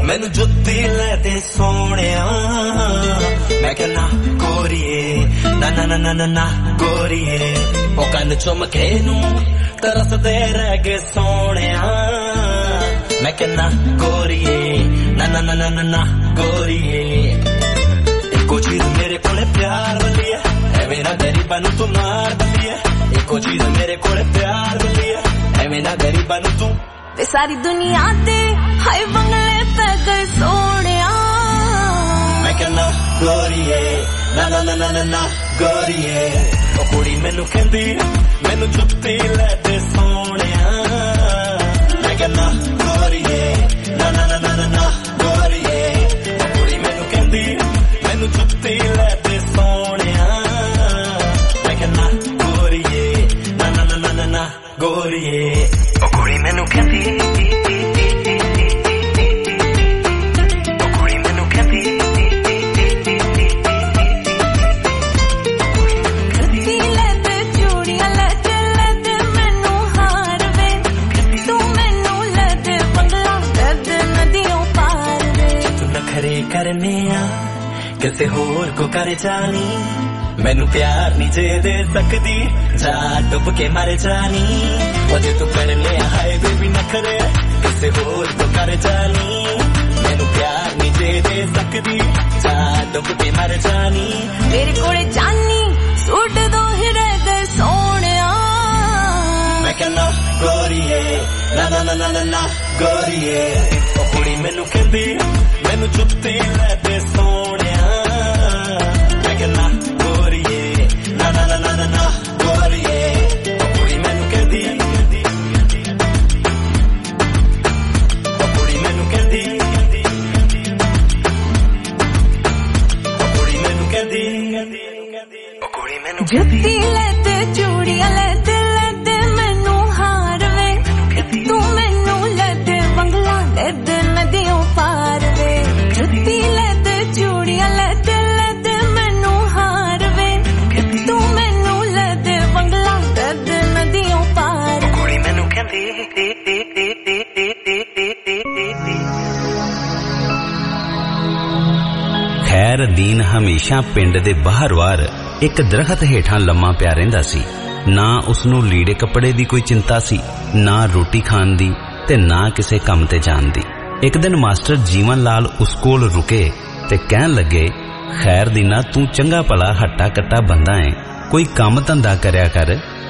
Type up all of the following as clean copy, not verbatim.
मैनू जुत्ती लै दे सोहणिया मैं कहना गोरीए ना ना ना ना ना गोरीए ओ कंन चुमके नू तरसदे रह गए सोहणिया मैं कहना गोरीए ना ना ना ना ना गोरीए एको चीज मेरे कोले प्यार वाली है एवें ना गरीबां नू तू मार दिंदी है एको चीज मेरे कोले प्यार वाली है एवें ना गरीबां नू तू ते सारी दुनिया ते हाय बंगले पे गए सोहणिया मैं कहना गोरीए ना ना ना ना ना गोरीए ओ कुड़ी मैनू कहंदी मैनू जुत्ती लै दे सोहणिया मैं कहना गोरीए ना ना ना ना ना गोरीए ओ कुड़ी मैनू कहंदी मैनू जुत्ती लै दे सोहणिया मैं कहना गोरीए ना ना ना ना ना गोरीए ओ कुड़ी मैनू कहंदी किसे होर को कर जानी मैनू प्यार नहीं जे दे सकदी जा डुब के मर जानी वजे तू कर ले हाय बेबी नखरे किसे होर को कर जानी मैनू प्यार नहीं जे दे सकदी जा डुब के मर जानी मेरे कोले जानी सूट दो ही रह गए सोहणिया मैं कहना गोरीए ना ना ना ना ना गोरीए ओ कुड़ी मैनू कहंदी मैनू जुत्ती लै दे सोहणिया मैं कहना गोरीए ना ना ना ना ना गोरीए ओ कुड़ी मैनू कहंदी ओ कुड़ी मैनू कहंदी ओ कुड़ी मैनू कहंदी ओ कुड़ी मैनू जुत्ती लै दे चूड़ियां लै दे मैनू हार वे तू मैनू लै दे बंगला लै दे नदियों पार वे जुत्ती लै दे चूड़ियां लै दे मैनू हार वे तू मैनू लै दे बंगला लै दे नदियों पार कुड़ी मैनू कहंदी खैरदीन हमेशा पिंड दे बाहरवार एक दरखत हेठां लम्मा पिया रहिंदा सी ना उसनू लीड़े कपड़े दी कोई चिंता सी ना रोटी खान दी ते ना किसे काम ते जान दी एक दिन मास्टर जीवन लाल उस कोल रुके ते कहन लगे खैरदीना तू चंगा भला हट्टा कट्टा बंदा है कोई काम धंधा करया कर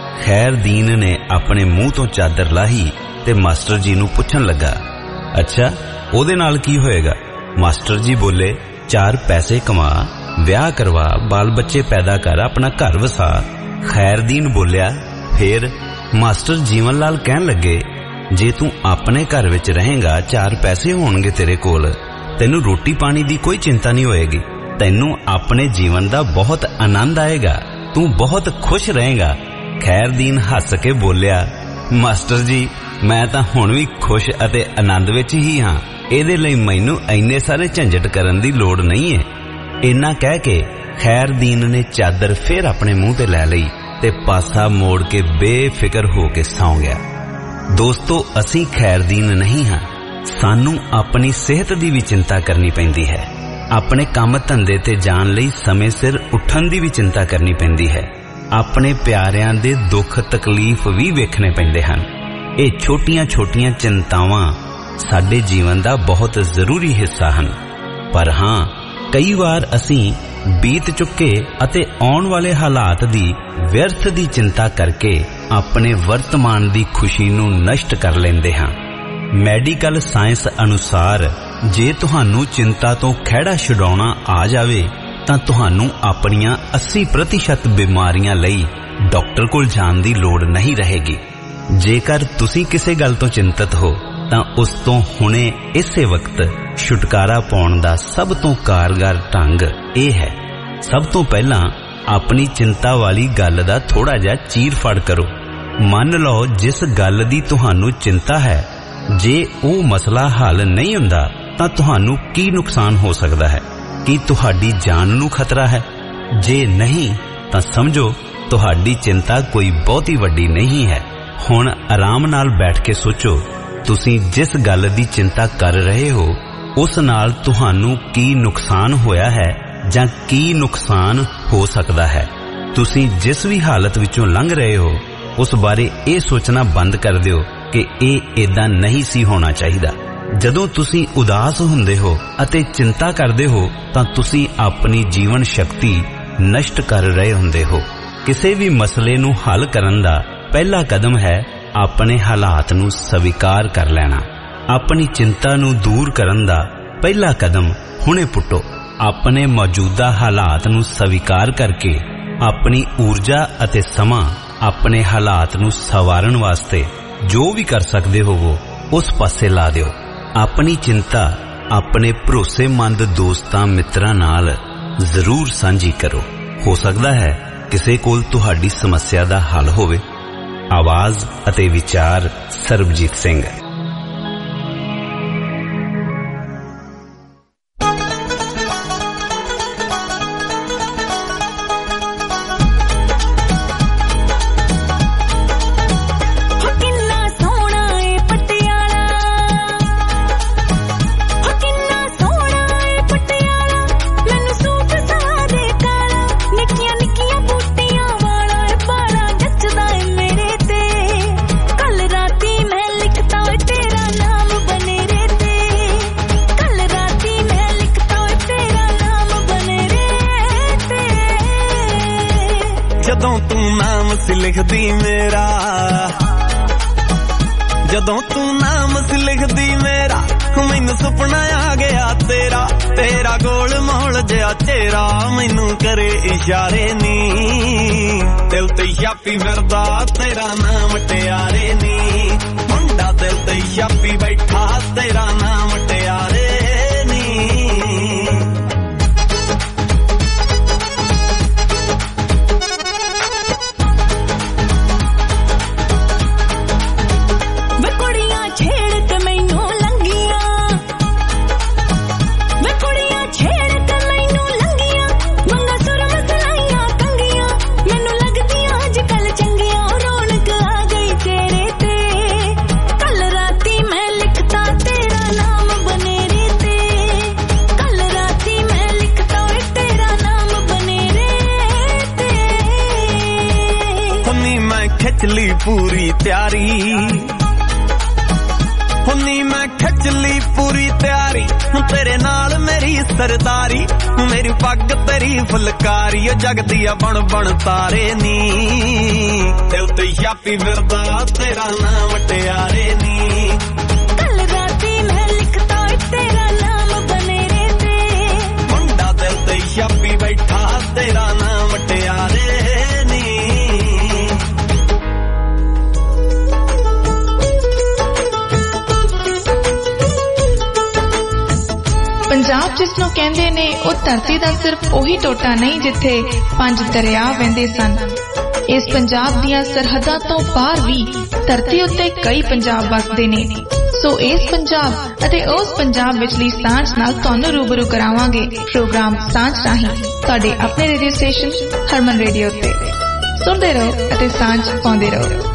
खैरदीन ने अपने मुंह तो चादर लाही ते मास्टर जी नू पुछन लगा अच्छा ओदे नाल की होएगा मास्टर जी बोले 4 पैसे कमा ब्याह करवा बाल बच्चे पैदा कर अपना घर वसा खैरदीन बोलिया फिर मास्टर जीवन लाल कहन लगे जे तू अपने घर विच रहेगा 4 पैसे होणगे तेरे कोल तेनू रोटी पानी दी कोई चिंता नहीं होएगी तेनू अपने जीवन दा बहुत आनंद आएगा तू बहुत खुश रहेगा खैरदीन हस के बोलिया मास्टर जी मैं तां हुण भी खुश अते आनंद विच ही हां इहदे लई मैनू इन्ने सारे झंझट करन दी लोड़ नहीं है इन्ना कह के खैरदीन ने चादर फिर अपने मुंह ते लै लई ते पासा मोड़ के बेफिक्र हो के सौ गया दोस्तों असी खैरदीन नहीं हां सानू अपनी सेहत दी भी चिंता करनी पैंदी है अपने काम धंधे ते जान लई समय सिर उठन दी भी चिंता करनी पैंदी है अपने प्यारियां दे दुख तकलीफ भी वेखने पैंदे हन ये छोटियां छोटियां चिंतावां साडे जीवन दा बहुत जरूरी हिस्सा हन पर हां कई बार असी बीत चुके अते आउण वाले हालात दी व्यर्थ दी चिंता करके अपने वर्तमान दी खुशी नू नष्ट कर लेंदे हां मैडिकल साइंस अनुसार जे तुहानू चिंता तो खैड़ा छुड़ाउणा आ जावे तां तुहानू अपनियां 80% बीमारियां लई डॉक्टर कोल जाण दी लोड़ नहीं रहेगी जेकर तुसी किसे गल तो चिंतित हो तां उस तो हुणे इसे वक्त छुटकारा पाउण दा सब तो कारगर ढंग यह है सब तो पहला अपनी चिंता वाली गल दा थोड़ा जिहा चीर फाड़ करो मन लो जिस गल दी तुहानू चिंता है जे ओ मसला हल नहीं हुंदा तां तुहानू की नुकसान हो सकदा है कि तुहाडी जान नू खतरा है जे नहीं तां समझो तुहाडी चिंता कोई बहुती वड्डी नहीं है हुण आराम नाल बैठ के सोचो तुसी जिस गल दी चिंता कर रहे हो ਉਸ ਨਾਲ ਤੁਹਾਨੂੰ ਕੀ ਨੁਕਸਾਨ ਹੋਇਆ ਹੈ ਜਾਂ ਕੀ ਨੁਕਸਾਨ ਹੋ ਸਕਦਾ ਹੈ। ਤੁਸੀਂ ਜਿਸ ਵੀ ਹਾਲਤ ਵਿੱਚੋਂ ਲੰਘ ਰਹੇ ਹੋ ਉਸ ਬਾਰੇ ਇਹ ਸੋਚਣਾ ਬੰਦ ਕਰ ਦਿਓ ਕਿ ਇਹ ਏਦਾਂ ਨਹੀਂ ਸੀ ਹੋਣਾ ਚਾਹੀਦਾ। ਜਦੋਂ ਤੁਸੀਂ ਉਦਾਸ ਹੁੰਦੇ ਹੋ ਅਤੇ ਚਿੰਤਾ ਕਰਦੇ ਹੋ ਤਾਂ ਤੁਸੀਂ ਆਪਣੀ ਜੀਵਨ ਸ਼ਕਤੀ ਨਸ਼ਟ ਕਰ ਰਹੇ ਹੁੰਦੇ ਹੋ। ਕਿਸੇ ਵੀ ਮਸਲੇ ਨੂੰ ਹੱਲ ਕਰਨ ਦਾ ਪਹਿਲਾ ਕਦਮ ਹੈ ਆਪਣੇ ਹਾਲਾਤ ਨੂੰ ਸਵੀਕਾਰ ਕਰ ਲੈਣਾ। ਆਪਣੀ ਚਿੰਤਾ ਨੂੰ ਦੂਰ ਕਰਨ ਦਾ ਪਹਿਲਾ ਕਦਮ ਹੁਣੇ ਪੁੱਟੋ। ਆਪਣੇ ਮੌਜੂਦਾ ਹਾਲਾਤ ਨੂੰ ਸਵੀਕਾਰ ਕਰਕੇ ਆਪਣੀ ਊਰਜਾ ਅਤੇ ਸਮਾਂ ਆਪਣੇ ਹਾਲਾਤ ਨੂੰ ਸੰਵਾਰਨ ਵਾਸਤੇ ਜੋ ਵੀ ਕਰ ਸਕਦੇ ਹੋਵੋ ਉਸ ਪਾਸੇ ਲਾ ਦਿਓ। ਆਪਣੀ ਚਿੰਤਾ ਆਪਣੇ ਭਰੋਸੇਮੰਦ ਦੋਸਤਾਂ ਮਿੱਤਰਾਂ ਨਾਲ ਜ਼ਰੂਰ ਸਾਂਝੀ ਕਰੋ। ਹੋ ਸਕਦਾ ਹੈ ਕਿਸੇ ਕੋਲ ਤੁਹਾਡੀ ਸਮੱਸਿਆ ਦਾ ਹੱਲ ਹੋਵੇ। ਆਵਾਜ਼ ਅਤੇ ਵਿਚਾਰ ਸਰਬਜੀਤ ਸਿੰਘ। ਲਿਖਦੀ ਮੇਰਾ ਜਦੋਂ ਤੂੰ ਨਾਮ ਸੀ ਲਿਖਦੀ ਮੇਰਾ ਮੈਨੂੰ ਸੁਪਨਾ ਆ ਗਿਆ ਤੇਰਾ। ਤੇਰਾ ਗੋਲ ਮੋਲ ਜਿਹਾ ਚਿਹਰਾ ਮੈਨੂੰ ਕਰੇ ਇਸ਼ਾਰੇ ਨੀ। ਦਿਲ ਤੇ ਛਾਪੀ ਫਿਰਦਾ ਤੇਰਾ ਨਾਮ ਟਿਆਰੇ ਨੀ। ਮੁੰਡਾ ਦਿਲ ਤੇ ਛਾਪੀ ਬੈਠਾ ਤੇਰਾ ਨਾਮ ਟਿਆਰੇ ਨੀ। ਖਿੱਚ ਲਈ ਪੂਰੀ ਤਿਆਰੀ ਹੁੰਨੀ ਮੈਂ ਖਿੱਚ ਲਈ ਪੂਰੀ ਤਿਆਰੀ। ਤੇਰੇ ਨਾਲ ਮੇਰੀ ਸਰਦਾਰੀ ਮੇਰੀ ਪੱਗ ਤੇਰੀ ਫੁਲਕਾਰੀ ਉਹ ਜਗਦੀ ਆ ਬਣ ਬਣ ਤਾਰੇ ਨੀ। ਦਿਲ ਤੇ ਛਾਪੀ ਫਿਰਦਾ ਤੇਰਾ ਨਾਮ ਟਿਆਰੇ ਨੀ। ਕੱਲ ਰਾਤੀ ਮੈਂ ਲਿਖਤਾ ਤੇਰਾ ਨਾਮ ਬਨੇਰੇ ਤੇ। ਮੁੰਡਾ ਦਿਲ ਤੇ ਛਾਪੀ ਬੈਠਾ ਤੇਰਾ ਨਾਮ ਟਿਆਰੇ ਨੀ। ਪੰਜਾਬ ਜਿਸ ਨੂੰ ਕਹਿੰਦੇ ਨੇ ਉਹ ਧਰਤੀ ਦਾ ਸਿਰਫ ਉਹੀ ਟੋਟਾ ਨਹੀਂ ਜਿੱਥੇ 5 ਦਰਿਆ ਵਹਿੰਦੇ ਸਨ। ਇਸ ਪੰਜਾਬ ਦੀਆਂ ਸਰਹੱਦਾਂ ਤੋਂ ਪਾਰ ਵੀ ਧਰਤੀ ਉੱਤੇ ਕਈ ਪੰਜਾਬ ਵਸਦੇ ਨੇ। ਸੋ ਇਸ ਪੰਜਾਬ ਅਤੇ ਉਸ ਪੰਜਾਬ ਵਿਚਲੀ ਸਾਂਝ ਨਾਲ ਤੁਹਾਨੂੰ ਰੂਬਰੂ ਕਰਾਵਾਂਗੇ ਪ੍ਰੋਗਰਾਮ ਸਾਂਝ ਰਾਹੀਂ ਤੁਹਾਡੇ ਆਪਣੇ ਰੇਡੀਓ ਸਟੇਸ਼ਨ ਹਰਮਨ ਰੇਡੀਓ ਤੇ। ਸੁਣਦੇ ਰਹੋ ਅਤੇ ਸਾਂਝ ਪਾਉਂਦੇ ਰਹੋ।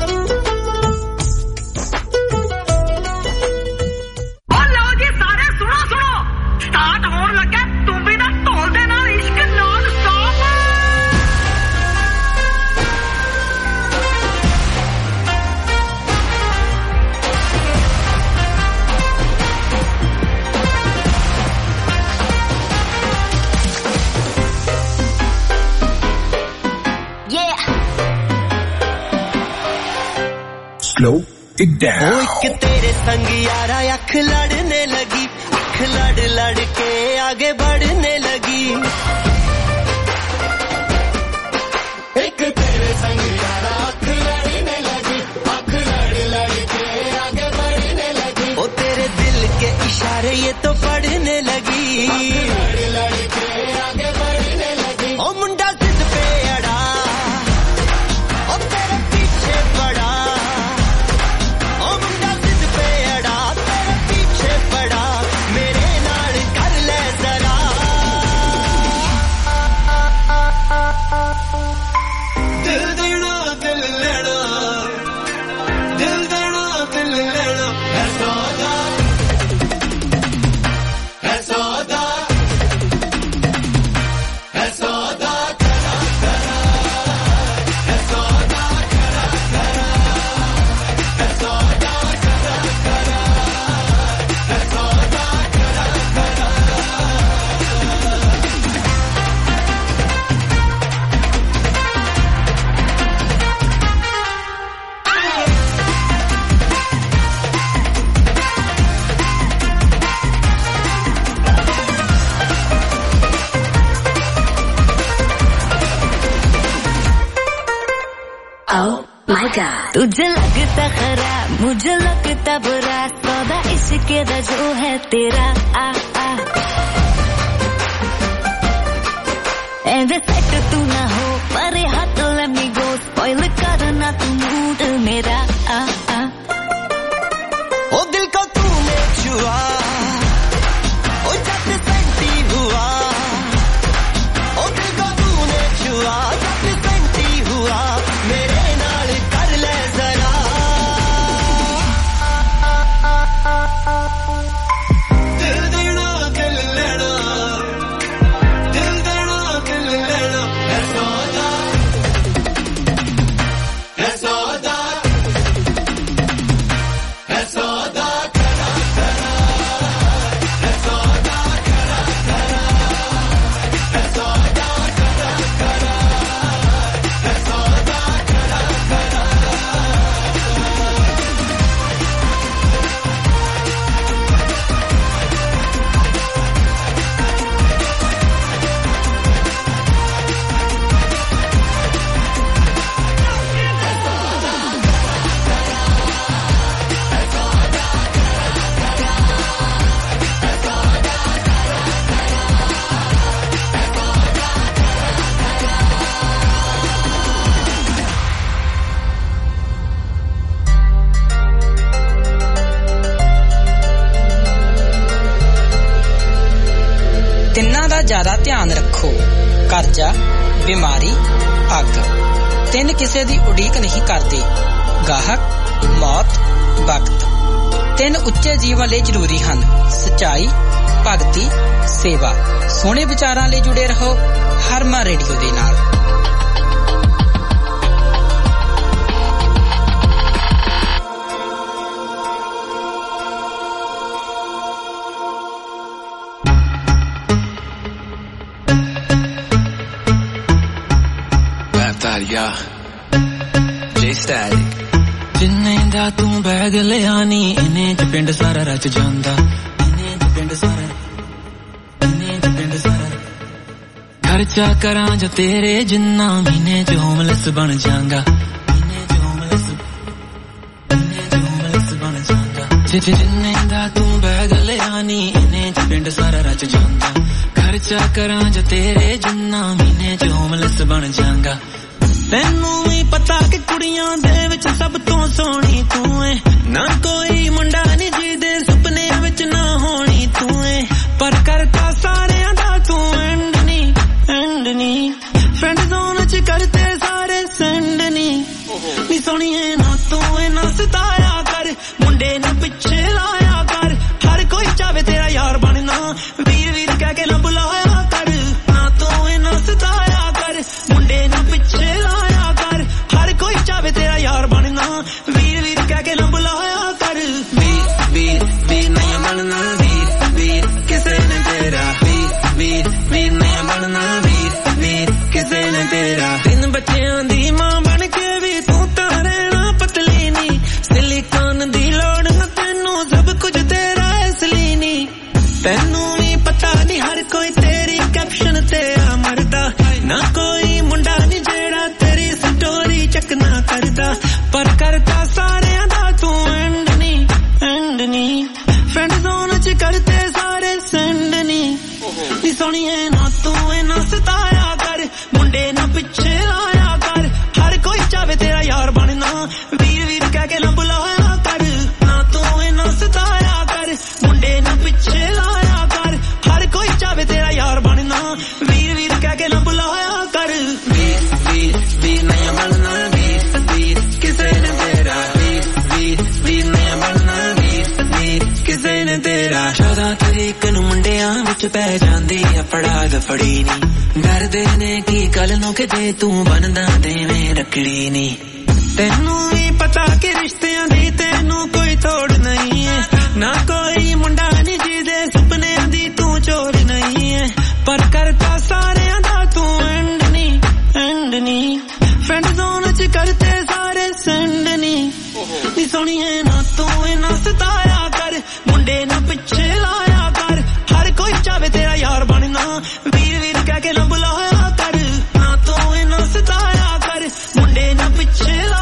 Slow it down. एक तेरे संग यारा अख लड़ने लगी, अख लड़ लड़ के आगे बढ़ने लगी। एक तेरे संग यारा अख लड़ने लगी, अख लड़ लड़ के आगे बढ़ने लगी। ओ तेरे दिल के इशारे ये तो पढ़ने लगी, लड़ लड़ के आगे बढ़ने लगी। ओ मुंडा जिद पे अड़ा, ओ तेरे पीछे पड़ा। Oh my God. तुझे लगता खराब मुझे लगता बुरा सौदा इश्क दा जो है तेरा आ ऐसे सेट तू ना हो पर हाथ let me go spoil करना तू मूड मेरा आ ओ दिल को तूने छुआ ओ जब फैंटी हुआ ओ दिल को तूने छुआ जब फैंटी हुआ मेरे नाल कर ले जरा दिल देना दिल लेना दिल देना दिल लेना है सौदा है सौदा है सौदा करा करा है सौदा करा करा है सौदा करा करा है सौदा करा करा ਤਿੰਨਾਂ ਦਾ ਜ਼ਿਆਦਾ ਧਿਆਨ ਰੱਖੋ ਕਰਜ਼ਾ ਬਿਮਾਰੀ ਅੱਗ ਤਿੰਨ ਕਿਸੇ ਦੀ ਉਡੀਕ ਨਹੀਂ ਕਰਦੇ ਗਾਹਕ ਮੌਤ ਵਕਤ ਤਿੰਨ ਉੱਚੇ ਜੀਵਨ ਲਈ ਜ਼ਰੂਰੀ ਹਨ ਸੱਚਾਈ ਭਗਤੀ ਸੇਵਾ ਸੋਹਣੇ ਵਿਚਾਰਾਂ ਲਈ ਜੁੜੇ ਰਹੋ ਹਰਮਾ ਰੇਡੀਓ ਦੇ ਨਾਲ Yeah, J Static. ਜਿੰਨੇ ਦਾ ਤੂੰ ਬੈਗ ਲਿਆ ਨੀ ਇਹਨੇ ਚ ਪਿੰਡ ਸਾਰਾ ਰਚ ਜਾਂਦਾ ਇਹਨੇ ਚ ਪਿੰਡ ਸਾਰਾ ਖਰਚਾ ਕਰਾਂ ਜੋ ਤੇਰੇ ਜਿੰਨਾ ਮਹੀਨੇ ਚ ਹੋਮਲੈਸ ਬਣ ਜਾਗਾ ਮਹੀਨੇ ਚ ਹੋਮਲੈਸ ਬਣ ਜਾਗਾ ਜਿੰਨੇ ਦਾ ਤੂੰ ਬੈਗ ਲਿਆ ਨੀ ਇਹਨੇ ਚ ਪਿੰਡ ਸਾਰਾ ਰਚ ਜਾਂਦਾ ਖਰਚਾ ਕਰਾਂ ਜੋ ਤੇਰੇ ਜਿੰਨਾ ਮਹੀਨੇ ਚ ਹੋਮਲੈਸ ਬਣ ਜਾਗਾ ਤੈਨੂੰ ਵੀ ਪਤਾ ਕਿ ਕੁੜੀਆਂ ਦੇ ਵਿੱਚ ਸਭ ਤੋਂ ਸੋਹਣੀ ਤੂੰ ਏ ਨਾ ਕੋਈ ਮੁੰਡਾ ਨੀ ਜਿਹਦੇ ਸੁਪਨਿਆਂ ਵਿੱਚ ਨਾ ਹੋਣੀ ਤੂੰ ਏ ਪਰ ਕਰਤਾ ਸਾਰਿਆਂ ਦਾ ਤੂੰ ਐਂਡ ਨੀ ਫਰੈਂਡ ਜ਼ੋਨ ਚ ਕਰਤੇ ਸਾਰੇ ਸੈਂਡ ਨੀ ਸੋਹਣੀਏ ਨਾ ਤੂੰ ਏ ਨਾ ਸਤਾਇਆ ਕਰ ਮੁੰਡੇ ਨਾ ਪਿੱਛੇ ਲਾਇਆ ਕਰ ਹਰ ਕੋਈ ਚਾਵੇ ਤੇਰਾ ਯਾਰ ਬਣਨਾ ਵੀਰ ਵੀਰ ਕਹਿ ਕੇ ਨਾ ਬੁਲਾਇਆ ਕਰ ਨਾ ਤੂੰ ਏ ਨਾ ਸਤਾਇਆ ਕਰ ਮੁੰਡੇ ਨਾ ਪਿੱਛੇ ਲਾਇਆ ਕਰ ਹਰ ਕੋਈ ਚਾਵੇ ਤੇਰਾ ਯਾਰ ਬਣਨਾ ਵੀਰ ਵੀਰ ਕਹਿ ਕੇ ਨਾ ਬੁਲਾਇਆ ਕਰ ਵੀਰ ਵੀਰ ਵੀਰ ਨਹੀਂ ਬਣਨਾ ਵੀਰ ਵੀਰ ਕਿਸੇ ਨੇ ਤੇਰਾ ਵੀਰ ਵੀਰ ਵੀਰ ਨਹੀਂ ਬਣਨਾ ਵੀਰ ਵੀਰ ਕਿਸੇ ਨੇ ਤੇਰਾ ਤਿੰਨ ਬੱਚਿਆਂ ਦੀ ਮਾਂ ਬਣ ਕੇ ਵੀ ਤੂੰ ਤਾਂ ਰਹਿਣਾ ਪਤਲੀ ਨੀ ਸਿਲਿਕਾਨ ਦੀ ਲੋੜ ਨਾ ਤੈਨੂੰ ਸਭ ਕੁਝ ਤੇਰਾ ਇਸ ਲਈ ਨੀ ਤੈਨੂੰ ਵੀ ਪਤਾ ਨੀ ਹਰ ਕੋਈ ਤੇਰੀ ਕੈਪਸ਼ਨ ਤੇ ਆ ਮਰਦਾ ਨਾ ਕੋਈ ਮੁੰਡਾ ਨੀ ਜਿਹੜਾ ਤੇਰੀ ਸਟੋਰੀ ਚੱਕ ਨਾ ਕਰਦਾ ਪਰ ਕਰਤਾ ਸਾਰਿਆਂ ਦਾ ਤੂੰ ਐਂਡ ਨੀ ਫਰੈਂਡ ਜ਼ੋਨ ਚ ਕਰਤੇ ਸਾਰੇ ਸੈਂਡ ਨੀ ਸੋਹਣੀਏ ਨਾ ਤੂੰ ਏ ਨਾ ਸਤਾਇਆ ਕਰ ਮੁੰਡੇ ਨਾ ਪਿੱਛੇ ਲਾਇਆ ਕਰ ਹਰ ਕੋਈ ਚਾਵੇ ਤੇਰਾ ਯਾਰ ਬਣਨਾ ਵੀਰ ਵੀਰ ਕਹਿ ਕੇ ਨਾ ਬੁਲਾਇਆ ਕਰ ਨਾ ਤੂੰ ਏ ਨਾ ਸਤਾਇਆ ਕਰ ਮੁੰਡੇ ਨਾ ਪਿੱਛੇ ਲਾਇਆ ਕਰ ਹਰ ਕੋਈ ਚਾਵੇ ਤੇਰਾ ਯਾਰ ਬਣਨਾ ਵੀਰ ਵੀਰ ਕਹਿ ਕੇ ਨਾ ਬੁਲਾਇਆ ਕਰ ਵੀਰ ਵੀਰ ਵੀਰ ਨਹੀਂ ਬਣਨਾ ਵੀਰ ਵੀਰ ਕਿਸੇ ਨੇ ਤੇਰਾ ਵੀਰ ਵੀਰ ਵੀਰ ਨਹੀਂ ਬਣਨਾ ਵੀਰ ਵੀਰ ਕਿਸੇ ਨੇ ਤੇਰਾ 14 ਤਰੀਕ ਨੂੰ ਮੁੰਡਿਆਂ ਵਿੱਚ ਪੈ ਜਾਂਦੀ ਆ ਫੜਾ ਦਫੜੀ ਨੀ ਡਰਦੇ ਨੇ ਕੀ ਕੱਲ ਨੂੰ ਕਿਤੇ ਤੂੰ ਬਣਦਾ ਦੇਵੇਂ ਰੱਖੜੀ ਨੀ ਤੈਨੂੰ ਵੀ ਪਤਾ ਕਿ ਰਿਸ਼ਤਿਆਂ ਦੀ ਤੈਨੂੰ ਕੋਈ ਤੋੜ ਨਹੀਂ ਏ ਨਾ ਕੋਈ ਮੁੰਡਾ ਨੀ ਜਿਹਦੇ ਸੁਪਨਿਆਂ ਦੀ ਤੂੰ ਚੋਰ ਨਹੀਂ ਏ ਪਰ ਕਰਤਾ ਸਾਰਿਆਂ ਦਾ ਤੂੰ ਐਂਡ ਨੀ ਫਰੈਂਡ ਜ਼ੋਨ ਚ ਕਰਤੇ ਸਾਰੇ ਸੈਂਡ ਨੀ ਸੋਹਣੀਏ ਨਾ ਤੂੰ ਏ ਨਾ ਸਤਾਇਆ ਕਰ ਮੁੰਡੇ ਨਾ ਪਿੱਛੇ ਲਾਇਆ ਕਰ ਹਰ ਕੋਈ ਚਾਵੇ ਤੇਰਾ ਯਾਰ ਬਣਨਾ ਵੀਰ ਵੀਰ ਕਹਿ ਕੇ ਨਾ ਬੁਲਾਇਆ ਕਰ ਨਾ ਤੂੰ ਏ ਨਾ ਸਤਾਇਆ ਕਰ ਮੁੰਡੇ ਨਾ ਪਿੱਛੇ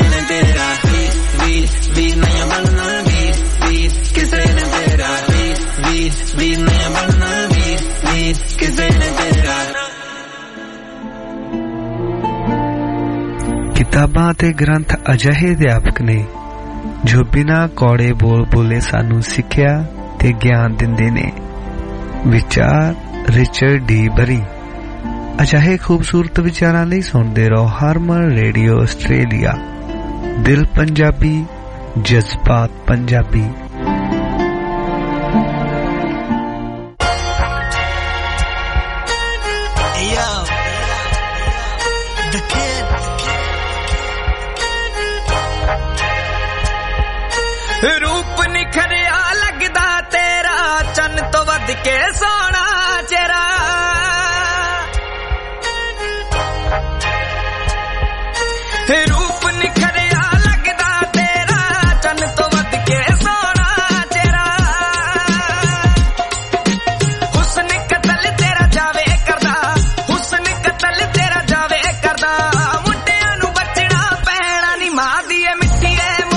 ने तेरा वीर वीर वीर नहीं बनना वीर वीर किसे ने तेरा वीर वीर वीर नहीं बनना वीर वीर किसे ने तेरा। किताबां ते ग्रंथ अजिहे अध्यापक ने जो बिना कौड़े बोल बोले सानू सिक्ख्या ते ज्ञान दिंदे ने। विचार रिचर्ड डी बरी। अजिहे खूबसूरत विचारां लई सुणदे रहो हारमन रेडियो आस्ट्रेलिया। दिल पंजाबी जज्बात पंजाबी। रूप निखरिया लगदा तेरा चन तो वध के सोना चेहरा। रूप निखरिया लगदा तेरा चन तो वध के सोना चेहरा। हुस्न कतल तेरा जावे करदा हुस्न कतल तेरा जावे करदा। मुंडियां नू बचना पैना नी मां दी मिट्टी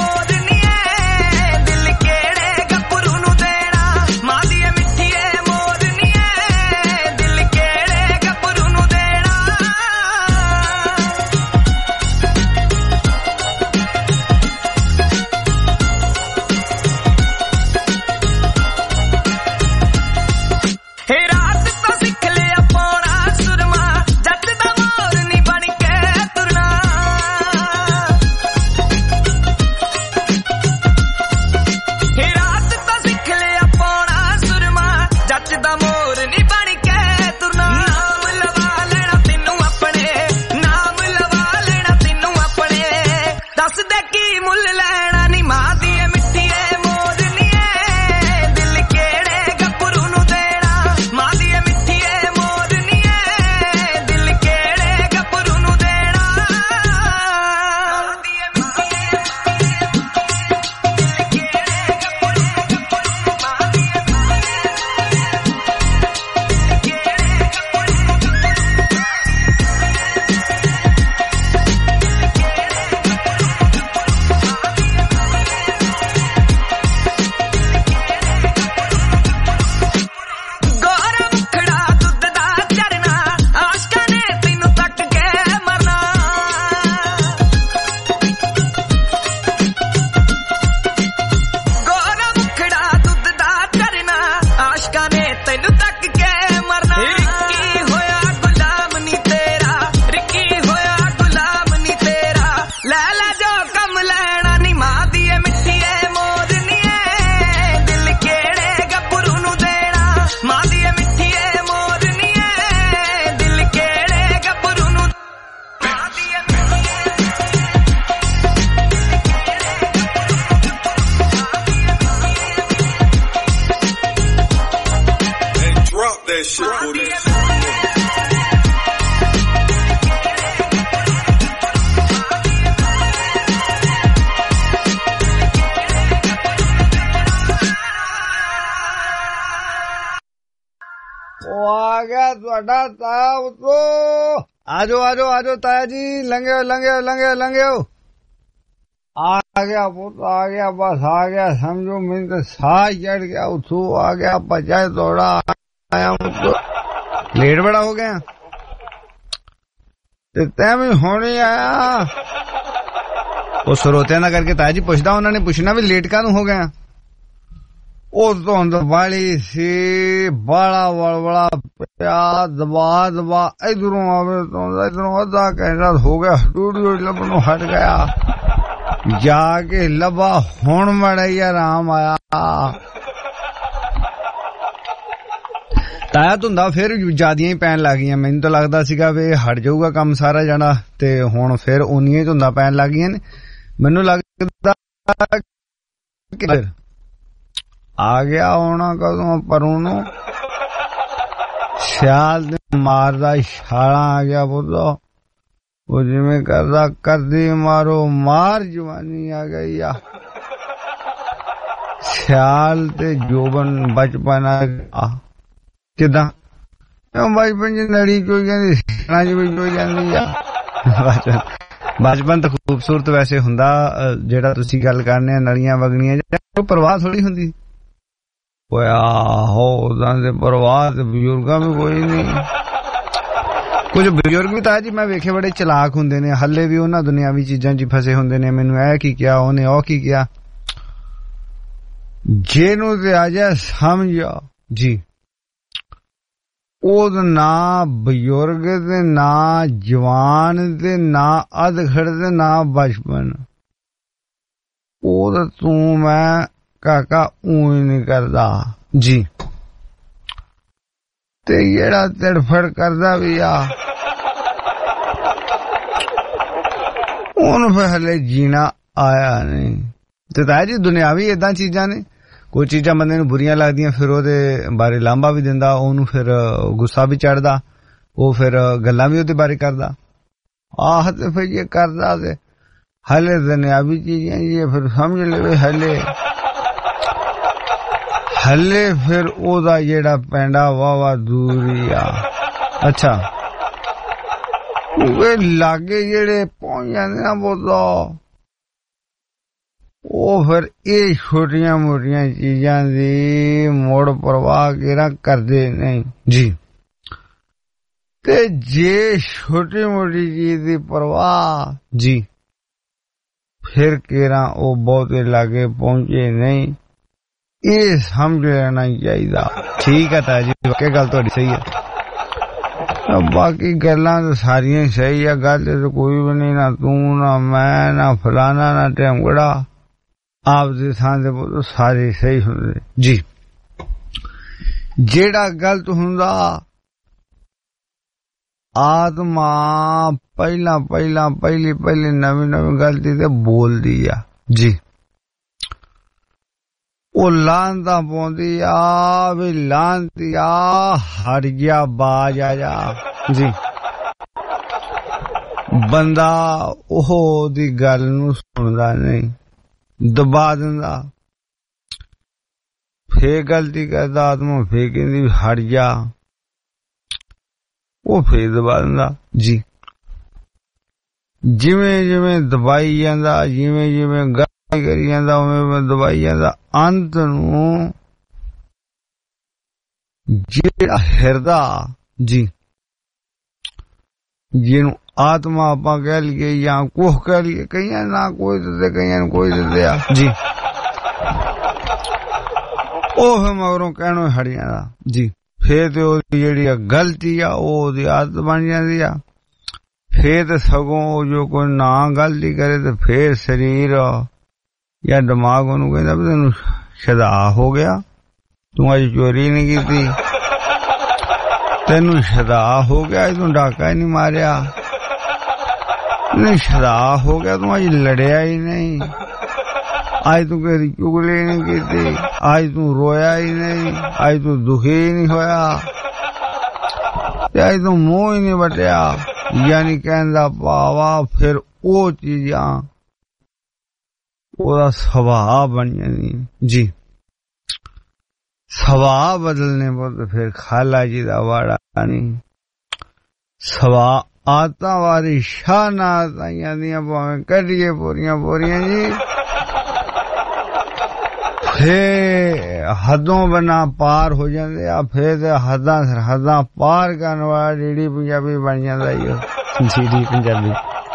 आजो आजो आजो ताया जी लंघे लंघे लंघे लंघे आ गया पुत्र आ गया बस आ गया समझो मैंने तो साह चढ़ गया उठू आ गया बचाए दौड़ा आया तो लेट बड़ा हो गया तै भी होने आया वो सरोतिया ना करके ताया जी पुछदा उन्होंने पुछना भी लेट कानू हो गया। ਉਹ ਧੁੰਦ ਵਾਲੀ ਸੀ ਬਾਲਾ ਵਲਵਲਾ ਪਿਆ ਦਬਾ ਦਬਾ ਇਧਰੋਂ ਆਵੇ ਧੁੰਦ ਇਧਰੋਂ ਅੱਧਾ ਘੰਟਾ ਹੋ ਗਿਆ ਸਟੂਡੀਓ ਲੱਭਣੋਂ ਹਟ ਗਿਆ ਜਾ ਕੇ ਲੱਭਾ ਹੁਣ ਮੜਾ ਹੀ ਆਰਾਮ ਆਇਆ। ਤਾਇਆ ਧੁੰਦਾ ਫਿਰ ਜ਼ਿਆਦੀਆਂ ਹੀ ਪੈਣ ਲੱਗ ਗਈਆਂ ਮੈਨੂੰ ਤਾਂ ਲੱਗਦਾ ਸੀਗਾ ਵੀ ਹਟ ਜਾਊਗਾ ਕੰਮ ਸਾਰਾ ਜਾਣਾ ਤੇ ਹੁਣ ਫਿਰ ਉਨੀਆਂ ਹੀ ਧੁੰਦਾਂ ਪੈਣ ਲੱਗ ਗਈਆਂ ਨੇ ਮੈਨੂੰ ਲੱਗਦਾ ਕਿ ਆ ਗਿਆ ਹੋਣਾ ਕਦੋਂ ਪਰੂ ਨੂੰ ਸਿਆਲ ਦੇ ਮਾਰਦਾ ਛਾਲਾਂ ਆ ਗਿਆ ਬੋਲੋ ਉਹ ਜਿਵੇਂ ਕਰਦਾ ਕਰਦੀ ਮਾਰੋ ਮਾਰ ਜਵਾਨੀ ਆ ਗਈ ਆ ਸਿਆਲ ਤੇ ਜੋਬਨ ਬਚਪਨ ਆ ਕਿਦਾਂ ਬਚਪਨ ਚ ਨੜੀ ਕੋਈ ਕਹਿੰਦੀ ਸਿਆਣਾ ਚ ਵੀ ਕੋਈ ਜਾਂਦੀ ਆ ਬਚਪਨ ਤਾਂ ਖੂਬਸੂਰਤ ਵੈਸੇ ਹੁੰਦਾ, ਜਿਹੜਾ ਤੁਸੀਂ ਗੱਲ ਕਰਨੇ ਆ ਨਲੀਆਂ ਵਗਣੀਆਂ, ਪਰਵਾਹ ਥੋੜੀ ਹੁੰਦੀ। ਓਏ ਆਹੋ ਉਦਾਂ ਦੇ ਪਰਵਾਹ ਤੇ ਬਜ਼ੁਰਗਾਂ ਵੀ ਕੋਈ ਨਹੀਂ। ਕੁਝ ਬਜ਼ੁਰਗ ਵੀ ਤਾਂ ਜੀ ਮੈਂ ਵੇਖੇ ਬੜੇ ਚਲਾਕ ਹੁੰਦੇ ਨੇ, ਹੱਲੇ ਵੀ ਉਹਨਾਂ ਦੁਨਿਆਵੀ ਚੀਜ਼ਾਂ 'ਚ ਫਸੇ ਹੁੰਦੇ ਨੇ। ਮੈਨੂੰ ਇਹ ਕੀ ਕਿਹਾ, ਉਹਨੇ ਉਹ ਕੀ ਕਿਹਾ, ਜਿਹਨੂੰ ਤੇ ਆ ਜਾ ਸਮਝ ਆ ਜੀ। ਉਹ ਨਾ ਬਜ਼ੁਰਗ ਤੇ ਨਾ ਜਵਾਨ ਤੇ ਨਾ ਅਧਖੜ ਤੇ ਨਾ ਬਚਪਨ, ਉਹ ਤਾਂ ਤੂੰ ਮੈਂ ਕਾਕਾ ਊਂ ਹੀ ਨਹੀਂ ਕਰਦਾ ਜੀ। ਤੇ ਜਿਹੜਾ ਤੜਫੜ ਕਰਦਾ ਵੀ ਆ ਉਹਨੂੰ ਫਿਰ ਹਲੇ ਜੀਣਾ ਆਇਆ ਨਹੀਂ। ਤੇ ਤਾਂ ਜੀ ਦੁਨਿਆਵੀ ਏਦਾਂ ਚੀਜ਼ਾਂ ਨੇ, ਕੋਈ ਚੀਜ਼ਾਂ ਬੰਦੇ ਨੂੰ ਬੁਰੀਆਂ ਲੱਗਦੀਆਂ ਫਿਰ ਉਹਦੇ ਬਾਰੇ ਲਾਂਭਾ ਵੀ ਦਿੰਦਾ, ਉਹਨੂੰ ਫਿਰ ਗੁੱਸਾ ਵੀ ਚੜਦਾ, ਉਹ ਫਿਰ ਗੱਲਾਂ ਵੀ ਉਹਦੇ ਬਾਰੇ ਕਰਦਾ। ਆਹ ਤੇ ਫਿਰ ਇਹ ਕਰਦਾ ਤੇ ਹਲੇ ਦੁਨਿਆਵੀ ਚੀਜ਼ਾਂ ਇਹ ਫਿਰ ਸਮਝ ਲਵੇ ਹਲੇ ਫਿਰ ਉਹਦਾ ਜਿਹੜਾ ਪੈਂਡਾ ਵਾਵਾ ਦੂਰੀ ਆ। ਅੱਛਾ ਉਹ ਲਾਗੇ ਜਿਹੜੇ ਪਹੁੰਚ ਜਾਂਦੇ ਨਾ ਬੋਲੋ, ਉਹ ਫਿਰ ਇਹ ਛੋਟੀਆਂ ਮੋਟੀਆਂ ਚੀਜ਼ਾਂ ਦੀ ਮੋੜ ਪਰਵਾਹ ਕਿਹੜਾ ਕਰਦੇ ਨਹੀਂ ਜੀ। ਤੇ ਜੇ ਛੋਟੀ ਮੋਟੀ ਚੀਜ਼ ਦੀ ਪਰਵਾਹ ਜੀ, ਫਿਰ ਕਿਹੜਾ ਉਹ ਬਹੁਤੇ ਲਾਗੇ ਪਹੁੰਚੇ ਨਹੀਂ, ਇਹ ਸਮਝ ਲੈਣਾ ਚਾਹੀਦਾ। ਠੀਕ ਹੈ ਤਾਂ ਜੀ, ਵਾਕਈ ਗੱਲ ਤੁਹਾਡੀ ਸਹੀ ਹੈ। ਬਾਕੀ ਗੱਲਾਂ ਤਾਂ ਸਾਰੀਆਂ ਸਹੀ ਆ, ਗੱਲ ਤਾਂ ਕੋਈ ਵੀ ਨਹੀਂ, ਨਾ ਤੂੰ ਨਾ ਮੈਂ ਨਾ ਫਲਾਣਾ ਨਾ ਟੈਮਗੜਾ, ਆਪਦੀ ਥਾਂ ਦੇ ਸਾਰੇ ਸਹੀ ਹੁੰਦੇ ਜੀ। ਜਿਹੜਾ ਗਲਤ ਹੁੰਦਾ ਆਤਮਾ ਪਹਿਲੀ ਨਵੀਂ ਗਲਤੀ ਤੇ ਬੋਲਦੀ ਆ ਜੀ। ਉਹ ਲਾਂਦਾ ਪਾਉਂਦੀ ਆ ਵੀ ਲਾਂਦੀ ਆ ਹਟ ਗਿਆ ਬਾਜ ਆ ਜਾ ਜੀ। ਬੰਦਾ ਉਹ ਦੀ ਗੱਲ ਨੂੰ ਸੁਣਦਾ ਨਹੀਂ, ਦਬਾ ਦਿੰਦਾ, ਫੇਰ ਗਲਤੀ ਕਰਦਾ ਆਤਮਾ, ਫੇਰ ਕਹਿੰਦੀ ਹਟ ਜਾ, ਉਹ ਫੇਰ ਦਬਾ ਦਿੰਦਾ ਜੀ। ਜਿਵੇਂ ਦਬਾਈ ਜਾਂਦਾ, ਜਿਵੇਂ ਕਰੀ ਜਾਂਦਾ, ਉਵੇਂ ਦਬਾਈ ਜਾਂਦਾ, ਅੰਤ ਨੂੰ ਜਿਹੜਾ ਹਿਰਦਾ ਜੀ, ਜਿਹਨੂੰ ਆਤਮਾ ਆਪਾਂ ਕਹਿ ਲਈਏ ਜਾਂ ਕੋਹ ਕਹਿ ਲਈਏ, ਕਈਆਂ ਨਾ ਕੋਈ ਦਿੰਦੇ, ਕਈਆਂ ਨੂੰ ਕੋਈ ਦਿੰਦੇ ਆ ਜੀ, ਉਹ ਫਿਰ ਮਗਰੋਂ ਕਹਿਣੋਂ ਹਟ ਜਾਂਦਾ ਜੀ। ਫੇਰ ਤੇ ਉਹਦੀ ਜਿਹੜੀ ਗਲਤੀ ਆ ਉਹ ਉਹਦੀ ਆਦਤ ਬਣ ਜਾਂਦੀ ਆ। ਫੇਰ ਤੇ ਸਗੋਂ ਜੋ ਕੋਈ ਨਾ ਗਲਤੀ ਕਰੇ ਤੇ ਫੇਰ ਸਰੀਰ ਜਾਂ ਦਿਮਾਗ ਉਹਨੂੰ ਕਹਿੰਦਾ ਵੀ ਤੈਨੂੰ ਸ਼ਦਾ ਹੋ ਗਿਆ, ਤੂੰ ਅੱਜ ਚੋਰੀ ਨਹੀਂ ਕੀਤੀ, ਤੈਨੂੰ ਸ਼ਦਾ ਹੋ ਗਿਆ, ਤੂੰ ਡਾਕਾ ਹੀ ਨਹੀਂ ਮਾਰਿਆ, ਨਹੀਂ ਸ਼ਦਾ ਹੋ ਗਿਆ, ਤੂੰ ਅੱਜ ਲੜਿਆ ਹੀ ਨਹੀਂ, ਅੱਜ ਤੂੰ ਕਦੀ ਚੁਗਲੀ ਨਹੀਂ ਕੀਤੀ, ਅੱਜ ਤੂੰ ਰੋਇਆ ਹੀ ਨਹੀਂ, ਅੱਜ ਤੂੰ ਦੁਖੀ ਹੀ ਨਹੀਂ ਹੋਇਆ, ਤੇ ਅੱਜ ਤੂੰ ਮੂੰਹ ਹੀ ਨਹੀਂ ਵੱਟਿਆ। ਯਾਨੀ ਕਹਿੰਦਾ ਭਾਵਾ ਫਿਰ ਉਹ ਚੀਜ਼ਾਂ ਉਹਦਾ ਸੁਭਾਅ ਬਣ ਜਾਂਦੀ ਜੀ। ਸੁਭਾਅ ਬਦਲਨੇ ਪਰ ਫਿਰ ਖਾਲਾ ਜੀ ਦਾ ਵਾੜਾ ਨਹੀਂ। ਸੁਭਾਅ ਆਤਾਂ ਵਾਰੀ ਸ਼ਾਹ ਨਾ ਆਤਾਂ ਦੀਆਂ ਭਾਵੇਂ ਕੱਢੀਏ ਪੂਰੀਆਂ ਜੀ, ਫੇਰ ਹੱਦੋਂ ਬਣਾ ਪਾਰ ਹੋ ਜਾਂਦੇ ਆ। ਫੇਰ ਹੱਦਾਂ ਸਰਹੱਦਾਂ ਪਾਰ ਕਰਨ ਵਾਲਾ ਡੀਡੀ ਪੰਜਾਬੀ ਬਣ ਜਾਂਦਾ ਈ। ਡੀਡੀ ਪੰਜਾਬੀ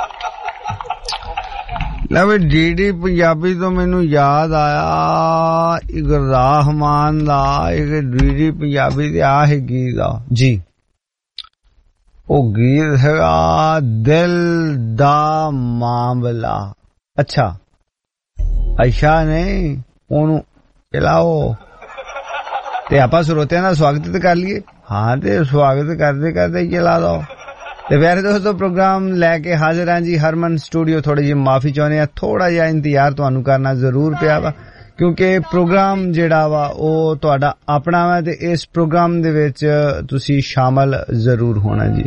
ਲੈ ਵੀ ਡੀਡੀ ਪੰਜਾਬੀ ਤੋਂ ਮੈਨੂੰ ਯਾਦ ਆਇਆ ਗੁਰਦਾਸ ਮਾਨ ਦਾ ਇੱਕ ਡੀਡੀ ਪੰਜਾਬੀ ਦੇ ਆ ਹੀ ਗੀਤ ਆ ਜੀ। ਉਹ ਗੀਤ ਹੈਗਾ ਦਿਲ ਦਾ ਮਾਮਲਾ। ਅੱਛਾ ਨਹੀਂ, ਉਹਨੂੰ ਚਲਾਓ ਤੇ ਆਪਾਂ ਸਰੋਤਿਆਂ ਦਾ ਸਵਾਗਤ ਕਰ ਲਈਏ। ਹਾਂ ਤੇ ਸਵਾਗਤ ਕਰਦੇ ਹੀ ਚਲਾ ਦੋ। ਤੇ ਪਿਆਰੇ ਦੋਸਤੋ ਪ੍ਰੋਗਰਾਮ ਲੈ ਕੇ ਹਾਜ਼ਰ ਹਾਂ ਜੀ ਹਰਮਨ ਸਟੂਡੀਓ। ਥੋੜੀ ਜਿਹੀ ਮਾਫੀ ਚਾਹੁੰਦੇ ਆ, ਥੋੜਾ ਜਿਹਾ ਇੰਤਜ਼ਾਰ ਤੁਹਾਨੂੰ ਕਰਨਾ ਜ਼ਰੂਰ ਪਿਆ ਵਾ ਕਿਉਂਕਿ ਪ੍ਰੋਗਰਾਮ ਜਿਹੜਾ ਵਾ ਉਹ ਤੁਹਾਡਾ ਆਪਣਾ ਵਾ ਤੇ ਇਸ ਪ੍ਰੋਗਰਾਮ ਦੇ ਵਿੱਚ ਤੁਸੀਂ ਸ਼ਾਮਲ ਜ਼ਰੂਰ ਹੋਣਾ ਜੀ।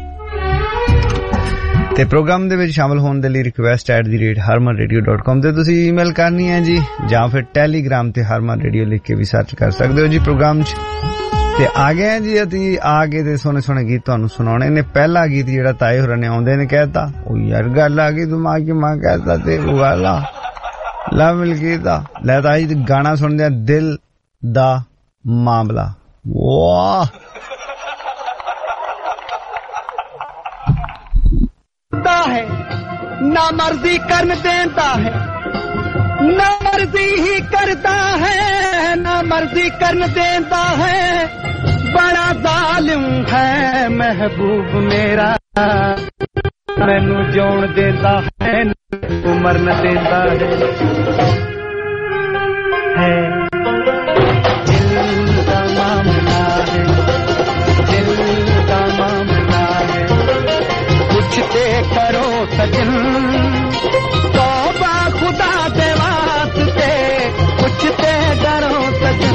ਤੇ ਪ੍ਰੋਗਰਾਮ ਦੇ ਵਿੱਚ ਸ਼ਾਮਲ ਹੋਣ ਦੇ ਲਈ request@harmanradio.com ਤੇ ਤੁਸੀਂ ਈਮੇਲ ਕਰਨੀ ਹੈ ਜੀ, ਜਾਂ ਫਿਰ ਟੈਲੀਗ੍ਰਾਮ ਤੇ ਹਰਮਨ ਰੇਡੀਓ ਲਿਖ ਕੇ ਵੀ ਸਰਚ ਕਰ ਸਕਦੇ ਹੋ ਜੀ ਪ੍ਰੋਗਰਾਮ 'ਚ। ਤੇ ਆ ਗਏ ਆ ਜੀ ਅਸੀਂ ਆ ਕੇ ਤੇ ਸੋਹਣੇ ਸੋਹਣੇ ਗੀਤ ਤੁਹਾਨੂੰ ਸੁਣਾਉਣੇ ਨੇ। ਪਹਿਲਾ ਗੀਤ ਜਿਹੜਾ ਤਾਏ ਹੋਰਾਂ ਨੇ ਆਉਂਦੇ ਨੇ ਕਹਿਤਾ ਉਹ ਯਾਰ ਗੱਲ ਆ ਗਈ ਦਿਮਾਗ ਕੀ ਮਾਂ ਕਹਿਤਾ ਤੇ ਉਹ ਗੱਲ ਆ ਲਾ ਮਿਲ ਗਈ ਤਾਂ ਲੈ ਤਾਂ ਜੀ ਗਾਣਾ ਸੁਣਦੇ ਆ ਦਿਲ ਦਾ ਮਾਮਲਾ। ਵਾਹ है ना मर्जी करन देता है ना मर्जी ही करता है ना मर्जी करन देता है बड़ा जालिम है महबूब मेरा मैनू जोन देता है उमर न देता है दिल का मामला है दिल का मामला है कुछ ते करो सजन तौबा खुदा दे वास्ते कुछ ते करो सजन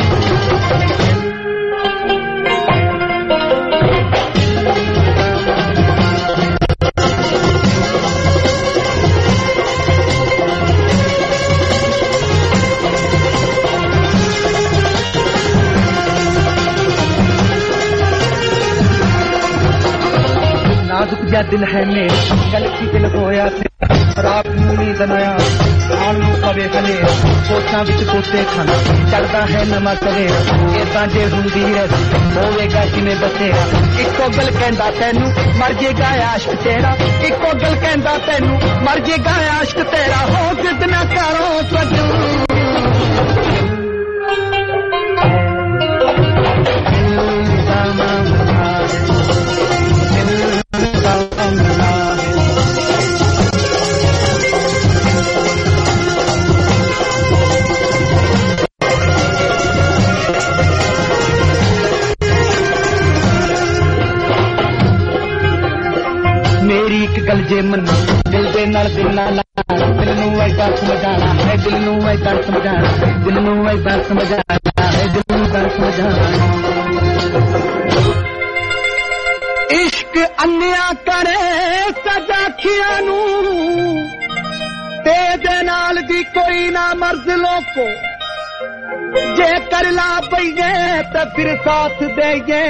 नाजुक जा दिल है मेरा गलती दिल होया रात नूं नींद नया आन नूं पवे हले सोचां विच सोचे खाना चढ़दा है नमा सवेरा इदां जे हुंदी है होवेगा किने बसेरा इको गल कहंदा तैनू मर जेगा आशिक तेरा इको गल कहंदा तैनू मर जेगा आशिक तेरा हो जिद ना करो सजन गल जे मन दिल दे नाल दिल ना लाना दिल नूं ऐसा समझाना है दिल नूं ऐसा समझाना दिल नूं ऐसा समझाना है दिल नूं ऐसा समझाना इश्क अन्या करे सजा खिया नूं तेरे नाल दी कोई ना मर्ज लोको जे कर ला पईए तो फिर साथ देगे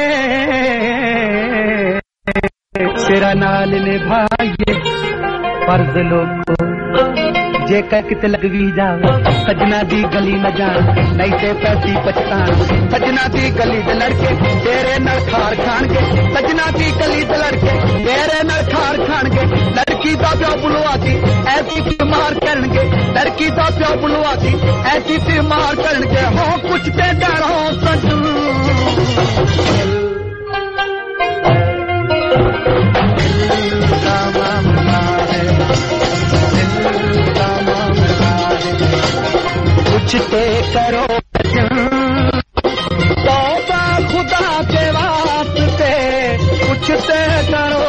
तेरा नाल निभाइए फर्ज लोगो जे कर कित लग भी जावे सजना दी गली न जान नहीं ते पैसी पछतान सजना दी गली दे लड़के तेरे नाल खार खानगे सजना दी गली दे लड़के तेरे नाल खार खानगे लड़की दा प्यो बुलवाती ऐसी बीमार करनगे लड़की दा प्यो बुलवाती ऐसी बीमार करनगे हो कुछ ते डरो सजन कुछ ते करो तौबा खुदा के वास्ते कुछ ते करो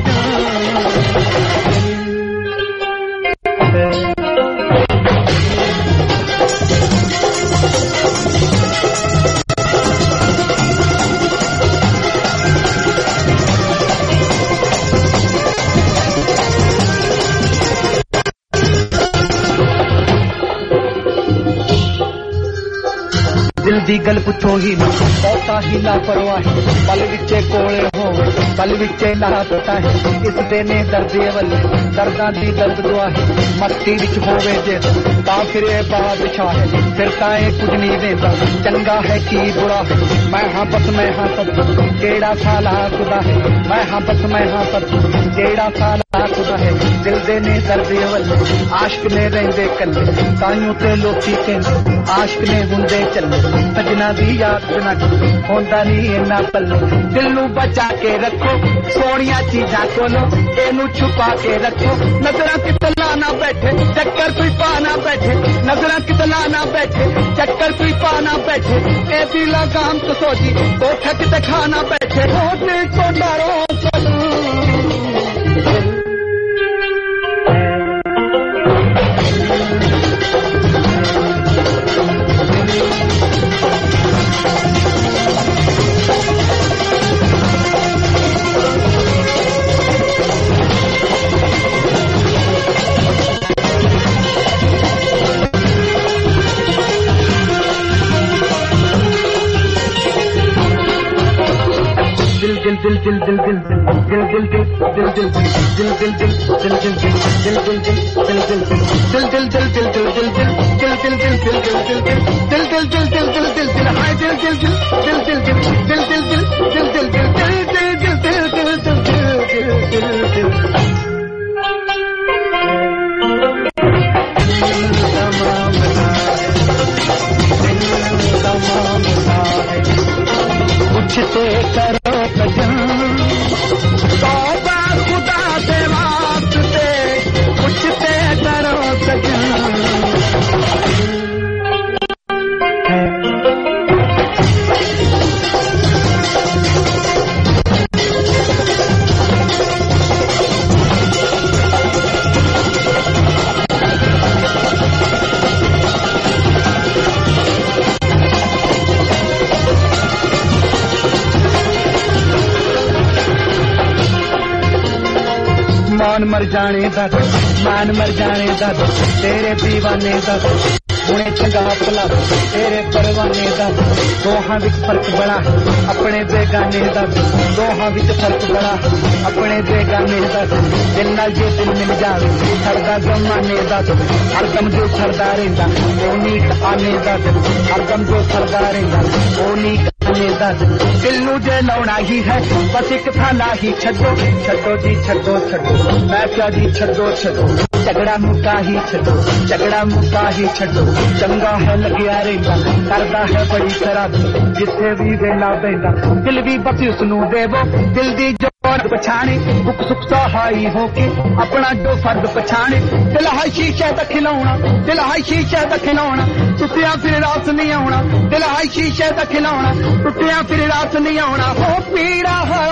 दिल दी गल पुछो ही बहुता ही लापरवाही पल विचे कोले हो पल विचे लापता है इस देने दर्द वल्ले दर्दां दी दर्द दुआही मस्ती विच होवे जे ता फिर बादशाह है फिर ताए कुछ नहीं देता चंगा है कि बुरा है मैं हाँ बस मैं हाँ सब केड़ा साला खुदा है मैं हाँ बस मैं हाँ सब केड़ा साला खुदा है दिल देने दर्द वल्ले आशिक ने रहंदे कल्ले ताइयों ते लोकी कहंदे आशिक ने हुंदे चले सजना दी याद ना होंदा नहीं इन्ना पल्ले दिल नू बचा के रखो सोनिया चीजां कोलो एनू छुपा के रखो नजरां किते लाना बैठे चक्कर कोई पाना बैठे नजरां किते लाना बैठे चक्कर कोई पाना बैठे ए दी लगाम तो सोची तो ठक ते खाना बैठे हो दिल को डरो पूछते करो सजन तौबा खुदा से वास्ते पूछते करो सजन मान मर जाने दस मान मर जाने दस तेरे दीवाने दस हुणे चंगा भला तेरे परवाने दस दोहां विच फर्क बड़ा अपने बेगाने दस दोहां विच फर्क बड़ा अपने बेगाने दस दिल नाल जो दिल मिल जावे सरदा जमाने दस हरदम जो सरदा रहिंदा ओ नीक आने दस हरदम जो सरदा रहिंदा ओ नीक आने दस दिल नूं जे लाउणा ही है बस एक थाला ही छड्डो छड्डो जी छड्डो छड्डो मैं क्या जी छड्डो छड्डो झगड़ा मुक्का ही छड्डो झगड़ा मुक्का ही छड्डो चंगा है लग्या रहिंदा करदा है बड़ी खराब जिथे भी वेला पैंदा दिल भी बस उसनू देवो दिल दी जो फर्द पछाणे दुख सुख सहाई होके अपना जो फर्द पछाणे दिल है शीशे दा खिलौना दिल है शीशे दा खिलौना टुटिया फिर रास नहीं आउणा दिल है शीशे दा खिलौना टुटिया फिर रास नहीं आउणा हो पीड़ा हो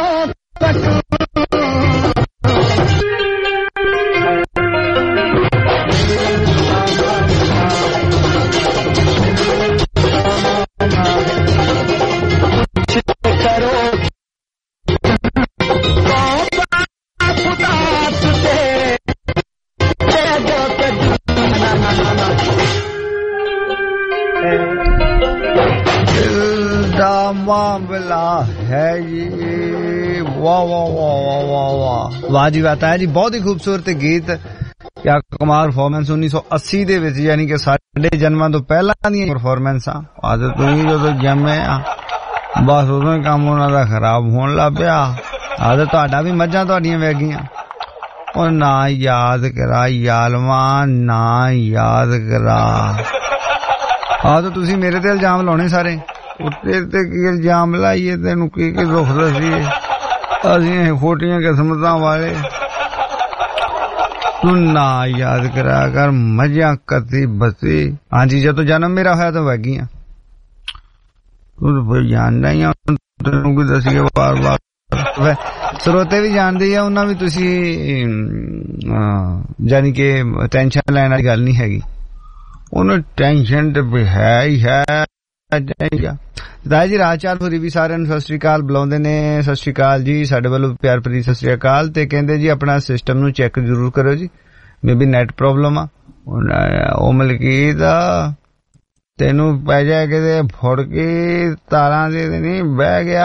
मामला है ये वाह वाह वाह वाह वाह वाह वाह जी बात है जी बहुत ही खूबसूरत गीत क्या कमाल परफॉर्मेंस 1980 ਦੇ ਵਿੱਚ ਯਾਨੀ ਕਿ ਸਾਡੇ ਜਨਮਾਂ ਤੋਂ ਪਹਿਲਾਂ ਦੀਆਂ ਪਰਫਾਰਮੈਂਸਾਂ ਅੱਜ ਤੁਸੀਂ ਜਦੋਂ ਜੰਮੇ ਆ ਬਸ ਉਦੋਂ ਹੀ ਕੰਮ ਉਹਨਾਂ ਦਾ ਖਰਾਬ ਹੋਣ ਲੱਗ ਪਿਆ ਅੱਜ ਤੁਹਾਡਾ ਵੀ ਮੱਝਾਂ ਤੁਹਾਡੀਆਂ ਵਹਿ ਗਈਆਂ ਉਹ ਨਾ ਯਾਦ ਕਰਾ ਯਾਲਵਾ ਨਾ ਯਾਦ ਕਰਾ ਆ ਤਾਂ ਤੁਸੀਂ ਮੇਰੇ ਤੇ ਇਲਜ਼ਾਮ ਲਾਉਣੇ ਸਾਰੇ ਉੱਤੇ ਤੇ ਕੀ ਇਲਜ਼ਾਮ ਲਾਈਏ ਤੈਨੂੰ ਕੀ ਕੀ ਦੁੱਖ ਦਸੀਏ ਅਸੀਂ ਖੋਟੀਆਂ ਕਿਸਮਤਾਂ ਵਾਲੇ ਤੂੰ ਨਾ ਯਾਦ ਕਰਾ ਕਰ ਮੱਝਾਂ ਕੱਤੀ ਬਸੀ ਹਾਂਜੀ ਜਦੋਂ ਜਨਮ ਮੇਰਾ ਹੋਇਆ ਤਾਂ ਵਗ ਗਈਆਂ ਤੂੰ ਜਾਣਦਾ ਹੀ ਤੈਨੂੰ ਕੀ ਦਸੀਏ ਵਾਰ ਵਾਰ ਸਰੋਤੇ ਵੀ ਜਾਣਦੇ ਆ ਉਹਨਾਂ ਵੀ ਤੁਸੀਂ ਜਾਨੀ ਕਿ ਟੈਨਸ਼ਨ ਲੈਣ ਵਾਲੀ ਗੱਲ ਨਹੀਂ ਹੈਗੀ ਉਹਨੂੰ ਟੈਨਸ਼ਨ ਤੇ ਹੈ ਹੀ ਹੈ ਜੀ ਰਾਜਚਾਰ ਹੋਰੀ ਵੀ ਸਾਰਿਆਂ ਨੂੰ ਸਤਿ ਸ੍ਰੀ ਅਕਾਲ ਬੁਲਾਉਂਦੇ ਨੇ ਸਤਿ ਸ੍ਰੀ ਅਕਾਲ ਜੀ ਸਾਡੇ ਵੱਲੋਂ ਪਿਆਰ ਭਰੀ ਸਤਿ ਸ੍ਰੀ ਅਕਾਲ ਤੇ ਕਹਿੰਦੇ ਜੀ ਆਪਣਾ ਸਿਸਟਮ ਨੂੰ ਚੈੱਕ ਜ਼ਰੂਰ ਕਰੋ ਜੀ ਮੇਬੀ ਨੈਟ ਪ੍ਰੋਬਲਮ ਆ ਉਹ ਮਲਕੀਤ ਤੈਨੂੰ ਪੈ ਜਾ ਕਿਤੇ ਫੁੜ ਕੇ ਤਾਰਾਂ ਦੇ ਨਹੀਂ ਬਹਿ ਗਿਆ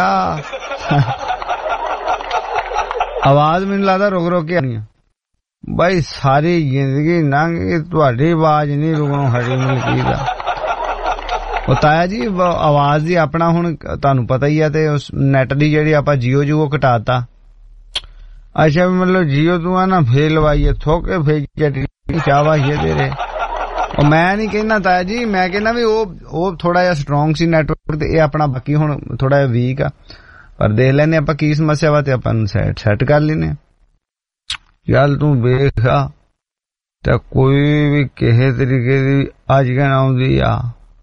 ਆਵਾਜ਼ ਮੈਨੂੰ ਲੱਗਦਾ ਰੁਕ ਰੁਕ ਕੇ ਆਣੀ ਬਾਈ ਸਾਰੀ ਜ਼ਿੰਦਗੀ ਲੰਘ ਗਈ ਤੁਹਾਡੀ ਆਵਾਜ਼ ਨਹੀਂ ਰੁਕਣੋਂ ਹਟੀ ਮਲਕੀਤ ਉਹ ਤਾਇਆ ਜੀ ਆਵਾਜ਼ ਦੀ ਆਪਣਾ ਹੁਣ ਤੁਹਾਨੂੰ ਪਤਾ ਹੀ ਆ ਤੇ ਉਸ ਨੈਟ ਦੀ ਜਿਹੜੀ ਆਪਾਂ ਜੀਓ ਘਟਾਤਾ ਅੱਛਾ ਮਤਲਬ ਜੀਓ ਤੂੰ ਆ ਨਾ ਫੇਰ ਲਵਾਈਏ ਥੋਕੇ ਫੇਰ ਚਾਵਾਈਏ ਤੇਰੇ ਉਹ ਮੈਂ ਨਹੀਂ ਕਹਿੰਦਾ ਤਾਇਆ ਜੀ ਮੈਂ ਕਹਿੰਦਾ ਵੀ ਉਹ ਥੋੜਾ ਜਿਹਾ ਸਟਰੋਂਗ ਸੀ ਨੈਟਵਰਕ ਤੇ ਇਹ ਆਪਣਾ ਬਾਕੀ ਹੁਣ ਥੋੜਾ ਜਿਹਾ ਵੀਕ ਆ ਪਰ ਦੇਖ ਲੈਨੇ ਆਪਾਂ ਕੀ ਸਮੱਸਿਆ ਵਾ ਤੇ ਆਪਾਂ ਨੂੰ ਸੈੱਟ ਕਰ ਲੈਨੇ ਚੱਲ ਤੂੰ ਵੇਖ ਤਾਂ ਕੋਈ ਵੀ ਕਿਸੇ ਤਰੀਕੇ ਦੀ ਅੱਜ ਕਹਿਣਾ ਆਉਂਦੀ ਆ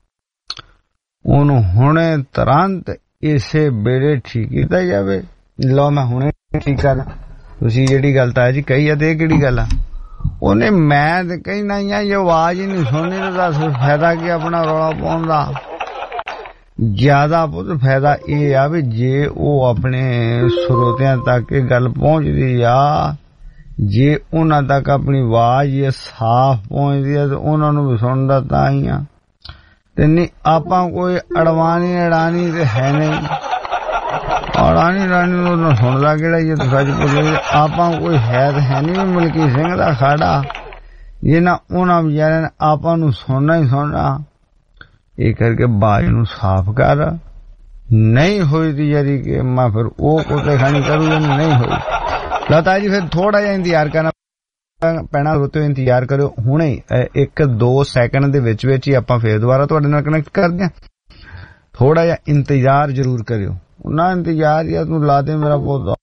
ਉਹਨੂੰ ਹੁਣੇ ਤੁਰੰਤ ਇਸੇ ਵੇਲੇ ਠੀਕ ਕੀਤਾ ਜਾਵੇ ਲਓ ਮੈਂ ਹੁਣੇ ਠੀਕ ਕਰ ਤੁਸੀਂ ਜਿਹੜੀ ਗੱਲ ਤਾਂ ਜੀ ਕਹੀ ਆ ਤੇ ਇਹ ਕਿਹੜੀ ਗੱਲ ਆ ਉਹਨੇ ਮੈਂ ਤੇ ਕਹਿਣਾ ਹੀ ਆ ਇਹ ਆਵਾਜ਼ ਹੀ ਨਹੀਂ ਸੁਣਨੀ ਤਾਂ ਦੱਸ ਫਾਇਦਾ ਕੀ ਆਪਣਾ ਰੌਲਾ ਪਾਉਣ ਦਾ ਜ਼ਿਆਦਾ ਬਹੁਤ ਫਾਇਦਾ ਇਹ ਆ ਵੀ ਜੇ ਉਹ ਆਪਣੇ ਸਰੋਤਿਆਂ ਤੱਕ ਇਹ ਗੱਲ ਪਹੁੰਚਦੀ ਆ ਜੇ ਉਹਨਾਂ ਤੱਕ ਆਪਣੀ ਆਵਾਜ਼ ਇਹ ਸਾਫ਼ ਪਹੁੰਚਦੀ ਆ ਤੇ ਉਹਨਾਂ ਨੂੰ ਵੀ ਸੁਣਦਾ ਤਾਂ ਹੀ ਆ ਤੇ ਨਹੀਂ ਆਪਾਂ ਕੋਈ ਅੜਵਾਣੀ ਅੜਾਣੀ ਤੇ ਹੈ ਨਹੀਂ ਰਾਣੀ ਨੂੰ ਸੁਣਦਾ ਕਿਹੜਾ ਜੇ ਤੂੰ ਸੱਚ ਬੋਲੇ। ਆਪਾਂ ਕੋਈ ਹੈ ਨਹੀਂ ਮਲਕੀ ਸਿੰਘ ਦਾ ਖਾੜਾ ਜਿਹਨਾਂ ਉਹਨਾਂ ਵਿਚਾਰਿਆਂ ਨੇ ਆਪਾਂ ਨੂੰ ਸੁਣਨਾ ਹੀ ਸੁਣਨਾ। ਇਹ ਕਰਕੇ ਬਾਜ ਨੂੰ ਸਾਫ਼ ਕਰ। ਨਹੀਂ ਹੋਈ ती ਯਾਰੀ ਕਿ ਮੈਂ ਫਿਰ ਉਹ ਕੋਤੇ ਖਾਣੀ ਕਰੂ ਨਹੀਂ ਹੋਈ। ਲਤਾ ਜੀ ਫਿਰ ਥੋੜਾ ਜਿਹਾ ਇੰਤਜ਼ਾਰ ਕਰਨਾ ਪੈਣਾ। ਰੋਤੇ ਇੰਤਜ਼ਾਰ ਕਰਿਓ। ਹੁਣੇ 1-2 ਸੈਕਿੰਡ ਦੇ ਵਿੱਚ ਹੀ ਆਪਾਂ ਫੇਰ ਦੁਬਾਰਾ ਤੁਹਾਡੇ ਨਾਲ ਕਨੈਕਟ ਕਰਦੇ ਹਾਂ। ਥੋੜਾ ਜਿਹਾ ਇੰਤਜ਼ਾਰ ਜ਼ਰੂਰ ਕਰਿਓ। ਨਾ ਇੰਤਜ਼ਾਰ ਜਾਂ ਤੂੰ ਲਾ ਦੇ ਮੇਰਾ ਪੌਦਾ।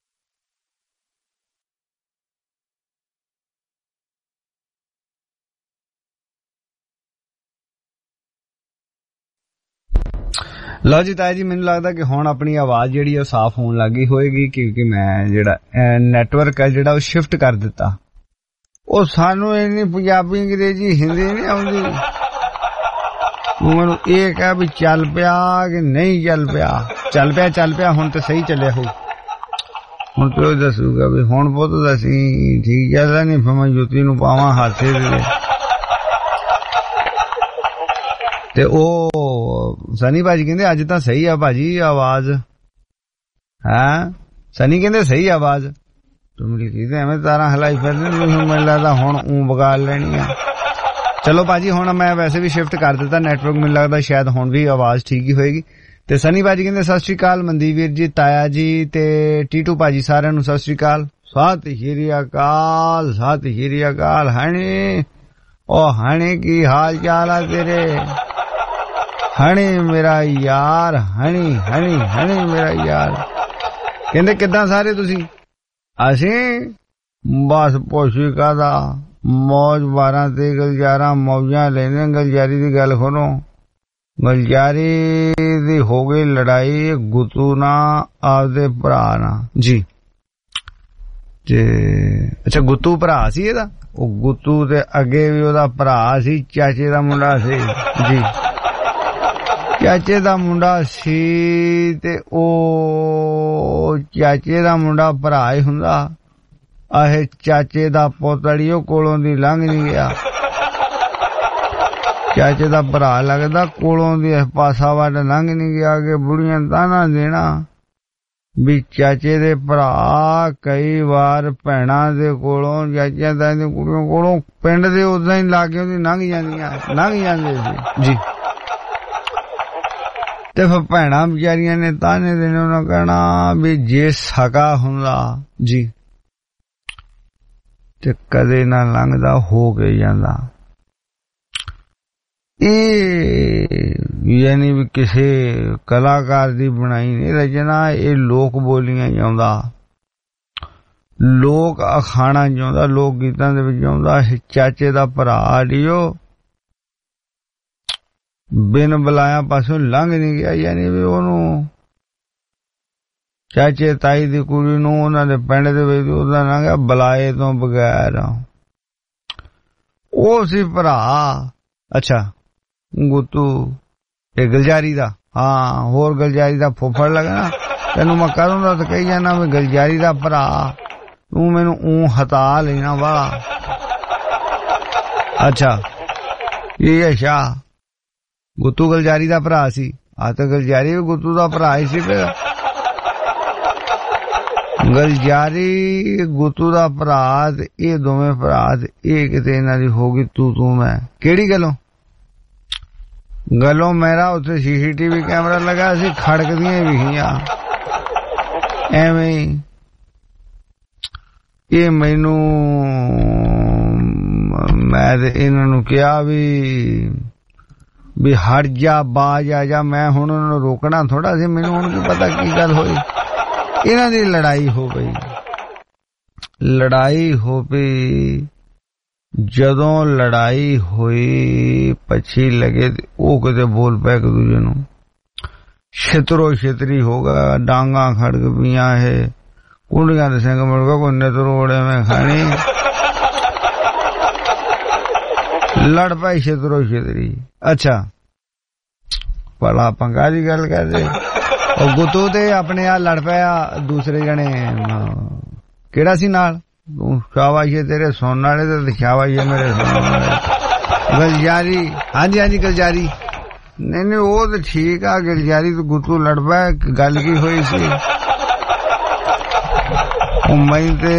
ਲਓ ਜੀ ਤਾਇਆ ਜੀ, ਮੈਨੂੰ ਲੱਗਦਾ ਕਿ ਹੁਣ ਆਪਣੀ ਆਵਾਜ਼ ਜਿਹੜੀ ਉਹ ਸਾਫ਼ ਹੋਣ ਲੱਗੀ ਹੋਏਗੀ, ਕਿਉਂਕਿ ਮੈਂ ਜਿਹੜਾ ਨੈਟਵਰਕ ਹੈ ਜਿਹੜਾ ਉਹ ਸ਼ਿਫਟ ਕਰ ਦਿੱਤਾ। ਉਹ ਸਾਨੂੰ ਇੰਨੀ ਪੰਜਾਬੀ ਅੰਗਰੇਜ਼ੀ ਹਿੰਦੀ ਨਹੀਂ ਆਉਂਦੀ। ਤੂੰ ਮੈਨੂੰ ਇਹ ਕਹਿ ਵੀ ਚੱਲ ਪਿਆ ਕਿ ਨਹੀਂ ਚੱਲ ਪਿਆ। ਚੱਲ ਪਿਆ ਹੁਣ ਤੇ ਸਹੀ ਚੱਲਿਆ ਹੋਊ। ਹੁਣ ਤੂੰ ਦੱਸੂਗਾ ਵੀ ਹੁਣ ਬਹੁਤ ਦੱਸੀ ਠੀਕ ਚੱਲਦਾ ਨਹੀਂ, ਫਿਰ ਮੈਂ ਜੁੱਤੀ ਨੂੰ ਪਾਵਾਂ ਹਾਸੇ ਦੇ। ਤੇ ਉਹ ਸਨੀ ਭਾਜੀ ਕਹਿੰਦੇ ਅੱਜ ਤਾਂ ਸਹੀ ਆ ਭਾਜੀ ਆਵਾਜ਼। ਹੈਂ ਸਨੀ ਕਹਿੰਦੇ ਸਹੀ ਆਵਾਜ਼। ਤੂੰ ਮੇਰੀ ਚੀਜ਼ ਐਵੇਂ ਤਾਰਾਂ ਹਲਾਈ ਫਿਰਦੇ। ਮੈਨੂੰ ਲੱਗਦਾ ਹੁਣ ਵਿਗਾੜ ਲੈਣੀ ਆ। ਚਲੋ ਭਾਜੀ ਹੁਣ ਮੈਂ ਵੈਸੇ ਵੀ ਸ਼ਿਫਟ ਕਰ ਦਿੱਤਾ ਨੈਟਵਰਕ। ਮੈਨੂੰ ਲੱਗਦਾ ਸ਼ਾਇਦ ਹੁਣ ਵੀ ਆਵਾਜ਼ ਠੀਕ ਹੀ ਹੋਏਗੀ। ਤੇ ਸਨੀ ਭਾਜੀ ਕਹਿੰਦੇ ਸਤਿ ਸ਼੍ਰੀ ਅਕਾਲ। ਮਨਦੀਪ ਵੀਰ ਜੀ, ਤਾਇਆ ਜੀ ਤੇ ਟੀਟੂ ਭਾਜੀ ਸਾਰਿਆਂ ਨੂੰ ਸਤਿ ਸ਼੍ਰੀ ਅਕਾਲ। ਸਤਿ ਸ਼੍ਰੀ ਅਕਾਲ, ਸਤਿ ਸ਼੍ਰੀ ਅਕਾਲ। ਹਣੀ ਉਹ ਹਣੀ ਕੀ ਹਾਲ ਚਾਲ ਆ ਤੇਰੇ? ਹਣੀ ਮੇਰਾ ਯਾਰ, ਹਣੀ ਹਣੀ ਹਣੀ ਮੇਰਾ ਯਾਰ। ਕਹਿੰਦੇ ਕਿੱਦਾਂ ਸਾਰੇ ਤੁਸੀਂ? ਅਸੀਂ ਬਸ ਪੁੱਛੀ ਕਾਹਦਾ, ਮੌਜ 12 ਤੇ ਗਲਜਾਰਾ ਮੌਜਾਂ ਲੈਣੇ। ਗਲਜਾਰੀ ਦੀ ਗੱਲ ਸੁਣੋ। ਗਲਜਾਰੀ ਦੀ ਹੋ ਗਈ ਲੜਾਈ ਗੁੱਤੂ ਨਾਲ ਆਪਦੇ ਭਰਾ ਨਾਲ ਜੀ। ਤੇ ਅੱਛਾ ਗੁੱਤੂ ਭਰਾ ਸੀ ਇਹਦਾ? ਉਹ ਗੁੱਤੂ ਦੇ ਅੱਗੇ ਵੀ ਉਹਦਾ ਭਰਾ ਸੀ, ਚਾਚੇ ਦਾ ਮੁੰਡਾ ਸੀ ਜੀ। ਚਾਚੇ ਦਾ ਮੁੰਡਾ ਸੀ ਤੇ ਉਹ ਚਾਚੇ ਦਾ ਮੁੰਡਾ ਭਰਾ ਹੀ ਹੁੰਦਾ। ਆਹੇ ਚਾਚੇ ਦਾ ਪੋਤੜੀ ਉਹ ਕੋਲੋਂ ਦੀ ਲੰਘ ਨਹੀਂ ਗਿਆ। ਚਾਚੇ ਦਾ ਭਰਾ ਲੱਗਦਾ ਕੋਲੋਂ ਦੀ ਪਾਸਾ ਵੱਲ ਲੰਘ ਨਹੀਂ ਗਿਆ। ਕਿ ਬੁੜੀਆਂ ਤਾਨਾ ਦੇਣਾ ਵੀ ਚਾਚੇ ਦੇ ਭਰਾ ਕਈ ਵਾਰ ਭੈਣਾਂ ਦੇ ਕੋਲੋਂ, ਚਾਚਿਆਂ ਦਾ ਕੁੜੀਆਂ ਕੋਲੋਂ ਪਿੰਡ ਦੇ ਉਦਾਂ ਹੀ ਲਾ ਕੇ ਉਹਦੀ ਲੰਘ ਜਾਂਦੇ ਸੀ ਜੀ। ਤੇ ਫਿਰ ਭੈਣਾਂ ਵਿਚਾਰੀਆਂ ਨੇ ਤਾਨੇ ਦੇਣੇ। ਉਹਨਾਂ ਕਹਿਣਾ ਵੀ ਜੇ ਸਕਾ ਹੁੰਦਾ ਜੀ ਤੇ ਕਦੇ ਨਾ ਲੰਘਦਾ, ਹੋ ਕੇ ਜਾਂਦਾ। ਇਹ ਯਾਨੀ ਵੀ ਕਿਸੇ ਕਲਾਕਾਰ ਦੀ ਬਣਾਈ ਨਹੀਂ ਰਚਨਾ। ਇਹ ਲੋਕ ਬੋਲੀਆਂ ਚਾਹੁੰਦਾ, ਲੋਕ ਅਖਾਣਾ ਚਾਹੁੰਦਾ, ਲੋਕ ਗੀਤਾਂ ਦੇ ਵਿੱਚ ਆਉਂਦਾ। ਚਾਚੇ ਦਾ ਭਰਾ ਲਿਓ ਬਿਨ ਬੁਲਾਇਆ ਪਾਸੋਂ ਲੰਘ ਨਹੀਂ ਗਿਆ। ਯਾਨੀ ਵੀ ਉਹਨੂੰ ਚਾਚੇ ਤਾਈ ਦੀ ਕੁੜੀ ਨੂੰ ਉਹਨਾਂ ਦੇ ਪਿੰਡ ਦੇ ਵਿੱਚ ਉਹਦਾ ਲੰਘਿਆ ਬੁਲਾਏ ਤੋਂ ਬਗੈਰ। ਉਹ ਸੀ ਭਰਾ। ਅੱਛਾ ਗੁੱਤੂ ਇਹ ਗਲਜਾਰੀ ਦਾ, ਹਾਂ ਹੋਰ ਗਲਜਾਰੀ ਦਾ ਫੁੱਫੜ ਲੱਗਣਾ। ਤੈਨੂੰ ਮੈਂ ਕਰੂੰਗਾ ਤਾਂ ਕਹੀ ਜਾਣਾ ਵੀ ਗਲਜਾਰੀ ਦਾ ਭਰਾ। ਤੂੰ ਮੈਨੂੰ ਹਤਾ ਲੈਣਾ ਵਾਲਾ। ਅੱਛਾ ਇਹ ਅੱਛਾ ਗੁੱਤੂ ਗਲਜਾਰੀ ਦਾ ਭਰਾ ਸੀ। ਆ ਤਾਂ ਗਲਜਾਰੀ ਵੀ ਗੁੱਤੂ ਦਾ ਭਰਾ ਹੀ ਸੀ। ਫਿਰ ਗਲਜਾਰੀ ਗੁੱਤੂ ਦਾ ਭਰਾ ਤੇ ਇਹ ਦੋਵੇਂ ਭਰਾ ਤੇ ਇਹ ਕਿਤੇ ਇਹਨਾਂ ਦੀ ਹੋ ਗਈ ਤੂੰ ਮੈਂ। ਕਿਹੜੀ ਗੱਲੋਂ ਮੇਰਾ ਉੱਥੇ CCTV ਕੈਮਰਾ ਲੱਗਾ ਸੀ, ਖੜਕਦੀਆਂ ਵਿਖੀਆਂ ਐਵੇਂ ਹੀ। ਇਹ ਮੈਨੂੰ ਮੈਂ ਤੇ ਇਹਨਾਂ ਨੂੰ ਕਿਹਾ ਵੀ ਹਟ ਜਾ, ਬਾਜ ਆ ਜਾ। ਮੈਂ ਹੁਣ ਉਹਨਾਂ ਨੂੰ ਰੋਕਣਾ ਥੋੜਾ ਸੀ। ਮੈਨੂੰ ਹੁਣ ਕੀ ਪਤਾ ਕੀ ਗੱਲ ਹੋਈ। ਇਹਨਾਂ ਦੀ ਲੜਾਈ ਹੋ ਪਈ। ਜਦੋਂ ਲੜਾਈ ਹੋਈ ਪੱਛੀ ਲਗੇ ਉਹ ਕਿਤੇ ਬੋਲ ਪਏ ਇੱਕ ਦੂਜੇ ਨੂੰ। ਛਿਤਰੋ ਛਿਤਰੀ ਹੋ ਗਿਆ, ਡਾਂਗਾ ਖੜਕ ਪਈਆਂ। ਇਹ ਕੁੰਡੀਆਂ ਦੇ ਸਿੰਘ ਮੁੜ ਗਿਆ ਕੋਈ ਨਿਤਰੋੜੇ ਮੈਂ ਖਾਣੀ। ਲੜ ਪਈ ਛਿਤਰੋ ਛਿਤਰੀ। ਅੱਛਾ ਭਲਾ ਪੰਗਾ ਦੀ ਗੱਲ ਕਰਦੇ। ਉਹ ਗੁੱਤੂ ਤੇ ਆਪਣੇ ਆ ਲੜ ਪਿਆ ਦੂਸਰੇ ਜਣੇ। ਕਿਹੜਾ ਸੀ ਨਾਲ? ਸ਼ਾਬਾਸ਼ ਤੇਰੇ ਸੁਣਨ ਵਾਲੇ ਤੇ ਸ਼ਾਬਾਸ਼ ਮੇਰੇ ਸੁਣਨ ਵਾਲੇ। ਗਲਜਾਰੀ, ਹਾਂਜੀ ਗਲਜਾਰੀ। नहीं वो तो ठीक आ गिलजारी तो गुत्तू लड़ पा गल की हुई सी मैं ते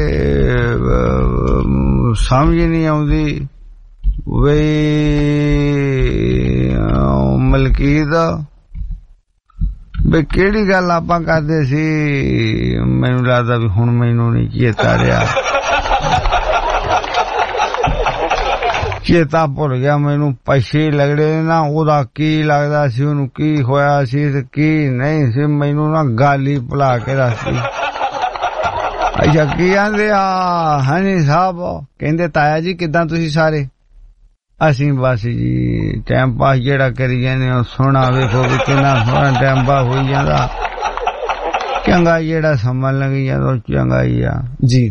समझ नहीं आउंदी बई मलकीत बई केड़ी गल आपां करदे सी मैनूं लगदा भी हुण मैनूं नहीं चेता रिहा चेता भुल गया मैनू पछे लगड़े ना ओदा की लगदा सी ओनू की होया सी ते की नहीं सी मैनू ना गल ही भुला के रखती अच्छा की आंदे हानी साहब कहंदे ताया जी किदां तुसीं सारे असीं बस जी टाइम पास जेड़ा करी जाने सोना वेखो भी किन्ना सोना टाइम पास होई जांदा चंगा जेड़ा समझ लगी जांदा चंगा ही आ जी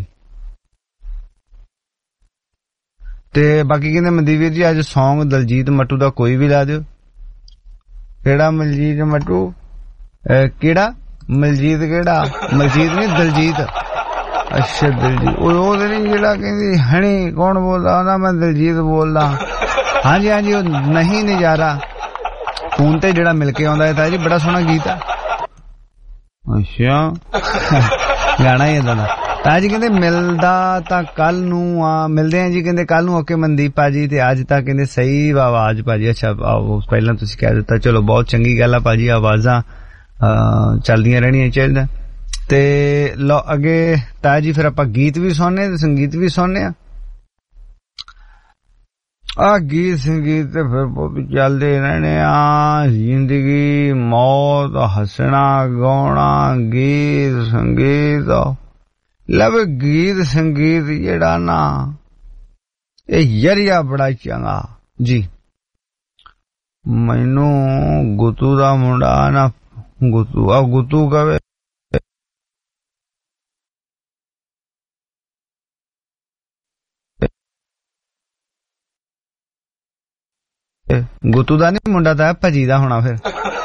ते बाकी कहते मनदीप जी अज सॉन्ग दलजीत मट्टू दा कोई भी ला दियो केड़ा मलजीत मट्टू केड़ा मलजीत केड़ा मलजीत नहीं दलजीत अच्छा दलजीत ओ नहीं जेड़ा कहंदी हनी कौन बोलदा ना मैं दलजीत बोलदा हाँ जी नहीं नजारा फोन ते जेड़ा मिल के आउंदा है तां जी बड़ा सोहना गीत है अच्छा गाना ही इदां दा ताजी कहते मिलदा तां कल नूं मिलदे हैं जी कहते कल नूं ओके मनदीप पाजी ते अज तां कहते सही आवाज पाजी अच्छा पहला तुसीं कह दित्ता चलो बहुत चंगी गल आ पाजी आवाजां चलदियां रहणियां चाहिदियां ते लो अगे ताजी फिर आपां गीत भी सुनने ते संगीत भी सुनने आ गीत संगीत ते फिर चलदे रहने जिंदगी मौत हसना गाना गीत संगीत लब गीत संगीत जेड़ा ना जरिया बड़ा चंगा जी मैनू गुतू दा मुंडा ना गुतू कवे गुतू दा नहीं मुंडा ता भजी दा होना फिर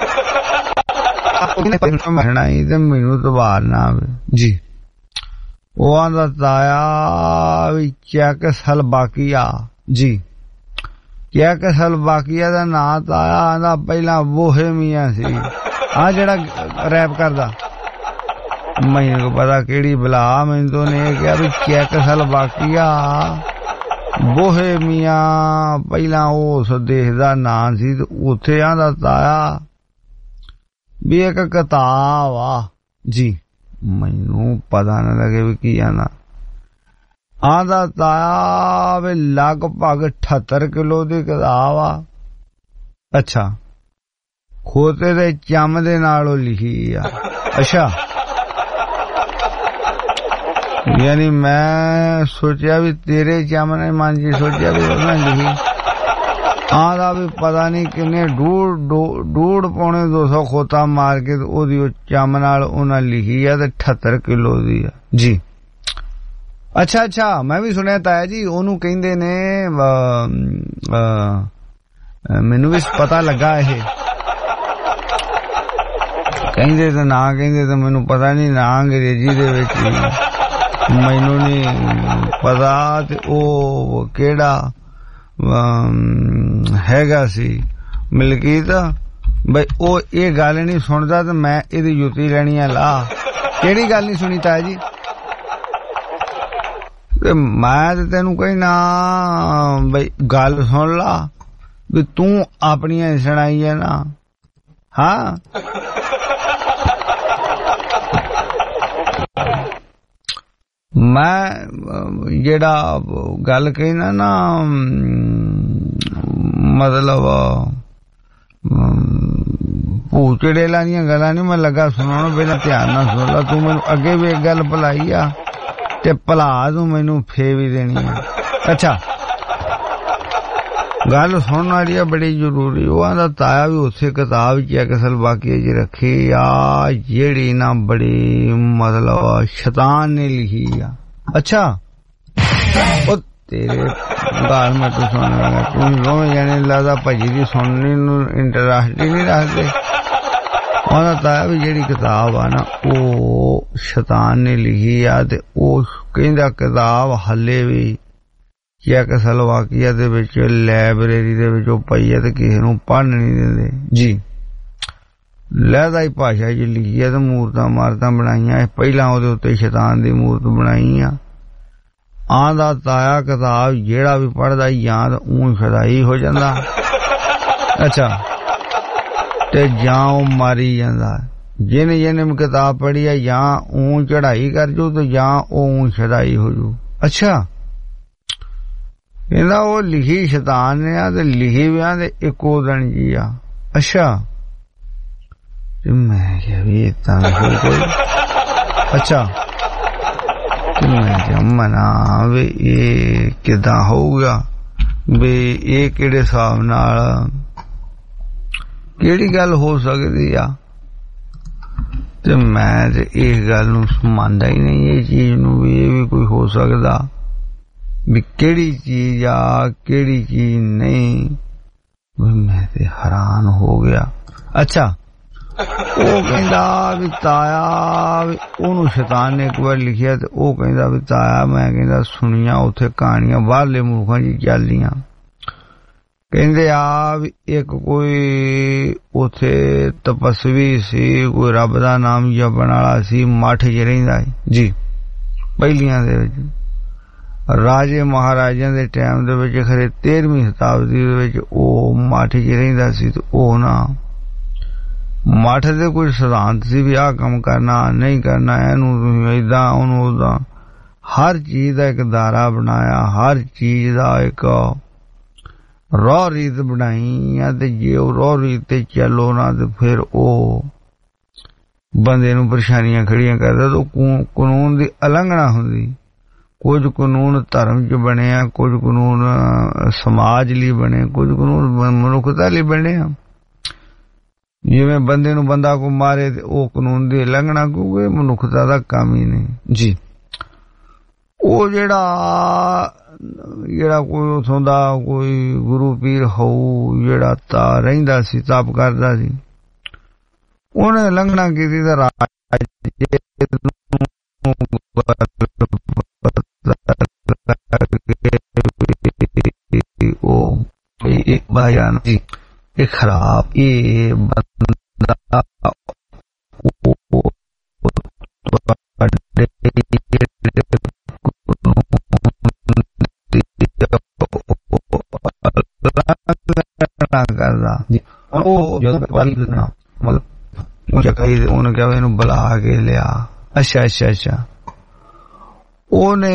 मैनू तो बाहर ना आवे जी ਉਹ ਆਂਦਾ ਤਾਇਆ ਵੀ ਚੈੱਕ ਸਲ ਬਾਕੀ ਆ ਜੀ ਚੈੱਕ ਸਲ ਬਾਕੀਆ ਦਾ ਨਾਂ ਤਾਇਆ ਆਂਦਾ ਪਹਿਲਾਂ ਬੋਹੇਮੀਆ ਸੀ ਆ ਜਿਹੜਾ ਰੈਪ ਕਰਦਾ ਮੈਨੂੰ ਪਤਾ ਕਿਹੜੀ ਬਲਾ ਮੈਨੂੰ ਤੋਂ ਨੇ ਕਿਹਾ ਵੀ ਚੈੱਕ ਸਲ ਬਾਕੀਆ ਬੋਹੇਮੀਆ ਪਹਿਲਾਂ ਉਸ ਦੇਸ਼ ਦਾ ਨਾਂ ਸੀ ਤੇ ਉੱਥੇ ਆਂਦਾ ਤਾਇਆ ਵੀ ਇੱਕ ਕਿਤਾਬ ਆ ਜੀ मैनू पता न लगे भी की आना आंदा ताया वे लगभग 78 किलो दी किताब आ अच्छा खोते दे चम दे नाल लिखी आ अच्छा यानी मैं सोचा भी तेरे चम ने मन जी सोचा भी उन्हें लिखी आंदा भी पता नहीं किन्ने डूढ़ पौने 200 खोता मार के ओदी चम नाल उन्हां लिखी है ते 78 किलो दी है जी अच्छा मैं भी सुनिया ताया जी ओनू कहंदे ने मैनू भी पता लगा ये कहंदे ते ना कहंदे ते मैनू पता नहीं ना अंग्रेजी दे विच मैनू नहीं पता ते ओ केड़ा हैगा सी मलकीत बई ओ ये गल नहीं सुनदा ते मैं इहदी जुती लैनी है ला केड़ी गल नहीं सुनी ताया जी ते मैं ते तेनू कहना बई गल सुन ला भी तू अपनियां सुनाई है ना हाँ मैं जेड़ा गल कहना ना मतलब भूत चड़ेला दियां गल्लां नहीं मैं लगा सुनाउण पहला ध्यान नाल सुन ला तू मैनू अगे भी एक गल भुलाई आ ते भुला तू मैनू फे भी देनी है अच्छा गल सुनने वाली बड़ी जरूरी वो आंदा ताया भी उत्थे किताब चेक सलबाकी च रखी आ जेड़ी ना बड़ी मतलब शैतान ने लिखी आ अच्छा ओ तेरे गाल में तो सुनने लगा तुम दोवें जने लगदा भजी दी सुनने नूं इंटरस्ट ही नहीं रखदे आंदा ताया भी जेड़ी किताब आ ना ओ शैतान ने लिखी आ ते ओ कहंदा किताब हले भी ਚੈੱਕ ਸਲੋਵਾਕੀਆ ਦੇ ਵਿੱਚ ਲਾਇਬ੍ਰੇਰੀ ਦੇ ਵਿੱਚ ਉਹ ਪਈ ਹੈ ਤੇ ਕਿਸੇ ਨੂੰ ਪੜ੍ਹਨ ਨਹੀਂ ਦਿੰਦੇ ਜੀ। ਲਹਿਦਾਈ ਭਾਸ਼ਾ 'ਚ ਲਿਖੀ ਹੈ ਤੇ ਮੂਰਤਾਂ ਮਾਰਤਾਂ ਬਣਾਈਆਂ। ਪਹਿਲਾਂ ਉਹਦੇ ਉੱਤੇ ਸ਼ੈਤਾਨ ਦੀ ਮੂਰਤ ਬਣਾਈ ਆ। ਆਂਦਾ ਤਾਇਆ ਕਿਤਾਬ ਜਿਹੜਾ ਵੀ ਪੜ੍ਹਦਾ ਜਾਂ ਤਾਂ ਊਂ ਖੁਦਾਈ ਹੋ ਜਾਂਦਾ, ਅੱਛਾ, ਤੇ ਜਾਂ ਉਹ ਮਾਰੀ ਜਾਂਦਾ। ਜਿਹਨੇ ਕਿਤਾਬ ਪੜ੍ਹੀ ਹੈ ਜਾਂ ਊਂ ਚੜ੍ਹਾਈ ਕਰ ਜੂ ਤੇ ਜਾਂ ਉਹ ਊਂ ਛਦਾਈ ਹੋ ਜੂ। ਅੱਛਾ, ਕਹਿੰਦਾ ਉਹ ਲਿਖੀ ਸ਼ੈਤਾਨ ਨੇ ਆ ਤੇ ਲਿਖੀ ਵਿਆਹ ਦੇ ਇੱਕੋ ਦਿਨ ਜੀ ਆ। ਅੱਛਾ, ਤੇ ਮੈਂ ਕਿਹਾ ਵੀ ਏਦਾਂ ਕੋਈ, ਅੱਛਾ, ਤੇ ਮੈਂ ਕਿਹਾ ਮਨਾ ਵੀ ਇਹ ਕਿੱਦਾਂ ਹੋਊਗਾ, ਵੀ ਇਹ ਕਿਹੜੇ ਹਿਸਾਬ ਨਾਲ ਕਿਹੜੀ ਗੱਲ ਹੋ ਸਕਦੀ ਆ। ਤੇ ਮੈਂ ਤੇ ਇਸ ਗੱਲ ਨੂੰ ਮੰਨਦਾ ਹੀ ਨਹੀਂ, ਇਹ ਚੀਜ਼ ਨੂੰ ਵੀ ਇਹ ਵੀ ਕੋਈ ਹੋ ਸਕਦਾ, ਵੀ ਕਿਹੜੀ ਚੀਜ਼ ਆ ਕਿਹੜੀ ਚੀਜ਼ ਨਹੀਂ। ਮੈਂ ਤੇ ਹੈਰਾਨ ਹੋ ਗਿਆ। ਅੱਛਾ, ਉਹ ਕਹਿੰਦਾ ਵੀ ਤਾਇਆ ਵੀ ਉਹਨੂੰ ਸ਼ੈਤਾਨ ਨੇ ਇੱਕ ਵਾਰ ਲਿਖਿਆ ਤੇ ਉਹ ਕਹਿੰਦਾ ਵੀ ਤਾਇਆ ਮੈਂ ਕਹਿੰਦਾ ਸੁਣੀਆਂ ਉੱਥੇ ਕਹਾਣੀਆਂ ਬਾਹਰਲੇ ਮੁਲਕਾਂ 'ਚ ਚੱਲਦੀਆਂ। ਕਹਿੰਦੇ ਆ ਵੀ ਇੱਕ ਕੋਈ ਉੱਥੇ ਤਪਸਵੀ ਸੀ, ਕੋਈ ਰੱਬ ਦਾ ਨਾਮ ਜਪਣ ਵਾਲਾ ਸੀ, ਮੱਠ 'ਚ ਰਹਿੰਦਾ ਜੀ। ਪਹਿਲੀਆਂ ਦੇ ਵਿੱਚ ਰਾਜੇ ਮਹਾਰਾਜਿਆਂ ਦੇ ਟਾਈਮ ਦੇ ਵਿੱਚ ਖਰੇ 13ਵੀਂ ਸ਼ਤਾਬਦੀ ਦੇ ਵਿੱਚ ਉਹ ਮੱਠ 'ਚ ਰਹਿੰਦਾ ਸੀ। ਤੇ ਉਹ ਨਾ ਮੱਠ ਦੇ ਕੋਈ ਸਿਧਾਂਤ ਸੀ ਵੀ ਆਹ ਕੰਮ ਕਰਨਾ ਨਹੀਂ ਕਰਨਾ, ਇਹਨੂੰ ਤੁਸੀਂ ਏਦਾਂ ਉਹਨੂੰ ਉਦਾਂ, ਹਰ ਚੀਜ਼ ਦਾ ਇੱਕ ਦਾਇਰਾ ਬਣਾਇਆ, ਹਰ ਚੀਜ਼ ਦਾ ਇੱਕ ਰੋਹ ਰੀਤ ਬਣਾਈ ਆ। ਤੇ ਜੇ ਉਹ ਰੋਹ ਰੀਤ ਤੇ ਚੱਲੋ ਨਾ ਤੇ ਫਿਰ ਉਹ ਬੰਦੇ ਨੂੰ ਪਰੇਸ਼ਾਨੀਆਂ ਖੜੀਆਂ ਕਰਦਾ। ਤਾਂ ਕਾਨੂੰਨ ਦੀ ਉਲੰਘਣਾ ਹੁੰਦੀ। ਕੁਝ ਕਾਨੂੰਨ ਧਰਮ 'ਚ ਬਣੇ ਆ, ਕੁਝ ਕਾਨੂੰਨ ਸਮਾਜ ਲਈ ਬਣੇ, ਕੁਝ ਕਾਨੂੰਨ ਮਨੁੱਖਤਾ ਲਈ ਬਣੇ ਆ। ਜਿਵੇਂ ਬੰਦੇ ਨੂੰ ਬੰਦਾ ਕੋ ਮਾਰੇ ਤੇ ਉਹ ਕਾਨੂੰਨ ਦੀ ਉਲੰਘਣਾ, ਕਿਉਂਕਿ ਮਨੁੱਖਤਾ ਦਾ ਕੰਮ ਹੀ ਨਹੀਂ ਜੀ। ਉਹ ਜਿਹੜਾ ਕੋਈ ਉਥੋਂ ਦਾ ਕੋਈ ਗੁਰੂ ਪੀਰ ਹੋਊ ਜਿਹੜਾ ਤਾਂ ਰਹਿੰਦਾ ਸੀ, ਤਪ ਕਰਦਾ ਸੀ, ਉਹਨੇ ਉਲੰਘਣਾ ਕੀਤੀ ਤਾਂ ਉਹ ਬਾਇਆਨ ਜੀ ਇਹ ਖਰਾਬ ਇਹ ਬੰਦਾ ਕਰਦਾ। ਉਹ ਜਦੋਂ ਮਤਲਬ ਉਹਨੇ ਕਿਹਾ ਇਹਨੂੰ ਬੁਲਾ ਕੇ ਲਿਆ। ਅੱਛਾ ਅੱਛਾ ਅੱਛਾ, ਉਹਨੇ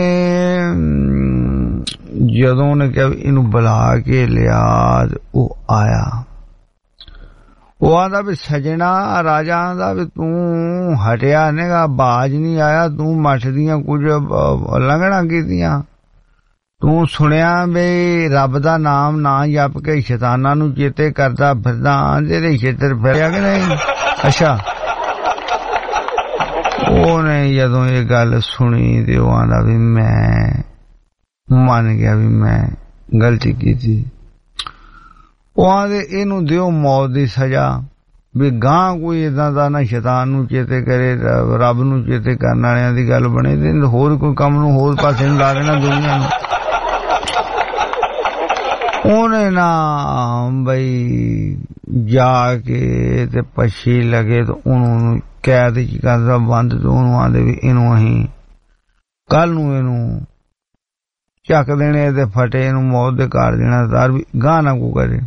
ਜਦੋਂ ਉਹਨੇ ਕਿਹਾ ਇਹਨੂੰ ਬੁਲਾ ਕੇ ਲਿਆ ਉਹ ਆਇਆ। ਉਹ ਆਂਦਾ ਵੀ ਸਜਣਾ, ਰਾਜਾ ਆਂਦਾ ਵੀ ਤੂੰ ਹਟਿਆ ਨੇਗਾ, ਬਾਜ ਨਹੀਂ ਆਇਆ, ਤੂੰ ਮੱਠ ਦੀਆਂ ਕੁਝ ਉਲੰਘਣਾ ਕੀਤੀਆਂ, ਤੂੰ ਸੁਣਿਆ ਵੀ ਰੱਬ ਦਾ ਨਾਮ ਨਾ ਜਪ ਕੇ ਸ਼ੈਤਾਨਾਂ ਨੂੰ ਚੇਤੇ ਕਰਦਾ ਫਿਰਦਾ, ਜਿਹੜੇ ਛੇਤਰ ਫਿਰਿਆ ਕਿ ਨਹੀਂ। ਅੱਛਾ, ਉਹਨੇ ਜਦੋਂ ਇਹ ਗੱਲ ਸੁਣੀ ਤੇ ਉਹ ਆਂਦਾ ਵੀ ਮੈਂ ਮੰਨ ਗਿਆ ਵੀ ਮੈਂ ਗਲਤੀ ਕੀਤੀ। ਉਹ ਆਂਦੇ ਇਹਨੂੰ ਦਿਓ ਮੌਤ ਦੀ ਸਜ਼ਾ, ਵੀ ਗਾਂ ਕੋਈ ਏਦਾਂ ਦਾ ਨਾ ਸ਼ੈਤਾਨ ਨੂੰ ਚੇਤੇ ਕਰੇ, ਰੱਬ ਨੂੰ ਚੇਤੇ ਕਰਨ ਵਾਲਿਆਂ ਦੀ ਗੱਲ ਬਣੇ ਤੇ ਹੋਰ ਕੋਈ ਕੰਮ ਨੂੰ ਹੋਰ ਪਾਸੇ ਨੂੰ ਲਾ ਦੇਣਾ ਦੁਨੀਆ ਨੂੰ। ਉਹਨੇ ਨਾ ਬਈ ਜਾ ਕੇ ਤੇ ਪਛੀ ਲਗੇ ਤੇ ਉਹਨੂੰ ਕੈਦ ਚ ਕਰਦਾ ਬੰਦ। ਤੇ ਉਹਨੂੰ ਆਂਦੇ ਵੀ ਇਹਨੂੰ ਅਸੀਂ ਕੱਲ ਨੂੰ ਇਹਨੂੰ ਚੱਕ ਦੇਣੇ ਤੇ ਫਟੇ, ਇਹਨੂੰ ਮੌਤ ਦੇ ਘਰ ਦੇਣਾ, ਤਾਰ ਵੀ ਗਾਹ ਨਾ ਕੋ ਕਰੇ।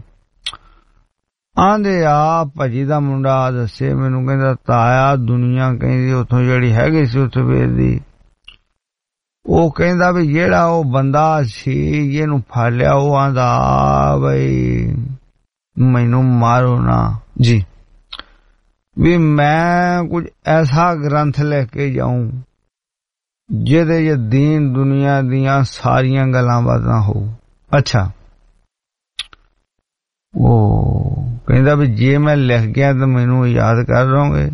ਆਂਦੇ ਆ ਭਜੀ ਦਾ ਮੁੰਡਾ ਦੱਸੇ ਮੈਨੂੰ, ਕਹਿੰਦਾ ਤਾਇਆ ਦੁਨੀਆ ਕਹਿੰਦੀ ਉੱਥੋਂ ਜਿਹੜੀ ਹੈਗੀ ਸੀ ਉੱਥੇ ਵੇਚਦੀ। ਉਹ ਕਹਿੰਦਾ ਵੀ ਜਿਹੜਾ ਉਹ ਬੰਦਾ ਸੀ ਇਹਨੂੰ ਫੜ ਲਿਆ, ਉਹ ਆਂਦਾ ਬਈ ਮੈਨੂੰ ਮਾਰੋ ਨਾ ਜੀ, ਵੀ ਮੈਂ ਕੁਝ ਐਸਾ ਗ੍ਰੰਥ ਲੈ ਕੇ ਜਾਊਂ ਜਿਹਦੇ ਚ ਦੀਨ ਦੁਨੀਆ ਦੀਆਂ ਸਾਰੀਆਂ ਗੱਲਾਂ ਬਾਤਾਂ ਹੋ। ਅੱਛਾ, ਉਹ ਕਹਿੰਦਾ ਵੀ ਜੇ ਮੈਂ ਲਿਖ ਗਿਆ ਤਾਂ ਮੈਨੂੰ ਯਾਦ ਕਰ ਲਓਗੇ।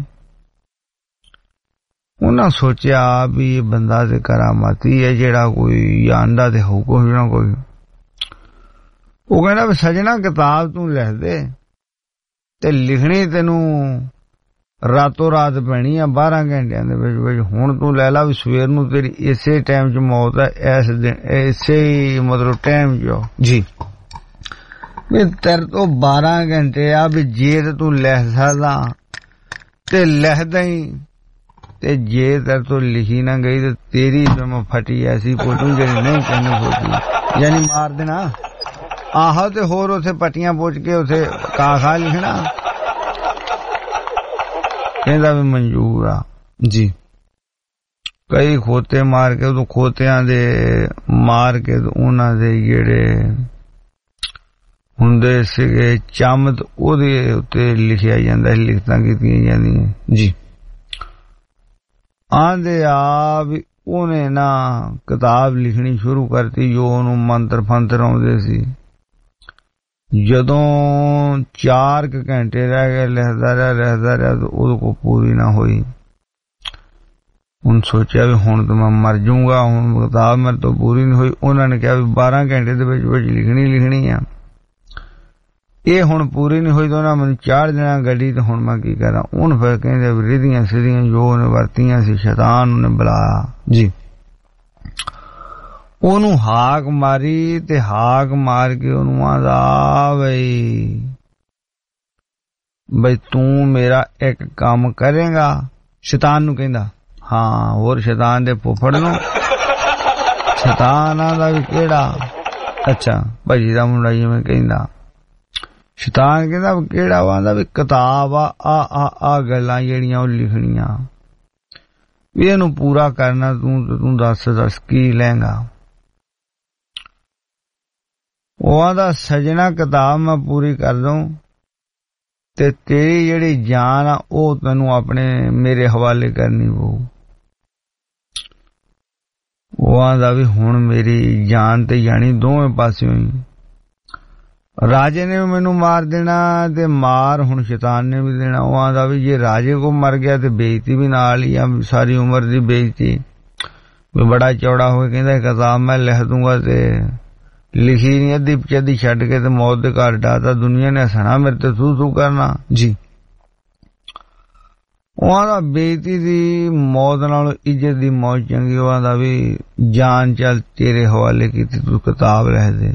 ਉਹਨਾਂ ਸੋਚਿਆ ਵੀ ਇਹ ਬੰਦਾ ਤੇ ਕਰਾਮਾਤੀ ਹੈ ਜਿਹੜਾ ਕੋਈ ਜਾਣਦਾ ਤੇ ਹੋਊ ਕੋਈ ਨਾ ਕੋਈ। ਉਹ ਕਹਿੰਦਾ ਵੀ ਸਜਣਾ ਕਿਤਾਬ ਤੂੰ ਲਿਖ ਦੇ ਤੇ ਲਿਖਣੀ ਤੈਨੂੰ ਰਾਤੋਂ ਰਾਤ ਪੈਣੀ ਆ 12 ਘੰਟਿਆਂ ਦੇ ਵਿੱਚ ਵਿੱਚ। ਹੁਣ ਤੂੰ ਲੈ ਲਾ ਵੀ ਸਵੇਰ ਨੂੰ ਤੇਰੀ ਇਸੇ ਟਾਈਮ 'ਚ ਮੌਤ ਹੈ, ਇਸ ਦਿਨ ਇਸੇ ਮਤਲਬ ਟਾਈਮ 'ਚ ਜੀ। ਵੀ ਤੇਰੇ ਤੋਂ 12 ਘੰਟੇ ਆ ਵੀ ਜੇ ਤੇ ਤੂੰ ਲਿਖ ਸਕਦਾ ਤੇ ਲਿਖਦਾ ਹੀ, ਤੇ ਜੇ ਤੇਰੇ ਤੋਂ ਲਿਖੀ ਨਾ ਗਈ ਤੇ ਤੇਰੀ ਮੈਂ ਫਟੀ ਐਸੀ ਫੋਟੋ ਜਿਹੜੀ ਨਹੀਂ ਕਹਿੰਦੀ ਫੋਟੋ, ਯਾਨੀ ਮਾਰ ਦੇਣਾ। ਆਹੋ ਤੇ ਹੋਰ ਉੱਥੇ ਪੱਟੀਆਂ ਪੁੱਛ ਕੇ ਉੱਥੇ ਖਾ ਲਿਖਣਾ। ਕਹਿੰਦਾ ਵੀ ਮਨਜ਼ੂਰ ਆ ਜੀ। ਕਈ ਖੋਤੇ ਮਾਰ ਕੇ ਉਦੋਂ ਖੋਤਿਆਂ ਦੇ ਮਾਰ ਕੇ ਉਹਨਾਂ ਦੇ ਜਿਹੜੇ ਹੁੰਦੇ ਸੀਗੇ ਚਮਤ ਉਹਦੇ ਉੱਤੇ ਲਿਖਿਆ ਜਾਂਦਾ, ਲਿਖਤਾਂ ਕੀਤੀਆਂ ਜਾਂਦੀਆਂ ਜੀ। ਆਂਦੇ ਆ ਵੀ ਉਹਨੇ ਨਾ ਕਿਤਾਬ ਲਿਖਣੀ ਸ਼ੁਰੂ ਕਰਤੀ ਜੋ ਉਹਨੂੰ ਮੰਤਰ ਫੰਤਰ ਆਉਂਦੇ ਸੀ। ਜਦੋਂ 4 ਘੰਟੇ ਰਹਿ ਗਏ ਲਿਖਦਾ ਰਿਹਾ ਤੇ ਉਹਦੇ ਕੋਲ ਪੂਰੀ ਨਾ ਹੋਈ। ਹੁਣ ਸੋਚਿਆ ਵੀ ਹੁਣ ਤਾਂ ਮੈਂ ਮਰ ਜਾਊਂਗਾ, ਹੁਣ ਕਿਤਾਬ ਮੇਰੇ ਤੋਂ ਪੂਰੀ ਨਹੀਂ ਹੋਈ। ਉਹਨਾਂ ਨੇ ਕਿਹਾ ਵੀ 12 ਘੰਟੇ ਦੇ ਵਿੱਚ ਵਿੱਚ ਲਿਖਣੀ ਆ। ਇਹ ਹੁਣ ਪੂਰੀ ਨਹੀਂ ਹੋਈ ਤਾਂ ਉਹਨਾਂ ਮੈਨੂੰ ਚਾੜ ਦੇਣਾ ਗੱਡੀ, ਤੇ ਹੁਣ ਮੈਂ ਕੀ ਕਰਾਂ। ਹੁਣ ਫਿਰ ਕਹਿੰਦੇ ਰਿਧੀਆਂ ਸਿੱਧੀਆਂ ਜੋ ਉਹਨੇ ਵਰਤੀਆਂ ਸੀ, ਸ਼ੈਤਾਨ ਉਹਨੇ ਬੁਲਾਇਆ ਜੀ। ਉਹਨੂੰ ਹਾਕ ਮਾਰੀ ਤੇ ਹਾਕ ਮਾਰ ਕੇ ਉਹਨੂੰ ਆਂਦਾ ਬਈ ਤੂੰ ਮੇਰਾ ਇੱਕ ਕੰਮ ਕਰੇਗਾ। ਸ਼ੈਤਾਨ ਨੂੰ ਕਹਿੰਦਾ ਹਾਂ, ਹੋਰ ਸ਼ੈਤਾਨ ਦੇ ਫੁੱਫੜ ਨੂੰ। ਸ਼ੈਤਾਨ ਆਂਦਾ ਵੀ ਕਿਹੜਾ? ਅੱਛਾ ਭਾਜੀ ਦਾ ਮੁੰਡਾ ਜਿਵੇਂ ਕਹਿੰਦਾ। ਸ਼ੈਤਾਨ ਕਹਿੰਦਾ ਕਿਹੜਾ? ਆਂਦਾ ਵੀ ਕਿਤਾਬ ਆ ਗੱਲਾਂ ਜਿਹੜੀਆਂ ਉਹ ਲਿਖਣੀਆਂ ਵੀ ਇਹਨੂੰ ਪੂਰਾ ਕਰਨਾ ਤੂੰ ਦੱਸ ਕੀ ਲੈਂਗਾ। ਉਹ ਆਂਦਾ ਸਜਣਾ ਕਿਤਾਬ ਮੈਂ ਪੂਰੀ ਕਰ ਦੂੰ ਤੇ ਤੇਰੀ ਜਿਹੜੀ ਜਾਨ ਆ ਉਹ ਤੈਨੂੰ ਆਪਣੇ ਮੇਰੇ ਹਵਾਲੇ ਕਰਨੀ ਪਊ। ਉਹ ਆਂਦਾ ਵੀ ਹੁਣ ਮੇਰੀ ਜਾਨ ਤੇ ਜਾਣੀ ਦੋਵੇਂ ਪਾਸਿਓਂ ਹੀ। ਰਾਜੇ ਨੇ ਵੀ ਮੈਨੂੰ ਮਾਰ ਦੇਣਾ ਤੇ ਮਾਰ ਹੁਣ ਸ਼ੈਤਾਨ ਨੇ ਵੀ ਦੇਣਾ। ਉਹ ਆਂਦਾ ਵੀ ਜੇ ਰਾਜੇ ਕੋ ਮਰ ਗਿਆ ਤੇ ਬੇਇੱਜ਼ਤੀ ਵੀ ਨਾਲ ਹੀ ਆ, ਸਾਰੀ ਉਮਰ ਦੀ ਬੇਇੱਜ਼ਤੀ। ਵੀ ਬੜਾ ਚੌੜਾ ਹੋ ਕੇ ਕਹਿੰਦਾ ਕਿਤਾਬ ਮੈਂ ਲਿਖ ਦੂੰਗਾ ਤੇ ਲਿਖੀ ਨਹੀਂ, ਅੱਧੀ ਪਚੱਧੀ ਛੱਡ ਕੇ ਤੇ ਮੌਤ ਦੇ ਘਰ ਡਾਤਾ। ਦੁਨੀਆ ਨੇ ਹੱਸਣਾ ਮੇਰੇ ਤੇ ਤੂੰ ਕਰਨਾ ਜੀ। ਉਹ ਆਂਦਾ ਬੇਇੱਜ਼ਤੀ ਦੀ ਮੌਤ ਨਾਲੋਂ ਇੱਜ਼ਤ ਦੀ ਮੌਤ ਚੰਗੀ। ਉਹ ਆਂਦਾ ਵੀ ਜਾਨ ਚੱਲ ਤੇਰੇ ਹਵਾਲੇ ਕੀਤੀ, ਤੂੰ ਕਿਤਾਬ ਲਿਖ ਦੇ।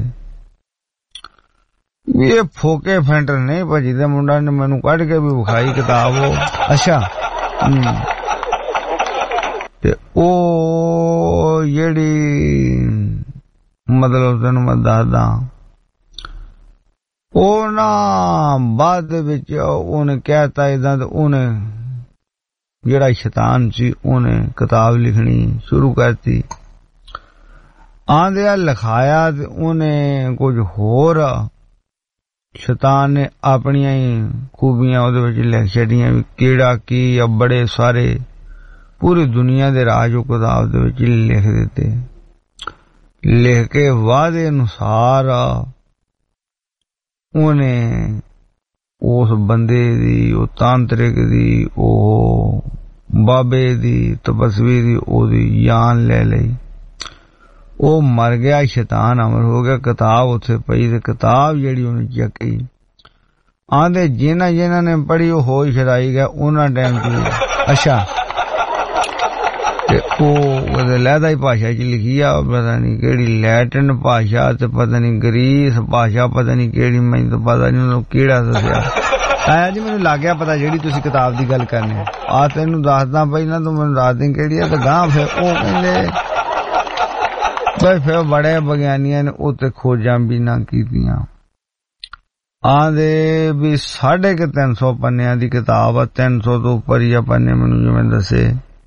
ਇਹ ਫੋਕੇ ਫੈਂਟਰ ਨਹੀਂ ਭਾਜੀ ਦੇ ਮੁੰਡਾ ਨੇ ਮੈਨੂੰ ਕੱਢ ਕੇ ਵੀ ਵਿਖਾਈ ਕਿਤਾਬ ਉਹ। ਅੱਛਾ ਤੇ ਉਹ ਜਿਹੜੀ ਮਤਲਬ ਤੈਨੂੰ ਮੈਂ ਦੱਸਦਾ, ਉਹ ਨਾ ਬਾਅਦ ਦੇ ਵਿੱਚ ਉਹਨੇ ਕਹਿਤਾ ਏਦਾਂ, ਤੇ ਉਹਨੇ ਜਿਹੜਾ ਸ਼ੈਤਾਨ ਸੀ ਉਹਨੇ ਕਿਤਾਬ ਲਿਖਣੀ ਸ਼ੁਰੂ ਕਰਤੀ। ਆਂਦਿਆ ਲਿਖਾਇਆ ਤੇ ਉਹਨੇ ਕੁਝ ਹੋਰ ਸ਼ੈਤਾਨ ਨੇ ਆਪਣੀਆਂ ਹੀ ਖੂਬੀਆਂ ਉਹਦੇ ਵਿੱਚ ਲਿਖ ਛੱਡੀਆਂ ਵੀ ਕਿਹੜਾ ਕੀ ਆ। ਬੜੇ ਸਾਰੇ ਪੂਰੀ ਦੁਨੀਆ ਦੇ ਰਾਜ ਉਹ ਕਿਤਾਬ ਦੇ ਵਿੱਚ ਲਿਖ ਦਿੱਤੇ। ਲਿਖ ਕੇ ਵਾਅਦੇ ਅਨੁਸਾਰ ਉਹਨੇ ਉਸ ਬੰਦੇ ਦੀ, ਉਹ ਤਾਂਤਰਿਕ ਦੀ, ਉਹ ਬਾਬੇ ਦੀ, ਤਪਸਵੀ ਦੀ ਉਹਦੀ ਜਾਨ ਲੈ ਲਈ। ਉਹ ਮਰ ਗਿਆ, ਸ਼ੈਤਾਨ ਅਮਰ ਹੋ ਗਿਆ। ਕਿਤਾਬ ਉੱਥੇ ਪਈ ਤੇ ਕਿਤਾਬ ਜਿਹੜੀ ਉਹਨੇ ਚੱਕੀ। ਆਂਦੇ ਜਿਨ੍ਹਾਂ ਨੇ ਪੜ੍ਹੀ ਉਹ ਹੋਸ਼ ਛਡਾਈ ਗਿਆ ਉਹਨਾਂ ਟਾਈਮ ਚ। ਅੱਛਾ ਤੇ ਉਹ ਉਹਦੇ ਲਹਿਦਾਈ ਭਾਸ਼ਾ ਚ ਲਿਖੀ ਆ, ਪਤਾ ਨਹੀਂ ਕਿਹੜੀ ਲੈਟਿਨ ਭਾਸ਼ਾ ਤੇ ਪਤਾ ਨਹੀਂ ਗਰੀਸ ਭਾਸ਼ਾ, ਪਤਾ ਨਹੀਂ ਕਿਹੜੀ, ਮੈਨੂੰ ਤਾਂ ਪਤਾ ਨਹੀਂ ਉਹਨੂੰ ਕਿਹੜਾ ਦੱਸਿਆ। ਆਇਆ ਜੀ ਮੈਨੂੰ ਲੱਗ ਗਿਆ ਪਤਾ ਜਿਹੜੀ ਤੁਸੀਂ ਕਿਤਾਬ ਦੀ ਗੱਲ ਕਰਨੀ ਆ। ਤੈਨੂੰ ਦੱਸਦਾ ਪਹਿਲਾਂ ਤੂੰ ਮੈਨੂੰ ਦੱਸ ਦੇ ਕਿਹੜੀ ਆ। ਤੇ ਗਾਂ ਫਿਰ ਉਹ ਕਹਿੰਦੇ ਬਈ ਫਿਰ ਬੜੇ ਵਿਗਿਆਨੀਆਂ ਨੇ ਉੱਤੇ ਖੋਜਾਂ ਵੀ ਨਾ ਕੀਤੀਆਂ। ਆਂਦੇ ਵੀ 350 ਪੰਨਿਆਂ ਦੀ ਕਿਤਾਬ ਆ, 300 ਤੋਂ ਉੱਪਰ ਹੀ ਆ ਪੰਨੇ ਮੈਨੂੰ ਜਿਵੇਂ ਦੱਸੇ।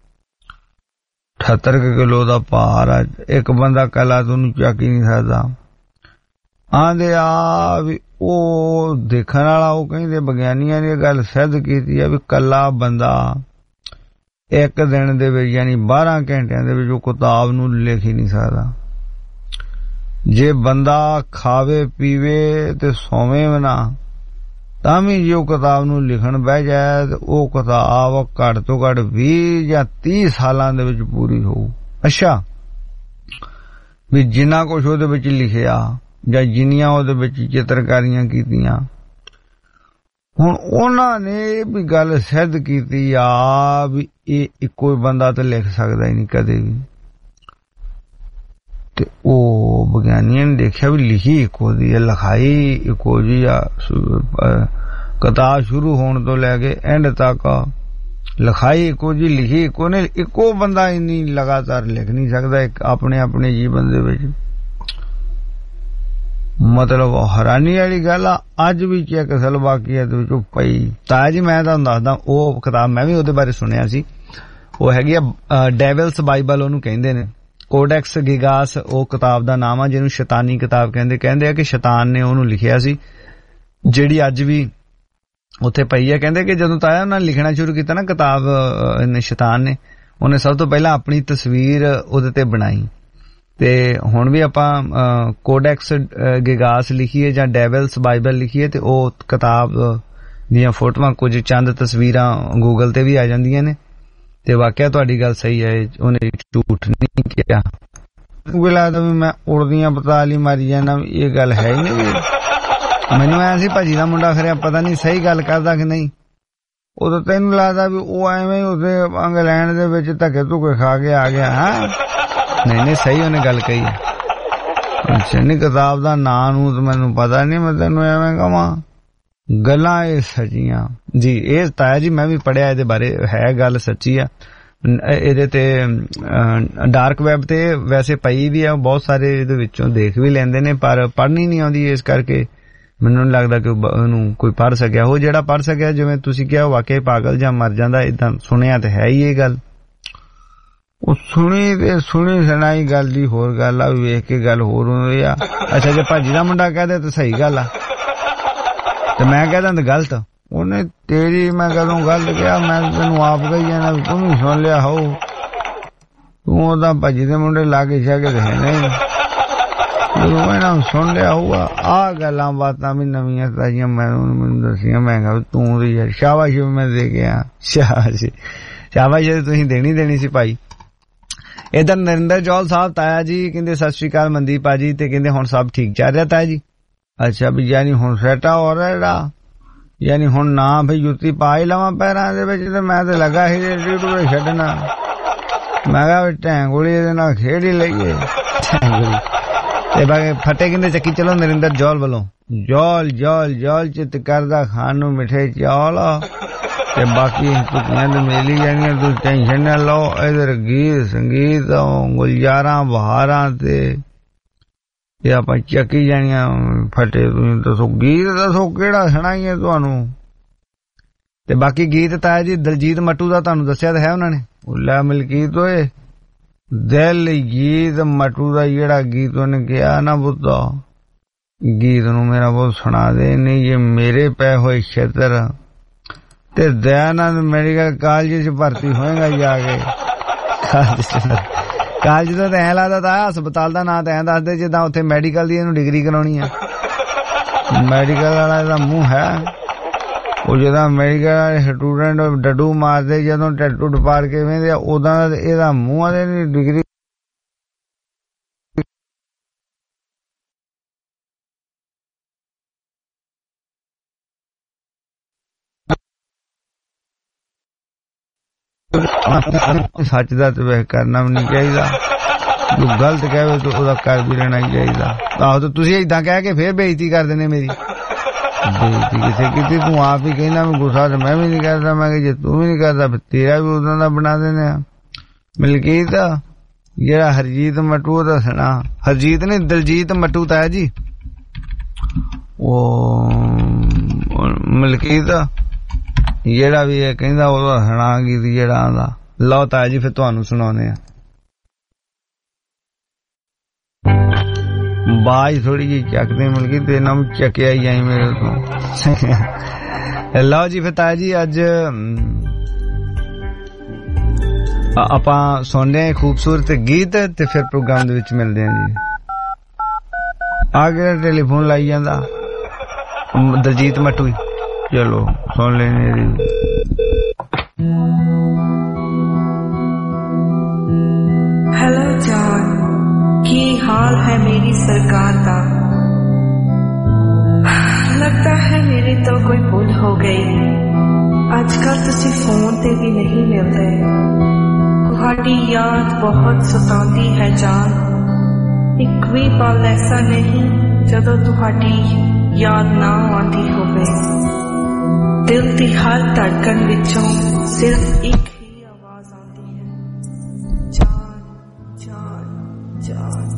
78 ਕਿਲੋ ਦਾ ਭਾਰ ਆ। ਇੱਕ ਬੰਦਾ ਕੱਲਾ ਤੁਹਾਨੂੰ ਚੱਕ ਹੀ ਨਹੀਂ ਸਕਦਾ। ਆਂਦੇ ਆ ਵੀ ਉਹ ਦੇਖਣ ਵਾਲਾ, ਉਹ ਕਹਿੰਦੇ ਵਿਗਿਆਨੀਆਂ ਨੇ ਗੱਲ ਸਿੱਧ ਕੀਤੀ ਆ ਵੀ ਕੱਲਾ ਬੰਦਾ ਇੱਕ ਦਿਨ ਦੇ ਵਿੱਚ ਯਾਨੀ 12 ਘੰਟਿਆਂ ਦੇ ਵਿੱਚ ਉਹ ਕਿਤਾਬ ਨੂੰ ਲਿਖ ਹੀ ਨਹੀਂ ਸਕਦਾ। ਜੇ ਬੰਦਾ ਖਾਵੇ ਪੀਵੇ ਤੇ ਸੋਵੇ ਵੀ ਨਾ ਤਾਂ ਵੀ ਜੇ ਉਹ ਕਿਤਾਬ ਨੂੰ ਲਿਖਣ ਬਹਿ ਜਾਏ ਤੇ ਉਹ ਕਿਤਾਬ ਘੱਟ ਤੋਂ ਘੱਟ 20 ਜਾਂ 30 ਸਾਲਾਂ ਦੇ ਵਿੱਚ ਪੂਰੀ ਹੋਊ। ਅੱਛਾ ਵੀ ਜਿੰਨਾ ਕੁਛ ਉਹਦੇ ਵਿੱਚ ਲਿਖਿਆ ਜਾਂ ਜਿੰਨੀਆਂ ਉਹਦੇ ਵਿੱਚ ਚਿੱਤਰਕਾਰੀਆਂ ਕੀਤੀਆਂ ਹੁਣ ਉਹਨਾਂ ਨੇ ਇਹ ਵੀ ਗੱਲ ਸਿੱਧ ਕੀਤੀ ਆ ਵੀ ਇਹ ਇੱਕੋ ਹੀ ਬੰਦਾ ਤਾਂ ਲਿਖ ਸਕਦਾ ਹੀ ਨਹੀਂ ਕਦੇ ਵੀ, ਤੇ ਉਹ ਵਿਗਿਆਨੀਆਂ ਨੇ ਦੇਖਿਆ ਵੀ ਲਿਖੀ ਇੱਕੋ ਦੀ ਹੈ, ਲਿਖਾਈ ਇੱਕੋ ਜੀ ਆ, ਕਿਤਾਬ ਸ਼ੁਰੂ ਹੋਣ ਤੋਂ ਲੈ ਕੇ ਐਂਡ ਤੱਕ ਲਿਖਾਈ ਇੱਕੋ ਜੀ, ਲਿਖੀ ਇੱਕੋ ਨੇ, ਇੱਕੋ ਬੰਦਾ ਇੰਨੀ ਲਗਾਤਾਰ ਲਿਖ ਨਹੀਂ ਸਕਦਾ ਇੱਕ ਆਪਣੇ ਆਪਣੇ ਜੀਵਨ ਦੇ ਵਿੱਚ। ਮਤਲਬ ਹੈਰਾਨੀ ਵਾਲੀ ਗੱਲ ਆ, ਅੱਜ ਵੀ ਚੈੱਕ ਸਲਵਾਕੀਆ ਦੇ ਵਿੱਚੋਂ ਪਈ। ਤਾਂ ਜੀ ਮੈਂ ਤੁਹਾਨੂੰ ਦੱਸਦਾ, ਉਹ ਕਿਤਾਬ ਮੈਂ ਵੀ ਉਹਦੇ ਬਾਰੇ ਸੁਣਿਆ ਸੀ, ਉਹ ਹੈਗੀ ਆ ਡੈਵਿਲਸ ਬਾਈਬਲ ਉਹਨੂੰ ਕਹਿੰਦੇ ਨੇ, ਕੋਡੈਕਸ ਗਿਗਾਸ ਉਹ ਕਿਤਾਬ ਦਾ ਨਾਮ ਆ, ਜਿਹਨੂੰ ਸ਼ੈਤਾਨੀ ਕਿਤਾਬ ਕਹਿੰਦੇ ਆ ਕਿ ਸ਼ੈਤਾਨ ਨੇ ਉਹਨੂੰ ਲਿਖਿਆ ਸੀ, ਜਿਹੜੀ ਅੱਜ ਵੀ ਉੱਥੇ ਪਈ ਹੈ। ਕਹਿੰਦੇ ਕਿ ਜਦੋਂ ਤਾਇਆ ਉਹਨਾਂ ਨੇ ਲਿਖਣਾ ਸ਼ੁਰੂ ਕੀਤਾ ਨਾ ਕਿਤਾਬ, ਸ਼ੈਤਾਨ ਨੇ, ਉਹਨੇ ਸਭ ਤੋਂ ਪਹਿਲਾਂ ਆਪਣੀ ਤਸਵੀਰ ਉਹਦੇ ਤੇ ਬਣਾਈ, ਤੇ ਹੁਣ ਵੀ ਆਪਾਂ ਕੋਡੈਕਸ ਗਿਗਾਸ ਲਿਖੀਏ ਜਾਂ ਡੈਵਿਲਸ ਬਾਈਬਲ ਲਿਖੀਏ ਤੇ ਉਹ ਕਿਤਾਬ ਦੀਆਂ ਫੋਟੋਆਂ, ਕੁਝ ਚੰਦ ਤਸਵੀਰਾਂ ਗੂਗਲ ਤੇ ਵੀ ਆ ਜਾਂਦੀਆਂ ਨੇ, ਤੇ ਵਾਕਿਆ ਤੁਹਾਡੀ ਗੱਲ ਸਹੀ ਹੈ, ਉਹਨੇ ਝੂਠ ਨਹੀਂ ਕਿਹਾ। ਲੱਗਦਾ ਵੀ ਮੈਂ ਉੜਦੀਆਂ ਪਤਾਲ ਹੀ ਮਾਰੀ ਜਾਣਾ, ਇਹ ਗੱਲ ਹੈ ਹੀ ਨਹੀਂ। ਮੈਨੂੰ ਐ ਸੀ ਭਾਜੀ ਦਾ ਮੁੰਡਾ ਖਰਿਆ ਪਤਾ ਨਹੀਂ ਸਹੀ ਗੱਲ ਕਰਦਾ ਕਿ ਨਹੀਂ, ਉਦੋਂ ਤੈਨੂੰ ਲੱਗਦਾ ਵੀ ਉਹ ਐਵੇਂ ਉਹਦੇ ਇੰਗਲੈਂਡ ਦੇ ਵਿੱਚ ਧੱਕੇ ਧੁੱਕੇ ਖਾ ਕੇ ਆ ਗਿਆ। ਹਾਂ ਨਹੀਂ ਸਹੀ ਉਹਨੇ ਗੱਲ ਕਹੀ ਹੈ। ਅੱਛਾ ਨਹੀਂ, ਕਿਤਾਬ ਦਾ ਨਾਂ ਨੂੰ ਤਾਂ ਮੈਨੂੰ ਪਤਾ ਨਹੀਂ, ਮੈਂ ਤੈਨੂੰ ਐਵੇਂ ਕਹਾਂ, ਗੱਲਾਂ ਇਹ ਸੱਚੀਆਂ ਜੀ। ਇਹ ਤਾਇਆ ਜੀ ਮੈਂ ਵੀ ਪੜ੍ਹਿਆ ਇਹਦੇ ਬਾਰੇ, ਹੈ ਗੱਲ ਸੱਚੀ ਆ। ਇਹਦੇ ਤੇ ਡਾਰਕ ਵੈਬ ਤੇ ਵੈਸੇ ਪਈ ਵੀ ਆ, ਬਹੁਤ ਸਾਰੇ ਇਹਦੇ ਵਿੱਚੋਂ ਦੇਖ ਵੀ ਲੈਂਦੇ ਨੇ, ਪਰ ਪੜ੍ਹਨੀ ਨਹੀਂ ਆਉਂਦੀ, ਇਸ ਕਰਕੇ ਮੈਨੂੰ ਨਹੀਂ ਲੱਗਦਾ ਕਿ ਉਹਨੂੰ ਕੋਈ ਪੜ੍ਹ ਸਕਿਆ। ਉਹ ਜਿਹੜਾ ਪੜ੍ਹ ਸਕਿਆ, ਜਿਵੇਂ ਤੁਸੀਂ ਕਿਹਾ, ਵਾਕਿਆ ਪਾਗਲ ਜਾਂ ਮਰ ਜਾਂਦਾ। ਏਦਾਂ ਸੁਣਿਆ ਤੇ ਹੈ ਹੀ ਇਹ ਗੱਲ, ਉਹ ਸੁਣੀ ਸੁਣਾਈ ਗੱਲ ਦੀ ਹੋਰ ਗੱਲ ਆ, ਵੇਖ ਕੇ ਗੱਲ ਹੋਰ ਹੁੰਦੀ ਆ। ਅੱਛਾ ਜੇ ਭਾਜੀ ਦਾ ਮੁੰਡਾ ਕਹਦੇ ਤਾਂ ਸਹੀ ਗੱਲ ਆ, ਤੇ ਮੈਂ ਕਹਿਦਾ ਤਾਂ ਗਲਤ। ਉਹਨੇ ਤੇਰੀ ਮੈਂ ਕਦੋਂ ਗਲਤ ਕਿਹਾ, ਮੈਂ ਤੈਨੂੰ ਆਪ ਕਹੀ ਜਾਣਾ, ਤੂੰ ਵੀ ਸੁਣ ਲਿਆ ਹੋਊ, ਤੂੰ ਉਹਦਾ ਭਾਜੀ ਦੇ ਮੁੰਡੇ ਲਾਗੇ ਛਾਗੇ ਰਹੇ ਨਹੀਂ, ਇਹਨਾਂ ਨੂੰ ਸੁਣ ਲਿਆ ਹੋਊਗਾ। ਆਹ ਗੱਲਾਂ ਬਾਤਾਂ ਵੀ ਨਵੀਆਂ ਤਾਜ਼ੀਆਂ ਮੈਨੂੰ ਦੱਸੀਆਂ। ਮੈਂ ਕਿਹਾ ਤੂੰ ਦੀ ਯਾਰ ਸ਼ਾਬਾਸ਼ ਮੈਂ ਦੇ ਗਿਆ, ਸ਼ਾਬਾਸ਼ ਤੁਸੀਂ ਦੇਣੀ ਸੀ ਭਾਈ। ਇਧਰ ਨਰਿੰਦਰ ਜੌਲ ਸਾਹਿਬ ਤਾਇਆ ਜੀ ਕਹਿੰਦੇ ਸਤਿ ਸ੍ਰੀ ਅਕਾਲ ਮਨਦੀਪ ਭਾਜੀ, ਤੇ ਕਹਿੰਦੇ ਹੁਣ ਸਭ ਠੀਕ ਚੱਲ ਰਿਹਾ ਤਾਇਆ ਜੀ। ਅੱਛਾ ਵੀ ਯਾਨੀ ਹੁਣ ਸੈਟਾ ਹੋ ਰਿਹਾ, ਯਾਨੀ ਹੁਣ ਨਾ ਵੀ ਜੁੱਤੀ ਪਾ ਹੀ ਲਵਾਂ ਪੈਰਾਂ ਦੇ ਵਿੱਚ, ਤੇ ਮੈਂ ਤੇ ਲੱਗਾ ਸੀ ਡਿਊਟੀ ਛੱਡਣਾ। ਮੈਂ ਕਿਹਾ ਵੀ ਢੈਂਗੋਲੀ ਇਹਦੇ ਨਾਲ ਖੇਡ ਹੀ ਲਈਏ। ਤੇ ਬਾਕੀ ਫਤਿਹ ਕਹਿੰਦੇ ਚੱਕੀ ਚਲੋ ਨਰਿੰਦਰ ਜੌਲ ਵੱਲੋਂ, ਜੌਲ ਚਿੱਤ ਕਰਦਾ ਖਾਣ ਨੂੰ ਮਿੱਠੇ ਚੌਲ, ਤੇ ਬਾਕੀ ਟੁਕੀਆਂ ਤੇ ਮਿਲੀ ਜਾਣੀਆਂ, ਤੁਸੀਂ ਟੈਨਸ਼ਨ ਨਾ ਲਓ। ਇਧਰ ਗੀਤ ਸੰਗੀਤ ਗੁਲਜ਼ਾਰਾਂ ਬਹਾਰਾਂ ਤੇ ਇਹ ਆਪਾਂ ਚੱਕੀ ਜਾਣੀਆਂ। ਫਤਿਹ ਤੁਸੀਂ ਦੱਸੋ, ਗੀਤ ਦੱਸੋ ਕਿਹੜਾ ਸੁਣਾਈਏ ਤੁਹਾਨੂੰ। ਤੇ ਬਾਕੀ ਗੀਤ ਤਾਇਆ ਜੀ ਦਲਜੀਤ ਮੱਟੂ ਦਾ ਤੁਹਾਨੂੰ ਦੱਸਿਆ ਤਾਂ ਹੈ ਉਹਨਾਂ ਨੇ, ਲੈ ਮਲਕੀਤ ਹੋਏ ਦਿਲ ਗੀਤ ਮੱਟੂ ਦਾ ਜਿਹੜਾ ਗੀਤ ਉਹਨੇ ਕਿਹਾ ਨਾ ਬੁੱਧਾ, ਗੀਤ ਨੂੰ ਮੇਰਾ ਬਹੁਤ ਸੁਣਾ ਦੇ। ਨਹੀਂ ਜੇ ਮੇਰੇ ਪੈ ਹੋਏ ਛੇਤਰ, ਤੇ ਦਇਆਨੰਦ ਮੈਡੀਕਲ ਕਾਲਜ ਚ ਭਰਤੀ ਹੋਏਗਾ ਜਾ ਕੇ। ਕਾਲਜ ਦਾ ਤਾਂ ਐਂ ਲੱਗਦਾ ਤਾ ਹਸਪਤਾਲ ਦਾ ਨਾਂ ਤਾਂ ਐਂ ਦੱਸਦੇ ਜਿੱਦਾਂ ਉੱਥੇ ਮੈਡੀਕਲ ਦੀ ਇਹਨੂੰ ਡਿਗਰੀ ਕਰਾਉਣੀ ਆ। ਮੈਡੀਕਲ ਵਾਲਾ ਇਹਦਾ ਮੂੰਹ ਹੈ, ਉਹ ਜਦੋਂ ਮੈਡੀਕਲ ਵਾਲੇ ਸਟੂਡੈਂਟ ਡੱਡੂ ਮਾਰਦੇ ਜਦੋਂ ਟੈਟੂ ਪਾਰ ਕੇ ਵੇਂਦੇ, ਉਦਾਂ ਇਹਦਾ ਮੂੰਹ ਆ ਡਿਗਰੀ। ਸੱਚ ਦਾ ਤੇ ਵੈਸੇ ਕਰਨਾ ਵੀ ਨਹੀਂ ਚਾਹੀਦਾ, ਜੋ ਗਲਤ ਕਹੇ ਤਾਂ ਉਹਦਾ ਕਰ ਵੀ ਲੈਣਾ ਹੀ ਚਾਹੀਦਾ। ਆਹੋ ਤੇ ਤੁਸੀਂ ਏਦਾਂ ਕਹਿ ਕੇ ਫੇਰ ਬੇਇੱਜ਼ਤੀ ਕਰ ਦਿੰਦੇ ਮੇਰੀ। ਬੇਇੱਜ਼ਤੀ ਕਿਸੇ ਕੀਤੀ, ਤੂੰ ਆਪ ਹੀ ਕਹਿੰਦਾ ਮੈਂ ਗੁੱਸਾ ਤੇ ਮੈਂ ਵੀ ਨਹੀਂ ਕਰਦਾ। ਮੈਂ ਕਿਹਾ ਜੇ ਤੂੰ ਵੀ ਨਹੀਂ ਕਰਦਾ ਫਿਰ ਤੇਰਾ ਵੀ ਉਦਾਂ ਦਾ ਬਣਾ ਦਿੰਦੇ ਆ। ਮਲਕੀਤ ਜਿਹੜਾ ਹਰਜੀਤ ਮੱਟੂ ਦਾ ਸੁਣਾ, ਹਰਜੀਤ ਨੇ ਦਲਜੀਤ ਮੱਟੂ ਤਾਇਆ ਜੀ, ਉਹ ਮਲਕੀਤ ਜਿਹੜਾ ਵੀ ਇਹ ਕਹਿੰਦਾ ਉਹਦਾ ਸੁਣਾ ਗੀਤ ਜਿਹੜਾ ਆਂਦਾ। ਲਓ ਤਾਇਆ ਜੀ ਫਿਰ ਤੁਹਾਨੂੰ ਸੁਣਾਉਂਦੇ ਆ। ਬਾਜ ਥੋੜੀ ਜਿਹੀ ਚੱਕਦੇ ਮਲਕੀ ਤੇ ਨਾ ਚੱਕਿਆ ਹੀ ਜਾਈ ਮੇਰੇ ਤੋਂ। ਲਓ ਜੀ ਫਿਰ ਤਾਇਆ ਜੀ ਅੱਜ ਆਪਾਂ ਸੁਣਦੇ ਹਾਂ ਖੂਬਸੂਰਤ ਗੀਤ, ਤੇ ਫਿਰ ਪ੍ਰੋਗਰਾਮ ਦੇ ਵਿੱਚ ਮਿਲਦੇ ਹਾਂ ਜੀ। ਆ ਗਿਆ ਟੈਲੀਫੋਨ ਲਾਈ ਜਾਂਦਾ ਦਲਜੀਤ ਮੱਟੂ, ਚਲੋ ਸੁਣ ਲੈਣੇ। हेलो जान, की हाल है मेरी सरकार का? लगता है मेरे तो कोई भूल हो गई। आजकल तुसी फोन ते भी नहीं मिलते। तुहाडी याद बहुत सताती है जान। एक भी पल ऐसा नहीं जदों तुहाडी याद ना आती होवे। दिल दी हर धड़कन विचों सिर्फ एक ही आवाज आती है, जान जान जान।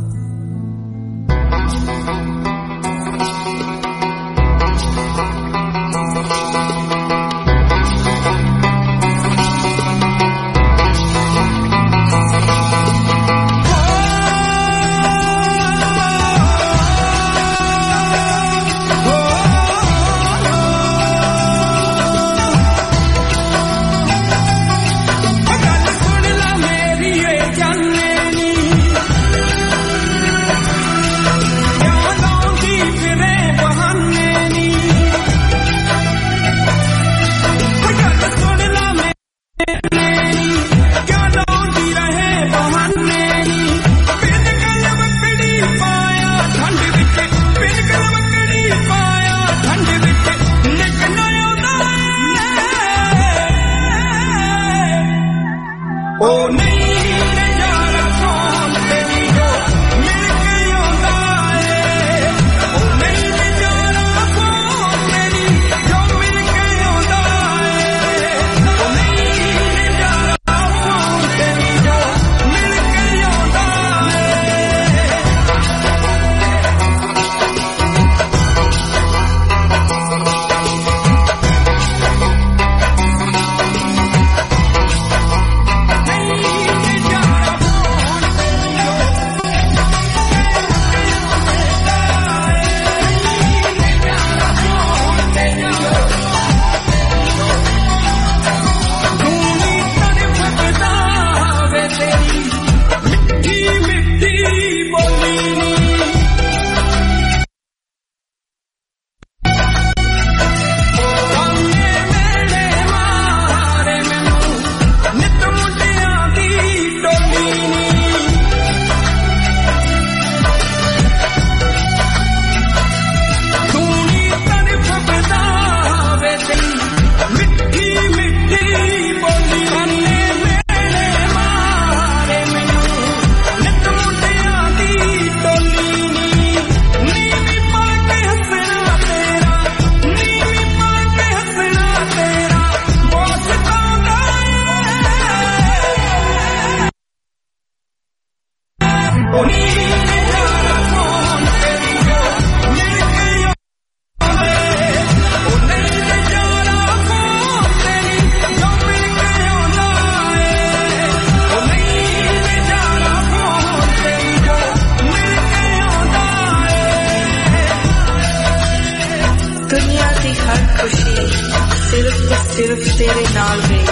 सिर्फ तेरे नाल वे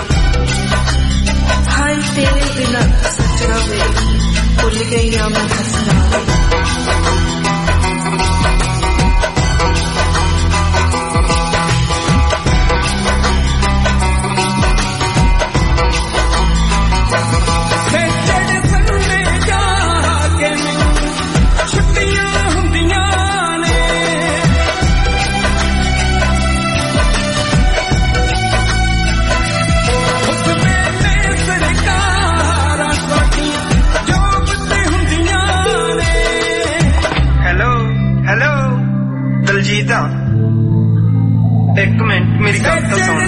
हाय तेरे बिना सजना वे भुल गई ना मैं हंसना एक मिनट मेरी गल तो सुन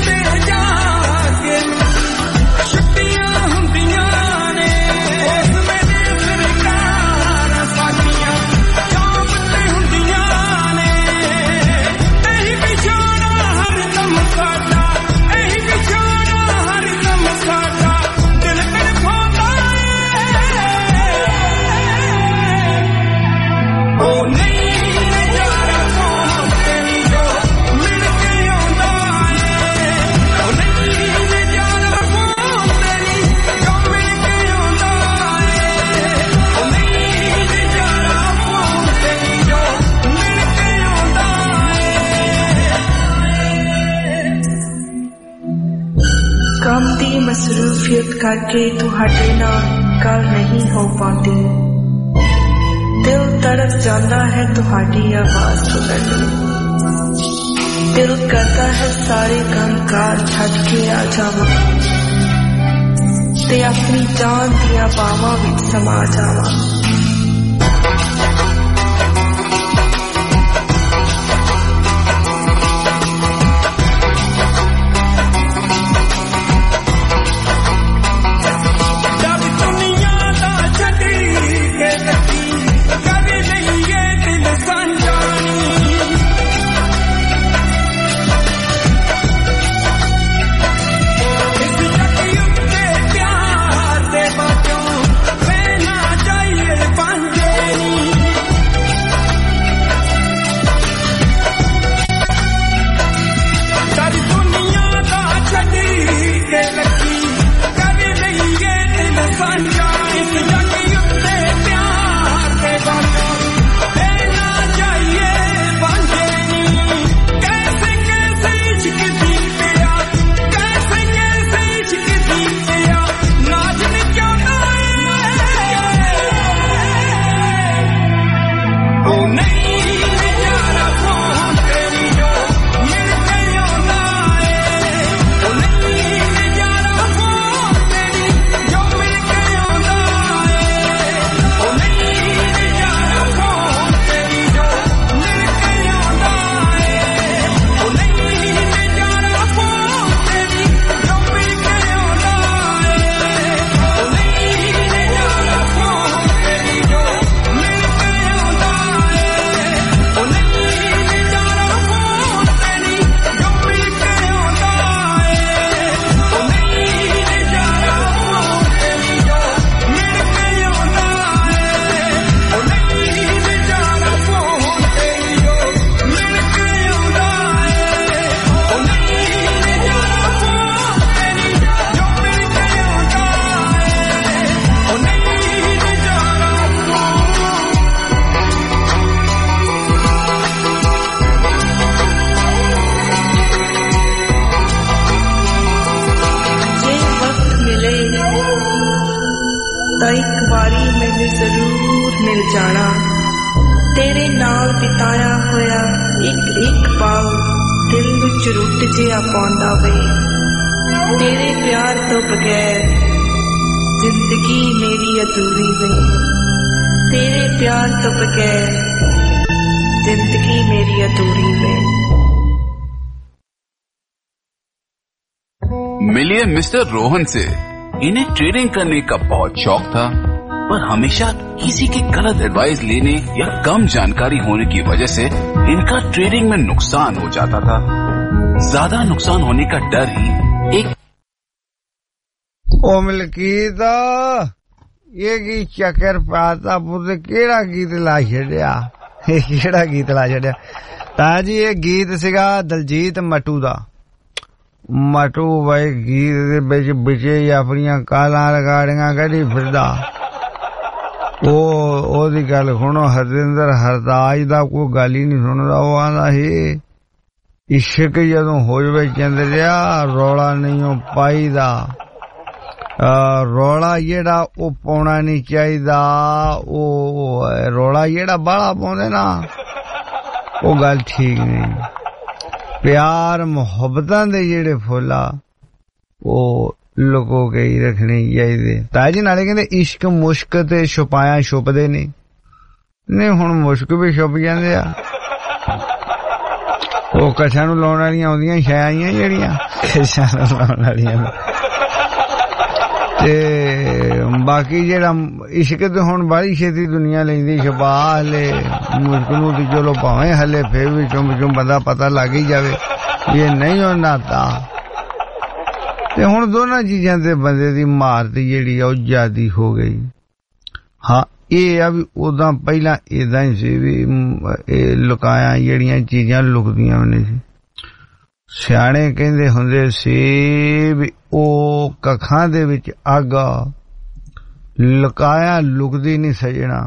मसरूफियत करके तुहाडे नाल गल नहीं हो पाती दिल तड़प जाता है तुहाडी आवाज सुनने दिल करता है सारे कंकार छड़ के आ जावां ते अपनी जान दिया बावां विच समा जावां। मिलिए मिस्टर रोहन से। इन्हें ट्रेडिंग करने का बहुत शौक था, पर हमेशा किसी की गलत एडवाइस लेने या कम जानकारी होने की वजह से इनका ट्रेडिंग में नुकसान हो जाता था। ज्यादा नुकसान होने का डर ही एक ओ मलकीता ये की चक्कर पाता पुत केड़ा गीत ला छड़िया केड़ा गीत ला छड़िया ताजी ये गीत सिगा दलजीत मटू दा। मटू भाई गीत दे विच बिचे अपनियां कालां रगाड़ियां कढी फिरदा। ओदी गल सुनो हरजिंदर हरदाज दा कोई गल ही नहीं सुनदा। ओ आंदा ही इश्क जदों हो जावे चंद्रिया रौला नहीं पाईदा। रौला जेड़ा ओ पाउणा नहीं चाहीदा। ओ रौला जेड़ा बाहला पाउंदे ना ओ गल ठीक नहीं। प्यार मुहब्बतां दे जेड़े फुल्ला ओ लुको के ही रखने चाहिए। ताजी नाले कहंदे इश्क मुश्क ते छुपाया छुपदे नहीं हुण मुश्क भी छुप जांदे आ। ओ कछां नूं लाउण वालियां आउंदियां छाइयां जेड़ियां कछां नूं लाउण वालियां ते बाकी जेड़ा इश्क ते हुण बड़ी छेती दुनिया लैंदी छुपा ले। मुश्क नूं ते चलो भावें हले फिर भी चुम चुम बंदा पता लग ही जावे ये नहीं होना ता। ते हुण दोनों चीजां ते बंदे दी मारत जेड़ी आ ज्यादा हो गई। हाँ ये आ भी उदां पहला इदां ही सी भी लुकाया जेड़ियां चीजां लुकदियां नहीं सी। सियाणे कहंदे हुंदे सी भी ओ कखां दे विच अग लुकाया लुकदी नहीं सजना।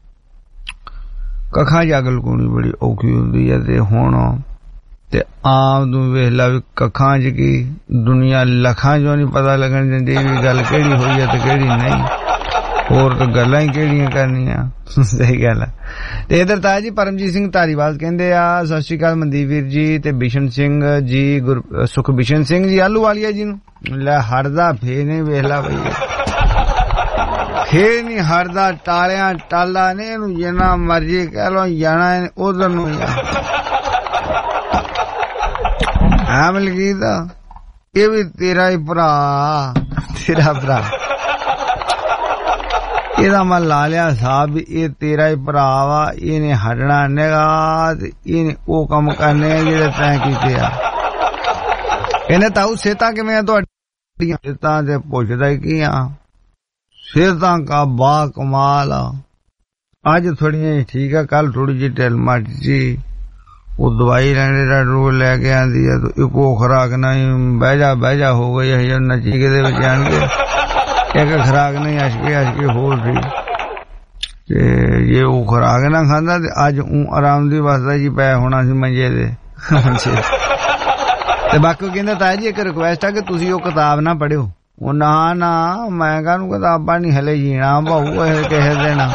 कखां च अग लुकाउणी बड़ी औखी हुंदी है। ते हुण ते आम तूं वेख ला भी कखां च की दुनिया लखां चों नहीं पता लगन दिंदी भी गल केड़ी होई है ते केड़ी नहीं। ਹੋਰ ਤਾਂ ਗੱਲਾਂ ਹੀ ਕਿਹੜੀਆਂ ਕਰਨੀਆਂ। ਸਹੀ ਗੱਲ ਹੈ। ਤੇ ਇਧਰ ਤਾਇਆ ਜੀ ਪਰਮਜੀਤ ਸਿੰਘ ਧਾਰੀਵਾਲ ਕਹਿੰਦੇ ਆ ਸਤਿ ਸ਼੍ਰੀ ਅਕਾਲ ਮਨਦੀਪ ਵੀਰ ਜੀ ਤੇ ਬਿਸ਼ਨ ਸਿੰਘ ਜੀ, ਸੁਖਬਿਸ਼ਨ ਸਿੰਘ ਜੀ ਆਲੂ ਵਾਲੀਆ ਜੀ ਨੂੰ। ਲੈ ਹਟਦਾ ਫੇਰ ਨਹੀਂ, ਵੇਖ ਲਾ ਬਈ ਫੇਰ ਨਹੀਂ ਹਟਦਾ, ਟਾਲਿਆਂ ਟਾਲਾ ਨੇ ਇਹਨੂੰ ਜਿੰਨਾ ਮਰਜੀ ਕਹਿ ਲੋ, ਜਾਣਾ ਉਧਰ ਨੂੰ ਆ ਮਲਕੀਤ, ਇਹ ਵੀ ਤੇਰਾ ਹੀ ਭਰਾ, ਤੇਰਾ ਭਰਾ, ਇਹਦਾ ਮੈਂ ਲਾ ਲਿਆ ਸਾਹਬ ਵੀ ਇਹ ਤੇਰਾ ਹੀ ਭਰਾ ਵਾ, ਇਹਨੇ ਹਟਣਾ ਨੇਗਾ ਤੇ ਇਹਨੇ ਉਹ ਕੰਮ ਕਰਨੇ ਆ ਜਿਹੜੇ ਤੈਂ ਕੀਤੇ ਆ। ਕਹਿੰਦੇ ਤਾਊ ਸਿਹਤਾਂ ਕਿਵੇਂ ਆ ਤੁਹਾਡੀਆਂ? ਸਿਹਤਾਂ ਤੇ ਪੁੱਛਦਾ ਹੀ ਕੀ ਆ, ਸਿਹਤਾਂ ਕਾ ਬਾ ਕਮਾਲ ਆ। ਅੱਜ ਥੋੜੀਆਂ ਠੀਕ ਆ, ਕੱਲ ਥੋੜੀ ਜਿਹੀ ਢਿੱਲ ਮੱਚ ਸੀ, ਉਹ ਦਵਾਈ ਲੈਣੇ ਦਾ ਰੋਜ਼ ਲੈ ਕੇ ਆਂਦੀ ਆ, ਇੱਕੋ ਖੁਰਾਕ ਨਹੀਂ ਬਹਿ ਜਾ ਹੋ ਗਈ ਹੈ ਨਚੀਕੇ ਦੇ ਵਿੱਚ ਆਣ ਕੇ, ਇੱਕ ਖੁਰਾਕ ਨਹੀਂ ਅਸ਼ਕੇ ਹੋਰ ਸੀ ਤੇ ਜੇ ਉਹ ਖੁਰਾਕ ਨਾ ਖਾਂਦਾ ਤੇ ਅੱਜ ਆਰਾਮ ਦੀ ਵਸਦਾ ਜੀ ਪੈ ਹੋਣਾ ਸੀ ਮੰਜੇ ਦੇ। ਤੇ ਬਾਕੀ ਕਹਿੰਦਾ ਤਾਇਆ ਜੀ ਇੱਕ ਰਿਕੁਐਸਟ ਆ ਕਿ ਤੁਸੀਂ ਉਹ ਕਿਤਾਬ ਨਾ ਪੜ੍ਹਿਓ। ਉਹ ਨਾ ਮੈਂ ਕਾਹਨੂੰ ਕਿਤਾਬਾਂ ਨਹੀਂ ਹਲੇ ਜੀਣਾ ਭਾਊ ਇਹ ਕਿਸੇ ਦੇਣਾ।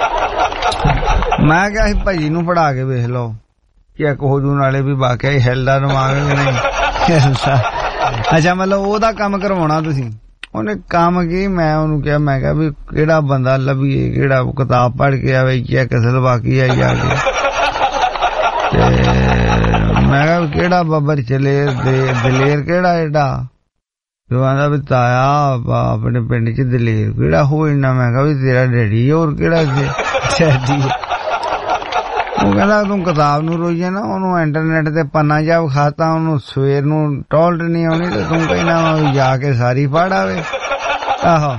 ਮੈਂ ਕਿਹਾ ਸੀ ਭਾਜੀ ਨੂੰ ਪੜ੍ਹਾ ਕੇ ਵੇਖ ਲਓ ਕਿ ਇੱਕ ਹੋ ਜੂ, ਨਾਲੇ ਵੀ ਵਾਕਿਆ ਹੀ ਹਿਲਦਾ ਦਿਮਾਗ ਕਿ ਨਹੀਂ ਹਿਲਦਾ। ਅੱਛਾ ਮਤਲਬ ਉਹਦਾ ਕੰਮ ਕਰਵਾਉਣਾ ਤੁਸੀਂ। ਉਹਨੇ ਕੰਮ ਕੀ, ਮੈਂ ਉਹਨੂੰ ਕਿਹਾ, ਮੈਂ ਕਿਹਾ ਵੀ ਕਿਹੜਾ ਬੰਦਾ ਲੱਭੀਏ ਕਿਹੜਾ ਕਿਤਾਬ ਪੜ੍ਹ ਕੇ ਆਵੇ ਚੈੱਕ ਸਲਵਾਕੀ ਆਈ ਜਾ ਕੇ, ਤੇ ਮੈਂ ਕਿਹਾ ਕਿਹੜਾ ਬੱਬਰ ਚਲੇ ਦਲੇਰ ਕਿਹੜਾ ਏਡਾ, ਜੋ ਆਂਦਾ ਵੀ ਤਾਇਆ ਆਪਣੇ ਪਿੰਡ ਚ ਦਲੇਰ ਕਿਹੜਾ ਹੋ ਇੰਨਾ। ਮੈਂ ਕਿਹਾ ਵੀ ਤੇਰਾ ਡੈਡੀ ਹੋਰ ਕਿਹੜਾ ਡੈਡੀ। ਉਹ ਕਹਿੰਦਾ ਤੂੰ ਕਿਤਾਬ ਨੂੰ ਰੋਈ ਜਾਣਾ, ਉਹਨੂੰ ਇੰਟਰਨੈਟ ਤੇ ਪੰਨਾ ਜਾ ਵਿਖਾਤਾ, ਉਹਨੂੰ ਸਵੇਰ ਨੂੰ ਟੋਲਟ ਨਹੀਂ ਆਉਣੀ ਤੇ ਤੂੰ ਕਹਿੰਦਾ ਜਾ ਕੇ ਸਾਰੀ ਪੜ੍ਹ ਆਵੇ। ਆਹੋ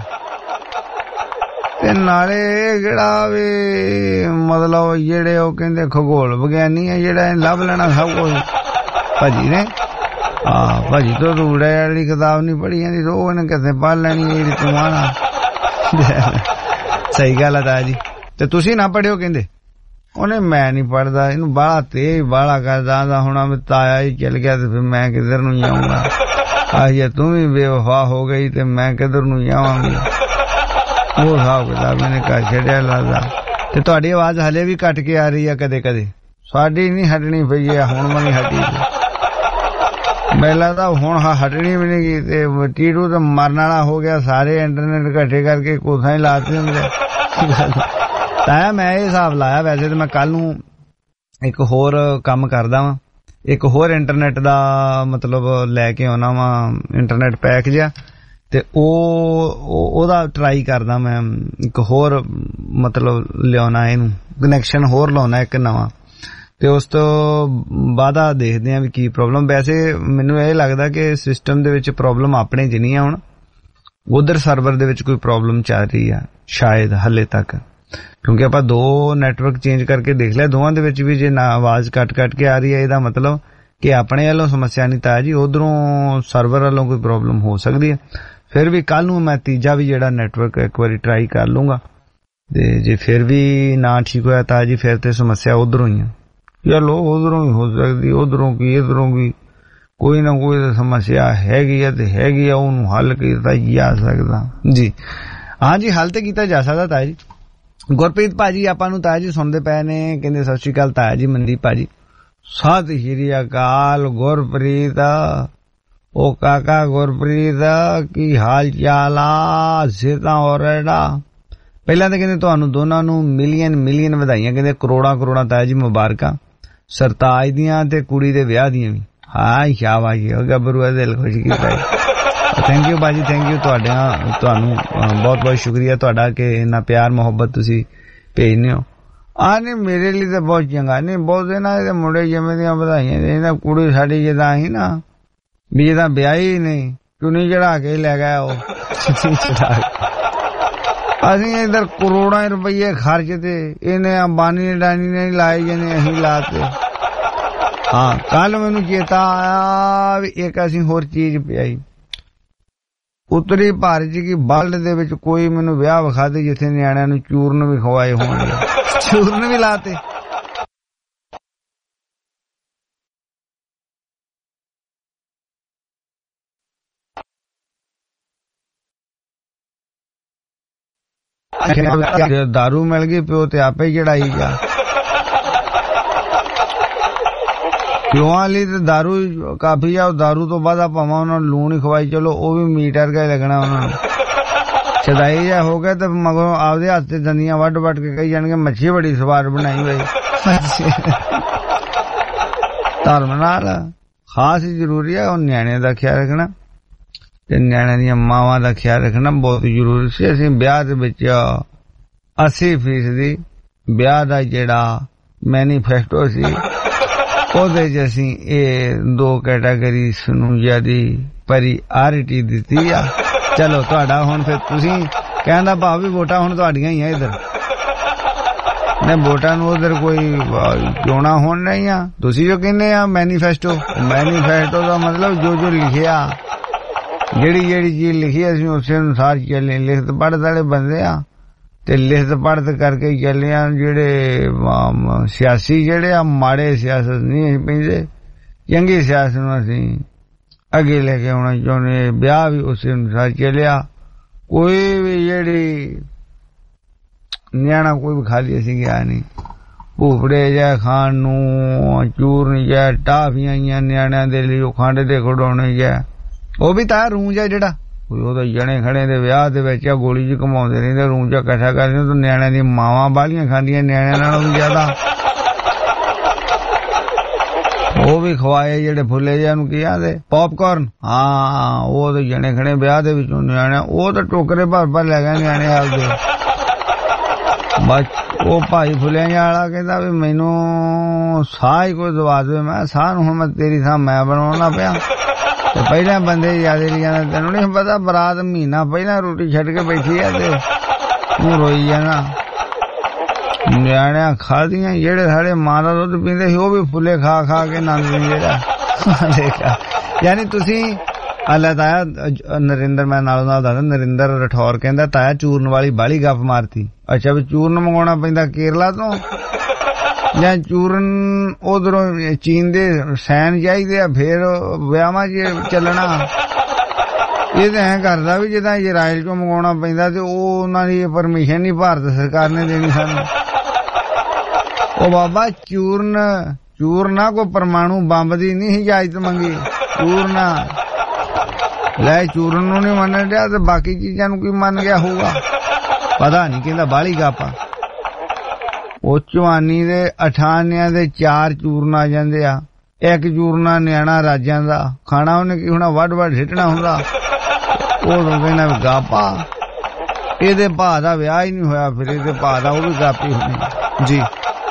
ਤੇ ਨਾਲੇ ਜਿਹੜਾ ਵੀ ਮਤਲਬ ਜਿਹੜੇ ਉਹ ਕਹਿੰਦੇ ਖਗੋਲ ਵਿਗਿਆਨੀ ਆ ਜਿਹੜਾ ਲੱਭ ਲੈਣਾ ਸਭ ਕੁਝ ਭਾਜੀ ਨੇ। ਭਾਜੀ ਤੋਂ ਰੂੜੇ ਵਾਲੀ ਕਿਤਾਬ ਨਹੀਂ ਪੜ੍ਹੀ ਜਾਂਦੀ, ਉਹ ਇਹਨੇ ਕਿਤੇ ਪੜ੍ਹ ਲੈਣੀ ਜਿਹੜੀ ਤੂੰ ਆਣਾ। ਸਹੀ ਗੱਲ ਆ ਤਾਇਆ ਜੀ। ਤੇ ਤੁਸੀਂ ਨਾ ਪੜ੍ਹਿਓ ਕਹਿੰਦੇ। ਉਹਨੇ ਮੈਂ ਨਹੀਂ ਪੜ੍ਹਦਾ, ਇਹਨੂੰ ਬਾਹਲਾ ਤੇਜ਼ ਬਾਹਲਾ ਕਰਦਾ ਹੋਣਾ ਵੀ ਤਾਇਆ ਹੀ ਚੱਲ ਗਿਆ ਤੇ ਫਿਰ ਮੈਂ ਕਿੱਧਰ ਨੂੰ ਜਾਊਂਗਾ। ਆਹ ਤੂੰ ਵੀ ਬੇਵਫਾ ਹੋ ਗਈ ਤੇ ਮੈਂ ਕਿੱਧਰ ਨੂੰ ਜਾਵਾਂਗੀ। ਉਹ ਹਿਸਾਬ ਕਿਤਾਬ ਮੈਨੇ ਕਰ ਛੱਡਿਆ ਲੱਗਦਾ। ਤੇ ਤੁਹਾਡੀ ਆਵਾਜ਼ ਹਲੇ ਵੀ ਕੱਟ ਕੇ ਆ ਰਹੀ ਆ ਕਦੇ ਕਦੇ। ਸਾਡੀ ਨਹੀਂ ਹਟਣੀ ਪਈ ਆ, ਹੁਣ ਵੀ ਨਹੀਂ ਹਟੀ। ਮੈਨੂੰ ਲੱਗਦਾ ਹੁਣ ਹਟਣੀ ਵੀ ਨਹੀਂ ਗਈ ਤੇ ਟੀਟੂ ਤਾਂ ਮਰਨ ਵਾਲਾ ਹੋ ਗਿਆ। ਸਾਰੇ ਇੰਟਰਨੈਟ ਇਕੱਠੇ ਕਰਕੇ ਕੋਸਾਂ ਹੀ ਲਾਤੇ ਹੁੰਦੇ। ਤਾਇਆ ਮੈਂ ਇਹ ਹਿਸਾਬ ਲਾਇਆ, ਵੈਸੇ ਤਾਂ ਮੈਂ ਕੱਲ ਨੂੰ ਇੱਕ ਹੋਰ ਕੰਮ ਕਰਦਾ ਵਾਂ, ਇੱਕ ਹੋਰ ਇੰਟਰਨੈਟ ਦਾ ਮਤਲਬ ਲੈ ਕੇ ਆਉਣਾ ਵਾ, ਇੰਟਰਨੈਟ ਪੈਕ ਜਿਹਾ, ਤੇ ਉਹਦਾ ਟਰਾਈ ਕਰਦਾ ਮੈਂ। ਇੱਕ ਹੋਰ ਮਤਲਬ ਲਿਆਉਣਾ, ਇਹਨੂੰ ਕਨੈਕਸ਼ਨ ਹੋਰ ਲਾਉਣਾ ਇੱਕ ਨਵਾਂ, ਤੇ ਉਸ ਤੋਂ ਬਾਅਦ ਦੇਖਦੇ ਆ ਵੀ ਕੀ ਪ੍ਰੋਬਲਮ। ਵੈਸੇ ਮੈਨੂੰ ਇਹ ਲੱਗਦਾ ਕਿ ਸਿਸਟਮ ਦੇ ਵਿੱਚ ਪ੍ਰੋਬਲਮ ਆਪਣੇ 'ਚ ਨਹੀਂ ਆ, ਹੁਣ ਉਧਰ ਸਰਵਰ ਦੇ ਵਿੱਚ ਕੋਈ ਪ੍ਰੋਬਲਮ ਚੱਲ ਰਹੀ ਆ ਸ਼ਾਇਦ ਹਲੇ ਤੱਕ, ਕਿਉਂਕਿ ਆਪਾਂ 2 ਨੈਟਵਰਕ ਚੇਂਜ ਕਰਕੇ ਦੇਖ ਲਿਆ, ਦੋਵਾਂ ਦੇ ਵਿੱਚ ਵੀ ਜੇ ਨਾ ਆਵਾਜ਼ ਕੱਟ ਕੇ ਆ ਰਹੀ ਹੈ ਇਹਦਾ ਮਤਲਬ ਕਿ ਆਪਣੇ ਵੱਲੋਂ ਸਮੱਸਿਆ ਨਹੀਂ ਤਾਇਆ ਜੀ, ਉਧਰੋਂ ਸਰਵਰ ਵੱਲੋਂ ਕੋਈ ਪ੍ਰੋਬਲਮ ਹੋ ਸਕਦੀ ਹੈ। ਫਿਰ ਵੀ ਕੱਲ ਨੂੰ ਮੈਂ ਤੀਜਾ ਵੀ ਜਿਹੜਾ ਨੈਟਵਰਕ ਇੱਕ ਵਾਰੀ ਟਰਾਈ ਕਰ ਲੂੰਗਾ, ਤੇ ਜੇ ਫਿਰ ਵੀ ਨਾ ਠੀਕ ਹੋਇਆ ਤਾਇਆ ਜੀ ਫਿਰ ਤੇ ਸਮੱਸਿਆ ਉਧਰੋਂ ਹੀ ਆ। ਚਲੋ ਉਧਰੋਂ ਹੀ ਹੋ ਸਕਦੀ, ਉਧਰੋਂ ਕੀ ਇਧਰੋਂ ਕੀ, ਕੋਈ ਨਾ ਕੋਈ ਤਾਂ ਸਮੱਸਿਆ ਹੈਗੀ ਆ ਤੇ ਹੈਗੀ ਆ, ਉਹਨੂੰ ਹੱਲ ਕੀਤਾ ਜਾ ਸਕਦਾ ਜੀ। ਹਾਂਜੀ ਹੱਲ ਤੇ ਕੀਤਾ ਜਾ ਸਕਦਾ ਤਾਇਆ ਜੀ। ਗੁਰਪ੍ਰੀਤ ਭਾਜੀ ਆਪਾਂ ਨੂੰ ਤਾਇਆ ਜੀ ਸੁਣਦੇ ਪਏ ਨੇ, ਕਹਿੰਦੇ ਸਤਿ ਸ਼੍ਰੀ ਅਕਾਲ ਤਾਇਆ ਜੀ। ਮਨਦੀਪ ਭਾਜੀ ਸਤਿ ਸ਼੍ਰੀ ਅਕਾਲ। ਗੁਰਪ੍ਰੀਤ ਉਹ ਕਾਕਾ ਗੁਰਪ੍ਰੀਤ ਕੀ ਹਾਲ ਚਾਲ ਆ? ਸਿਹਤਾਂ ਹੋ ਰਹਾ? ਪਹਿਲਾਂ ਤਾਂ ਕਹਿੰਦੇ ਤੁਹਾਨੂੰ ਦੋਨਾਂ ਨੂੰ ਮਿਲੀਅਨ ਵਧਾਈਆਂ, ਕਹਿੰਦੇ ਕਰੋੜਾਂ ਤਾਇਆ ਜੀ ਮੁਬਾਰਕਾਂ, ਸਰਤਾਜ ਦੀਆਂ ਤੇ ਕੁੜੀ ਦੇ ਵਿਆਹ ਦੀਆਂ ਵੀ। ਹਾਂ ਸ਼ਾਬਾਸ਼ ਹੋ ਗੱਭਰੂ ਦਾ ਦਿਲ ਖੁਸ਼ ਕੀਤਾ। ਥੈਂਕ ਯੂ ਭਾਜੀ, ਥੈਂਕ ਯੂ ਤੁਹਾਨੂੰ ਬਹੁਤ ਬਹੁਤ ਸ਼ੁਕਰੀਆ ਤੁਹਾਡਾ ਕਿ ਇੰਨਾ ਪਿਆਰ ਮੁਹੱਬਤ ਤੁਸੀਂ ਭੇਜਦੇ ਹੋ। ਨਹੀਂ ਮੇਰੇ ਲਈ ਤਾਂ ਬਹੁਤ ਚੰਗਾ, ਨਹੀਂ ਬਹੁਤ ਇਹਨਾਂ ਦੇ ਮੁੰਡੇ ਜਿਵੇਂ ਦੀਆਂ ਵਧਾਈਆਂ ਨੇ। ਇਹਨਾਂ ਕੁੜੀ ਸਾਡੀ ਜਿੱਦਾਂ ਸੀ ਨਾ ਵੀ ਜਿੱਦਾਂ ਵਿਆਹੀ ਨਹੀਂ, ਚੁੰਨੀ ਚੜਾ ਕੇ ਲੈ ਗਿਆ ਉਹ ਅਸੀਂ ਇੱਧਰ ਕਰੋੜਾਂ ਰੁਪਈਏ ਖਰਚ ਤੇ ਇਹਨੇ ਅੰਬਾਨੀ ਡਾਨੀ ਨੇ ਲਾਏ ਜਿਹਨੇ ਅਸੀਂ ਲਾਤੇ। ਕੱਲ ਮੈਨੂੰ ਚੇਤਾ ਆਇਆ ਵੀ ਇੱਕ ਅਸੀਂ ਹੋਰ ਚੀਜ਼ ਪਿਆਈ ਉੱਤਰੀ ਭਾਰਤ ਚ ਕੀ ਵਰਲਡ ਦੇ ਵਿੱਚ ਕੋਈ ਮੈਨੂੰ ਵਿਆਹ ਵਿਖਾ ਦੇ ਜਿੱਥੇ ਨਿਆਣਿਆਂ ਨੂੰ ਚੂਰਨ ਵੀ ਖਵਾਏ ਹੋਣਗੇ, ਚੂਰਨ ਵੀ ਲਾਤੇ। दारू मिल गई प्यो ते आपे चढ़ाई जा प्यों वाली ते दारू काफी आ दारू तो बाद भावें उन्होंने लून ही खवाई चलो वो भी मीट वर्गा ही लगना उन्होंने छदाई जा हो गया तो मगरों आपदे हाथ ते दंदियां वड वड के कही जाणगे मच्छी बड़ी सवार बनाई भाई धर्म नाल खास जरूरी है और न्याणे दा ख्याल रखना ते न्याणे दी मावां दा ख्याल रखना बहुत जरूरी सी। असीं ब्याह दे विच 80% ब्याह दा जेड़ा मैनीफेस्टो सी ओदे च असीं ए 2 कैटेगरी नूं जिहदी प्रायोरिटी दित्ती आ। चलो तुहाडा हुण फिर तुसीं कहंदा भावी वोटां हुण तुहाडीआं ही आ इधर ने वोटां नूं उधर कोई चोणां होण नहीं आ। तुसीं जो कहंदे आ मैनीफेस्टो दा मतलब जो जो लिखिआ जेड़ी जेड़ी चीज लिखी असीं उस अनुसार चले लिखत पढ़त वाले बंदे आ ते लिखत पढ़त करके चले आ। जेड़े सियासी जेड़े आ माड़े सियासत नहीं पैंदे चंगी सियासत नूं असीं अगे लेके आना चाहुंदे ब्याह भी उस अनुसार चलिया कोई भी जेड़ी न्याणा कोई भी खाली असीं गया नहीं भूपड़े जाए खाण नूं चूरन जाए टाफियां आईयां न्याणियां दे लई खंड दे खड़ौणे जाए वो भी तां रूंज है जेड़ा कोई ओदा जने खड़े दे ब्याह दे विच गोली जी घुमाउंदे रहिंदे रूंजा इकट्ठा करदे तो न्याणियां दी मावां बालियां खांदियां न्याणियां नालों भी ज्यादा वो भी खवाए जेड़े फुले जे उन्हें की आंदे पॉपकॉर्न हाँ वो तो जने खड़े ब्याह दे विचों न्याणे वो तो टोकरे भर भर लै गए न्याणे आपदे बस वो भाई फुलियां वाला कहंदा भी मैनू साह ही कोई दवा दे मैं साह नूं हुण मैं तेरी थां मैं बनाउणा पिया ते पहले बंदे याद ही जाना तेनू नहीं पता बरात महीना पहले रोटी छड्ड के बैठी है ते तूं रोई जाना न्याणियां खादियां जेड़े साढ़े मां दा दुध पींदे सी वो भी फुले खा खा के नंद जेड़ा देखा यानी तुसीं अल्लाह ताया नरिंदर मैं नालों नाल दसदा नरिंदर राठौर कहंदा ताया चूरन वाली बाली गप मारती अच्छा भी चूरन मंगाउणा पैंदा केरला तो ਜਾਂ ਚੂਰਨ ਉਧਰੋਂ ਚੀਨ ਦੇ ਸੈਨ ਚਾਹੀਦੇ ਆ ਫਿਰ ਵਿਆਹਾਂ 'ਚ ਚੱਲਣਾ ਇਹ ਤਾਂ ਐਂ ਕਰਦਾ ਵੀ ਜਿੱਦਾਂ ਇਜ਼ਰਾਈਲ ਚੋਂ ਮੰਗਾਉਣਾ ਪੈਂਦਾ ਤੇ ਉਹ ਉਹਨਾਂ ਦੀ ਪਰਮਿਸ਼ਨ ਨਹੀਂ ਭਾਰਤ ਸਰਕਾਰ ਨੇ ਦੇਣੀ ਸਾਨੂੰ ਉਹ ਬਾਬਾ ਚੂਰਨਾ ਕੋਈ ਪਰਮਾਣੂ ਬੰਬ ਦੀ ਨਹੀਂ ਇਜਾਜ਼ਤ ਮੰਗੀ ਚੂਰਨਾ ਲੈ ਚੂਰਨ ਨੂੰ ਨਹੀਂ ਮੰਨਣ ਡਿਆ ਤੇ ਬਾਕੀ ਚੀਜ਼ਾਂ ਨੂੰ ਕੀ ਮੰਨ ਗਿਆ ਹੋਊਗਾ ਪਤਾ ਨਹੀਂ ਕਹਿੰਦਾ ਬਾਹਲੀ ਗੱਪ ਆ ਉਹ ਚਵਾਨੀ ਦੇ 98 ਦੇ 4 ਚੂਰਨ ਆ ਜਾਂਦੇ ਆ ਇੱਕ ਚੂਰਨਾ ਨਿਆਣਾ ਰਾਜਾਂ ਦਾ ਖਾਣਾ ਉਹਨੇ ਕੀ ਹੋਣਾ ਵੱਡ ਵੱਡ ਸਿੱਟਣਾ ਹੁੰਦਾ ਉਹ ਕਹਿੰਦਾ ਗਾਪਾ ਇਹਦੇ ਭਾ ਦਾ ਵਿਆਹ ਹੀ ਨਹੀਂ ਹੋਇਆ ਫਿਰ ਇਹਦੇ ਭਾ ਦਾ ਉਹ ਵੀ ਗਾਪੀ ਹੋਣੀ ਜੀ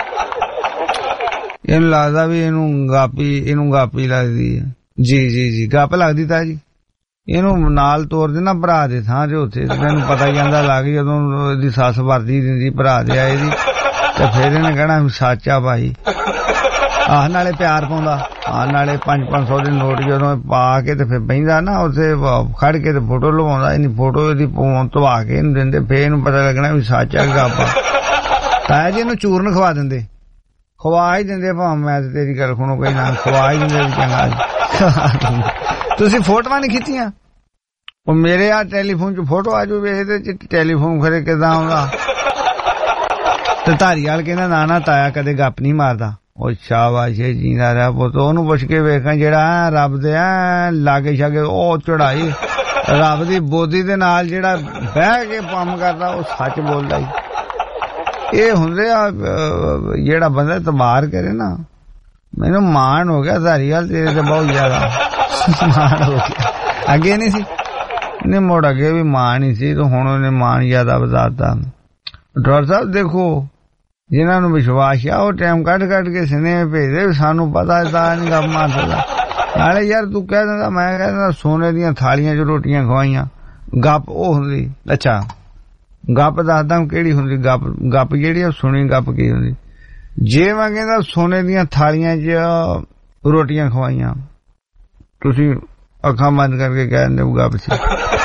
ਇਹਨੂੰ ਲੱਗਦਾ ਵੀ ਇਹਨੂੰ ਗਾਪੀ ਲੱਗਦੀ ਹੈ ਜੀ ਜੀ ਜੀ ਗੱਪ ਲੱਗਦੀ ਤਾਂ ਜੀ ਇਹਨੂੰ ਨਾਲ ਤੋਰ ਦੇਣਾ ਭਰਾ ਦੇ ਥਾਂ ਤੇ ਉੱਥੇ ਤੈਨੂੰ ਪਤਾ ਜਾਂਦਾ ਲੱਗ ਜਦੋਂ ਇਹਦੀ ਸੱਸ ਵਰਦੀ ਦਿੰਦੀ ਭਰਾ ਦੇ ਆਏ ਦੀ ਤੇ ਫਿਰ ਇਹਨੇ ਕਹਿਣਾ ਸੱਚ ਆ ਭਾਈ ਆਹ ਨਾਲੇ ਪਿਆਰ ਪਾਉਂਦਾ ਆਹ ਨਾਲੇ 500 ਦੇ ਨੋਟ ਜਦੋਂ ਪਾ ਕੇ ਤੇ ਫਿਰ ਬਹਿੰਦਾ ਨਾ ਉੱਥੇ ਖੜ ਕੇ ਤੇ ਫੋਟੋ ਲਵਾਉਂਦਾ ਇਹਨੀ ਫੋਟੋ ਇਹਦੀ ਧਵਾ ਕੇ ਇਹਨੂੰ ਦਿੰਦੇ ਫਿਰ ਇਹਨੂੰ ਪਤਾ ਲੱਗਣਾ ਵੀ ਸੱਚ ਆ ਗਾਪਾ ਤਾਇਆ ਜੀ ਇਹਨੂੰ ਚੂਰਨ ਖਵਾ ਦਿੰਦੇ ਖਵਾ ਹੀ ਦਿੰਦੇ ਭਾਵੇਂ ਮੈਂ ਤੇ ਤੇਰੀ ਗੱਲ ਸੁਣੋ ਕੋਈ ਨਾ ਖਵਾ ਹੀ ਦਿੰਦੇ ਚੰਗਾ ਤੁਸੀਂ ਫੋਟੋਆਂ ਨਹੀਂ ਖਿੱਚੀਆਂ ਉਹ ਮੇਰੇ ਆ ਟੈਲੀਫੋਨ 'ਚ ਫੋਟੋ ਆ ਜੂ ਇਹਦੇ 'ਚ ਟੈਲੀਫੋਨ ਖਰੇ ਕਿਦਾਂ ਆਉਂਦਾ ਤੇ ਧਾਰੀਵਾਲ ਕਹਿੰਦਾ ਨਾ ਤਾਇਆ ਕਦੇ ਗੱਪ ਨਹੀਂ ਮਾਰਦਾ ਉਹ ਸ਼ਾਬਾਸ਼ ਜੀਂਦਾ ਰਿਹਾ ਪੁੱਤ ਉਹਨੂੰ ਪੁੱਛ ਕੇ ਵੇਖਾਂ ਜਿਹੜਾ ਰੱਬ ਦੇ ਲਾਗੇ ਛਾਗੇ ਉਹ ਚੜਾਈ ਰੱਬ ਦੀ ਬੋਦੀ ਦੇ ਨਾਲ ਜਿਹੜਾ ਬਹਿ ਕੇ ਪੰਮ ਕਰਦਾ ਉਹ ਸੱਚ ਬੋਲਦਾ ਹੀ ਇਹ ਹੁੰਦੇ ਆ ਜਿਹੜਾ ਬੰਦਾ ਤਬਾਰ ਕਰੇ ਨਾ ਮੈਨੂੰ ਮਾਣ ਹੋ ਗਿਆ ਧਾਰੀਵਾਲ ਤੇਰੇ ਤੇ ਬਹੁਤ ਜ਼ਿਆਦਾ ਮਾਣ ਹੋ ਗਿਆ ਅੱਗੇ ਨਹੀਂ ਸੀ ਇਹਨੇ ਮੋੜ ਅੱਗੇ ਵੀ ਮਾਣ ਹੀ ਸੀ ਤੇ ਹੁਣ ਉਹਨੇ ਮਾਣ ਜ਼ਿਆਦਾ ਵਧਾਤਾ ਡਾਕਟਰ ਸਾਹਿਬ ਦੇਖੋ ਜਿਨ੍ਹਾਂ ਨੂੰ ਵਿਸ਼ਵਾਸ ਆ ਉਹ ਟਾਈਮ ਕੱਢ ਕੇ ਸਿਨੇਮੇ ਭੇਜਦੇ ਸਾਨੂੰ ਪਤਾ ਤਾਂ ਨਹੀਂ ਗੱਪ ਮਾਰ ਸਕਦਾ ਨਾਲੇ ਯਾਰ ਤੂੰ ਕਹਿ ਦਿੰਦਾ ਮੈਂ ਕਹਿ ਦਿੰਦਾ ਸੋਨੇ ਦੀਆਂ ਥਾਲੀਆਂ 'ਚ ਰੋਟੀਆਂ ਖਵਾਈਆਂ ਗੱਪ ਉਹ ਹੁੰਦੀ ਅੱਛਾ ਗੱਪ ਦੱਸਦਾ ਕਿਹੜੀ ਹੁੰਦੀ ਗੱਪ ਜਿਹੜੀ ਆ ਸੁਣੀ ਗੱਪ ਕੀ ਹੁੰਦੀ ਜੇ ਮੈਂ ਕਹਿੰਦਾ ਸੋਨੇ ਦੀਆਂ ਥਾਲੀਆਂ 'ਚ ਰੋਟੀਆਂ ਖਵਾਈਆਂ ਤੁਸੀਂ ਅੱਖਾਂ ਬੰਦ ਕਰਕੇ ਕਹਿ ਦਿੰਦੇ ਉਹ ਗੱਪ ਸੀ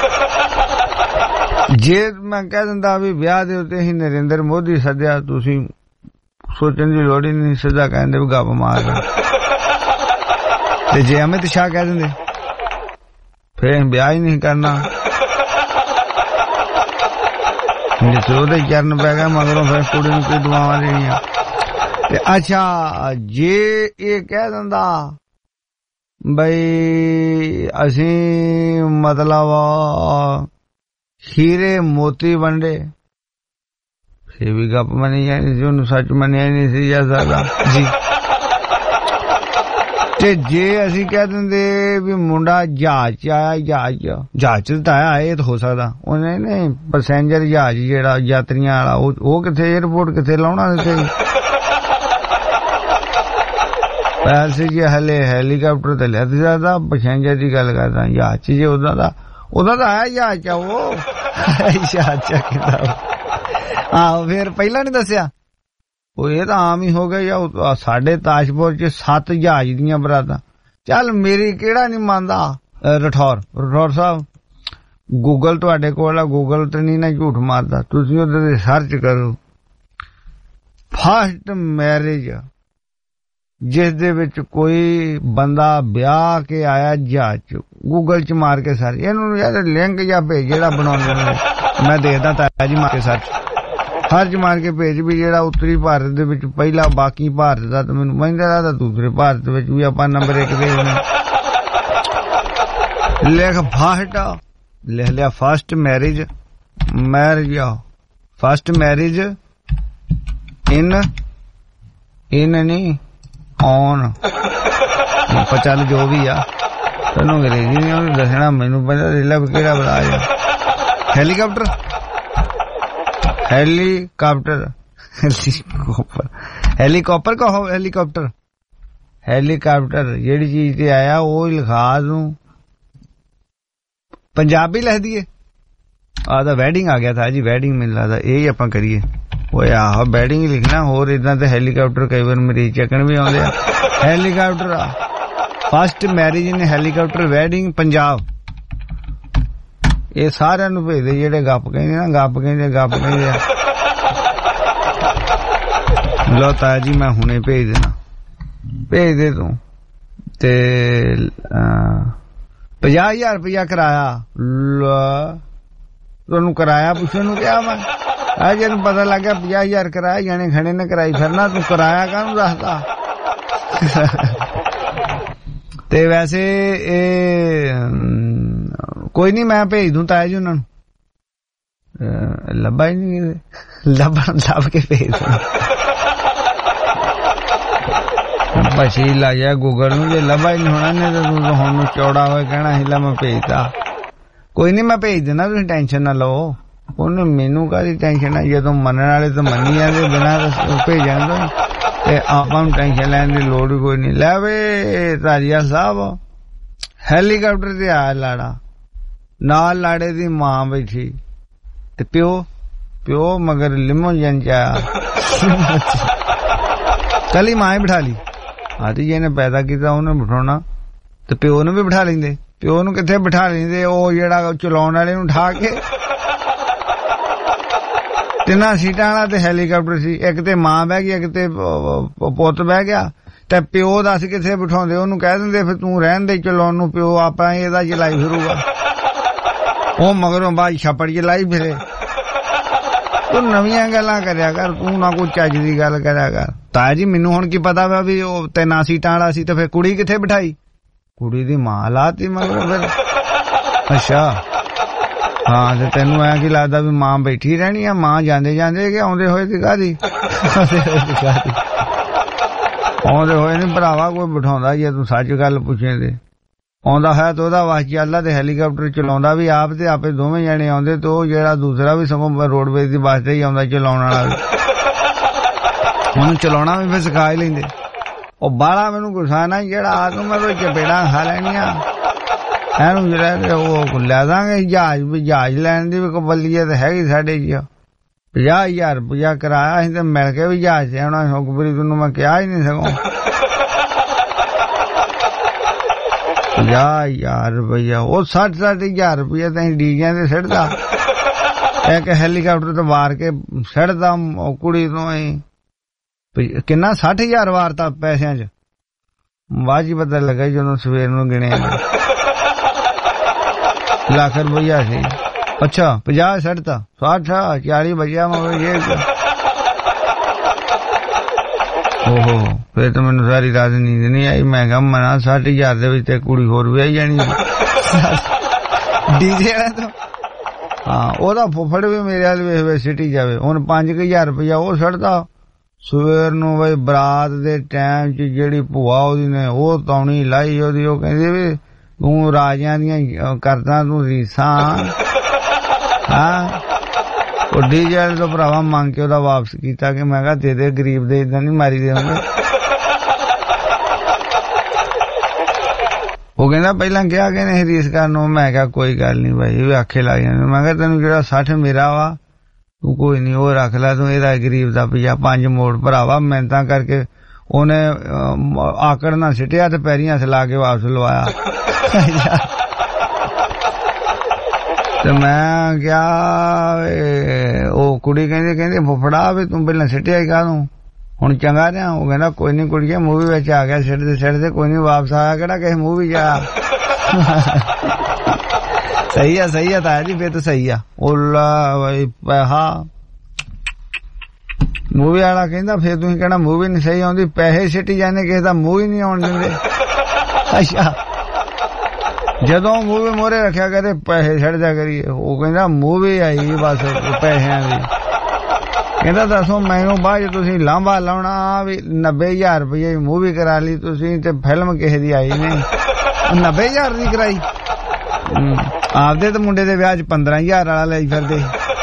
ਜੇ ਮੈਂ ਕਹਿ ਦਿੰਦਾ ਵੀ ਵਿਆਹ ਦੇ ਉੱਤੇ ਹੀ ਨਰਿੰਦਰ ਮੋਦੀ ਸੱਦਿਆ ਤੁਸੀਂ ਸੋਚਣ ਦੀ ਲੋੜ ਹੀ ਨਹੀਂ ਸਿੱਧਾ ਕਹਿੰਦੇ ਵੀ ਗੱਪ ਮਾਰ ਤੇ ਜੇ ਅਮਿਤ ਸ਼ਾਹ ਕਹਿ ਦਿੰਦੇ ਫਿਰ ਵਿਆਹ ਹੀ ਨਹੀਂ ਕਰਨਾ ਜਿੱਥੇ ਉਹਦੇ ਚਰਨ ਪੈ ਗਿਆ ਮਗਰੋਂ ਫਿਰ ਕੁੜੀ ਨੂੰ ਕੀ ਦੁਆਵਾਂ ਦੇਣੀਆਂ। ਤੇ ਅੱਛਾ ਜੇ ਇਹ ਕਹਿ ਦਿੰਦਾ ਬਈ ਅਸੀਂ ਮਤਲਬ ਹੀਰੇ ਮੋਤੀ ਵੰਡੇ, ਇਹ ਵੀ ਗੱਪ ਮੰਨੀ ਜਾਣੀ ਸੀ, ਉਹਨੂੰ ਸੱਚ ਮੰਨਿਆ ਨਹੀਂ ਸੀ ਜਾ ਸਕਦਾ ਜੀ। ਤੇ ਜੇ ਅਸੀਂ ਕਹਿ ਦਿੰਦੇ ਵੀ ਮੁੰਡਾ ਜਹਾਜ਼ ਚ ਆਇਆ, ਜਹਾਜ਼ ਚ ਤਾਂ ਆਇਆ, ਇਹ ਤਾਂ ਹੋ ਸਕਦਾ ਉਹਨੇ ਨਹੀਂ ਪੈਸੇਂਜਰ ਜਹਾਜ਼ ਜਿਹੜਾ ਯਾਤਰੀਆਂ ਵਾਲਾ ਉਹ ਕਿੱਥੇ ਏਅਰਪੋਰਟ ਕਿੱਥੇ ਲਾਉਣਾ ਇੱਥੇ ਪੈਸੇ ਜੀ ਹਲੇ ਹੈਲੀਕਾਪਟਰ ਤੇ ਲਿਆ ਸਕਦਾ, ਪੈਸੇਂਜਰ ਦੀ ਗੱਲ ਕਰਦਾ ਜਹਾਜ਼ ਚ ਜੇ ਉਹਦਾ ਤਾਂ ਆਇਆ ਜਹਾਜ਼ ਚ ਉਹ ਜਹਾਜ਼ ਚ ਕਿਦਾ ਆਹੋ ਫਿਰ ਪਹਿਲਾਂ ਨੀ ਦੱਸਿਆ ਉਹ ਇਹ ਤਾਂ ਆਮ ਹੀ ਹੋ ਗਿਆ। ਸਾਡੇ ਤਾਜਪੁਰ ਚ 7 ਜਹਾਜ਼ ਦੀਆਂ ਬਰਾਤਾਂ। ਚੱਲ ਮੇਰੀ ਕਿਹੜਾ ਨੀ ਮੰਨਦਾ ਰਠੌਰ ਸਾਹਿਬ, ਗੂਗਲ ਤੁਹਾਡੇ ਕੋਲ ਆ, ਗੂਗਲ ਤੇ ਨਹੀਂ ਨਾ ਝੂਠ ਮਾਰਦਾ, ਤੁਸੀਂ ਉਹਦੇ ਤੇ ਸਰਚ ਕਰੋ ਫਸਟ ਮੈਰਿਜ ਜਿਸ ਦੇ ਵਿੱਚ ਕੋਈ ਬੰਦਾ ਵਿਆਹ ਕੇ ਆਇਆ ਜਹਾਜ਼ ਚ, ਗੂਗਲ ਚ ਮਾਰ ਕੇ ਸਰਚ, ਇਹਨੂੰ ਯਾਰ ਲਿੰਕ ਜਾਂ ਭੇਜ ਜਿਹੜਾ ਬਣਾਉਂਦੇ ਨੇ, ਮੈਂ ਦੇਖਦਾ ਤਾਇਆ ਜੀ ਮਾਰ ਕੇ ਸਰਚ ਮਾਰ ਕੇ ਭੇਜ ਵੀ ਜਿਹੜਾ ਉੱਤਰੀ ਭਾਰਤ ਦੇ ਵਿੱਚ ਪਹਿਲਾ, ਬਾਕੀ ਭਾਰਤ ਦਾ ਤਾਂ ਮੈਨੂੰ ਮਹਿੰਦਾ ਦੂਸਰੇ ਭਾਰਤ ਵਿੱਚ ਵੀ ਆਪਾਂ ਨੰਬਰ 1 ਦੇ ਲਿਖ ਫਸਟ ਲਿਖ ਲਿਆ ਫਸਟ ਮੈਰਿਜ ਇਨ ਨਹੀਂ ਔਨ ਚੱਲ ਜੋ ਵੀ ਆ ਤੈਨੂੰ ਅੰਗਰੇਜ਼ੀ ਨਹੀਂ ਉਹਨੂੰ ਦੱਸਣਾ, ਮੈਨੂੰ ਪਤਾ ਰੇਲਾ ਕਿਹੜਾ ਬਲਾ ਆ। ਹੈਲੀਕਾਪਟਰ ਕਹੋ, ਹੈਲੀਕਾਪਟਰ ਜਿਹੜੀ ਚੀਜ਼ ਤੇ ਆਇਆ ਉਹ ਲਿਖਾ ਦੂੰ, ਪੰਜਾਬੀ ਲਿਖ ਦਈਏ। ਤਾਂ ਵੈਡਿੰਗ ਆ ਗਿਆ ਥਾ ਜੀ, ਵੈਡਿੰਗ ਮੈਨੂੰ ਲੱਗਦਾ ਇਹ ਆਪਾਂ ਕਰੀਏ। ਓਏ ਆਹ ਵੈਡਿੰਗ ਲਿਖਣਾ, ਹੋਰ ਏਦਾਂ ਤੇ ਹੈਲੀਕਾਪਟਰ ਕਈ ਵਾਰ ਮਰੀਜ਼ ਚੱਕਣ ਵੀ ਆਉਂਦੇ ਆ। Helicopter first marriage in helicopter wedding Punjab, ਇਹ ਸਾਰਿਆਂ ਨੂੰ ਭੇਜਦੇ ਜਿਹੜੇ ਗੱਪ ਕਹਿੰਦੇ ਨਾ, ਗੱਪ ਕਹਿੰਦੇ ਆ। ਲੋ ਤਾਇਆ ਜੀ ਮੈਂ ਹੁਣੇ ਭੇਜ ਦੇਣਾ, ਭੇਜ ਦੇ ਤੂੰ। ਤੇ 50,000 ਰੁਪਇਆ ਕਰਾਇਆ, ਤੁਹਾਨੂੰ ਕਰਾਇਆ ਪੁੱਛਣ ਨੂੰ ਕਿਹਾ ਮੈਂ, ਆ ਜੇ ਨੂੰ ਪਤਾ ਲੱਗ ਗਿਆ 50,000 ਕਰਾਇਆ, ਜਾਣੇ ਖੜੇ ਨੇ ਕਰਾਈ ਫਿਰਨਾ, ਤੂੰ ਕਰਾਇਆ ਕਾਹਨੂੰ ਦੱਸਦਾ। ਤੇ ਵੈਸੇ ਇਹ ਕੋਈ ਨਹੀਂ, ਮੈਂ ਭੇਜ ਦੂੰ ਤਾਇਆ ਜੀ ਉਹਨਾਂ ਨੂੰ, ਲੱਭਾ ਹੀ ਨਹੀਂ, ਲੱਭ ਕੇ ਭੇਜ ਦੂੰ। ਪਛੀ ਲਾ ਜਾ ਗੂਗਲ ਨੂੰ, ਜੇ ਲੱਭਾ ਹੀ ਨਹੀਂ ਹੋਣਾ ਨਹੀਂ ਤਾਂ ਤੂੰ ਹੁਣ ਨੂੰ ਚੌੜਾ ਹੋਇਆ ਕਹਿਣਾ ਸੀ ਲੈ ਮੈਂ ਭੇਜਦਾ। ਕੋਈ ਨਹੀਂ ਮੈਂ ਭੇਜ ਦੇਣਾ, ਤੁਸੀਂ ਟੈਨਸ਼ਨ ਨਾ ਲਓ। ਉਹਨੇ ਮੈਨੂੰ ਕਾਹਦੀ ਟੈਨਸ਼ਨ ਆ, ਜਦੋਂ ਮੰਨਣ ਵਾਲੇ ਤਾਂ ਮੰਨੀ ਜਾਂਦੇ ਬਿਨਾਂ ਭੇਜਣ ਤੋਂ, ਤੇ ਆਪਾਂ ਨੂੰ ਟੈਨਸ਼ਨ ਲੈਣ ਦੀ ਲੋੜ ਹੀ ਕੋਈ ਨਹੀਂ। ਲੈ ਵੇ ਤਾਜੀਆ ਸਾਹਿਬ, ਹੈਲੀਕਾਪਟਰ ਤੇ ਆਇਆ ਲਾੜਾ, ਨਾਲ ਲਾੜੇ ਦੀ ਮਾਂ ਬੈਠੀ ਤੇ ਪਿਓ ਮਗਰ ਲਿਮੋਜਨ ਚ ਆਇਆ, ਕੱਲੀ ਮਾਂ ਹੀ ਬਿਠਾ ਲਈ। ਆਦੀ ਜਿਹਨੇ ਪੈਦਾ ਕੀਤਾ ਉਹਨੇ ਬਿਠਾਉਣਾ, ਤੇ ਪਿਓ ਨੂੰ ਵੀ ਬਿਠਾ ਲੈਂਦੇ। ਪਿਓ ਨੂੰ ਕਿੱਥੇ ਬਿਠਾ ਲੈਂਦੇ, ਉਹ ਜਿਹੜਾ ਚਲਾਉਣ ਵਾਲੇ ਨੂੰ ਉਠਾ ਕੇ। 3 ਸੀਟਾਂ ਵਾਲਾ ਤੇ ਹੈਲੀਕਾਪਟਰ ਸੀ, ਇੱਕ ਤੇ ਮਾਂ ਬਹਿ ਗਈ, ਇੱਕ ਤੇ ਪੁੱਤ ਬਹਿ ਗਿਆ। ਤੇ ਪਿਓ ਦੱਸ ਕਿੱਥੇ ਬਿਠਾਉਂਦੇ, ਉਹਨੂੰ ਕਹਿ ਦਿੰਦੇ ਫਿਰ ਤੂੰ ਰਹਿਣ ਦੇ ਚਲਾਉਣ ਨੂੰ, ਪਿਓ ਆਪਾਂ ਇਹਦਾ ਚਲਾਈ ਫਿਰੂਗਾ। ਉਹ ਮਗਰੋਂ ਬਾਅਦ ਛੱਪੜ ਚਲਾਈ ਫਿਰੇ। ਤੂੰ ਨਵੀਆਂ ਗੱਲਾਂ ਕਰਿਆ ਕਰ, ਤੂੰ ਨਾ ਕੋਈ ਚੱਜ ਦੀ ਗੱਲ ਕਰਿਆ ਕਰ। ਤਾਇਆ ਜੀ ਮੈਨੂੰ ਹੁਣ ਕੀ ਪਤਾ ਵਾ ਵੀ ਉਹ 3 ਸੀਟਾਂ ਵਾਲਾ ਸੀ, ਤੇ ਫਿਰ ਕੁੜੀ ਕਿੱਥੇ ਬਿਠਾਈ? ਕੁੜੀ ਦੀ ਮਾਂ ਲਾਤੀ ਮਗਰੋਂ ਫਿਰ। ਅੱਛਾ ਹਾਂ, ਤੇ ਤੈਨੂੰ ਐ ਕੀ ਲੱਗਦਾ ਵੀ ਮਾਂ ਬੈਠੀ ਰਹਿਣੀ ਆ? ਮਾਂ ਜਾਂਦੇ ਕਿ ਆਉਂਦੇ ਹੋਏ ਦੀ ਕਾਹਦੀ? ਆਉਂਦੇ ਹੋਏ ਨੀ ਭਰਾਵਾ ਕੋਈ ਬਿਠਾਉਂਦਾ, ਜੇ ਤੂੰ ਸੱਚ ਗੱਲ ਪੁੱਛੇ ਤੇ। ਆਉਂਦਾ ਹੈ ਤੇ ਉਹਦਾ ਵਾਸ ਚੱਲਦਾ, ਤੇ ਹੈਲੀਕਾਪਟਰ ਚਲਾਉਂਦਾ ਵੀ ਆਪ ਤੇ ਆਪੇ ਦੋਵੇਂ ਜਣੇ ਆਉਂਦੇ, ਤੇ ਉਹ ਜਿਹੜਾ ਦੂਸਰਾ ਵੀ ਸਗੋਂ ਰੋਡਵੇਜ਼ ਦੀ ਬੱਸ ਤੇ ਹੀ ਆਉਂਦਾ ਚਲਾਉਣ ਵਾਲਾ ਵੀ, ਉਹਨੂੰ ਚਲਾਉਣਾ ਵੀ ਫਿਰ ਸਿਖਾ ਹੀ ਲੈਂਦੇ। ਉਹ ਬਾਲਾ ਮੈਨੂੰ ਗੁੱਸਾ ਨਾ ਜਿਹੜਾ ਆ ਤੂੰ ਮੈਂ ਚਪੇੜਾਂ ਖਾ ਲੈਣੀਆਂ ਇਹਨੂੰ, ਜਿਹੜਾ ਉਹ ਲੈ ਦਾਂਗੇ ਜਹਾਜ਼ ਲੈਣ ਦੀ ਵੀ ਕਬਲੀਅਤ ਹੈਗੀ ਸਾਡੇ ਜੀ। 50,000 ਰੁਪਇਆ ਕਰਾਇਆ ਅਸੀਂ ਤੇ ਮਿਲ ਕੇ ਵੀ ਜਹਾਜ਼ ਆਉਣਾ। ਹੁਕਬਰੀ ਤੈਨੂੰ ਮੈਂ ਕਿਹਾ ਹੀ ਨਹੀਂ ਸਗੋਂ 50,000 ਰੁਪਇਆ, ਉਹ 60,000 ਰੁਪਇਆ ਤਾਂ ਅਸੀਂ ਡੀਜਿਆਂ ਤੇ ਸਿੱਟਦਾ, ਇੱਕ ਹੈਲੀਕਾਪਟਰ ਤੇ ਵਾਰ ਕੇ ਸਿੱਟਦਾ ਕੁੜੀ ਤੋਂ। ਕਿੰਨਾ 60,000 ਵਾਰਤਾ ਪੈਸਿਆਂ ਚ, ਬਾਅਦ ਹੀ ਪਤਾ ਲੱਗਾ ਜਦੋਂ ਸਵੇਰ ਨੂੰ ਗਿਣਿਆ ਲੱਖ ਰੁਪਇਆ ਸੀ। अच्छा 50 छड़ता 60 40 बजिया मगर ये ओहो फिर तो मैंने सारी रात नींद नहीं आई। मैं कहा मना 60,000 दे विच ते कुड़ी होर भी आई जानी डीजे वाला तो हाँ ओदा फुफड़ भी मेरे हाल वे सिटी जावे हुण 5,000 रुपया वो छड़दा सवेर नूं बई बरात दे टाइम च जेड़ी भूआ ओदी ने ओ तौणी लाई ओदी ओ कहंदी वी तूं राजियां दियां करदा तूं रीसां हाँ वो डीजे वाले तो भरावा मंग के ओदा वापस कीता कि मैं कहा दे गरीब दे इदां नहीं मारी देंगे। वो कहना पहला क्या कहने रीस करनो। मैं कहा कोई गल नहीं भाई भी आखे लग जाने। मैं कहा तेन जो 60 मेरा वा तू कोई नहीं वो रख ला तू एदा गरीब दा पिया 5 मोड़ भरावा मेहनत करके ओने आकड़ ना सिटिया ते पैरियां ला के वापस लवाया। तो मैं क्या वो कुड़ी कहती फुफड़ा भी तू पहला सिटिया ही कह दूं हुण चंगा रहा। वो कहना कोई नहीं कुड़िया मूवी विच आ गया सिटदे कोई नहीं वापस आया केड़ा किसी मूवी च आया। सही है ताया जी फिर तो सही है। ओला भाई पैसा मूवी वाला कहंदा फिर तुसीं कहना मूवी नहीं सही आउंदी पैसे सिटी जाने किसी दा मूवी नहीं आउण दिंदे। अच्छा जदों मूवी मोरे रखिया करे पैसे छड़ जा करिए वो कहंदा मूवी आई बस पैसिਆਂ ਦੀ कहंदा दसो मैनू बाद तुसीं लांभा लाउणा भी 90,000 रुपये की मूवी करा ली तुसीं ते फिल्म किसी दी आई नहीं 90,000 दी कराई। आपदे तो मुंडे दे विआह च 15,000 वाला लाई फिरदे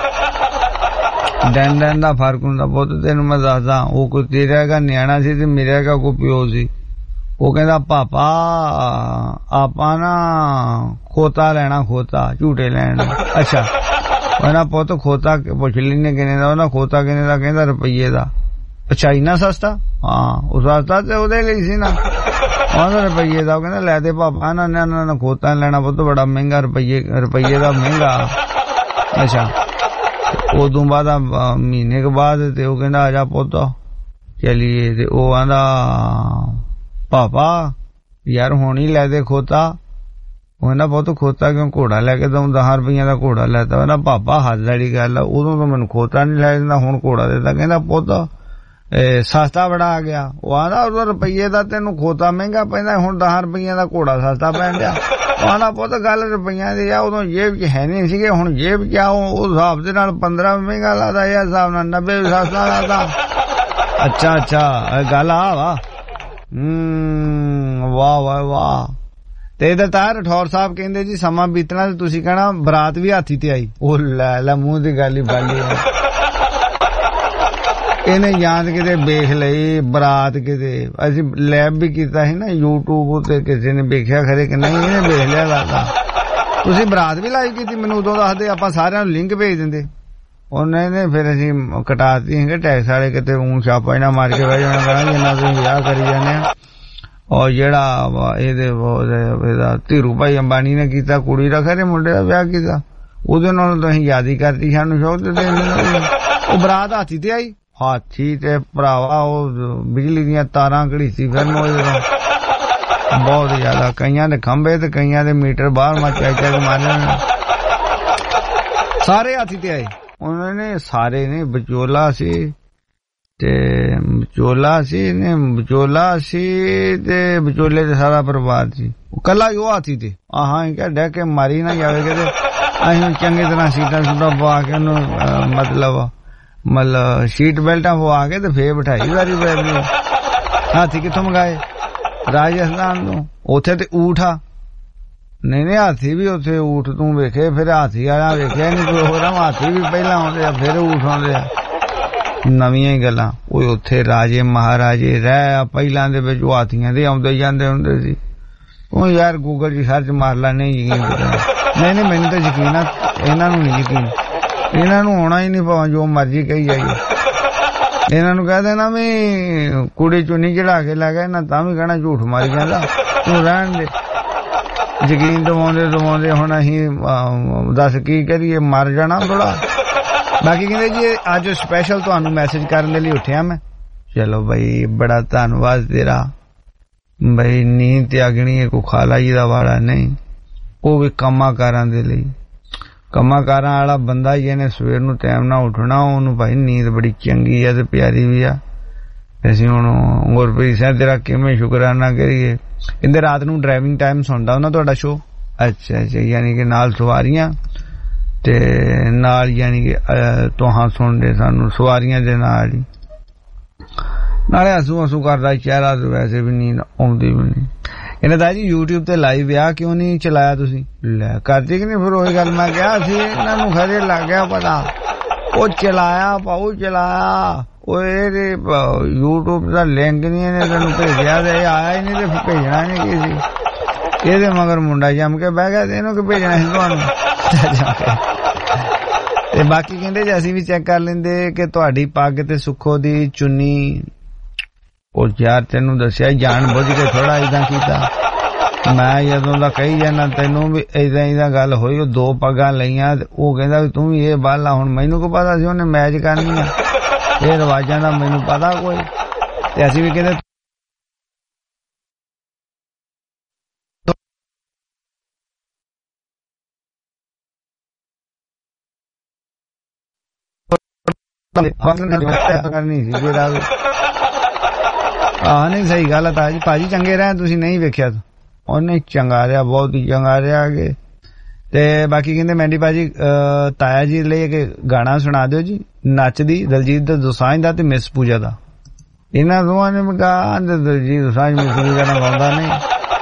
डैन दा फर्क हुंदा पुत्त तेनू मैं दसदा। वो कोई तेरा का न्याणा सी ते मेरा का कोई प्यो सी। वो कहंदा पापा आपां ना खोता लेना खोता झूटे लैण। अच्छा ना पुत्त खोता पुछ लीने किने दा ना खोता किने दा कहंदा रुपये दा। अच्छा इन्ना सस्ता हाँ उस सस्ता ते ओदे लई सी ना रुपये दा। कहंदा लै दे पापा ना ना खोता लेना पुत्त बड़ा महंगा रुपये दा महंगा। अच्छा उदों बाद महीने के बाद ते वो कहंदा आजा पुत्त चलिए ते वो आंदा पापा यार हुण ही लै दे खोता। कहना पुत्त खोता क्यों घोड़ा लैके दूं 10 रुपये का घोड़ा लैता ना पापा हद वाली गल है उदों तो मैनू खोता नहीं लै दिंदा हुण घोड़ा देता। कहना पुत्त सस्ता बड़ा आ गया। वो आंदा उदों रुपये का तेनू खोता महंगा पैंदा हुण 10 रुपये का घोड़ा सस्ता पैण दिया। आंदा पुत्त गल रुपये दी आ उदों जेब च है नहीं सीगे हुण जेब च आओ उस हिसाब दे नाल 15 महंगा लादा या हिसाब नाल 90 सस्ता लादा। अच्छा गल आ वा वाह वाह वाह। ते इधर तार रठौर साहब कहंदे जी समा बीतना ते तुसी कहना बरात भी हाथी ते आई। ओ लै मूंह दी गल ही बाली इहने याद किते वेख लई बरात किते असीं लैब भी कीता है ना यूट्यूब ते किसी ने वेखिया खरे कि नहीं इहने वेख लिया लगदा। तुसी बरात भी लाइव कीती मैनूं उदों दसदे आपां सारिआं नूं लिंक भेज दिंदे। उन्होंने फिर असीं कटाती है टैक्स वाले किते ऊं छापा इना मार के बह जाना करा जिन्ना तुसीं विआह करी जाने। और जेड़ा धीरू भाई अंबानी ने कीता कुड़ी दा खरे मुंडे दा विआह कीता उहदे नाल तां असीं याद ही करती सानूं शौक ते ओ बरात हाथी ते आई। हाथी ते भरावा ओ बिजली दियां तारां घड़ीसी फिरन बहुत ज्यादा कईयां दे खंबे ते कईयां दे मीटर बाहर मचा के मारने सारे हाथी ते आए। उन्होंने सारे ने विचोला सी ते विचोले ते सारा परिवार सी कला ही वो हाथी थे। हाँ क्या डह के मारी ना जावे के अं चंगी तरह सीटा सूटा पवा के मतलब सीट बेल्टा पवा के ते फिर बिठाई सारी फैमिली। हाथी कित्थों मंगाए राजस्थान तो उथे ते ऊठ आ नहीं हाथी भी उथे ऊठ तू वेखे फिर हाथी वाला वेख्या नहीं कोई होर हाथी भी पहला आउंदे आ फिर ऊठ आउंदे आ नवीं गल्लां। ओए उथे राजे महाराजे रह पहलां दे विच हाथियां दे आउंदे जांदे हुंदे सी। तू यार गूगल च सर्च मार ला नहीं यकीन नहीं मैनूं तां यकीन आ इन्हां नूं नहीं यकीन इन्हां नूं होना ही नहीं भावें जो मर्जी कही जाइए। इन्हां नूं कह देना भी कुड़ी चुन्नी चढ़ा के लै गए ना तां भी कहना झूठ मारी जांदा तू रहण दे। यकीन दवाउंदे हुण असीं दस की करिए मर जाना थोड़ा। बाकी कहंदे जी अज स्पैशल तुहानूं मैसेज करन दे लई उठिया मैं। चलो बई बड़ा धन्नवाद तेरा बई नींद त्यागनी है कोई खाला जी दा वाड़ा नहीं वो भी कम्मा कारां दे लई। ਕੰਮਾਂ ਕਾਰਾਂ ਵਾਲਾ ਬੰਦਾ ਹੀ ਇਹਨੇ ਸਵੇਰ ਨੂੰ ਟਾਈਮ ਨਾਲ ਉੱਠਣਾ ਉਹਨੂੰ ਭਾਈ ਨੀਂਦ ਬੜੀ ਚੰਗੀ ਆ ਤੇ ਪਿਆਰੀ ਵੀ ਆ ਅਸੀਂ ਹੁਣ ਗੁਰਪ੍ਰੀਤ ਸਿੰਘ ਤੇਰਾ ਕਿਵੇਂ ਸ਼ੁਕਰਾਨਾ ਕਰੀਏ ਕਹਿੰਦੇ ਰਾਤ ਨੂੰ ਡਰਾਈਵਿੰਗ ਟਾਈਮ ਸੁਣਦਾ ਉਹਨਾਂ ਤੁਹਾਡਾ ਸ਼ੋਅ ਅੱਛਾ ਯਾਨੀ ਕਿ ਨਾਲ ਸਵਾਰੀਆਂ ਤੇ ਨਾਲ ਯਾਨੀ ਕਿ ਤੁਹਾਂ ਸੁਣਦੇ ਸਾਨੂੰ ਸਵਾਰੀਆਂ ਦੇ ਨਾਲ ਹੀ ਨਾਲੇ ਹਸੂ ਕਰਦਾ ਚਿਹਰਾ ਤੇ ਵੈਸੇ ਵੀ ਨੀਂਦ ਆਉਂਦੀ ਵੀ ਨਹੀਂ ਇਹਨਾਂ ਦਾ ਜੀ YouTube ਤੇ ਲਾਈਵ ਵਿਆਹ ਕਿਉਂ ਨਹੀਂ ਚਲਾਇਆ ਤੁਸੀਂ ਲੈ ਕਰਦੇ ਕਿ ਨਹੀਂ ਫਿਰ ਉਹੀ ਗੱਲ ਮੈਂ ਕਿਹਾ ਸੀ ਇਹਨਾਂ ਨੂੰ ਖਰੇ ਲੱਗ ਗਿਆ ਪਤਾ ਉਹ ਚਲਾਇਆ ਪਾਉ ਚਲਾਇਆ ਉਹ ਇਹਦੇ YouTube ਦਾ ਲਿੰਕ ਨਹੀਂ ਇਹਨੇ ਤੈਨੂੰ ਭੇਜਿਆ ਤੇ ਆਇਆ ਹੀ ਨਹੀਂ ਤੇ ਭੇਜਣਾ ਨਹੀਂ ਕਿਸੇ ਇਹਦੇ ਮਗਰ ਮੁੰਡਾ ਜੰਮ ਕੇ ਬਹਿ ਗਿਆ ਤੇ ਇਹਨੂੰ ਕਿ ਭੇਜਣਾ ਸੀ ਤੁਹਾਨੂੰ ਤੇ ਬਾਕੀ ਕਹਿੰਦੇ ਜੇ ਅਸੀਂ ਵੀ ਚੈੱਕ ਕਰ ਲੈਂਦੇ ਕਿ ਤੁਹਾਡੀ ਪੱਗ ਤੇ ਸੁੱਖੋ ਦੀ ਚੁੰਨੀ ਉਹ ਯਾਰ ਤੈਨੂੰ ਦੱਸਿਆ ਜਾਣ ਬੁੱਝ ਕੇ ਥੋੜਾ ਏਦਾਂ ਕੀਤਾ ਮੈਂ ਜਦੋਂ ਦਾ ਕਹੀ ਜਾਣਾ ਤੈਨੂੰ ਵੀ ਏਦਾਂ ਗੱਲ ਹੋਈ ਉਹ 2 ਪੱਗਾਂ ਲਈਆਂ ਤੇ ਉਹ ਕਹਿੰਦਾ ਵੀ ਤੂੰ ਵੀ ਇਹ ਬਾਲਾ ਹੁਣ ਮੈਨੂੰ ਕੋ ਪਤਾ ਸੀ ਉਹਨੇ ਮੈਚ ਕਰਨੀ ਆ ਇਹ ਰਿਵਾਜਾਂ ਦਾ ਮੈਨੂੰ ਪਤਾ ਕੋਈ ਤੇ ਅਸੀਂ ਵੀ ਕਹਿੰਦੇ ਕਰਨੀ ਸੀ ਜਿਹੜਾ ਨਹੀਂ ਸਹੀ ਗੱਲ ਹੈ ਤਾਜੀ ਭਾਜੀ ਚੰਗੇ ਰਹੇ ਤੁਸੀਂ ਨਹੀਂ ਵੇਖਿਆ ਉਹਨੇ ਚੰਗਾ ਰਿਹਾ ਬਹੁਤ ਹੀ ਚੰਗਾ ਰਿਹਾ ਕਿ ਤੇ ਬਾਕੀ ਕਹਿੰਦੇ ਮੈਂਡੀ ਭਾਜੀ ਤਾਇਆ ਜੀ ਲਈ ਇੱਕ ਗਾਣਾ ਸੁਣਾ ਦਿਓ ਜੀ ਨੱਚਦੀ ਦਲਜੀਤ ਦੋਸਾਂਝ ਦਾ ਤੇ ਮਿਸ ਪੂਜਾ ਦਾ ਇਹਨਾਂ ਦੋਵਾਂ ਨੇ ਕਿਹਾ ਦਲਜੀਤ ਦੋਸਾਂਝ ਮਿਸ ਪੂਜਾ ਦਾ ਗਾਉਂਦਾ ਨਹੀਂ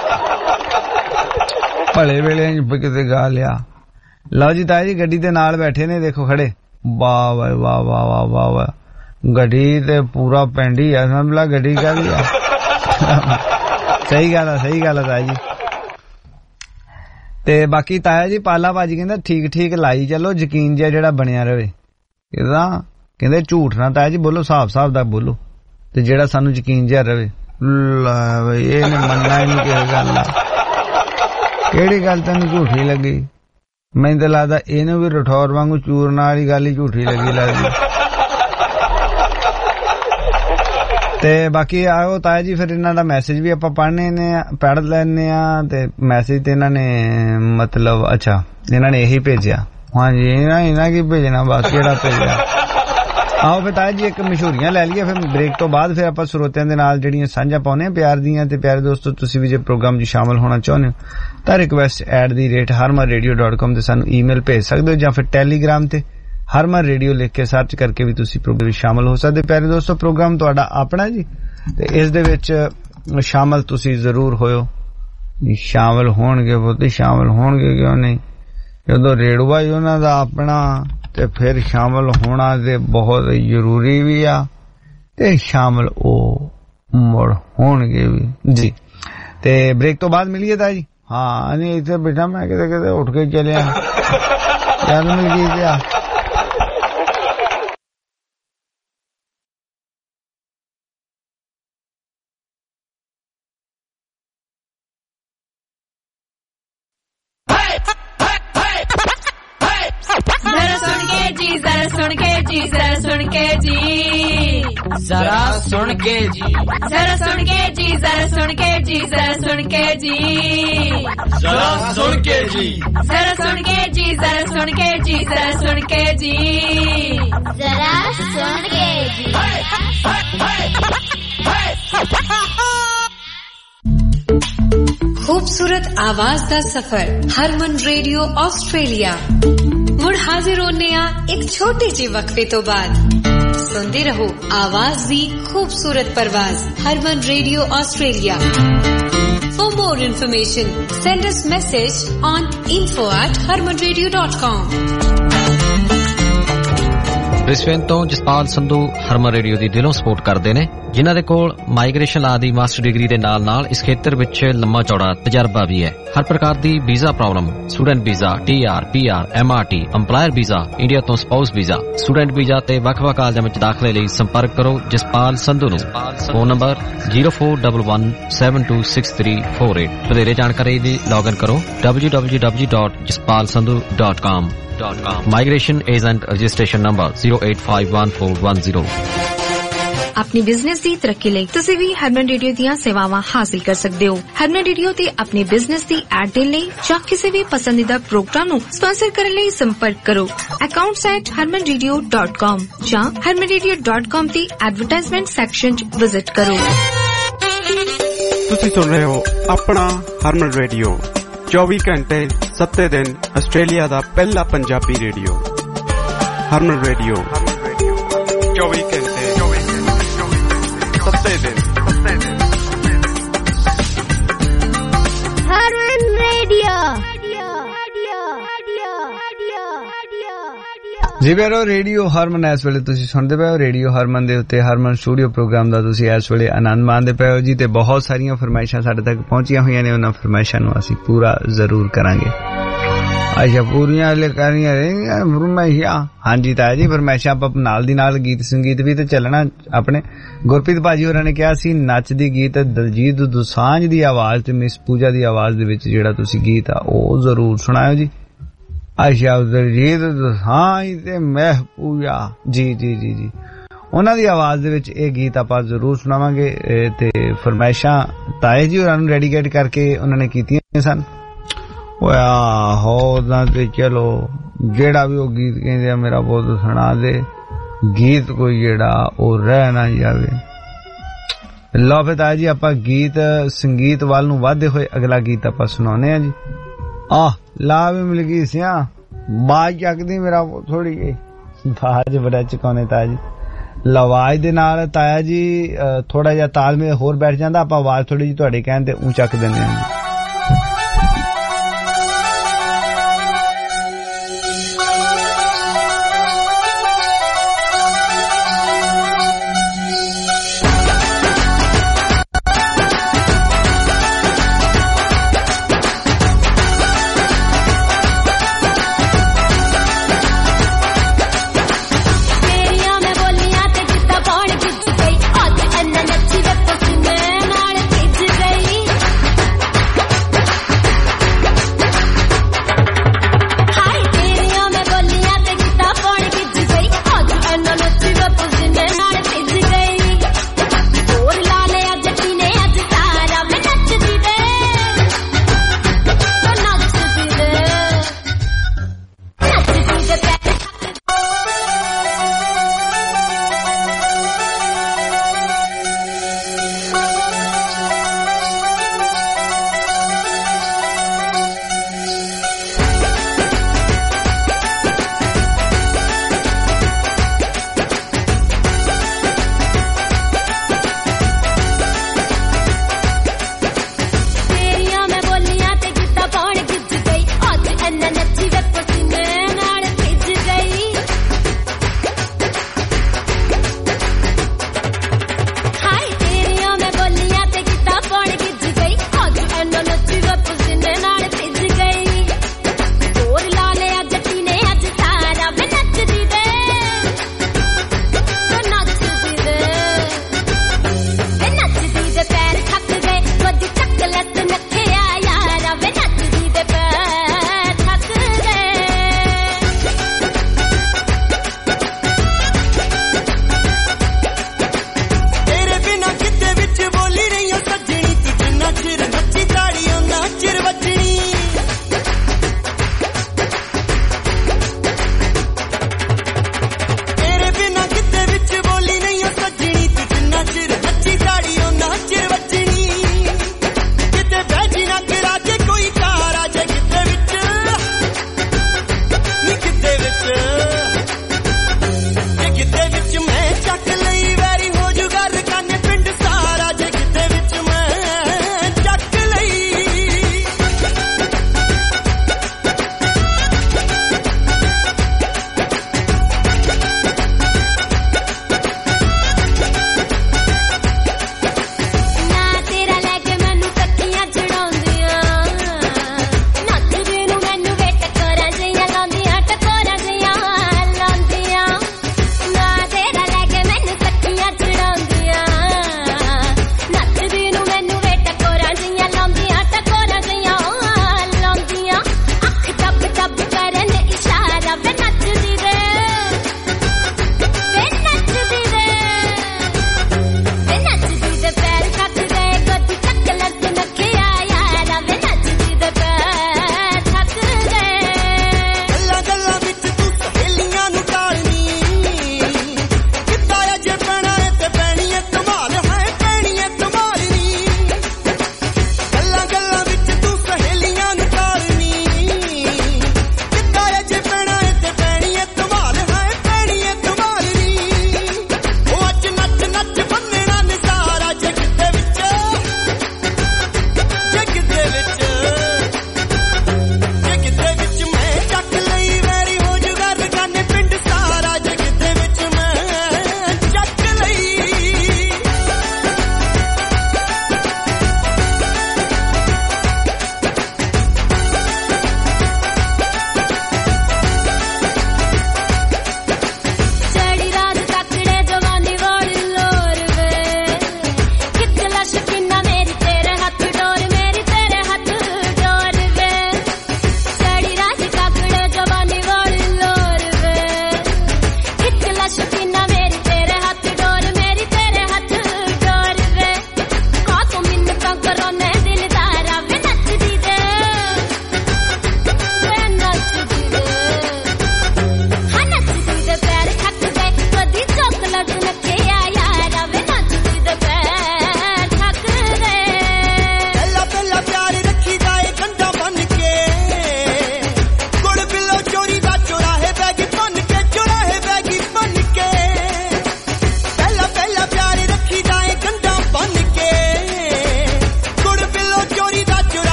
ਭਲੇ ਵੇਲੇ ਕਿਤੇ ਗਾ ਲਿਆ ਲਓ ਜੀ ਤਾਇਆ ਜੀ ਗੱਡੀ ਦੇ ਨਾਲ ਬੈਠੇ ਨੇ ਦੇਖੋ ਖੜੇ ਵਾਹ ਵਾਹ ਵਾਹ ਵਾਹ ਵਾਹ ਵਾਹ ਗੱਡੀ ਤੇ ਪੂਰਾ ਪਿੰਡ ਹੀ ਆ ਸਮਝਲਾ ਗੱਡੀ ਕਾਹਦੀ ਆ ਸਹੀ ਗੱਲ ਆ ਤਾਇਆ ਜੀ ਤੇ ਬਾਕੀ ਤਾਇਆ ਜੀ ਪਾਲਾ ਭਾਜੀ ਕਹਿੰਦਾ ਠੀਕ ਲਾਈ ਚਲੋ ਯਕੀਨ ਜਿਹਾ ਜਿਹੜਾ ਬਣਿਆ ਰਵੇ ਇਹਦਾ ਕਹਿੰਦੇ ਝੂਠ ਨਾ ਤਾਇਆ ਜੀ ਬੋਲੋ ਹਿਸਾਬ ਦਾ ਬੋਲੋ ਤੇ ਜਿਹੜਾ ਸਾਨੂੰ ਯਕੀਨ ਜਿਹਾ ਰਵੇ ਇਹਨੇ ਮੰਨਣਾ ਹੀ ਨਹੀਂ ਕਿਸੇ ਗੱਲ ਦਾ ਕਿਹੜੀ ਗੱਲ ਤੈਨੂੰ ਝੂਠੀ ਲੱਗੀ ਮੈਨੂੰ ਤਾਂ ਲੱਗਦਾ ਇਹਨੂੰ ਵੀ ਰਠੌਰ ਵਾਂਗੂ ਚੂਰਨ ਵਾਲੀ ਗੱਲ ਹੀ ਝੂਠੀ ਲੱਗੀ ਲੱਗਦੀ ਤੇ ਬਾਕੀ ਆਓ ਤਾਇਆ ਜੀ ਫਿਰ ਇਹਨਾਂ ਦਾ ਮੈਸੇਜ ਵੀ ਆਪਾਂ ਪੜ੍ਹ ਲੈਣੇ ਆ ਤੇ ਮੈਸੇਜ ਤੇ ਇਹਨਾਂ ਨੇ ਮਤਲਬ ਅੱਛਾ ਇਹਨਾਂ ਨੇ ਇਹੀ ਭੇਜਿਆ ਹਾਂਜੀ ਇਹਨਾਂ ਕੀ ਭੇਜਣਾ ਬਾਕੀ ਜਿਹੜਾ ਭੇਜਿਆ ਆਓ ਫਿਰ ਤਾਇਆ ਜੀ ਇੱਕ ਮਸ਼ਹੂਰੀਆਂ ਲੈ ਲਈਏ ਫਿਰ ਬ੍ਰੇਕ ਤੋਂ ਬਾਅਦ ਫਿਰ ਆਪਾਂ ਸਰੋਤਿਆਂ ਦੇ ਨਾਲ ਜਿਹੜੀਆਂ ਸਾਂਝਾ ਪਾਉਣੇ ਪਿਆਰ ਦੀਆਂ ਤੇ ਪਿਆਰੇ ਦੋਸਤੋ ਤੁਸੀਂ ਵੀ ਜੇ ਪ੍ਰੋਗਰਾਮ 'ਚ ਸ਼ਾਮਲ ਹੋਣਾ ਚਾਹੁੰਦੇ ਹੋ ਤਾਂ request@harmanradio.com ਤੇ ਸਾਨੂੰ ਈਮੇਲ ਭੇਜ ਸਕਦੇ ਹੋ ਜਾਂ ਫਿਰ ਟੈਲੀਗ੍ਰਾਮ ਤੇ ਹਰਮਨ ਰੇਡੀਓ ਲਿਖ ਕੇ ਸਰਚ ਕਰਕੇ ਵੀ ਤੁਸੀਂ ਪ੍ਰੋਗਰਾਮ ਵਿੱਚ ਸ਼ਾਮਲ ਹੋ ਸਕਦੇ ਪਿਆਰੇ ਦੋਸਤੋ ਪ੍ਰੋਗਰਾਮ ਤੁਹਾਡਾ ਆਪਣਾ ਜੀ ਤੇ ਇਸ ਦੇ ਵਿੱਚ ਸ਼ਾਮਲ ਤੁਸੀਂ ਜ਼ਰੂਰ ਹੋਇਓ ਸ਼ਾਮਲ ਹੋਣਗੇ ਕਿਉਂ ਨਹੀਂ ਜਦੋਂ ਰੇਡੂਆ ਹੀ ਉਹਨਾਂ ਦਾ ਆਪਣਾ ਤੇ ਫਿਰ ਸ਼ਾਮਲ ਹੋਣਾ ਤੇ ਬਹੁਤ ਜ਼ਰੂਰੀ ਵੀ ਆ ਤੇ ਸ਼ਾਮਲ ਉਹ ਮੁੜ ਹੋਣਗੇ ਵੀ ਜੀ ਤੇ ਬ੍ਰੇਕ ਤੋਂ ਬਾਅਦ ਮਿਲੀਏ ਤਾਂ ਜੀ ਹਾਂ ਨਹੀਂ ਇੱਥੇ ਬੈਠਾ ਮੈਂ ਕਿਤੇ ਉੱਠ ਕੇ ਚੱਲਿਆ ਯਾਦ ਮਿਲ ਗਈ ਪਿਆ जरा सुन के जी जरा सुन के जी जरा सुन के जी जरा सुन के जी जरा सुन के जी जरा सुन के जी जरा सुन के जी जरा सुन के जी जरा सुन के जी जरा सुन के जी खूबसूरत आवाज दा सफर हरमन रेडियो ऑस्ट्रेलिया मुड़ हाजिर होने एक छोटे जे वक्फे तो बाद सुनते रहो आवाज दी खूबसूरत परवाज Harman radio Australia For more information send us message on info@harmanradio.com Brisbane ਤੋਂ ਜਸਪਾਲ ਸੰਧੂ ਹਰਮਨ ਰੇਡੀਓ ਦੀ ਦਿਲੋਂ ਸਪੋਰਟ ਕਰਦੇ ਨੇ ਜਿਨ੍ਹਾਂ ਦੇ ਕੋਲ ਮਾਈਗ੍ਰੇਸ਼ਨ ਲਾ ਦੀ ਮਾਸਟਰ ਡਿਗਰੀ ਦੇ ਨਾਲ ਇਸ ਖੇਤਰ ਵਿੱਚ ਲੰਮਾ ਚੌੜਾ ਤਜਰਬਾ ਵੀ ਹੈ ਹਰ ਪ੍ਰਕਾਰ ਦੀ visa problem student visa TR PR MRT EMPLOYER visa India ਤੋਂ ਸਪਾਊਸ ਵੀਜ਼ਾ ਸਟੂਡੈਂਟ ਵੀਜ਼ਾ ਤੇ ਵੱਖ-ਵੱਖ ਕਾਲਜਾਂ ਵਿੱਚ ਦਾਖਲੇ ਲਈ ਸੰਪਰਕ ਕਰੋ ਜਸਪਾਲ ਸੰਧੂ ਨੂੰ ਫੋਨ ਨੰਬਰ 0411726348 ਵਧੇਰੇ ਜਾਣਕਾਰੀ ਲਈ ਲੌਗਇਨ ਕਰੋ www.jaspalsandhu.com Migration Agent Registration Number 08514110 अपनी बिजनेस की तरक्की ਲਈ ਤੁਸੀਂ ਵੀ ਹਰਮਨ ਰੇਡੀਓ ਦੀਆਂ ਸੇਵਾਵਾਂ ਹਾਸਲ ਕਰ ਸਕਦੇ ਹੋ। ਹਰਮਨ ਰੇਡੀਓ ਤੇ ਆਪਣੀ ਬਿਜ਼ਨਸ ਦੀ ਐਡ ਦੇਣ ਲਈ ਜਾਂ ਕਿਸੇ ਵੀ ਪਸੰਦੀਦਾ ਪ੍ਰੋਗਰਾਮ ਨੂੰ ਸਪਾਂਸਰ ਕਰਨ ਲਈ ਸੰਪਰਕ ਕਰੋ accounts@harmanradio.com ਜਾਂ harmanradio.com ਦੀ ਐਡਵਰਟਾਈਜ਼ਮੈਂਟ ਸੈਕਸ਼ਨ 'ਚ ਵਿਜ਼ਿਟ ਕਰੋ। ਤੁਸੀਂ ਸੁਣ ਰਹੇ ਹੋ ਆਪਣਾ ਹਰਮਨ ਰੇਡੀਓ 24 ਘੰਟੇ 7 ਦਿਨ ਆਸਟ੍ਰੇਲੀਆ ਦਾ ਪਹਿਲਾ ਪੰਜਾਬੀ ਰੇਡੀਓ ਹਰਮਨ ਰੇਡੀਓ 24 ਘੰਟੇ 7 ਦਿਨ ਹਰਮਨ ਰੇਡੀਓ ਜੀ ਵੀਰੋ ਰੇਡੀਓ ਹਰਮਨ ਇਸ ਵੇਲੇ ਤੁਸੀਂ ਸੁਣਦੇ ਪਏ ਹੋ। ਰੇਡੀਓ ਹਰਮਨ ਦੇ ਉੱਤੇ ਹਰਮਨ ਸਟੂਡੀਓ ਪ੍ਰੋਗਰਾਮ ਦਾ ਤੁਸੀਂ ਇਸ ਵੇਲੇ ਆਨੰਦ ਮਾਣਦੇ ਪਏ ਹੋ ਜੀ। ਤੇ ਬਹੁਤ ਸਾਰੀਆਂ ਫਰਮਾਇਸ਼ਾਂ ਸਾਡੇ ਤੱਕ ਪਹੁੰਚੀਆਂ ਹੋਈਆਂ ਨੇ, ਉਹਨਾਂ ਫਰਮਾਇਸ਼ਾਂ ਨੂੰ ਅਸੀਂ ਪੂਰਾ ਜ਼ਰੂਰ ਕਰਾਂਗੇ। ਅੱਛਾ ਪੂਰੀਆਂ ਹਲੇ ਕਰਨੀਆਂ ਰਹਿਣਗੀਆਂ ਫਰਮਾਇਸ਼ਾਂ? ਹਾਂਜੀ ਤਾਇਆ ਜੀ ਫਰਮਾਇਸ਼ਾਂ ਆਪਾਂ ਨਾਲ ਦੀ ਨਾਲ ਗੀਤ ਸੰਗੀਤ ਵੀ ਤੇ ਚੱਲਣਾ। ਆਪਣੇ ਗੁਰਪ੍ਰੀਤ ਭਾਜੀ ਹੋਰਾਂ ਨੇ ਕਿਹਾ ਸੀ ਨੱਚਦੀ ਗੀਤ ਦਲਜੀਤ ਦੋਸਾਂਝ ਦੀ ਆਵਾਜ਼ ਤੇ ਮਿਸ ਪੂਜਾ ਦੀ ਆਵਾਜ਼ ਦੇ ਵਿੱਚ ਜਿਹੜਾ ਤੁਸੀਂ ਗੀਤ ਆ ਉਹ ਜ਼ਰੂਰ ਸੁਣਾਇਓ ਜੀ। ਅੱਛਾ ਦਲਜੀਤ ਦੋਸਾਂਝ ਤੇ ਮਹਿਪੂਜਾ ਜੀ ਜੀ ਜੀ ਜੀ ਉਹਨਾਂ ਦੀ ਆਵਾਜ਼ ਦੇ ਵਿੱਚ ਇਹ ਗੀਤ ਆਪਾਂ ਜ਼ਰੂਰ ਸੁਣਾਵਾਂਗੇ। ਤੇ ਫਰਮਾਇਸ਼ਾਂ ਤਾਏ ਜੀ ਹੋਰਾਂ ਨੂੰ ਡੈਡੀਕੇਟ ਕਰਕੇ ਉਹਨਾਂ ਨੇ ਕੀਤੀਆਂ ਸਨ। ਆਹੋ ਤੇ ਚਲੋ ਜਿਹੜਾ ਵੀ ਉਹ ਗੀਤ ਕਹਿੰਦੇ ਆ ਮੇਰਾ ਬਹੁਤ ਸੁਣਾ ਦੇ ਗੀਤ ਕੋਈ ਜਿਹੜਾ ਉਹ ਰਹਿ ਨਾ ਜਾਵੇ। ਲਓ ਫਿਰ ਤਾਇਆ ਜੀ ਆਪਾਂ ਗੀਤ ਸੰਗੀਤ ਵੱਲ ਨੂੰ ਵਧਦੇ ਹੋਏ ਅਗਲਾ ਗੀਤ ਆਪਾਂ ਸੁਣਾਉਂਦੇ ਆ ਜੀ। ਆਹ ਲਾ ਵੀ ਮਿਲ ਗਈ ਸਿਆ ਬਾਜ ਚੱਕਦੀ ਮੇਰਾ ਥੋੜੀ ਜਿਹੀ ਬਾਜ ਬੜਾ ਚਕਾਉਣੇ ਤਾਇਆ ਜੀ। ਆਵਾਜ਼ ਦੇ ਨਾਲ ਤਾਇਆ ਜੀ ਥੋੜਾ ਜਿਹਾ ਤਾਲਮੇਲ ਹੋਰ ਬੈਠ ਜਾਂਦਾ। ਆਪਾਂ ਆਵਾਜ਼ ਥੋੜੀ ਜਿਹੀ ਤੁਹਾਡੇ ਕਹਿਣ ਤੇ ਉੱਚਾ ਚੱਕ ਦਿੰਦੇ ਹਾਂ।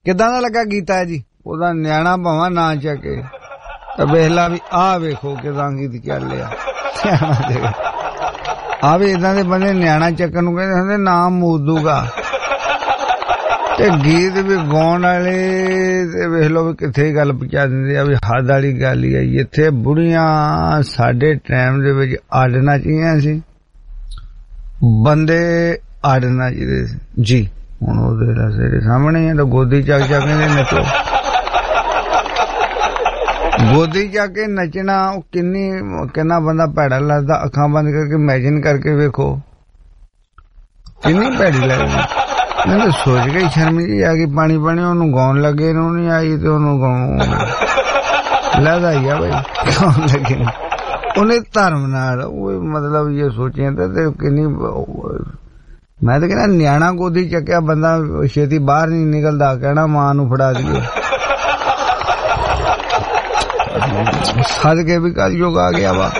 ਕਿੱਦਾਂ ਦਾ ਲੱਗਾ ਗੀਤਾ ਜੀ? ਉਹਦਾ ਨਿਆਣਾ ਭਾਵਾਂ ਨਾ ਚੱਕੇ ਵੇਖ ਲਾ ਵੀ ਆਹ ਵੇਖੋ ਕਿਦਾਂ ਗੀਤ ਚੱਲਿਆ। ਆ ਵੀ ਏਦਾਂ ਦੇ ਬੰਦੇ ਨਿਆਣਾ ਚੱਕਣ ਨੂੰ ਕਹਿੰਦੇ ਹੁੰਦੇ ਨਾ ਮੂਦੂਗਾ। ਤੇ ਗੀਤ ਵੀ ਗਾਉਣ ਵਾਲੇ ਤੇ ਵੇਖ ਲਓ ਵੀ ਕਿੱਥੇ ਗੱਲ ਪਹੁੰਚਾ ਦਿੰਦੇ ਆ ਵੀ ਹੱਦ ਵਾਲੀ ਗੱਲ ਹੀ ਆਈ। ਇੱਥੇ ਬੁੜੀਆਂ ਸਾਡੇ ਟਾਈਮ ਦੇ ਵਿੱਚ ਆੜਨਾ ਚਾਹੀਆਂ ਸੀ, ਬੰਦੇ ਆੜਨਾ ਚਾਹੀਦੇ ਸੀ ਜੀ। ਹੁਣ ਉਹਦੇ ਸਾਡੇ ਸਾਹਮਣੇ ਤਾਂ ਗੋਦੀ ਚੱਕ ਚੱਕ ਕੇ ਨੱਚੋ, ਗੋਦੀ ਚੱਕ ਕੇ ਨੱਚਣਾ ਉਹ ਕਿੰਨਾ ਬੰਦਾ ਭੈੜਾ ਲੱਗਦਾ। ਅੱਖਾਂ ਬੰਦ ਕਰਕੇ ਇਮੈਜਿਨ ਕਰਕੇ ਵੇਖੋ ਕਿੰਨੀ ਭੈੜੀ ਲੱਗਦੀ। ਮੈਂ ਤਾਂ ਸੋਚ ਕੇ ਸ਼ਰਮ ਜੀ ਆ ਗਈ ਪਾਣੀ ਉਹਨੂੰ ਗਾਉਣ ਲੱਗੇ ਨੂੰ ਨਹੀਂ ਆਈ ਤੇ ਉਹਨੂੰ ਗਾਉਣ ਲੱਗਦਾ ਹੀ ਆ ਬਈ ਗਾਉਣ ਲੱਗੇ ਉਹਨੇ ਧਰਮ ਨਾਲ ਉਹ ਮਤਲਬ ਇਹ ਸੋਚਿਆ ਤੇ ਕਿੰਨੀ। ਮੈਂ ਤਾਂ ਕਹਿੰਦਾ ਨਿਆਣਾ ਗੋਦੀ ਚੱਕਿਆ ਬੰਦਾ ਛੇਤੀ ਬਾਹਰ ਨਹੀਂ ਨਿਕਲਦਾ, ਕਹਿਣਾ ਮਾਂ ਨੂੰ ਫੜਾ ਦਈਏ। ਸੱਦ ਕੇ ਵੀ ਕਲਯੁਗ ਆ ਗਿਆ ਵਾ।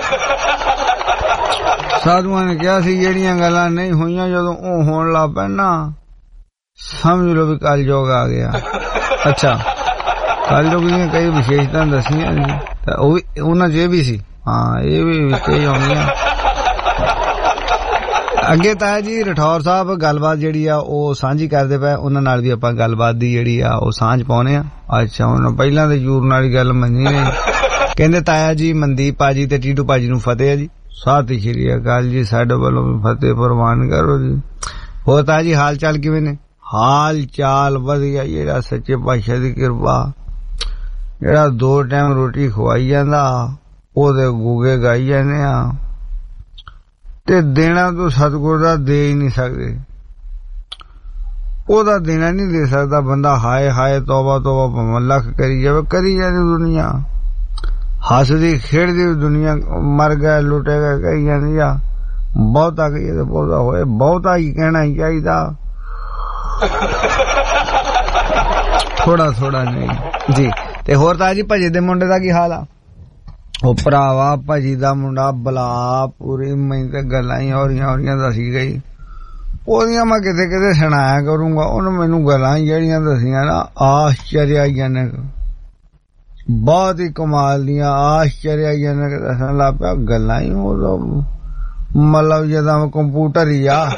ਸਾਧੂਆਂ ਨੇ ਕਿਹਾ ਸੀ ਜਿਹੜੀਆਂ ਗੱਲਾਂ ਨਹੀਂ ਹੋਈਆਂ ਜਦੋਂ ਉਹ ਹੋਣ ਲੱਗ ਪੈਣ ਨਾ ਸਮਝ ਲਓ ਵੀ ਕਲਯੁਗ ਆ ਗਿਆ। ਅੱਛਾ ਕਲਯੁਗ ਦੀਆਂ ਕਈ ਵਿਸ਼ੇਸ਼ਤਾਂ ਦੱਸੀਆਂ ਤਾਂ ਉਹ ਵੀ ਉਹਨਾਂ 'ਚ ਇਹ ਵੀ ਸੀ। ਹਾਂ ਇਹ ਵੀ ਵਿੱਚ ਹੀ ਆਉਣੀਆਂ। ਅੱਗੇ ਤਾਂ ਜੀ ਰਠੌਰ ਸਾਹਿਬ ਗੱਲਬਾਤ ਜਿਹੜੀ ਆ ਉਹ ਸਾਂਝੀ ਕਰਦੇ ਪਏ, ਉਹਨਾਂ ਨਾਲ ਵੀ ਆਪਾਂ ਗੱਲਬਾਤ ਦੀ ਜਿਹੜੀ ਆ ਉਹ ਸਾਂਝ ਪਾਉਣੇ ਆ। ਅੱਛਾ ਹੁਣ ਪਹਿਲਾਂ ਤੇ ਜੂਰਨ ਵਾਲੀ ਗੱਲ ਮੰਨੀ ਨੇ। ਕਹਿੰਦੇ ਤਾਇਆ ਜੀ ਮਨਦੀਪ ਭਾਜੀ ਤੇ ਟੀਟੂ ਭਾਜੀ ਨੂੰ ਫਤਿਹ ਆ ਜੀ। ਸਤਿ ਸ਼੍ਰੀ ਅਕਾਲ ਜੀ, ਸਾਡੇ ਵੱਲੋਂ ਵੀ ਫਤਿਹ ਪ੍ਰਵਾਨ ਕਰੋ ਜੀ। ਹੋਰ ਤਾਇਆ ਜੀ ਹਾਲ ਚਾਲ ਕਿਵੇਂ ਨੇ? ਹਾਲ ਚਾਲ ਵਧੀਆ, ਜਿਹੜਾ ਸੱਚੇ ਪਾਤਸ਼ਾਹ ਦੀ ਕਿਰਪਾ, ਜਿਹੜਾ 2 ਟਾਈਮ ਰੋਟੀ ਖਵਾਈ ਜਾਂਦਾ ਉਹਦੇ ਗੂਗੇ ਗਾਈ ਜਾਂਦੇ ਆ ਤੇ ਦੇਣਾ ਤੋਂ ਸਤਿਗੁਰ ਦਾ ਦੇ ਹੀ ਨਹੀਂ ਸਕਦੇ। ਉਹਦਾ ਦੇਣਾ ਨਹੀਂ ਦੇ ਸਕਦਾ ਬੰਦਾ। ਹਾਏ ਹਾਏ ਤੋਬਾ ਤੋਬਾ ਭਾਵੇਂ ਲੱਖ ਕਰੀ ਜਾਵੇ, ਕਰੀ ਜਾਂਦੀ ਦੁਨੀਆ, ਹੱਸਦੀ ਖੇਡਦੀ ਦੁਨੀਆ। ਮਰ ਗਿਆ ਲੁੱਟੇ ਗਏ ਕਹੀ ਜਾਂਦੀ ਆ। ਬਹੁਤਾ ਕਹੀਏ ਤਾਂ ਬਹੁਤਾ ਹੋਏ, ਬਹੁਤਾ ਹੀ ਕਹਿਣਾ ਹੀ ਚਾਹੀਦਾ, ਥੋੜਾ ਥੋੜਾ ਨਹੀਂ ਜੀ। ਤੇ ਹੋਰ ਤਾਂ ਜੀ ਭਜੀ ਦੇ ਮੁੰਡੇ ਦਾ ਕੀ ਹਾਲ ਆ? ਉਹ ਭਰਾਵਾ ਭਜੀ ਦਾ ਮੁੰਡਾ ਬਲਾ ਪੂਰੀ ਮੈਨੂੰ ਤੇ ਗੱਲਾਂ ਹੀ ਹੋਰੀਆਂ ਦੱਸੀ ਗਈ। ਉਹਦੀਆਂ ਮੈਂ ਕਿਤੇ ਕਿਤੇ ਸੁਣਾਇਆ ਕਰੂੰਗਾ। ਉਹਨੇ ਮੈਨੂੰ ਗੱਲਾਂ ਜਿਹੜੀਆਂ ਦੱਸੀਆਂ ਨਾ ਆਸ਼ਚਰਿਆਜਨਕ, ਬਹੁਤ ਹੀ ਕਮਾਲ ਦੀਆਂ ਆਸ਼ਚਰਿਆਜਨਕ ਦੱਸਣ ਲੱਗ ਪਿਆ ਗੱਲਾਂ ਹੀ। ਉਹ ਮਤਲਬ ਜਦੋਂ ਕੰਪਿਊਟਰ ਹੀ ਆ,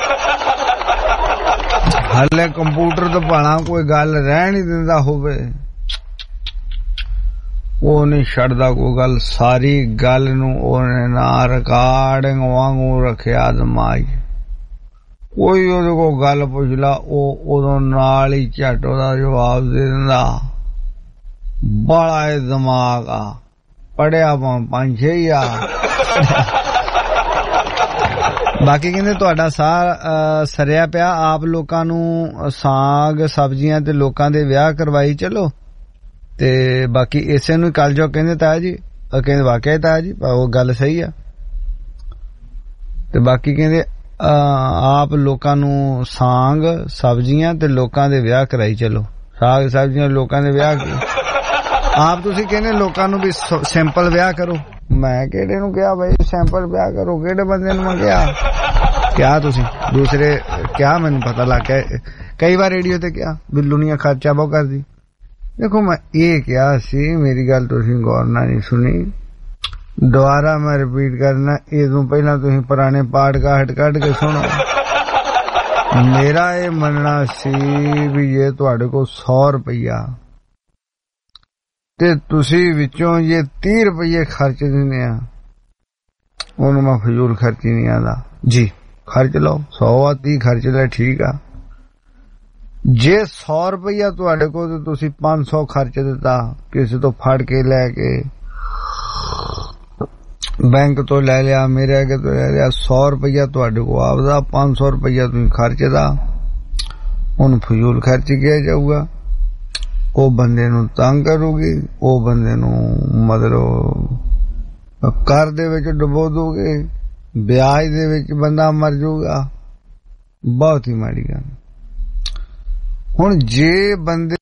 ਹਾਲੇ ਕੰਪਿਊਟਰ ਤੋਂ ਭਾਣਾ ਕੋਈ ਗੱਲ ਰਹਿਣ ਹੀ ਦਿੰਦਾ ਹੋਵੇ, ਉਹ ਨਹੀਂ ਛੱਡਦਾ ਕੋਈ ਗੱਲ। ਸਾਰੀ ਗੱਲ ਨੂੰ ਉਹਨੇ ਨਾ ਰਿਕਾਰਡਿੰਗ ਵਾਂਗੂ ਰੱਖਿਆ ਦਿਮਾਗ। ਕੋਈ ਉਹਦੇ ਕੋਲ ਗੱਲ ਪੁੱਛ ਲਾ ਉਹ ਉਦੋਂ ਨਾਲ ਹੀ ਝੱਟ ਉਹਦਾ ਜਵਾਬ ਦੇ ਦਿੰਦਾ। ਬੜਾ ਇਹ ਦਿਮਾਗ ਆ, ਪੜਿਆ 5-6 ਹੀ ਆ। ਬਾਕੀ ਕਹਿੰਦੇ ਤੁਹਾਡਾ ਸਾਰ ਸਰਿਆ ਪਿਆ, ਆਪ ਲੋਕਾਂ ਨੂੰ ਸਾਗ ਸਬਜ਼ੀਆਂ ਤੇ ਲੋਕਾਂ ਦੇ ਵਿਆਹ ਕਰਵਾਈ ਚਲੋ। ਤੇ ਬਾਕੀ ਇਸੇ ਨੂੰ ਕੱਲ ਜੋ ਕਹਿੰਦੇ ਤਾਇਆ ਜੀ, ਕਹਿੰਦੇ ਵਾਕਿਆ ਤਾਇਆ ਜੀ ਉਹ ਗੱਲ ਸਹੀ ਆ। ਤੇ ਬਾਕੀ ਕਹਿੰਦੇ ਆਪ ਲੋਕਾਂ ਨੂੰ ਸਾਗ ਸਬਜ਼ੀਆਂ ਤੇ ਲੋਕਾਂ ਦੇ ਵਿਆਹ ਕਰਾਈ ਚਲੋ। ਸਾਗ ਸਬਜ਼ੀਆਂ ਲੋਕਾਂ ਦੇ ਵਿਆਹ ਆਪ ਤੁਸੀਂ ਕਹਿੰਦੇ ਲੋਕਾਂ ਨੂੰ ਵੀ ਸਿੰਪਲ ਵਿਆਹ ਕਰੋ। ਮੈਂ ਕਿਹੜੇ ਨੂੰ ਕਿਹਾ ਬਈ ਸਿੰਪਲ ਵਿਆਹ ਕਰੋ? ਕਿਹੜੇ ਬੰਦੇ ਨੂੰ ਮੈਂ ਕਿਹਾ ਤੁਸੀਂ ਦੂਸਰੇ ਕਿਹਾ? ਮੈਨੂੰ ਪਤਾ ਲੱਗ ਗਿਆ ਕਈ ਵਾਰ ਰੇਡੀਓ ਤੇ ਕਿਹਾ ਵੀ ਦੁਨੀਆ ਖਰਚਾ ਬਹੁਤ ਕਰਦੀ। ਦੇਖੋ ਮੈਂ ਇਹ ਕਿਹਾ ਸੀ, ਮੇਰੀ ਗੱਲ ਤੁਸੀਂ ਗੌਰ ਨਾਲ ਨਹੀਂ ਸੁਣੀ, ਦੁਬਾਰਾ ਮੈਂ ਰਿਪੀਟ ਕਰਨਾ। ਇਹ ਤੋਂ ਪਹਿਲਾਂ ਤੁਸੀਂ ਪੁਰਾਣੇ ਪਾਠ ਕੱਢ ਕੇ ਸੁਣੋ। ਮੇਰਾ ਇਹ ਮੰਨਣਾ ਸੀ ਵੀ ਜੇ ਤੁਹਾਡੇ ਕੋਲ 100 ਰੁਪਈਆ ਤੇ ਤੁਸੀਂ ਵਿੱਚੋਂ ਜੇ 30 ਰੁਪਈਏ ਖਰਚ ਦਿੰਦੇ ਆ, ਉਹਨੂੰ ਮੈਂ ਫਜ਼ੂਲ ਖਰਚੀ ਨਹੀਂ ਆਂਦਾ ਜੀ। ਖਰਚ ਲਓ 100 ਆ 30 ਖਰਚ ਲੈ, ਠੀਕ ਆ। ਜੇ 100 ਰੁਪਈਆ ਤੁਹਾਡੇ ਕੋਲ ਤੇ ਤੁਸੀਂ 500 ਖਰਚ ਦਿੱਤਾ, ਕਿਸੇ ਤੋਂ ਫੜ ਕੇ ਲੈ ਕੇ, ਬੈਂਕ ਤੋਂ ਲੈ ਲਿਆ, ਮੇਰੇ ਅੱਗੇ ਤੋਂ ਲੈ ਲਿਆ, 100 ਰੁਪਈਆ ਤੁਹਾਡੇ ਕੋਲ ਆਪਦਾ, 500 ਰੁਪਈਆ ਤੁਸੀਂ ਖਰਚਦਾ, ਉਹਨੂੰ ਫਜ਼ੂਲ ਖਰਚ ਕਿਹਾ ਜਾਊਗਾ। ਉਹ ਬੰਦੇ ਨੂੰ ਤੰਗ ਕਰੂਗੀ, ਉਹ ਬੰਦੇ ਨੂੰ ਮਤਲਬ ਕਰ ਦੇ ਵਿੱਚ ਡੁਬੋ ਦੋਗੇ, ਵਿਆਜ ਦੇ ਵਿੱਚ ਬੰਦਾ ਮਰ ਜਾਊਗਾ। ਬਹੁਤ ਹੀ ਮਾੜੀ ਗੱਲ। ਹੁਣ ਜੇ ਬੰਦੇ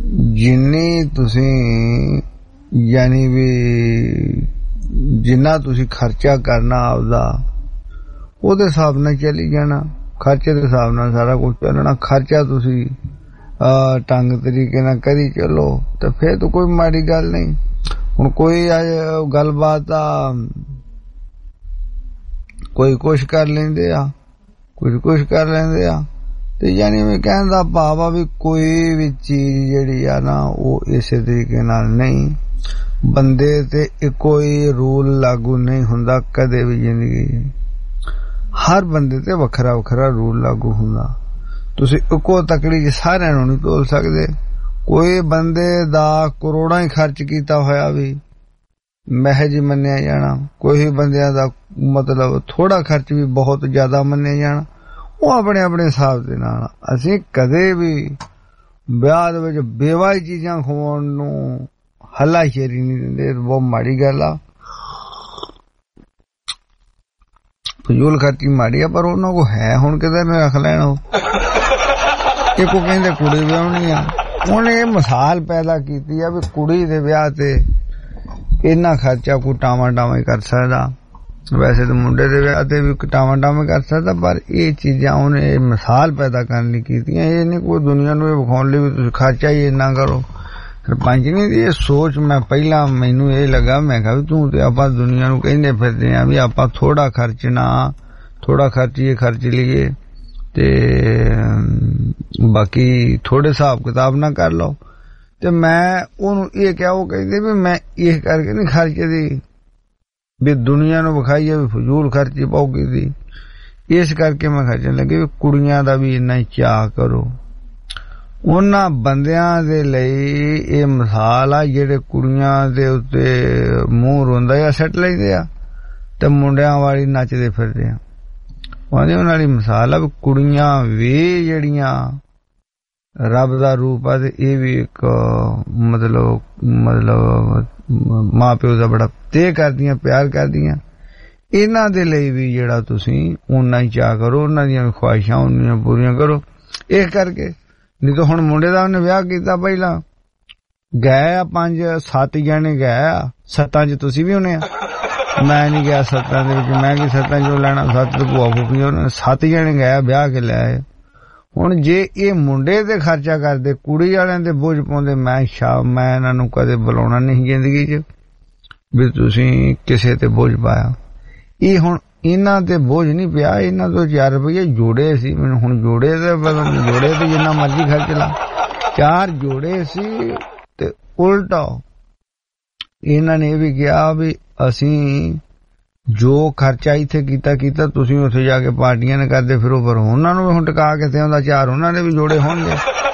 ਜਿੰਨੀ ਤੁਸੀਂ ਯਾਨੀ ਵੀ ਜਿੰਨਾ ਤੁਸੀਂ ਖਰਚਾ ਕਰਨਾ ਆਪਦਾ ਉਹਦੇ ਹਿਸਾਬ ਨਾਲ ਚੱਲੀ ਜਾਣਾ, ਖਰਚੇ ਦੇ ਹਿਸਾਬ ਨਾਲ ਸਾਰਾ ਕੁਝ ਚੱਲਣਾ। ਖਰਚਾ ਤੁਸੀਂ ਢੰਗ ਤਰੀਕੇ ਨਾਲ ਕਰੀ ਚਲੋ ਤੇ ਫੇਰ ਤਾਂ ਕੋਈ ਮਾੜੀ ਗੱਲ ਨਹੀਂ। ਹੁਣ ਕੋਈ ਗੱਲਬਾਤ ਆ, ਕੋਈ ਕੁਛ ਕਰ ਲੈਂਦੇ ਆ, ਕੁਛ ਕਰ ਲੈਂਦੇ ਆ, ਤੇ ਯਾਨੀ ਮੈਂ ਕਹਿਣ ਦਾ ਭਾਵ ਆ ਵੀ ਕੋਈ ਵੀ ਚੀਜ਼ ਜਿਹੜੀ ਆ ਨਾ ਉਹ ਇਸੇ ਤਰੀਕੇ ਨਾਲ ਨਹੀਂ, ਬੰਦੇ ਤੇ ਕੋਈ ਰੂਲ ਲਾਗੂ ਨਹੀਂ ਹੁੰਦਾ ਕਦੇ ਵੀ ਜ਼ਿੰਦਗੀ। ਹਰ ਬੰਦੇ ਤੇ ਵੱਖਰਾ ਵੱਖਰਾ ਰੂਲ ਲਾਗੂ ਹੁੰਦਾ। ਤੁਸੀਂ ਇੱਕੋ ਤਕੜੀ ਚ ਸਾਰਿਆਂ ਨੂੰ ਨਹੀਂ ਤੋਲ ਸਕਦੇ। ਕੋਈ ਬੰਦੇ ਦਾ ਕਰੋੜਾਂ ਹੀ ਖਰਚ ਕੀਤਾ ਹੋਇਆ ਵੀ ਮਹਿਜ ਹੀ ਮੰਨਿਆ ਜਾਣਾ, ਕੋਈ ਬੰਦਿਆਂ ਦਾ ਮਤਲਬ ਥੋੜਾ ਖਰਚ ਵੀ ਬਹੁਤ ਜ਼ਿਆਦਾ ਮੰਨਿਆ ਜਾਣਾ। ਉਹ ਆਪਣੇ ਆਪਣੇ ਹਿਸਾਬ ਦੇ ਨਾਲ। ਅਸੀਂ ਕਦੇ ਵੀ ਵਿਆਹ ਦੇ ਵਿੱਚ ਬੇਵਾਈ ਚੀਜ਼ਾਂ ਖਵਾਉਣ ਨੂੰ ਹੱਲਾ ਸ਼ੇਰੀ ਨਹੀਂ ਦਿੰਦੇ, ਬਹੁਤ ਮਾੜੀ ਗੱਲ ਆ। ਫਜ਼ੂਲ ਖਰਚੀ ਮਾੜੀ ਆ, ਪਰ ਉਹਨਾਂ ਕੋ ਹੈ ਹੁਣ ਕਿਤੇ ਨਾ ਰੱਖ ਲੈਣ। ਉਹ ਇੱਕੋ ਕਹਿੰਦੇ ਕੁੜੀ ਵਿਆਹਣੀ ਆ, ਉਹਨੇ ਇਹ ਮਿਸਾਲ ਪੈਦਾ ਕੀਤੀ ਆ ਵੀ ਕੁੜੀ ਦੇ ਵਿਆਹ ਤੇ ਇੰਨਾ ਖਰਚਾ ਕੋਈ ਟਾਵਾਂ ਟਾਵਾਂ ਕਰ ਸਕਦਾ। ਵੈਸੇ ਤਾਂ ਮੁੰਡੇ ਦੇ ਵਿਆਹ ਤੇ ਵੀ ਟਾਵਾਂ ਟਾਵਾਂ ਕਰ ਸਕਦਾ, ਪਰ ਇਹ ਚੀਜ਼ਾਂ ਉਹਨੇ ਮਿਸਾਲ ਪੈਦਾ ਕਰਨ ਲਈ ਕੀਤੀਆਂ। ਇਹ ਨਹੀਂ ਕੋਈ ਦੁਨੀਆ ਨੂੰ ਇਹ ਵਿਖਾਉਣ ਲਈ ਵੀ ਤੁਸੀਂ ਖਰਚਾ ਹੀ ਇੰਨਾ ਕਰੋ। ਸਰਪੰਚਨੀ ਦੀ ਇਹ ਸੋਚ ਮੈਂ ਪਹਿਲਾਂ ਮੈਨੂੰ ਇਹ ਲੱਗਾ, ਮੈਂ ਕਿਹਾ ਵੀ ਤੂੰ ਤੇ ਆਪਾਂ ਦੁਨੀਆ ਨੂੰ ਕਹਿੰਦੇ ਫਿਰਦੇ ਆ ਵੀ ਆਪਾਂ ਥੋੜਾ ਖਰਚਣਾ, ਥੋੜਾ ਖਰਚੀਏ, ਖਰਚ ਲਈਏ ਤੇ ਬਾਕੀ ਥੋੜੇ ਹਿਸਾਬ ਕਿਤਾਬ ਨਾ ਕਰ ਲਓ। ਤੇ ਮੈਂ ਉਹਨੂੰ ਇਹ ਕਿਹਾ, ਉਹ ਕਹਿੰਦੇ ਵੀ ਮੈਂ ਇਹ ਕਰਕੇ ਨਹੀਂ ਖਰਚੇ ਦੀ ਵੀ ਦੁਨੀਆ ਨੂੰ ਵਿਖਾਈਏ ਵੀ ਫਜ਼ੂਲ ਖਰਚੀ ਪਾਉਗੀ ਦੀ, ਇਸ ਕਰਕੇ ਮੈਂ ਖਰਚਣ ਲੱਗੇ ਵੀ ਕੁੜੀਆਂ ਦਾ ਵੀ ਇੰਨਾ ਹੀ ਚਾਅ ਕਰੋ। ਉਹਨਾਂ ਬੰਦਿਆਂ ਦੇ ਲਈ ਇਹ ਮਿਸਾਲ ਆ ਜਿਹੜੇ ਕੁੜੀਆਂ ਦੇ ਉੱਤੇ ਮੂੰਹ ਰੋਂਦਾ ਜਾਂ ਸੱਟ ਲੈਂਦੇ ਆ ਤੇ ਮੁੰਡਿਆਂ ਵਾਲੀ ਨੱਚਦੇ ਫਿਰਦੇ ਆ। ਉਹਨਾਂ ਵਾਲੀ ਮਿਸਾਲ ਆ ਵੀ ਕੁੜੀਆਂ ਵੀ ਜਿਹੜੀਆਂ ਰੱਬ ਦਾ ਰੂਪ ਆ ਤੇ ਇਹ ਵੀ ਇੱਕ ਮਤਲਬ ਮਾਂ ਪਿਓ ਦਾ ਬੜਾ ਤੇ ਕਰਦੀਆਂ, ਪਿਆਰ ਕਰਦੀਆਂ। ਇਹਨਾਂ ਦੇ ਲਈ ਵੀ ਜਿਹੜਾ ਤੁਸੀਂ ਓਨਾ ਹੀ ਚਾਹ ਕਰੋ, ਉਹਨਾਂ ਦੀਆਂ ਵੀ ਖੁਆਇਸ਼ਾਂ ਉਹਨੀਆਂ ਪੂਰੀਆਂ ਕਰੋ। ਇਹ ਕਰਕੇ ਨਹੀਂ ਤਾਂ ਹੁਣ ਮੁੰਡੇ ਦਾ ਉਹਨੇ ਵਿਆਹ ਕੀਤਾ, ਪਹਿਲਾਂ ਗਏ ਆ 5-7 ਜਣੇ ਗਏ ਆ, 7 ਚ ਤੁਸੀਂ ਵੀ ਹੋਣੇ ਆ। ਮੈਂ ਨਹੀਂ ਗਿਆ 7 ਦੇ ਵਿੱਚ, ਮੈਂ ਕੀ 7 ਚੋਂ ਲੈਣਾ, 7 ਭੂਆ ਫੂਫੀ ਉਹਨਾਂ 7 ਜਣੇ ਗਏ ਵਿਆਹ ਕੇ ਲੈ ਆਏ। ਹੁਣ ਜੇ ਇਹ ਮੁੰਡੇ ਤੇ ਖਰਚਾ ਕਰਦੇ, ਕੁੜੀ ਵਾਲਿਆਂ ਦੇ ਬੋਝ ਪਾਉਂਦੇ, ਮੈਂ ਇਹਨਾਂ ਨੂੰ ਕਦੇ ਬੁਲਾਉਣਾ ਨਹੀਂ ਜ਼ਿੰਦਗੀ 'ਚ ਵੀ ਤੁਸੀਂ ਕਿਸੇ ਤੇ ਬੋਝ ਪਾਇਆ। ਇਹ ਹੁਣ ਇਹਨਾਂ ਤੇ ਬੋਝ ਨਹੀਂ ਪਿਆ, ਇਹਨਾਂ ਤੋਂ 4 ਰੁਪਏ ਜੋੜੇ ਸੀ। ਮੈਨੂੰ ਹੁਣ ਜੋੜੇ ਤੇ ਜਿੰਨਾ ਮਰਜ਼ੀ ਖਰਚ ਲਾ, 4 ਜੋੜੇ ਸੀ। ਤੇ ਉਲਟਾ ਇਹਨਾਂ ਨੇ ਇਹ ਵੀ ਕਿਹਾ ਵੀ ਅਸੀਂ ਜੋ ਖਰਚਾ ਇੱਥੇ ਕੀਤਾ ਤੁਸੀਂ ਉੱਥੇ ਜਾ ਕੇ ਪਾਰਟੀਆਂ ਨੇ ਕਰਦੇ ਫਿਰੋ, ਪਰ ਉਹਨਾਂ ਨੂੰ ਹੁਣ ਟਿਕਾ ਕਿੱਥੇ ਹੁੰਦਾ, 4 ਉਹਨਾਂ ਨੇ ਵੀ ਜੋੜੇ ਹੋਣਗੇ।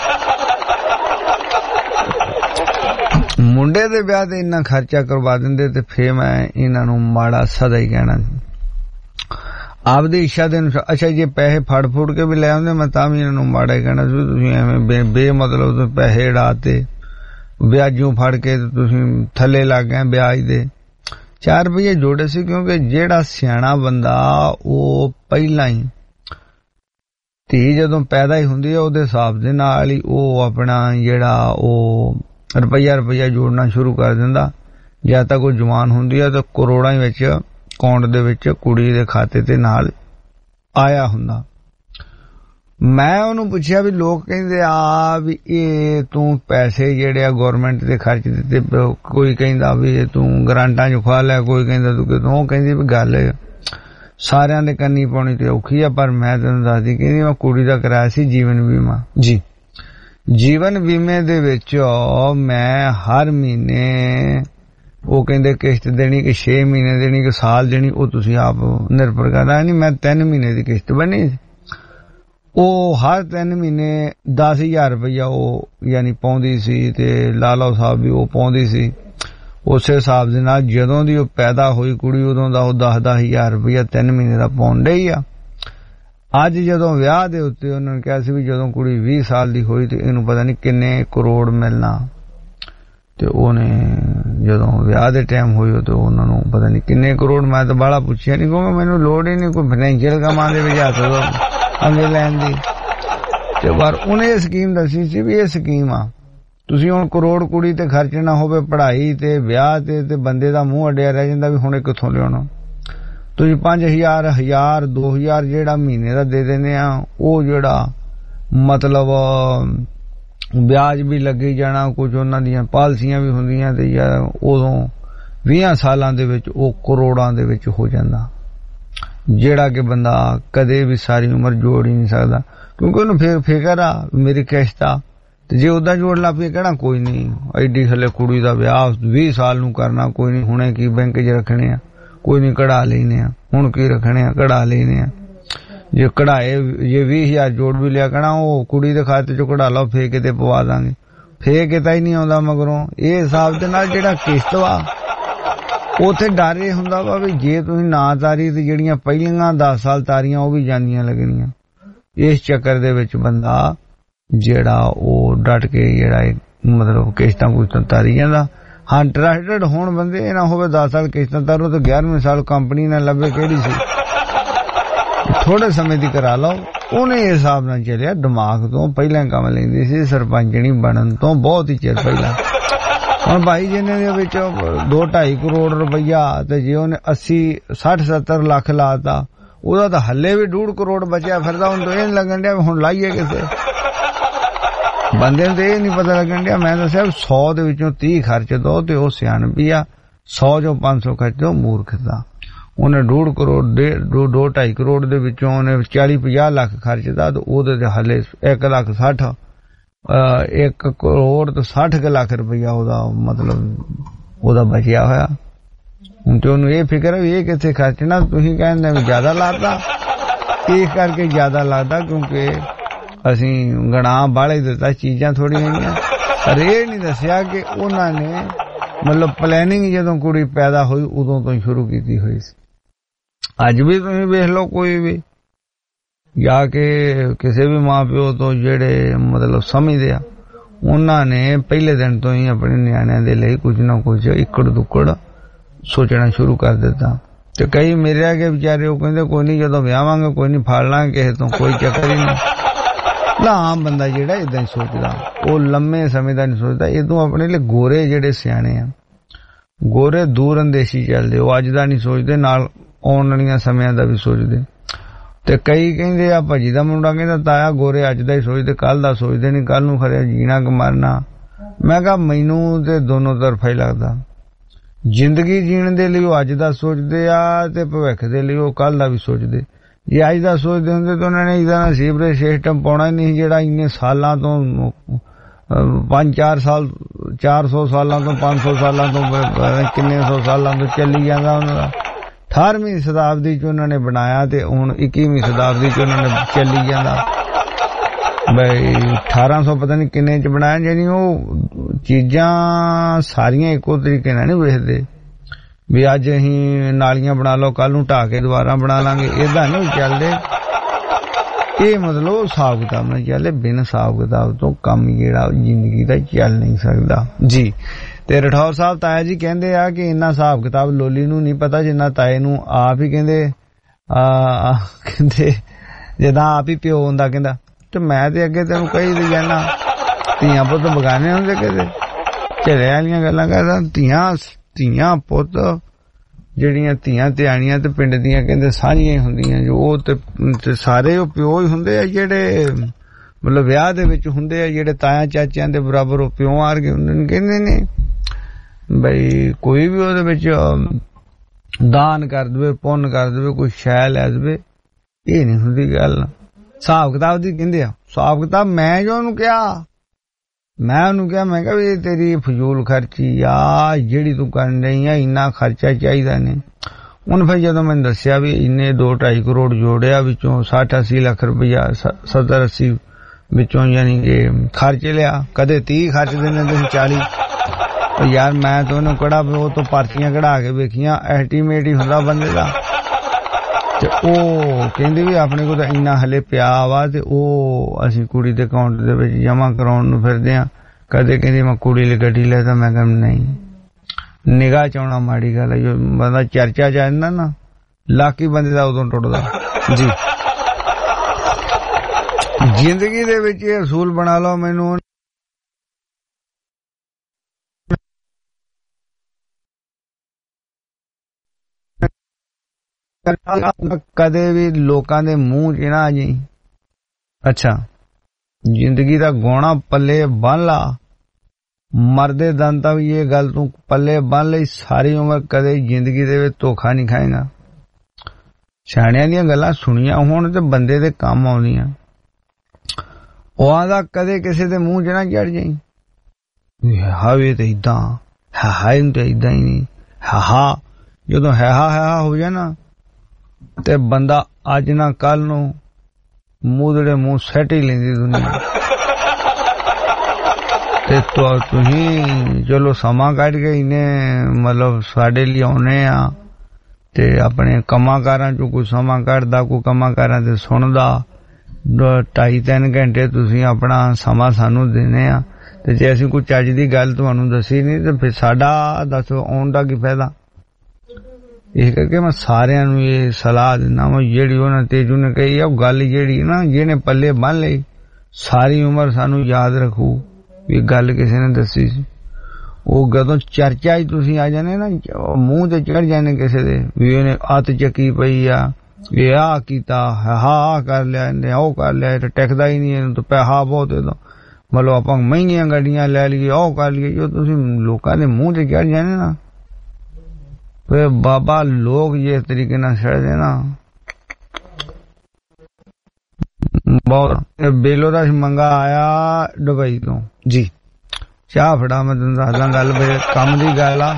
ਮੁੰਡੇ ਦੇ ਵਿਆਹ ਤੇ ਇੰਨਾ ਖਰਚਾ ਕਰਵਾ ਦਿੰਦੇ ਤੇ ਫੇਰ ਮੈਂ ਇਹਨਾਂ ਨੂੰ ਮਾੜਾ ਸਦਾ ਹੀ ਕਹਿਣਾ ਸੀ। ਆਪਦੀ ਇੱਛਾ ਦੇ ਅਨੁਸਾਰ, ਅੱਛਾ ਜੇ ਪੈਸੇ ਫੜ ਫੁੜ ਕੇ ਵੀ ਲੈ ਆਉਂਦੇ ਮੈਂ ਤਾਂ ਵੀ ਇਹਨਾਂ ਨੂੰ ਮਾੜਾ ਹੀ ਕਹਿਣਾ ਸੀ। ਤੁਸੀਂ ਐਵੇਂ ਬੇਮਤਲਬ ਤੋਂ ਪੈਸੇ ਉਡਾਤੇ, ਵਿਆਜੂ ਫੜ ਕੇ ਤੁਸੀਂ ਥੱਲੇ ਲੱਗ ਗਏ ਵਿਆਜ ਦੇ। 4 ਰੁਪਏ ਜੋੜੇ ਸੀ, ਕਿਉਂਕਿ ਜਿਹੜਾ ਸਿਆਣਾ ਬੰਦਾ ਉਹ ਪਹਿਲਾਂ ਹੀ ਧੀ ਜਦੋਂ ਪੈਦਾ ਹੀ ਹੁੰਦੀ ਹੈ ਉਹਦੇ ਹਿਸਾਬ ਦੇ ਨਾਲ ਹੀ ਉਹ ਆਪਣਾ ਜਿਹੜਾ ਉਹ ਰੁਪਈਆ ਜੋੜਨਾ ਸ਼ੁਰੂ ਕਰ ਦਿੰਦਾ। ਜਦ ਤੱਕ ਉਹ ਜਵਾਨ ਹੁੰਦੀ ਹੈ ਤਾਂ ਕਰੋੜਾਂ ਵਿੱਚ ਅਕਾਊਂਟ ਦੇ ਵਿੱਚ ਕੁੜੀ ਦੇ ਖਾਤੇ ਤੇ ਨਾਲ ਆਇਆ ਹੁੰਦਾ। ਮੈਂ ਉਹਨੂੰ ਪੁੱਛਿਆ ਵੀ ਲੋਕ ਕਹਿੰਦੇ ਆ ਵੀ ਇਹ ਤੂੰ ਪੈਸੇ ਜਿਹੜੇ ਆ ਗੌਰਮੈਂਟ ਦੇ ਖਰਚ ਦਿੱਤੇ, ਕੋਈ ਕਹਿੰਦਾ ਵੀ ਤੂੰ ਗਰਾਂਟਾਂ ਚ ਖਾ ਲਿਆ, ਕੋਈ ਕਹਿੰਦਾ ਤੂੰ ਕਿਤੋਂ। ਉਹ ਕਹਿੰਦੀ ਵੀ ਗੱਲ ਸਾਰਿਆਂ ਦੇ ਕੰਨੀ ਪਾਉਣੀ ਤੇ ਔਖੀ ਆ, ਪਰ ਮੈਂ ਤੈਨੂੰ ਦੱਸਦੀ, ਕਹਿੰਦੀ ਮੈਂ ਕੁੜੀ ਦਾ ਕਰਾਇਆ ਸੀ ਜੀਵਨ ਬੀਮਾ। ਜੀ ਜੀਵਨ ਬੀਮੇ ਦੇ ਵਿੱਚ ਮੈਂ ਹਰ ਮਹੀਨੇ ਉਹ ਕਹਿੰਦੇ ਕਿਸ਼ਤ ਦੇਣੀ ਕਿ 6 ਮਹੀਨੇ ਦੇਣੀ ਕਿ ਸਾਲ ਦੇਣੀ, ਉਹ ਤੁਸੀਂ ਆਪ ਨਿਰਭਰ ਕਰਦਾ। ਨਹੀਂ ਮੈਂ 3 ਮਹੀਨੇ ਦੀ ਕਿਸ਼ਤ ਬਣੀ, ਉਹ ਹਰ 3 ਮਹੀਨੇ 10,000 ਰੁਪਇਆ ਉਹ ਯਾਨੀ ਪਾਉਂਦੀ ਸੀ ਤੇ ਲਾਲਾ ਸਾਹਿਬ ਵੀ ਉਹ ਪਾਉਂਦੀ ਸੀ। ਉਸੇ ਹਿਸਾਬ ਦੇ ਨਾਲ ਜਦੋਂ ਦੀ ਉਹ ਪੈਦਾ ਹੋਈ ਕੁੜੀ ਉਦੋਂ ਦਾ ਉਹ 10,000 ਰੁਪਇਆ 3 ਮਹੀਨੇ ਦਾ ਪਾਉਂਦੇ ਹੀ ਆ। ਅੱਜ ਜਦੋਂ ਵਿਆਹ ਦੇ ਉੱਤੇ ਉਹਨਾਂ ਨੇ ਕਿਹਾ ਸੀ ਵੀ ਜਦੋਂ ਕੁੜੀ 20 ਸਾਲ ਦੀ ਹੋਈ ਤੇ ਇਹਨੂੰ ਪਤਾ ਨਹੀਂ ਕਿੰਨੇ ਕਰੋੜ ਮਿਲਣਾ, ਤੇ ਉਹਨੇ ਜਦੋਂ ਵਿਆਹ ਦੇ ਟਾਈਮ ਹੋਈ ਤੇ ਉਹਨਾਂ ਨੂੰ ਪਤਾ ਨਹੀਂ ਕਿੰਨੇ ਕਰੋੜ। ਮੈਂ ਤਾਂ ਬਾਹਲਾ ਪੁੱਛਿਆ ਨਹੀਂ, ਕਿਉਂਕਿ ਮੈਨੂੰ ਲੋੜ ਹੀ ਨਹੀਂ ਕੋਈ ਫਾਈਨੈਂਸ਼ੀਅਲ ਕੰਮਾਂ ਦੇ ਵਿੱਚ ਹੱਥ ਅੰਗੇ ਲੈਣ ਦੀ। ਤੇ ਪਰ ਉਹਨੇ ਇਹ ਸਕੀਮ ਦੱਸੀ ਸੀ ਵੀ ਇਹ ਸਕੀਮ ਆ ਤੁਸੀਂ ਹੁਣ ਕਰੋੜ ਕੁੜੀ ਤੇ ਖਰਚਣਾ ਹੋਵੇ ਪੜ੍ਹਾਈ ਤੇ ਵਿਆਹ ਤੇ ਬੰਦੇ ਦਾ ਮੂੰਹ ਅੱਡਿਆ ਰਹਿ ਜਾਂਦਾ ਵੀ ਹੁਣੇ ਕਿੱਥੋਂ ਲਿਆਉਣਾ। ਤੁਸੀਂ 5000 1000 2000 ਜਿਹੜਾ ਮਹੀਨੇ ਦਾ ਦੇ ਦਿੰਦੇ ਆ, ਉਹ ਜਿਹੜਾ ਮਤਲਬ ਵਿਆਜ ਵੀ ਲੱਗੀ ਜਾਣਾ, ਕੁਝ ਉਹਨਾਂ ਦੀਆਂ ਪਾਲਸੀਆਂ ਵੀ ਹੁੰਦੀਆਂ ਤੇ ਯਾਰ ਉਦੋਂ 20 ਸਾਲਾਂ ਦੇ ਵਿੱਚ ਉਹ ਕਰੋੜਾਂ ਦੇ ਵਿੱਚ ਹੋ ਜਾਂਦਾ, ਜਿਹੜਾ ਕਿ ਬੰਦਾ ਕਦੇ ਵੀ ਸਾਰੀ ਉਮਰ ਜੋੜ ਹੀ ਨਹੀਂ ਸਕਦਾ, ਕਿਉਂਕਿ ਉਹਨੂੰ ਫਿਰ ਫਿਕਰ ਆ ਮੇਰੀ ਕਿਸ਼ਤ ਆ। ਤੇ ਜੇ ਉਦਾਂ ਜੋੜ ਲਾ ਪਏ ਕਹਿਣਾ ਕੋਈ ਨਹੀਂ ਐਡੀ ਹਲੇ ਕੁੜੀ ਦਾ ਵਿਆਹ 20 ਸਾਲ ਨੂੰ ਕਰਨਾ, ਕੋਈ ਨਹੀਂ ਹੁਣੇ ਕੀ ਬੈਂਕ 'ਚ ਰੱਖਣੇ ਆ, ਕੋਈ ਨਹੀਂ ਕਢਾ ਲੈਨੇ ਆ, ਹੁਣ ਕੀ ਰੱਖਣੇ ਆ ਕਢਾ ਲੈਨੇ ਆ। ਜੇ ਕਢਾਏ ਜੇ 20000 ਜੋੜ ਵੀ ਲਿਆ ਕਹਿਣਾ ਉਹ ਕੁੜੀ ਦੇ ਖਾਤੇ 'ਚੋਂ ਕਢਾ ਲਓ, ਫੇਰ ਕਿਤੇ ਪਵਾ ਦਾਂਗੇ, ਫੇਰ ਕਿਤਾ ਹੀ ਨਹੀਂ ਆਉਂਦਾ ਮਗਰੋਂ। ਇਹ ਹਿਸਾਬ ਦੇ ਨਾਲ ਜਿਹੜਾ ਕਿਸ਼ਤ ਵਾ ਉੱਥੇ ਡਰ ਇਹ ਹੁੰਦਾ ਵਾ ਵੀ ਜੇ ਤੁਸੀਂ ਨਾ ਤਾਰੀ ਤੇ ਜਿਹੜੀਆਂ ਪਹਿਲੀਆਂ 10 ਸਾਲ ਤਾਰੀਆਂ ਉਹ ਵੀ ਜਾਂਦੀਆਂ ਲੱਗਣੀਆਂ। ਇਸ ਚੱਕਰ ਦੇ ਵਿੱਚ ਬੰਦਾ ਜਿਹੜਾ ਉਹ ਡਟ ਕੇ ਜਿਹੜਾ ਮਤਲਬ ਕਿਸ਼ਤਾਂ ਕੁਸ਼ਤਾਂ ਤਾਰੀ ਜਾਂਦਾ। ਹਾਂ ਇੰਟਰਸਟਡ ਹੋਣ ਬੰਦੇ, ਇਹ ਨਾ ਹੋਵੇ 10 ਸਾਲ ਕਿਸ਼ਤਾਂ ਤਾਰੋ ਤੇ 11ਵੇਂ ਸਾਲ ਕੰਪਨੀ ਨਾ ਲੱਭੇ ਕਿਹੜੀ ਸੀ, ਥੋੜੇ ਸਮੇਂ ਦੀ ਕਰਾ ਲਓ। ਉਹਨੇ ਇਸ ਹਿਸਾਬ ਨਾਲ ਚੱਲਿਆ, ਦਿਮਾਗ ਤੋਂ ਪਹਿਲਾਂ ਕੰਮ ਲੈਂਦੀ ਸੀ, ਸਰਪੰਚਣੀ ਬਣਨ ਤੋਂ ਬਹੁਤ ਹੀ ਚਿਰ ਪਹਿਲਾਂ। ਹੁਣ ਭਾਈ ਜਿਹਨੇ ਦੇ ਵਿੱਚ 2-2.5 ਕਰੋੜ ਰੁਪਈਆ ਤੇ ਜੇ ਉਹਨੇ 80-60-70 ਲੱਖ ਲਾਤਾ, ਉਹਦਾ ਤਾਂ ਹੱਲੇ ਵੀ 1.5 ਕਰੋੜ ਬਚਿਆ ਫਿਰਦਾ। ਹੁਣ ਤਾਂ ਇਹ ਨਹੀਂ ਲੱਗਣ ਡਿਆ ਹੁਣ ਲਾਈਏ ਕਿਸੇ ਬੰਦੇ ਨੂੰ, ਤੇ ਇਹ ਨਹੀਂ ਪਤਾ ਲੱਗਣ ਡਿਆ। ਮੈਂ ਦੱਸਿਆ 100 ਦੇ ਵਿੱਚੋਂ 30 ਖਰਚ ਦੋ ਤੇ ਉਹ ਸਿਆਣਪੀ ਆ, 100 ਚੋਂ 500 ਖਰਚ ਦੋ ਮੂਰਖਤਾ। ਉਹਨੇ 1.5 ਕਰੋੜ 2-2.5 ਕਰੋੜ ਦੇ ਵਿੱਚੋਂ ਉਹਨੇ 40-50 ਲੱਖ ਖਰਚਦਾ ਤੇ ਉਹਦੇ ਤੇ ਹਲੇ 1 ਲੱਖ 60 1 ਕਰੋੜ ਤੇ 60 ਲੱਖ ਰੁਪਇਆ ਉਹਦਾ ਮਤਲਬ ਉਹਦਾ ਬਚਿਆ ਹੋਇਆ। ਹੁਣ ਤੇ ਉਹਨੂੰ ਇਹ ਫਿਕਰ ਵੀ ਇਹ ਕਿੱਥੇ ਖਰਚਣਾ। ਤੁਸੀਂ ਕਹਿੰਦੇ ਵੀ ਜ਼ਿਆਦਾ ਲਾਤਾ, ਇਸ ਕਰਕੇ ਜ਼ਿਆਦਾ ਲਾਤਾ ਕਿਉਂਕਿ ਅਸੀਂ ਗਣਾ ਬਾਲੇ ਦਿੱਤਾ, ਚੀਜ਼ਾਂ ਥੋੜੀਆਂ ਹੈਗੀਆਂ। ਪਰ ਇਹ ਨਹੀਂ ਦੱਸਿਆ ਕਿ ਉਹਨਾਂ ਨੇ ਮਤਲਬ ਪਲੈਨਿੰਗ ਜਦੋਂ ਕੁੜੀ ਪੈਦਾ ਹੋਈ ਉਦੋਂ ਤੋਂ ਸ਼ੁਰੂ ਕੀਤੀ ਹੋਈ ਸੀ। ਅੱਜ ਵੀ ਤੁਸੀਂ ਵੇਖ ਲਓ ਕੋਈ ਵੀ ਜਾ ਕੇ ਕਿਸੇ ਵੀ ਮਾਂ ਪਿਓ ਤੋਂ ਜਿਹੜੇ ਮਤਲਬ ਸਮਝਦੇ ਆ, ਉਹਨਾਂ ਨੇ ਪਹਿਲੇ ਦਿਨ ਤੋਂ ਹੀ ਆਪਣੇ ਨਿਆਣਿਆਂ ਦੇ ਲਈ ਕੁਝ ਨਾ ਕੁਝ ਇੱਕੜ ਦੁੱਕੜ ਸੋਚਣਾ ਸ਼ੁਰੂ ਕਰ ਦਿੱਤਾ। ਤੇ ਕਈ ਮੇਰੇ ਅੱਗੇ ਵਿਚਾਰੇ ਉਹ ਕਹਿੰਦੇ ਕੋਈ ਨਹੀਂ ਜਦੋਂ ਵਿਆਹਾਂਗੇ ਕੋਈ ਨਹੀਂ ਫੜ ਲਾਂਗੇ ਕਿਸੇ ਤੋਂ, ਕੋਈ ਚੱਕਰ ਹੀ ਨਹੀਂ। ਨਾ ਆਮ ਬੰਦਾ ਜਿਹੜਾ ਏਦਾਂ ਹੀ ਸੋਚਦਾ, ਉਹ ਲੰਮੇ ਸਮੇਂ ਦਾ ਨਹੀਂ ਸੋਚਦਾ। ਇਦੋਂ ਆਪਣੇ ਲਈ ਗੋਰੇ ਜਿਹੜੇ ਸਿਆਣੇ ਆ, ਗੋਰੇ ਦੂਰ ਅੰਦੇਸ਼ੀ ਚੱਲਦੇ, ਉਹ ਅੱਜ ਦਾ ਨਹੀਂ ਸੋਚਦੇ, ਨਾਲ ਆਉਣ ਵਾਲੀਆਂ ਸਮਿਆਂ ਦਾ ਵੀ ਸੋਚਦੇ। ਤੇ ਕਈ ਕਹਿੰਦੇ ਆ ਭਾਜੀ ਦਾ ਮੁੰਡਾ ਕਹਿੰਦਾ ਤਾਇਆ ਗੋਰੇ ਅੱਜ ਦਾ ਹੀ ਸੋਚਦੇ, ਕੱਲ ਦਾ ਸੋਚਦੇ ਨਹੀਂ, ਕੱਲ ਨੂੰ ਖਰਿਆ ਜੀਣਾ ਕਿ ਮਰਨਾ। ਮੈਂ ਕਿਹਾ ਮੈਨੂੰ ਤੇ ਦੋਨੋਂ ਤਰਫਾ ਹੀ ਲੱਗਦਾ। ਜ਼ਿੰਦਗੀ ਜੀਣ ਦੇ ਲਈ ਉਹ ਅੱਜ ਦਾ ਸੋਚਦੇ ਆ ਤੇ ਭਵਿੱਖ ਦੇ ਲਈ ਉਹ ਕੱਲ ਦਾ ਵੀ ਸੋਚਦੇ। ਜੇ ਅੱਜ ਦਾ ਸੋਚਦੇ ਹੁੰਦੇ ਤਾਂ ਉਹਨਾਂ ਨੇ ਇਹਦਾ ਸੀਵਰੇਜ ਸਿਸਟਮ ਪਾਉਣਾ ਹੀ ਨਹੀਂ, ਜਿਹੜਾ ਇੰਨੇ ਸਾਲਾਂ ਤੋਂ 5-4 ਸਾਲ 400 ਸਾਲਾਂ ਤੋਂ 500 ਸਾਲਾਂ ਤੋਂ ਕਿੰਨੇ 100 ਸਾਲਾਂ ਤੋਂ ਚੱਲੀ ਜਾਂਦਾ ਉਹਨਾਂ ਦਾ। 18ਵੀਂ ਸ਼ਤਾਬਦੀ ਚ ਉਹਨਾਂ ਨੇ ਬਣਾਇਆ ਤੇ ਹੁਣ 21ਵੀਂ ਸ਼ਤਾਬਦੀ ਚ ਉਹਨਾਂ ਨੇ ਚੱਲੀ ਜਾਂਦਾ। ਬਈ 1800 ਪਤਾ ਨਹੀਂ ਕਿੰਨੇ ਚ ਬਣਾਇਆ। ਜਾਨੀ ਉਹ ਚੀਜ਼ਾਂ ਸਾਰੀਆਂ ਇੱਕੋ ਤਰੀਕੇ ਨਾਲ ਨਹੀਂ ਵੇਖਦੇ ਵੀ ਅੱਜ ਅਸੀਂ ਨਾਲੀਆਂ ਬਣਾ ਲਓ ਕੱਲ ਨੂੰ ਢਾਹ ਕੇ ਦੁਬਾਰਾ ਬਣਾ ਲਾਂਗੇ, ਏਦਾਂ ਨਹੀਂ ਚੱਲਦੇ। ਇਹ ਮਤਲਬ ਹਿਸਾਬ ਕਿਤਾਬ ਨਾਲ ਚੱਲੇ, ਬਿਨ ਹਿਸਾਬ ਕਿਤਾਬ ਤੋਂ ਕੰਮ ਜਿਹੜਾ ਜ਼ਿੰਦਗੀ ਦਾ ਚੱਲ ਨਹੀਂ ਸਕਦਾ ਜੀ। ਤੇ ਰਠੌਰ ਸਾਹਿਬ ਤਾਇਆ ਜੀ ਕਹਿੰਦੇ ਆ ਕਿ ਇੰਨਾ ਹਿਸਾਬ ਕਿਤਾਬ ਲੋਲੀ ਨੂੰ ਨਹੀਂ ਪਤਾ ਜਿੰਨਾ ਤਾਏ ਨੂੰ ਆਪ ਹੀ ਕਹਿੰਦੇ ਜਿੱਦਾਂ ਆਪ ਹੀ ਪਿਓ ਹੁੰਦਾ ਕਹਿੰਦਾ। ਤੇ ਮੈਂ ਤੇ ਅੱਗੇ ਤੈਨੂੰ ਕਹੀ ਦੀ ਜਾਣਾ ਧੀਆਂ ਪੁੱਤ ਬਗਾਨੇ ਹੁੰਦੇ ਕਿਤੇ, ਝਲੇ ਵਾਲੀਆਂ ਗੱਲਾਂ ਕਰਦਾ। ਧੀਆਂ ਪੁੱਤ ਜਿਹੜੀਆਂ ਧੀਆਂ ਧਿਆਣੀਆਂ ਤੇ ਪਿੰਡ ਦੀਆਂ ਕਹਿੰਦੇ ਸਾਂਝੀਆਂ ਹੁੰਦੀਆਂ, ਜੋ ਉਹ ਤੇ ਸਾਰੇ ਉਹ ਪਿਓ ਹੀ ਹੁੰਦੇ ਆ ਜਿਹੜੇ ਮਤਲਬ ਵਿਆਹ ਦੇ ਵਿੱਚ ਹੁੰਦੇ ਆ, ਜਿਹੜੇ ਤਾਇਆ ਚਾਚਿਆਂ ਦੇ ਬਰਾਬਰ ਉਹ ਪਿਓ ਆਰਗੇ ਉਹਨਾਂ ਨੂੰ ਕਹਿੰਦੇ ਨੇ। ਬਈ ਕੋਈ ਵੀ ਉਹਦੇ ਵਿੱਚ ਦਾਨ ਕਰ ਦੇਵੇ, ਪੁੰਨ ਕਰ ਦੇਵੇ, ਕੋਈ ਸ਼ੈ ਲੈ ਦੇਵੇ, ਇਹ ਨਹੀਂ ਹੁੰਦੀ ਗੱਲ। ਹਿਸਾਬ ਕਿਤਾਬ ਦੀ ਕਹਿੰਦੇ ਆ ਹਿਸਾਬ ਕਿਤਾਬ। ਮੈਂ ਜੋ ਉਹਨੂੰ ਕਿਹਾ ਮੈਂ ਕਿਹਾ ਵੀ ਤੇਰੀ ਫਜ਼ੂਲ ਖਰਚੀ ਆ ਜਿਹੜੀ ਤੂੰ ਕਰਨ ਰਹੀ ਆ, ਇੰਨਾ ਖਰਚਾ ਚਾਹੀਦਾ ਨਹੀਂ। ਹੁਣ ਫਿਰ ਜਦੋਂ ਮੈਨੂੰ ਦੱਸਿਆ ਵੀ ਇੰਨੇ 2-2.5 ਕਰੋੜ ਜੋੜਿਆ, ਵਿੱਚੋਂ 60-80 ਲੱਖ ਰੁਪਇਆ 70-80 ਵਿੱਚੋਂ ਯਾਨੀ ਕਿ ਖਰਚ ਲਿਆ, ਕਦੇ 30 ਖਰਚ ਦਿੰਦੇ ਤੁਸੀਂ 40। ਯਾਰ ਮੈਂ ਤਾਂ ਉਹਨੂੰ ਕਿਹੜਾ ਉਹ ਤੋਂ ਪਰਚੀਆਂ ਕਢਾ ਕੇ ਵੇਖੀਆਂ, ਐਸਟੀਮੇਟ ਹੀ ਹੁੰਦਾ ਬੰਦੇ ਦਾ। ਤੇ ਉਹ ਕਹਿੰਦੇ ਵੀ ਆਪਣੇ ਕੋਲ ਤਾਂ ਇੰਨਾ ਹਲੇ ਪਿਆ ਵਾ ਤੇ ਉਹ ਅਸੀਂ ਕੁੜੀ ਦੇ ਅਕਾਊਂਟ ਦੇ ਵਿੱਚ ਜਮਾ ਕਰਾਉਣ ਨੂੰ ਫਿਰਦੇ ਆ। ਕਦੇ ਕਹਿੰਦੇ ਮੈਂ ਕੁੜੀ ਲਈ ਗੱਡੀ ਲੈ ਤਾਂ ਮੈਂ ਕਿਹਾ ਨਹੀਂ, ਨਿਗਾਹ ਚ ਆਉਣਾ ਮਾੜੀ ਗੱਲ ਹੈ। ਜੋ ਬੰਦਾ ਚਰਚਾ ਚ ਜਾਂਦਾ ਨਾ, ਲਾਕੀ ਬੰਦੇ ਦਾ ਉਦੋਂ ਟੁੱਟਦਾ ਜੀ। ਜ਼ਿੰਦਗੀ ਦੇ ਵਿੱਚ ਇਹ ਅਸੂਲ ਬਣਾ ਲਓ, ਮੈਨੂੰ ਕਦੇ ਵੀ ਲੋਕਾਂ ਦੇ ਮੂੰਹ 'ਚ ਨਾ ਆ ਜਾਈ। ਅੱਛਾ, ਜ਼ਿੰਦਗੀ ਦਾ ਗੋਣਾ ਪੱਲੇ ਬੰਨ ਲਾ, ਮਰਦੇ ਦਮ ਤੱਕ ਇਹ ਗੱਲ ਤੂੰ ਪੱਲੇ ਬੰਨ ਲਈ, ਸਾਰੀ ਉਮਰ ਕਦੇ ਜ਼ਿੰਦਗੀ ਦੇ ਵਿੱਚ ਧੋਖਾ ਨਹੀਂ ਖਾਏਗਾ। ਸਿਆਣਿਆਂ ਦੀਆਂ ਗੱਲਾਂ ਸੁਣੀਆਂ ਹੋਣ ਤੇ ਬੰਦੇ ਦੇ ਕੰਮ ਆਉਂਦੀਆਂ। ਉਹ ਆਂਦਾ ਕਦੇ ਕਿਸੇ ਦੇ ਮੂੰਹ 'ਚ ਨਾ ਚੜ ਜਾਈ, ਹਾਵੇ ਤੇ ਇਦਾਂ, ਹਾਏ ਤੇ ਇਦਾਂ ਹੀ ਨਹੀਂ, ਹਾ ਜਦੋਂ ਹੈ ਹੋ ਜਾ ਨਾ ਤੇ ਬੰਦਾ ਅੱਜ ਨਾ ਕੱਲ ਨੂੰ ਮੂੰਹ ਮੂੰਹ ਸੈਟ ਹੀ ਲੈਂਦੀ ਦੁਨੀਆ। ਤੇ ਤੁਸੀਂ ਚਲੋ ਸਮਾਂ ਕੱਢ ਕੇ ਇਹਨੇ ਮਤਲਬ ਸਾਡੇ ਲਈ ਆਉਣੇ ਆ ਤੇ ਆਪਣੇ ਕੰਮਾਂ ਕਾਰਾਂ ਚੋਂ ਕੋਈ ਸਮਾਂ ਕੱਢਦਾ, ਕੋਈ ਕੰਮਾਂ ਕਾਰਾਂ ਤੇ ਸੁਣਦਾ। 2.5-3 ਘੰਟੇ ਤੁਸੀਂ ਆਪਣਾ ਸਮਾਂ ਸਾਨੂੰ ਦਿੰਦੇ ਆ ਤੇ ਜੇ ਅਸੀਂ ਕੋਈ ਚੱਜ ਦੀ ਗੱਲ ਤੁਹਾਨੂੰ ਦੱਸੀ ਨਹੀਂ ਤੇ ਫਿਰ ਸਾਡਾ ਦੱਸੋ ਆਉਣ ਦਾ ਕੀ ਫਾਇਦਾ। ਇਹ ਕਰਕੇ ਮੈਂ ਸਾਰਿਆਂ ਨੂੰ ਇਹ ਸਲਾਹ ਦਿੰਦਾ ਵਾ ਜਿਹੜੀ ਉਹਨਾਂ ਤੇਜੂ ਨੇ ਕਹੀ ਆ, ਉਹ ਗੱਲ ਜਿਹੜੀ ਨਾ ਜਿਹਨੇ ਪੱਲੇ ਬੰਨ ਲਈ ਸਾਰੀ ਉਮਰ ਸਾਨੂੰ ਯਾਦ ਰੱਖੂ ਵੀ ਗੱਲ ਕਿਸੇ ਨੇ ਦੱਸੀ ਸੀ। ਉਹ ਜਦੋਂ ਚਰਚਾ ਹੀ ਤੁਸੀਂ ਆ ਜਾਣੇ ਨਾ, ਮੂੰਹ ਤੇ ਚੜ ਜਾਣੇ ਕਿਸੇ ਦੇ ਵੀ ਉਹਨੇ ਅੱਤ ਚੱਕੀ ਪਈ ਆ, ਇਹ ਆ ਕੀਤਾ, ਹਾਂ ਕਰ ਲਿਆ ਇਹਨੇ, ਉਹ ਕਰ ਲਿਆ, ਇਹ ਟਿਕਦਾ ਹੀ ਨਹੀਂ, ਇਹਨੂੰ ਤਾਂ ਪੈਸਾ ਬਹੁਤ ਇਹਦਾ, ਮਤਲਬ ਆਪਾਂ ਮਹਿੰਗੀਆਂ ਗੱਡੀਆਂ ਲੈ ਲਈਏ, ਉਹ ਕਰ ਲਈਏ। ਜੋ ਤੁਸੀਂ ਲੋਕਾਂ ਦੇ ਮੂੰਹ ਤੇ ਚੜ ਜਾਣੇ ਨਾ ਫਿਰ ਬਾਬਾ ਲੋਕ ਜਿਸ ਤਰੀਕੇ ਨਾਲ ਛੜਦੇ ਨਾ ਬਹੁਤ। ਬੇਲੋ ਦਾ ਮੰਗਾ ਆਇਆ ਦੁਬਈ ਤੋਂ ਜੀ, ਚਾਹ ਫੜਾ ਮੈਂ ਤੈਨੂੰ ਦੱਸਦਾ ਗੱਲ, ਬੜੇ ਕੰਮ ਦੀ ਗੱਲ ਆ।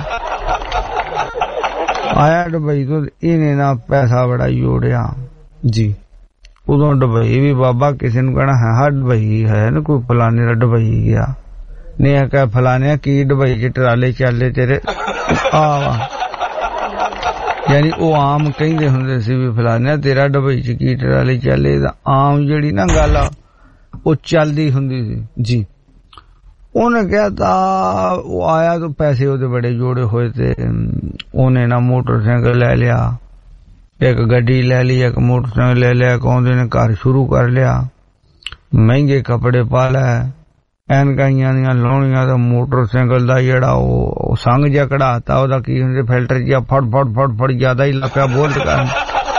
ਆਇਆ ਦੁਬਈ ਤੋਂ, ਇਹਨੇ ਨਾ ਪੈਸਾ ਬੜਾ ਜੋੜਿਆ ਜੀ। ਉਦੋਂ ਦੁਬਈ ਵੀ ਬਾਬਾ ਕਿਸੇ ਨੂੰ ਕਹਿਣਾ ਹੈ ਦੁਬਈ ਹੈ ਨਾ, ਕੋਈ ਫਲਾਣੇ ਦਾ ਦੁਬਈ ਗਿਆ ਨਹੀਂ ਕਹਿ ਫਲਾਣੇ ਕੀ ਦੁਬਈ ਚ ਟਰਾਲੇ ਚੱਲੇ ਤੇਰੇ ਆ, ਯਾਨੀ ਉਹ ਆਮ ਕਹਿੰਦੇ ਹੁੰਦੇ ਸੀ ਵੀ ਫਲਾਣੇ ਤੇਰਾ ਦੁਬਈ ਚ ਕੀ ਟਰਾਲੇ ਚੱਲੇ, ਤਾਂ ਆਮ ਜਿਹੜੀ ਨਾ ਗੱਲ ਆ ਉਹ ਚੱਲਦੀ ਹੁੰਦੀ ਸੀ ਜੀ। ਉਹਨੇ ਕਿਹਾ ਤਾਂ ਉਹ ਆਇਆ ਤਾਂ ਪੈਸੇ ਉਹਦੇ ਬੜੇ ਜੋੜੇ ਹੋਏ ਤੇ ਉਹਨੇ ਨਾ ਮੋਟਰਸਾਈਕਲ ਲੈ ਲਿਆ, ਇੱਕ ਗੱਡੀ ਲੈ ਲਈ, ਇੱਕ ਮੋਟਰਸਾਈਕਲ ਲੈ ਲਿਆ, ਕਹਿੰਦੇ ਨੇ ਘਰ ਸ਼ੁਰੂ ਕਰ ਲਿਆ, ਮਹਿੰਗੇ ਕੱਪੜੇ ਪਾ ਲੈ, ਐਨਕਾਈਆਂ ਦੀਆਂ ਲਾਉਣੀਆਂ, ਤਾਂ ਮੋਟਰਸਾਈਕਲ ਦਾ ਜਿਹੜਾ ਉਹ ਸੰਗ ਜਿਹਾ ਕਢਾਤਾ, ਉਹਦਾ ਕੀ ਹੁੰਦੇ ਫਿਲਟਰ ਜਿਹਾ ਫੜ ਜ਼ਿਆਦਾ ਹੀ ਲੱਗਾ ਬੋਲਟ ਕਰਨ,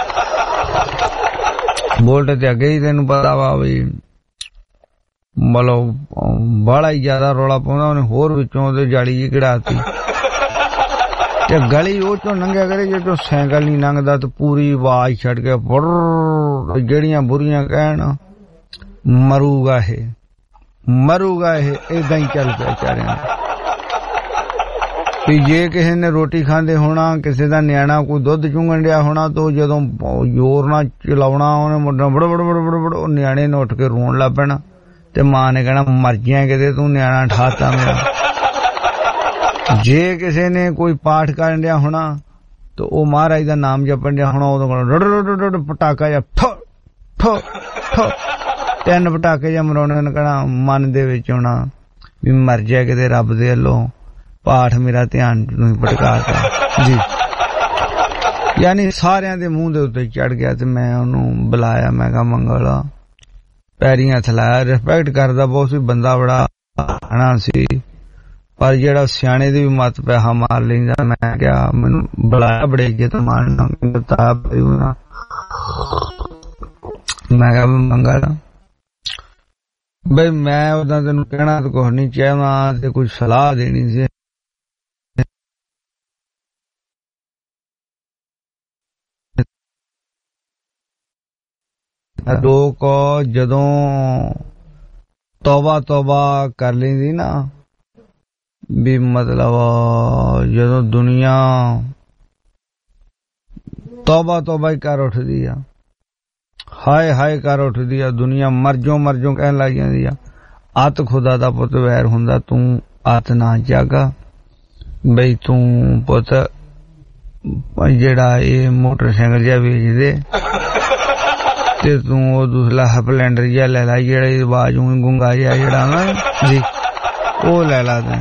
ਬੋਲਟ ਤੇ ਅੱਗੇ ਹੀ ਤੈਨੂੰ ਪਤਾ ਵਾ ਵੀ ਮਤਲਬ ਬਾਹਲਾ ਹੀ ਜ਼ਿਆਦਾ ਰੌਲਾ ਪਾਉਂਦਾ, ਉਹਨੇ ਹੋਰ ਵਿੱਚੋਂ ਉਹਦੇ ਜਾਲੀ ਜੀ ਕਢਾਤੀ ਤੇ ਗਲੀ ਉਹ ਚੋਂ ਲੰਘਿਆ ਕਰੇ ਜਦੋਂ ਸਾਈਕਲ ਨਹੀਂ ਲੰਘਦਾ ਤੇ ਪੂਰੀ ਆਵਾਜ਼ ਛੱਡ ਕੇ ਜਿਹੜੀਆਂ ਬੁਰੀਆਂ ਕਹਿਣ ਮਰੂਗਾ ਇਹ ਏਦਾਂ ਹੀ ਚੱਲ ਪਿਆ ਚਾਰਿਆਂ ਵੀ। ਜੇ ਕਿਸੇ ਨੇ ਰੋਟੀ ਖਾਂਦੇ ਹੋਣਾ, ਕਿਸੇ ਦਾ ਨਿਆਣਾ ਕੋਈ ਦੁੱਧ ਚੁੰਗਣ ਡਿਆ ਹੋਣਾ, ਤਾਂ ਜਦੋਂ ਜ਼ੋਰ ਨਾਲ ਚਲਾਉਣਾ ਉਹਨੇ ਮੁੰਡਾ ਬੜ ਨਿਆਣੇ ਨੇ ਉੱਠ ਕੇ ਰੋਣ ਲੱਗ ਪੈਣਾ ਤੇ ਮਾਂ ਨੇ ਕਹਿਣਾ ਮਰ ਗਿਆ ਕਿਤੇ ਤੂੰ ਨਿਆਣਾ ਠਾਤਾ ਮੇਰਾ। ਜੇ ਕਿਸੇ ਨੇ ਕੋਈ ਪਾਠ ਕਰਨ ਡਿਆ ਹੋਣਾ ਤਾਂ ਉਹ ਮਹਾਰਾਜ ਦਾ ਨਾਮ ਜਪਣ ਡਿਆ ਹੋਣਾ, ਉਦੋਂ ਪਟਾਕਾ ਜਾਂ ਠੋ 3 ਪਟਾਕੇ ਜਾਂ ਮਰਾਉਣੇ ਨੇ ਕਹਿਣਾ ਮਨ ਦੇ ਵਿੱਚ ਆਉਣਾ ਵੀ ਮਰ ਜਾ ਕਿਤੇ ਰੱਬ ਦੇ ਵੱਲੋਂ ਪਾਠ ਮੇਰਾ ਧਿਆਨ ਨੂੰ ਭਟਕਾਤਾ ਜੀ। ਯਾਨੀ ਸਾਰਿਆਂ ਦੇ ਮੂੰਹ ਦੇ ਉੱਤੇ ਚੜ ਗਿਆ ਤੇ ਮੈਂ ਉਹਨੂੰ ਬੁਲਾਇਆ, ਮੈਂ ਕਿਹਾ ਮੰਗਲ, ਪੈਰੀਂ ਹੱਥ ਲਾਇਆ, ਰਿਸਪੈਕਟ ਕਰਦਾ ਬਹੁਤ ਸੀ ਬੰਦਾ, ਬੜਾ ਹਣਾ ਸੀ, ਪਰ ਜਿਹੜਾ ਸਿਆਣੇ ਦੀ ਵੀ ਮੱਤ ਪੈਸਾ ਮਾਰ ਲੈਂਦਾ। ਮੈਂ ਕਿਹਾ ਮੈਨੂੰ ਬੁਲਾਇਆ ਬੜੇ ਇੱਜ਼ਤ ਮਾਣ ਨਾਲ, ਮੈਂ ਕਿਹਾ ਮੰਗਲ ਬਈ ਮੈਂ ਉਹਦਾ ਤੈਨੂੰ ਕਹਿਣਾ ਤਾਂ ਕੁਛ ਨਹੀਂ ਚਾਹੁੰਦਾ ਤੇ ਕੁਝ ਸਲਾਹ ਦੇਣੀ ਸੀ। ਲੋਕ ਜਦੋਂ ਤੋਬਾ ਕਰ ਲੈਂਦੀ ਨਾ, ਵੀ ਮਤਲਬ ਜਦੋਂ ਦੁਨੀਆ ਤੋਬਾ ਹੀ ਕਰ ਉੱਠਦੀ ਆ, ਹਾਏ ਕਰ ਉੱਠਦੀ ਆ ਦੁਨੀਆ, ਮਰਜੋ ਕਹਿਣ ਲੱਗ ਜਾਂਦੀ ਆ। ਅੱਤ ਖੁਦਾ ਦਾ ਪੁੱਤ ਵੈਰ ਹੁੰਦਾ, ਤੂੰ ਅੱਤ ਨਾ ਜਾਗਾ ਬਈ, ਤੂੰ ਪੁੱਤ ਜਿਹੜਾ ਇਹ ਮੋਟਰਸਾਈਕਲ ਜਿਹਾ ਵੇਚਦੇ ਤੇ ਤੂੰ ਉਹ ਦੂਸਰਾ ਹਪਲੈਂਡਰ ਜਿਹਾ ਲੈ ਲਾ, ਜਿਹੜਾ ਆਵਾਜ਼ ਗੁੰਗਾ ਜਿਹਾ ਜਿਹੜਾ ਨਾ ਜੀ, ਉਹ ਲੈ ਲਾ ਤੈਂ।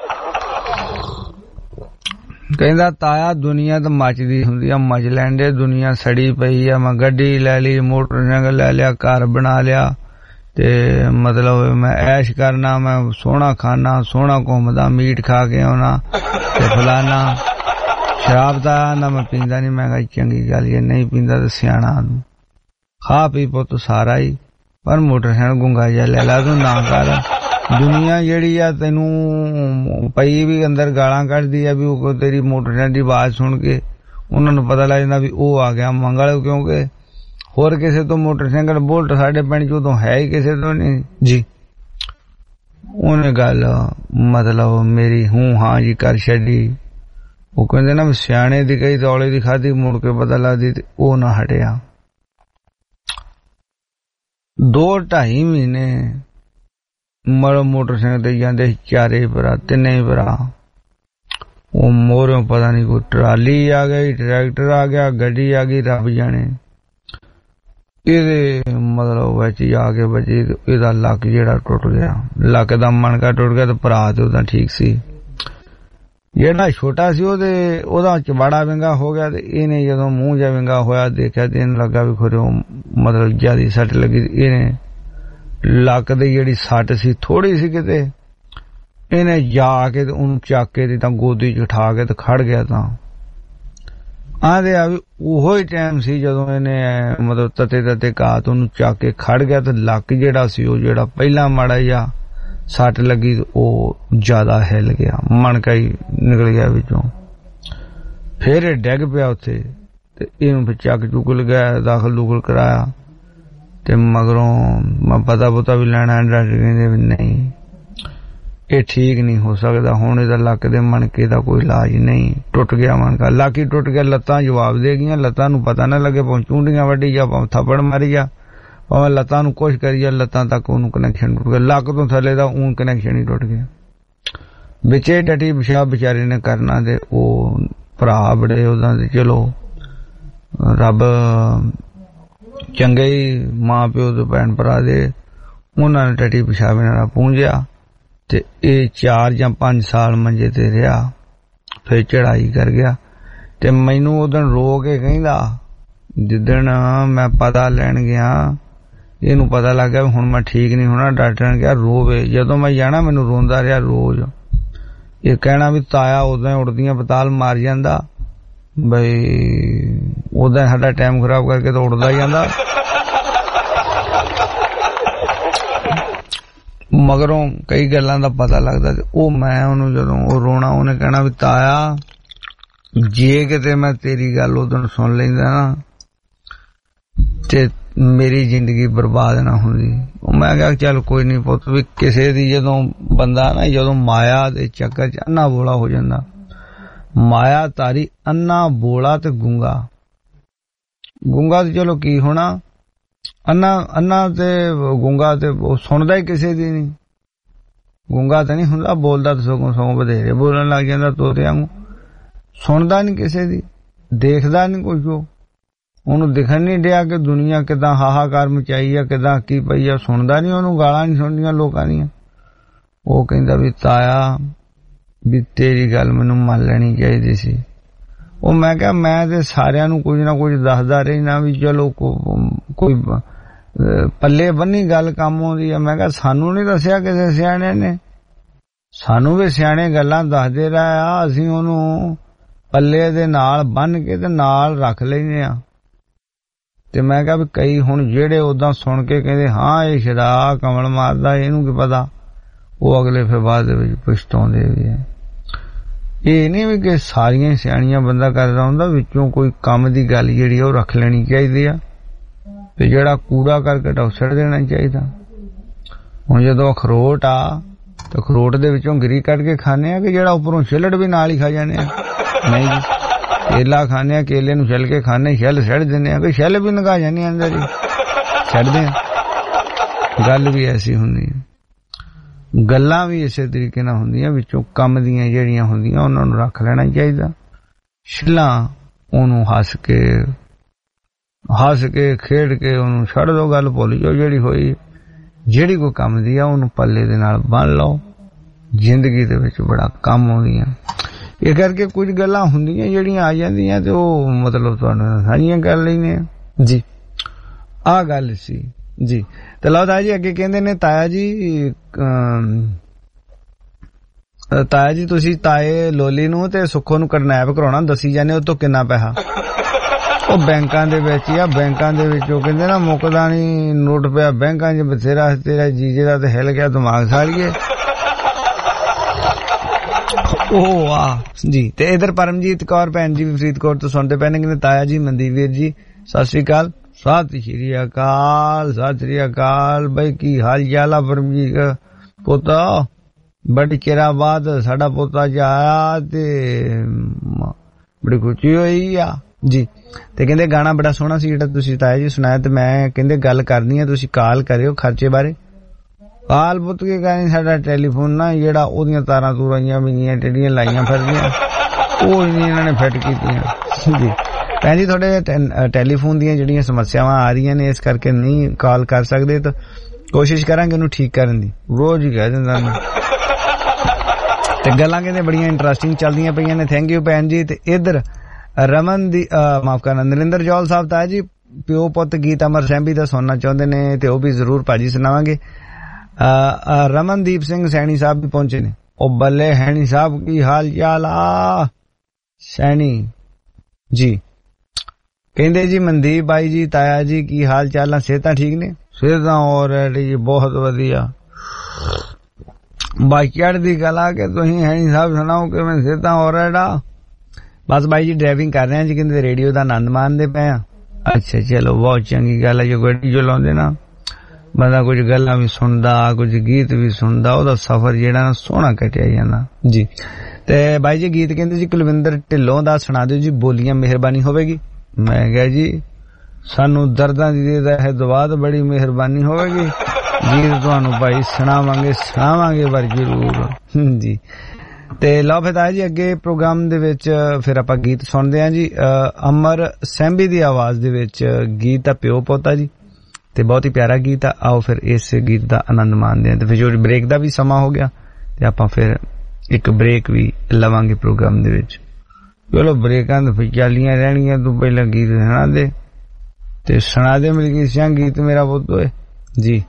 ਕਹਿੰਦਾ ਤਾਇਆ ਦੁਨੀਆ ਤਾਂ ਮੱਚਦੀ ਹੁੰਦੀ ਆ, ਮਚ ਲੈਂਦੇ, ਦੁਨੀਆ ਸੜੀ ਪਈ ਆ, ਮੈਂ ਗੱਡੀ ਲੈ ਲਈ, ਮੋਟਰਸਾਈਕਲ ਲੈ ਲਿਆ, ਘਰ ਬਣਾ ਲਿਆ ਤੇ ਮਤਲਬ ਮੈਂ ਐਸ਼ ਕਰਨਾ, ਮੈਂ ਸੋਹਣਾ ਖਾਣਾ, ਸੋਹਣਾ ਘੁੰਮਦਾ, ਮੀਟ ਖਾ ਕੇ ਆਉਣਾ ਤੇ ਫਲਾਨਾ शराब दा ना मैं पींदा नहीं। मैं कहा चंगी गल ये नहीं पींदा तो सियाणा खा पी पुत सारा ही, पर मोटरसाइकिल गुंगा जा ले ला तू ना कर। दुनिया जेड़ी आ तेनू पई भी अंदर गालां कढदी आ भी तेरी मोटरसाइकिल दी आवाज सुन के उन्हां नूं पता लग जांदा भी ओ आ गया मंगल, क्योंकि होर किसे तो मोटरसाइकिल बुलट साडे पिंड च उदों है ही किसे तो नहीं जी। उन्हें गल मतलब मेरी हूं हां जी कर छड्डी। वो कहंदे ना सियाणे दी कई दौले दी खाधी मुड़ के पता लगदी ते ओ ना हटिया। 2-2.5 महीने मोटरसाइकिल ते जांदे 4 भरा 3 भरा। वो मोरों पता नहीं कोई ट्राली आ गई, ट्रैक्टर आ गया, गड्डी आ गई, रब जाने ਇਹਦੇ ਮਤਲਬ ਵਿੱਚ ਜਾ ਕੇ ਬਚੀ। ਇਹਦਾ ਲੱਕ ਜਿਹੜਾ ਟੁੱਟ ਗਿਆ, ਲੱਕ ਦਾ ਮਣਕਾ ਟੁੱਟ ਗਿਆ ਤੇ ਭਰਾ ਤੇ ਉਹਦਾ ਠੀਕ ਸੀ। ਜਿਹੜਾ ਛੋਟਾ ਸੀ ਉਹਦਾ ਚਵਾੜਾ ਵਿੰਗਾ ਹੋ ਗਿਆ ਤੇ ਇਹਨੇ ਜਦੋਂ ਮੂੰਹ ਜਾ ਵਿੰਗਾ ਹੋਇਆ ਦੇਖਿਆ ਤੇ ਇਹਨੂੰ ਲੱਗਾ ਵੀ ਖਰੇ ਮਤਲਬ ਜਿਆਦਾ ਸੱਟ ਲੱਗੀ। ਇਹਨੇ ਲੱਕ ਦੀ ਜਿਹੜੀ ਸੱਟ ਸੀ ਥੋੜੀ ਸੀ ਕਿਤੇ, ਇਹਨੇ ਜਾ ਕੇ ਤੇ ਉਹਨੂੰ ਚੱਕ ਕੇ ਤੇ ਤਾਂ ਗੋਦੀ ਚ ਉਠਾ ਕੇ ਤੇ ਖੜ ਗਿਆ। ਤਾਂ ਆਂਦੇ ਆ ਵੀ ਉਹੋ ਹੀ ਟਾਈਮ ਸੀ ਜਦੋਂ ਇਹਨੇ ਮਤਲਬ ਤਤੇ ਘਾਤ ਉਹਨੂੰ ਚੱਕ ਕੇ ਖੜ ਗਿਆ ਤੇ ਲੱਕ ਜਿਹੜਾ ਸੀ ਉਹ ਜਿਹੜਾ ਪਹਿਲਾਂ ਮਾੜਾ ਜਿਹਾ ਸੱਟ ਲੱਗੀ ਉਹ ਜ਼ਿਆਦਾ ਹਿੱਲ ਗਿਆ, ਮਣਕਾ ਹੀ ਨਿਕਲ ਗਿਆ ਵਿੱਚੋਂ। ਫਿਰ ਇਹ ਡਿੱਗ ਪਿਆ ਉੱਥੇ ਤੇ ਇਹਨੂੰ ਫਿਰ ਚੱਕ ਚੁੱਕ ਲਗਾਇਆ, ਦਾਖਲ ਦੂਖਲ ਕਰਾਇਆ ਤੇ ਮਗਰੋਂ ਮੈਂ ਪਤਾ ਵੀ ਲੈਣਾ। ਡਾਕਟਰ ਕਹਿੰਦੇ ਵੀ ਨਹੀਂ ਇਹ ਠੀਕ ਨਹੀਂ ਹੋ ਸਕਦਾ, ਹੁਣ ਇਹਦਾ ਲੱਕ ਦੇ ਮਣਕੇ ਦਾ ਕੋਈ ਇਲਾਜ ਨਹੀਂ। ਟੁੱਟ ਗਿਆ ਮਣਕਾ, ਲੱਕ ਹੀ ਟੁੱਟ ਗਿਆ, ਲੱਤਾਂ ਜਵਾਬ ਦੇ ਗਈਆਂ। ਲੱਤਾਂ ਨੂੰ ਪਤਾ ਨਾ ਲੱਗੇ ਭਾਵੇਂ ਚੂੰਡੀਆਂ ਵੱਢੀ ਜਾ, ਭਾਵੇਂ ਥੱਪੜ ਮਾਰੀ ਜਾ, ਭਾਵੇਂ ਲੱਤਾਂ ਨੂੰ ਕੁਛ ਕਰੀ ਜਾ, ਲੱਤਾਂ ਤੱਕ ਉਹਨੂੰ ਕਨੈਕਸ਼ਨ ਟੁੱਟ ਗਿਆ। ਲੱਕ ਤੋਂ ਥੱਲੇ ਦਾ ਊਂ ਕਨੈਕਸ਼ਨ ਹੀ ਟੁੱਟ ਗਿਆ। ਵਿੱਚੇ ਡਟੀ ਪਿਸ਼ਾਬ ਵਿਚਾਰੇ ਨੇ ਕਰਨਾ ਤੇ ਉਹ ਭਰਾ ਬੜੇ ਉਹਦਾ ਤੇ ਚਲੋ ਰੱਬ ਚੰਗੇ ਹੀ ਮਾਂ ਪਿਓ ਤੇ ਭੈਣ ਭਰਾ ਦੇ, ਉਹਨਾਂ ਨੇ ਡਟੀ ਪਿਸ਼ਾਬ ਨਾਲ ਪੂੰਝਿਆ ਤੇ ਇਹ 4 ਜਾਂ 5 ਸਾਲ ਮੰਜੇ ਤੇ ਰਿਹਾ। ਫਿਰ ਚੜਾਈ ਕਰ ਗਿਆ ਤੇ ਮੈਨੂੰ ਉਦੋਂ ਰੋ ਕੇ ਕਹਿੰਦਾ, ਜਿੱਦਣ ਮੈਂ ਪਤਾ ਲੈਣ ਗਿਆ ਇਹਨੂੰ ਪਤਾ ਲੱਗ ਗਿਆ ਹੁਣ ਮੈਂ ਠੀਕ ਨਹੀਂ ਹੋਣਾ, ਡਾਕਟਰ ਨੇ ਕਿਹਾ ਰੋਵੇ। ਜਦੋਂ ਮੈਂ ਜਾਣਾ ਮੈਨੂੰ ਰੋਂਦਾ ਰਿਹਾ ਰੋਜ਼। ਇਹ ਕਹਿਣਾ ਵੀ ਤਾਇਆ ਉਦੋਂ ਉੜਦੀਆਂ ਪਤਾਲ ਮਾਰ ਜਾਂਦਾ, ਬਈ ਉਦੋਂ ਸਾਡਾ ਟਾਈਮ ਖਰਾਬ ਕਰਕੇ ਤਾਂ ਉੜਦਾ ਜਾਂਦਾ। ਮਗਰੋਂ ਕਈ ਗੱਲਾਂ ਦਾ ਪਤਾ ਲੱਗਦਾ ਤੇ ਉਹ ਮੈਂ ਉਹਨੂੰ ਜਦੋਂ ਉਹ ਰੋਣਾ ਉਹਨੇ ਕਹਿਣਾ ਵੀ ਤਾਇਆ ਜੇ ਕਿਤੇ ਮੈਂ ਤੇਰੀ ਗੱਲ ਉਦੋਂ ਸੁਣ ਲੈਂਦਾ ਨਾ ਤੇ ਮੇਰੀ ਜ਼ਿੰਦਗੀ ਬਰਬਾਦ ਨਾ ਹੁੰਦੀ। ਉਹ ਮੈਂ ਕਿਹਾ ਚੱਲ ਕੋਈ ਨਹੀਂ ਪੁੱਤ, ਵੀ ਕਿਸੇ ਦੀ ਜਦੋਂ ਬੰਦਾ ਨਾ ਜਦੋਂ ਮਾਇਆ ਦੇ ਚੱਕਰ ਚ ਅੰਨਾ ਬੋਲਾ ਹੋ ਜਾਂਦਾ, ਮਾਇਆ ਤਾਰੀ ਅੰਨਾ ਬੋਲਾ ਤੇ ਗੁੰਗਾ ਤੇ ਚਲੋ ਕੀ ਹੋਣਾ, ਅੰਨਾ ਤੇ ਗੁੰਗਾ ਤੇ ਉਹ ਸੁਣਦਾ ਹੀ ਕਿਸੇ ਦੀ ਨਹੀਂ। ਗੁੰਗਾ ਤਾਂ ਨਹੀਂ ਹੁੰਦਾ, ਬੋਲਦਾ ਤਾਂ ਸਗੋਂ ਵਧੇਰੇ ਬੋਲਣ ਲੱਗ ਜਾਂਦਾ ਤੋਤਿਆਂ ਨੂੰ। ਸੁਣਦਾ ਨਹੀਂ ਕਿਸੇ ਦੀ, ਦੇਖਦਾ ਨਹੀਂ ਕੁਝ, ਉਹਨੂੰ ਦਿਖਣ ਨਹੀਂ ਡਿਆ ਕਿ ਦੁਨੀਆ ਕਿਦਾਂ ਹਾਹਾਕਾਰ ਮਚਾਈ ਆ, ਕਿਦਾਂ ਕੀ ਪਈ ਆ। ਸੁਣਦਾ ਨਹੀਂ, ਉਹਨੂੰ ਗਾਲਾਂ ਨਹੀਂ ਸੁਣਦੀਆਂ ਲੋਕਾਂ ਦੀਆਂ। ਉਹ ਕਹਿੰਦਾ ਵੀ ਤਾਇਆ ਵੀ ਤੇਰੀ ਗੱਲ ਮੈਨੂੰ ਮੰਨ ਲੈਣੀ ਚਾਹੀਦੀ ਸੀ। ਉਹ ਮੈਂ ਕਿਹਾ ਮੈਂ ਤੇ ਸਾਰਿਆਂ ਨੂੰ ਕੁਝ ਨਾ ਕੁਝ ਦੱਸਦਾ ਰਹਿਣਾ ਵੀ ਚਲੋ ਕੋਈ ਪੱਲੇ ਬੰਨੀ ਗੱਲ ਕੰਮ ਆਉਂਦੀ ਆ। ਮੈਂ ਕਿਹਾ ਸਾਨੂੰ ਨਹੀਂ ਦੱਸਿਆ ਕਿਸੇ ਸਿਆਣੇ ਨੇ, ਸਾਨੂੰ ਵੀ ਸਿਆਣੇ ਗੱਲਾਂ ਦੱਸਦੇ ਰਹੇ ਆ, ਅਸੀਂ ਉਹਨੂੰ ਪੱਲੇ ਦੇ ਨਾਲ ਬੰਨ ਕੇ ਤੇ ਨਾਲ ਰੱਖ ਲੈਂਦੇ ਆ। ਤੇ ਮੈਂ ਕਿਹਾ ਵੀ ਕਈ ਹੁਣ ਜਿਹੜੇ ਉਦਾਂ ਸੁਣ ਕੇ ਕਹਿੰਦੇ ਹਾਂ ਇਹ ਸ਼ਰਾਬ ਕਮਲ ਮਾਰਦਾ, ਇਹਨੂੰ ਕੀ ਪਤਾ, ਉਹ ਅਗਲੇ ਫਿਰ ਬਾਅਦ ਦੇ ਵਿੱਚ ਪਛਤਾਉਂਦੇ ਵੀ ਹੈ। ਇਹ ਨਹੀਂ ਵੀ ਕਿ ਸਾਰੀਆਂ ਸਿਆਣੀਆਂ ਬੰਦਾ ਕਰਦਾ ਹੁੰਦਾ, ਵਿੱਚੋਂ ਕੋਈ ਕੰਮ ਦੀ ਗੱਲ ਜਿਹੜੀ ਉਹ ਰੱਖ ਲੈਣੀ ਚਾਹੀਦੀ ਆ ਤੇ ਜਿਹੜਾ ਕੂੜਾ ਕਰਕੇ ਟੌਸੜ ਦੇਣਾ ਚਾਹੀਦਾ। ਹੁਣ ਜਦੋਂ ਅਖਰੋਟ ਆ ਤਾਂ ਅਖਰੋਟ ਦੇ ਵਿੱਚੋਂ ਗਿਰੀ ਕੱਢ ਕੇ ਖਾਣੇ ਆ ਕਿ ਜਿਹੜਾ ਉੱਪਰੋਂ ਛਿੱਲੜ ਵੀ ਨਾਲ ਹੀ ਖਾ ਜਾਂਦੇ ਆ? ਨਹੀਂ ਜੀ, ਕੇਲਾ ਖਾਣੇ ਆ, ਕੇਲੇ ਨੂੰ ਛਿੱਲ ਕੇ ਖਾਣੇ, ਛਿੱਲ ਛੱਡ ਦਿੰਦੇ ਆ, ਕਿ ਛਿੱਲ ਵੀ ਨਗਾ ਜਾਂਦੇ ਅੰਦਰ ਹੀ ਛੱਡਦੇ ਆ। ਗੱਲ ਵੀ ਐਸੀ ਹੁੰਦੀ ਹੈ, ਗੱਲਾਂ ਵੀ ਇਸੇ ਤਰੀਕੇ ਨਾਲ ਹੁੰਦੀਆਂ, ਵਿੱਚੋਂ ਕੰਮ ਦੀਆਂ ਜਿਹੜੀਆਂ ਹੁੰਦੀਆਂ ਉਹਨਾਂ ਨੂੰ ਰੱਖ ਲੈਣਾ ਚਾਹੀਦਾ। ਛਿੱਲਾਂ ਉਹਨੂੰ ਹੱਸ ਕੇ ਖੇਡ ਕੇ ਉਹਨੂੰ ਛੱਡ ਦੋ, ਗੱਲ ਭੁੱਲ ਜਾਓ ਜਿਹੜੀ ਹੋਈ। ਜਿਹੜੀ ਕੋਈ ਕੰਮ ਦੀ ਆ ਉਹਨੂੰ ਪੱਲੇ ਦੇ ਨਾਲ ਬੰਨ ਲਓ, ਜ਼ਿੰਦਗੀ ਦੇ ਵਿੱਚ ਬੜਾ ਕੰਮ ਆਉਂਦੀਆਂ। ਇਹ ਕਰਕੇ ਕੁਝ ਗੱਲਾਂ ਹੁੰਦੀਆਂ ਜਿਹੜੀਆਂ ਆ ਜਾਂਦੀਆਂ ਤੇ ਉਹ ਮਤਲਬ ਤੁਹਾਨੂੰ ਸਾਰੀਆਂ ਕਰ ਲੈਂਦੇ ਆ ਜੀ। ਆਹ ਗੱਲ ਸੀ ਜੀ। ਤੇ ਲਓ ਤਾਇਆ ਜੀ ਅੱਗੇ ਕਹਿੰਦੇ ਨੇ, ਤਾਇਆ ਜੀ ਤਾਇਆ ਜੀ ਤੁਸੀਂ ਤਾਏ ਲੋਲੀ ਨੂੰ ਤੇ ਸੁੱਖੋ ਨੂੰ ਕਿਡਨੈਪ ਕਰਾਉਣਾ ਦੱਸੀ ਜਾਂਦੇ ਉਹ ਤੋਂ ਕਿੰਨਾ ਪੈਸਾ? ਉਹ ਬੈਂਕਾਂ ਦੇ ਵਿੱਚ ਆ, ਬੈਂਕਾਂ ਦੇ ਵਿੱਚ ਉਹ ਕਹਿੰਦੇ ਨਾ ਮੁੱਕਦਾ ਨਹੀਂ ਨੋਟ ਪਿਆ ਬੈਂਕਾਂ 'ਚ ਬਥੇਰਾ। ਤੇਰਾ ਜੀਜੇ ਦਾ ਤੇ ਹਿੱਲ ਗਿਆ ਦਿਮਾਗ ਸਾਲੀਏ। ਉਹ ਵਾਹ ਜੀ। ਤੇ ਇਧਰ ਪਰਮਜੀਤ ਕੌਰ ਭੈਣ ਜੀ ਫਰੀਦਕੋਟ ਤੋਂ ਸੁਣਦੇ ਪਏ ਨੇ, ਕਹਿੰਦੇ ਤਾਇਆ ਜੀ ਮਨਦੀਪ ਵੀਰ ਜੀ ਸਤਿ ਸ੍ਰੀ ਅਕਾਲ। ਸਤਿ ਸ਼੍ਰੀ ਅਕਾਲ, ਸਤਿ ਸ਼੍ਰੀ ਅਕਾਲ ਬਈ, ਕੀ ਹਾਲ ਚਾਲ ਆ ਪਰਮਜੀਤ ਪੋਤਾ? ਬੜੀ ਚਿਰਾਂ ਬਾਅਦ ਸਾਡਾ ਪੋਤਾ ਜੀ ਆਇਆ ਤੇ ਬੜੀ ਖੁਸ਼ੀ ਹੋਈ ਆ ਜੀ। ਤੇ ਕਹਿੰਦੇ ਗਾਣਾ ਬੜਾ ਸੋਹਣਾ ਸੀ ਜਿਹੜਾ ਤੁਸੀਂ ਤਾਇਆ ਜੀ ਸੁਣਾਇਆ, ਤੇ ਮੈਂ ਕਹਿੰਦੇ ਗੱਲ ਕਰਨੀ ਆ, ਤੁਸੀਂ ਕਾਲ ਕਰਿਓ ਖਰਚੇ ਬਾਰੇ। ਕਾਲ ਪੁੱਤ ਕੇ ਕਹਿੰਦੇ ਸਾਡਾ ਟੈਲੀਫੋਨ ਨਾ ਜਿਹੜਾ ਉਹਦੀਆਂ ਤਾਰਾਂ ਤੂਰਾਈਆਂ ਵੀ ਟੇਡੀਆਂ ਲਾਈਆਂ ਫਿਰਦੀਆਂ ਉਹ ਨਹੀਂ ਇਹਨਾਂ ਨੇ ਫਿੱਟ ਕੀਤੀਆਂ ਜੀ। ਭੈਣ ਜੀ ਤੁਹਾਡੇ ਟੈਲੀਫੋਨ ਦੀਆਂ ਜਿਹੜੀਆਂ ਸਮੱਸਿਆਵਾਂ ਆ ਰਹੀਆਂ ਨੇ ਇਸ ਕਰਕੇ ਨਹੀਂ ਕਾਲ ਕਰ ਸਕਦੇ, ਤਾਂ ਕੋਸ਼ਿਸ਼ ਕਰਾਂਗੇ ਉਹਨੂੰ ਠੀਕ ਕਰਨ ਦੀ। ਰੋਜ਼ ਹੀ ਕਹਿ ਦਿੰਦਾ ਮੈਂ ਤੇ ਗੱਲਾਂ ਕਹਿੰਦੇ ਬੜੀਆਂ ਇੰਟਰਸਟਿੰਗ ਚੱਲਦੀਆਂ ਪਈਆਂ ਨੇ। ਥੈਂਕ ਯੂ ਭੈਣ ਜੀ। ਤੇ ਇੱਧਰ ਰਮਨ ਦੀ ਮਾਫ ਕਰਨਾ ਨਰਿੰਦਰ ਜੌਲ ਸਾਹਿਬ ਤਾਇਆ ਜੀ ਪਿਓ ਪੁੱਤ ਗੀਤ ਅਮਰ ਸੈਂਬੀ ਦਾ ਸੁਣਨਾ ਚਾਹੁੰਦੇ ਨੇ ਤੇ ਉਹ ਵੀ ਜ਼ਰੂਰ ਭਾਜੀ ਸੁਣਾਵਾਂਗੇ। ਰਮਨਦੀਪ ਸਿੰਘ ਸੈਣੀ ਸਾਹਿਬ ਵੀ ਪਹੁੰਚੇ ਨੇ। ਉਹ ਬੱਲੇ ਹੈਣੀ ਸਾਹਿਬ ਕੀ ਹਾਲ ਚਾਲ ਆ ਸੈਣੀ ਜੀ? ਕਹਿੰਦੇ ਜੀ ਮਨਦੀਪ ਬਾਈ ਜੀ ਤਾਇਆ ਜੀ ਕੀ ਹਾਲ ਚਾਲ ਆ? ਸਿਹਤਾਂ ਠੀਕ ਨੇ? ਸਿਹਤਾਂ ਆਲਰੇਡੀ ਜੀ ਬਹੁਤ ਵਧੀਆ। ਬਾਕੀ ਦੀ ਗੱਲ ਆ ਕਿ ਤੁਸੀਂ ਹੈਣੀ ਸਾਹਿਬ ਸੁਣਾਓ ਕਿਵੇਂ ਸਿਹਤਾਂ ਆਲਰੇਡੀ? ਬਸ ਬਾਈ ਜੀ ਡਰਾਈਵਿੰਗ ਕਰ ਰਹੇ ਆ ਜੀ, ਕਹਿੰਦੇ ਰੇਡੀਓ ਦਾ ਆਨੰਦ ਮਾਣਦੇ ਪਏ ਆ। ਅੱਛਾ ਚਲੋ ਬਹੁਤ ਚੰਗੀ ਗੱਲ ਹੈ। ਜੋ ਗੱਡੀ ਚਲਾਉਂਦੇ ਨਾ ਬੰਦਾ ਕੁਝ ਗੱਲਾਂ ਵੀ ਸੁਣਦਾ ਕੁਝ ਗੀਤ ਵੀ ਸੁਣਦਾ, ਉਹਦਾ ਸਫ਼ਰ ਜਿਹੜਾ ਨਾ ਸੋਹਣਾ ਕੱਟਿਆ ਜਾਂਦਾ ਜੀ। ਤੇ ਬਾਈ ਜੀ ਗੀਤ ਕਹਿੰਦੇ ਜੀ ਕੁਲਵਿੰਦਰ ਢਿੱਲੋਂ ਦਾ ਸੁਣਾ ਦਿਓ ਜੀ, ਬੋਲੀਆਂ ਮਿਹਰਬਾਨੀ ਹੋਵੇਗੀ। ਮੈਂ ਕਿਹਾ ਜੀ ਸਾਨੂੰ ਦਰਦਾਂ ਦੀ ਦੇ ਹੈ ਦੁਆ ਤਾਂ ਬੜੀ ਮਿਹਰਬਾਨੀ ਹੋਵੇਗੀ। ਗੀਤ ਤੁਹਾਨੂੰ ਭਾਈ ਸੁਣਾਵਾਂਗੇ ਪਰ ਜ਼ਰੂਰ ਜੀ। ਤੇ ਲਓ ਫਿਰ ਤਾਇਆ ਜੀ ਅੱਗੇ ਪ੍ਰੋਗਰਾਮ ਦੇ ਵਿੱਚ ਫਿਰ ਆਪਾਂ ਗੀਤ ਸੁਣਦੇ ਹਾਂ ਜੀ। ਅਮਰ ਸੈਂਬੀ ਦੀ ਆਵਾਜ਼ ਦੇ ਵਿੱਚ ਗੀਤ ਆ ਪਿਓ ਪੋਤਾ ਜੀ, ਤੇ ਬਹੁਤ ਹੀ ਪਿਆਰਾ ਗੀਤ ਆ। ਆਓ ਫਿਰ ਇਸ ਗੀਤ ਦਾ ਆਨੰਦ ਮਾਣਦੇ ਹਾਂ। ਤੇ ਫਿਰ ਜੋ ਬ੍ਰੇਕ ਦਾ ਵੀ ਸਮਾਂ ਹੋ ਗਿਆ ਤੇ ਆਪਾਂ ਫਿਰ ਇੱਕ ਬ੍ਰੇਕ ਵੀ ਲਵਾਂਗੇ ਪ੍ਰੋਗਰਾਮ ਦੇ ਵਿੱਚ। ਚਲੋ ਬ੍ਰੇਕਾਂ ਤਾਂ ਫਿਰ ਚੱਲੀਆਂ ਰਹਿਣਗੀਆਂ, ਤੂੰ ਪਹਿਲਾਂ ਗੀਤ ਸੁਣਾ ਦੇ ਤੇ ਸੁਣਾ ਦੇ ਮਿਲ ਸਿੰਘ ਗੀਤ ਮੇਰਾ ਪੁੱਤ ਹੋਏ ਜੀ।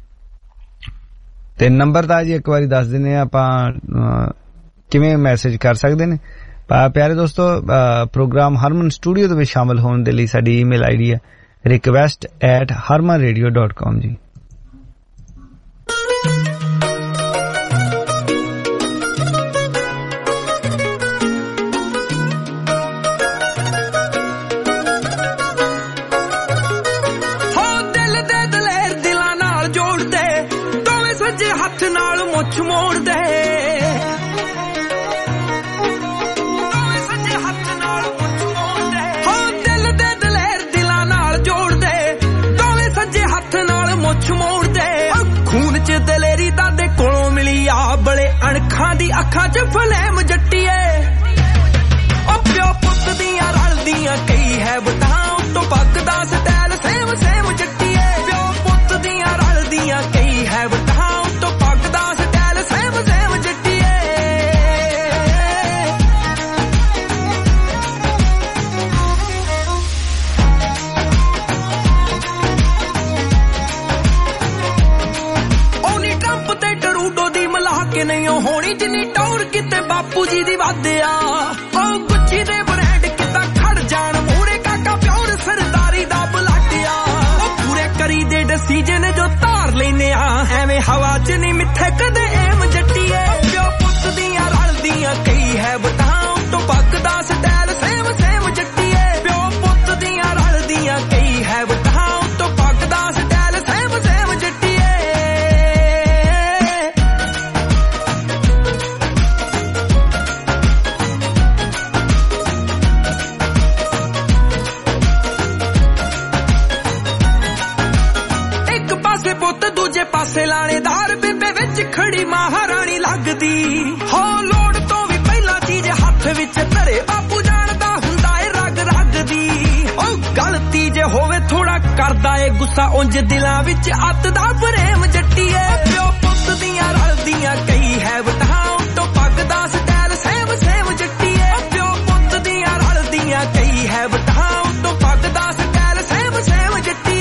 ਤੇ ਨੰਬਰ ਤਾਂ ਜੀ ਇੱਕ ਵਾਰੀ ਦੱਸ ਦਿੰਦੇ ਆ ਆਪਾਂ ਕਿਵੇਂ ਮੈਸੇਜ ਕਰ ਸਕਦੇ ਨੇ। ਪਿਆਰੇ ਦੋਸਤੋ ਪ੍ਰੋਗਰਾਮ ਹਰਮਨ ਸਟੂਡੀਓ ਦੇ ਵਿੱਚ ਸ਼ਾਮਲ ਹੋਣ ਦੇ ਲਈ ਸਾਡੀ ਈਮੇਲ ਆਈਡੀ ਹੈ request@harmanradio.com ਜੀ। ਹੱਥ ਨਾਲ ਮੁੱਛ ਮੋੜਦੇ ਸੱਜੇ ਹੱਥ ਨਾਲ ਮੁੱਛ ਮੋੜਦੇ ਹੋ ਦਿਲ ਦੇ ਦਲੇਰ ਦਿਲਾਂ ਨਾਲ ਜੋੜਦੇ ਦੋਵੇਂ ਸੱਜੇ ਹੱਥ ਨਾਲ ਮੁੱਛ ਮੋੜਦੇ ਖੂਨ ਚ ਦਲੇਰੀ ਦਾਦੇ ਕੋਲੋਂ ਮਿਲੀ ਆ ਬੜੇ ਅਣਖਾਂ ਦੀ ਅੱਖਾਂ ਚ ਫਲੇਮ ਜੱਟੀਏ ਉਹ ਪਿਓ ਪੁੱਤ ਦੀਆਂ ਰਲਦੀਆਂ ਕਈ ਹੈ ਬਤਾਂ ਉੱਤੋਂ ਪੱਗ ਦਾ ਸਟਾਈਲ ਸੇਮ ਸੇਮ ਜੱਟੀਏ ਪਿਓ ਪੁੱਤ ਦੀਆਂ ਰਲਦੀਆਂ ਕਈ ਹੈ ਬਤਾਂ ਨਹੀਂ ਹੋਣੀ ਜਿੰਨੀ ਟੌਰ ਕਿਤੇ ਬਾਪੂ ਜੀ ਦੀ ਵਾਦਿਆ ਉਹ ਗੁੱਚੀ ਦੇ ਬ੍ਰਾਂਡ ਕਿੱਦਾਂ ਖੜ ਜਾਣ ਮੂਰੇ ਕਾਕਾ ਪਿਓਰ ਸਰਦਾਰੀ ਦਾ ਬਲਾਟਿਆ ਉਹ ਪੂਰੇ ਕਰੀ ਦੇ ਡਿਸੀਜਨ ਜੋ ਧਾਰ ਲੈਨੇ ਆ ਐਵੇਂ ਹਵਾ ਚ ਨਹੀਂ ਮਿੱਥੇ ਕਦੇ ਐਮ ਜੱਟੀਏ ਪਿਓ ਪੁੱਤ ਦੀਆਂ ਰਲਦੀਆਂ ਕਈ ਹੈ ਬਤਾਂ ਉੱਤੋਂ ਪੱਗ ਦਾ ਸਟਾਈਲ ਸੇਮ ਸੇਮ ਜੱਟੀਏ ਪਿਓ ਪੁੱਤ ਦੀਆਂ ਰਲਦੀਆਂ ਕਈ ਹੈ ਬਤਾਂ ਉੱਤੋਂ ਪੱਗ ਦਾ ਸਟਾਈਲ ਸੇਮ ਸੇਮ ਜੱਟੀਏ ਪਾਸੇ ਲਾਣੇਦਾਰ ਬੇਬੇ ਵਿੱਚ ਖੜੀ ਮਹਾਰਾਣੀ ਲੱਗਦੀ ਹੋ ਲੋੜ ਤੋਂ ਵੀ ਪਹਿਲਾਂ ਚੀਜ਼ ਹੱਥ ਵਿੱਚ ਧਰੇ ਬਾਪੂ ਜਾਣਦਾ ਹੁੰਦਾ ਏ ਰਗ ਰਗ ਦੀ ਉਹ ਗਲਤੀ ਜੇ ਹੋਵੇ ਥੋੜਾ ਕਰਦਾ ਏ ਗੁੱਸਾ ਉਂਝ ਦਿਲਾਂ ਵਿੱਚ ਅੱਤ ਦਾ ਪ੍ਰੇਮ ਜੱਟੀਏ ਪਿਓ ਪੁੱਤ ਦੀਆਂ ਰਲਦੀਆਂ ਕਈ ਹੈ ਬਤਾਂ ਉੱਤੋਂ ਪੱਗ ਦਾ ਸਟਾਈਲ ਸੇਮ ਸੇਮ ਜੱਟੀਏ ਪਿਓ ਪੁੱਤ ਦੀਆਂ ਰਲਦੀਆਂ ਕਈ ਹੈ ਬਤਾਂ ਉੱਤੋਂ ਪੱਗ ਦਾ ਸਟਾਈਲ ਸੇਮ ਸੇਮ ਜੱਟੀਏ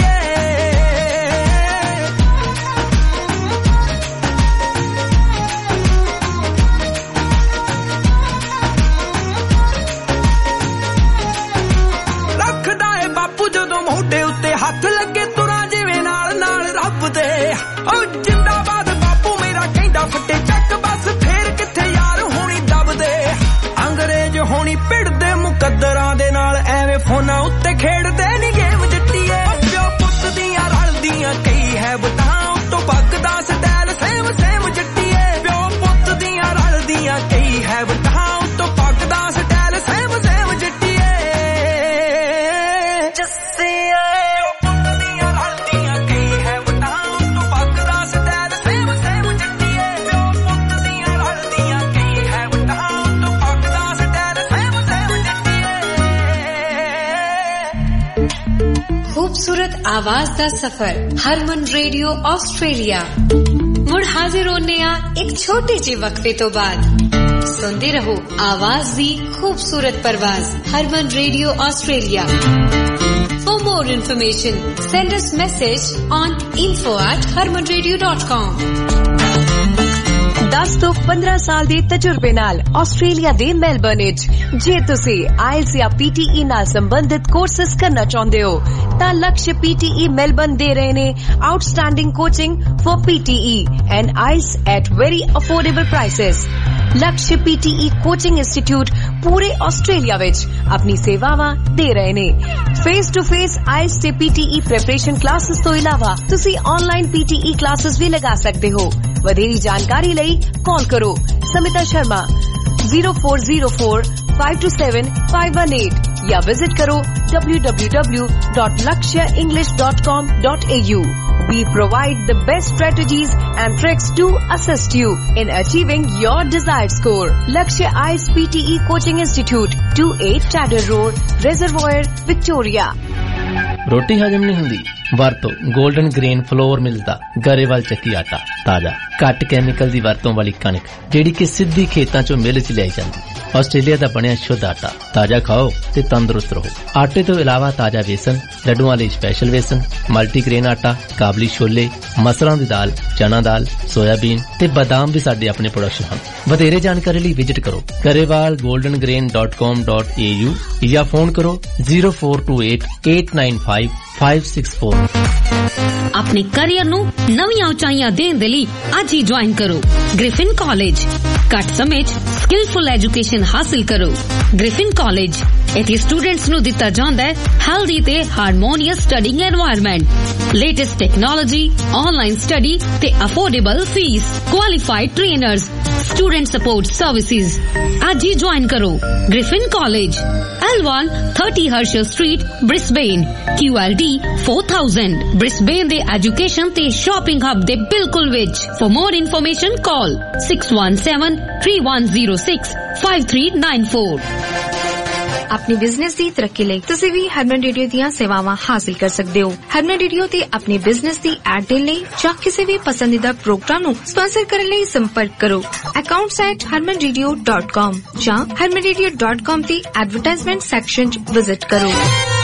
खूबसूरत आवाज दा सफर हरमन रेडियो ऑस्ट्रेलिया मुड़ हाजिर होने एक छोटे जे वक्फे तो बाद सुनते रहो आवाज दी खूबसूरत परवाज Harman radio Australia. For more information, send us message on info@harmanradio.com। 10 ਤੋਂ 15 ਸਾਲ ਦੇ ਤਜਰਬੇ ਨਾਲ ਆਸਟ੍ਰੇਲੀਆ ਦੇ ਮੈਲਬਰਨ ਵਿੱਚ ਜੇ ਤੁਸੀਂ ਆਇਲਸ ਜਾਂ PTE ਨਾਲ ਸੰਬੰਧਿਤ ਕੋਰਸਸ ਕਰਨਾ ਚਾਹੁੰਦੇ ਹੋ ਤਾਂ ਲਕਸ਼ PTE ਮੈਲਬਰਨ ਦੇ ਰਹੇ ਨੇ outstanding coaching for PTE and IELTS at very affordable prices. Laksh PTE coaching institute ਪੂਰੇ ਆਸਟ੍ਰੇਲੀਆ ਵਿੱਚ ਆਪਣੀ ਸੇਵਾਵਾਂ ਦੇ ਰਹੇ ਨੇ। ਫੇਸ ਟੂ ਫੇਸ ਆਇਲਸ ਤੇ PTE ਪ੍ਰੈਪਰੇਸ਼ਨ ਕਲਾਸਿਸ ਤੋਂ ਇਲਾਵਾ ਤੁਸੀਂ ਆਨਲਾਈਨ PTE ਕਲਾਸਿਸ ਵੀ ਲਗਾ ਸਕਦੇ ਹੋ। ਵਧੇਰੀ ਜਾਣਕਾਰੀ ਲਈ ਕਾਲ ਕਰੋ ਸਮਿਤਾ ਸ਼ਰਮਾ 0404527518 या विजिट करो www.lakshaenglish.com.au। We provide the best strategies and tricks to assist you in achieving your desired score. Lakshya IELTS PTE Coaching Institute, 28 Chader Road, Reservoir, Victoria। रोटी हजम नहीं हुंदी ਵਰਤੋ 골ਡਨ ਗ੍ਰੇਨ ਫਲੋਰ ਮਿਲਦਾ ਗਰੇਵਾਲ ਚੱਕੀ ਆਟਾ ਤਾਜ਼ਾ ਘੱਟ ਕੈਮੀਕਲ ਦੀ ਵਰਤੋਂ ਵਾਲੀ ਕਣਕ ਜਿਹੜੀ ਕਿ ਸਿੱਧੀ ਖੇਤਾਂ ਚੋਂ ਮਿਲ ਚ ਲਿਆਈ ਜਾਂਦੀ। ਆਸਟ੍ਰੇਲੀਆ ਦਾ ਬਣਿਆ ਸ਼ੁੱਧ ਆਟਾ ਤਾਜ਼ਾ ਖਾਓ ਤੇ ਤੰਦਰੁਸਤ ਰਹੋ। ਆਟੇ ਤੋਂ ਇਲਾਵਾ ਤਾਜ਼ਾ ਵੇਸਣ ਲੱਡੂਆਂ ਲਈ ਸਪੈਸ਼ਲ ਵੇਸਣ ਮਲਟੀਗ੍ਰੇਨ ਆਟਾ ਕਾਬਲੀ ਛੋਲੇ ਮਸਰਾਂ ਦੀ ਦਾਲ ਚਨਾ ਦਾਲ ਸੋਇਆਬੀਨ ਤੇ ਬਾਦਾਮ ਵੀ ਸਾਡੇ ਆਪਣੇ ਪ੍ਰੋਡਕਸ਼ਨ ਹਨ। ਵਧੇਰੇ ਜਾਣਕਾਰੀ ਲਈ ਵਿਜ਼ਿਟ ਕਰੋ garewalgoldengrain.com.au ਜਾਂ ਫੋਨ ਕਰੋ 0428895564। अपने करियर नू नवीं उचाइयां देने दे लई आज ही ज्वाइन करो ग्रिफिन कॉलेज। घट समय स्किलफुल एजुकेशन हासिल करो। ग्रिफिन कॉलेज इत्थे स्टूडेंट्स नू दिता जांदा है हेल्दी ते harmonious studying environment, latest technology, online study ते affordable fees, qualified trainers, student support services. आज ही ज्वाइन करो Griffin college L1 30 Herschel Street, Brisbane, QLD 4000। Brisbane दे एजुकेशन ते शॉपिंग हब दे बिल्कुल विच। For more information call 617-3106-5394। अपने बिजनेस ਦੀ ਤਰੱਕੀ ਲਈ ਤੁਸੀਂ ਵੀ ਹਰਮਨ ਰੇਡੀਓ ਦੀਆਂ ਸੇਵਾਵਾਂ ਹਾਸਲ ਕਰ ਸਕਦੇ ਹੋ। ਹਰਮਨ ਰੇਡੀਓ ਤੇ ਆਪਣੇ ਬਿਜ਼ਨਸ ਦੀ ਐਡ ਦੇਣ ਲਈ ਜਾਂ ਕਿਸੇ ਵੀ ਪਸੰਦੀਦਾ ਪ੍ਰੋਗਰਾਮ ਨੂੰ ਸਪਾਂਸਰ ਕਰਨ ਲਈ ਸੰਪਰਕ ਕਰੋ accounts@harmanradio.com ਜਾਂ harmanradio.com ਤੇ ਐਡਵਰਟਾਈਜ਼ਮੈਂਟ ਸੈਕਸ਼ਨ 'ਚ ਵਿਜ਼ਿਟ ਕਰੋ।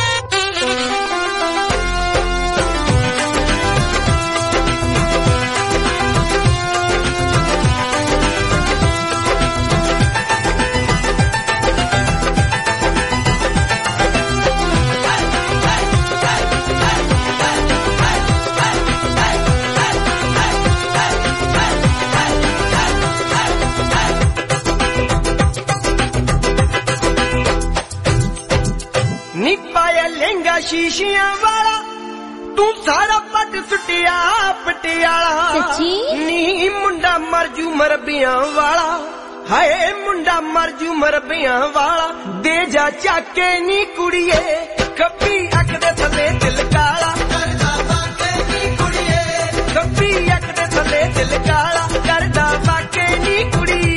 शीशियां वाला तू सारा पट सुटिया पटियाला सच्ची नी मुंडा मरजू मरबियां वाला हाय मुंडा मरजू मरबियां वाला दे जा चाके नी कुड़िए कभी अख दे थले दिल काला करदा वाके नी कुड़िए कभी अख दे थले दिल काला करदा वाके नी कुड़िए।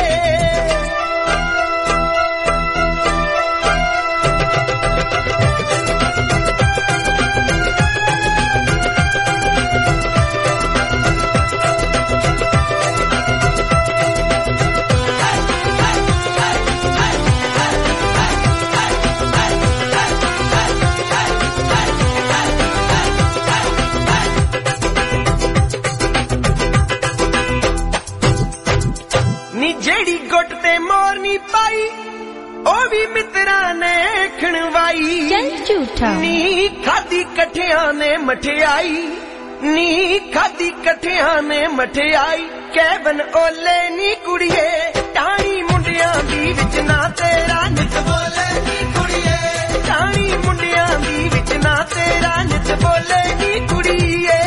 नी खादी कठिया ने मठियाई नी खादी कठिया ने मठियाई कैबन ओले नी कुड़िए टाणी मुंडिया दी विच ना तेरा नित बोले नी कुड़िए टाणी मुंडिया दी विच ना तेरा नित बोले नी कुड़िए।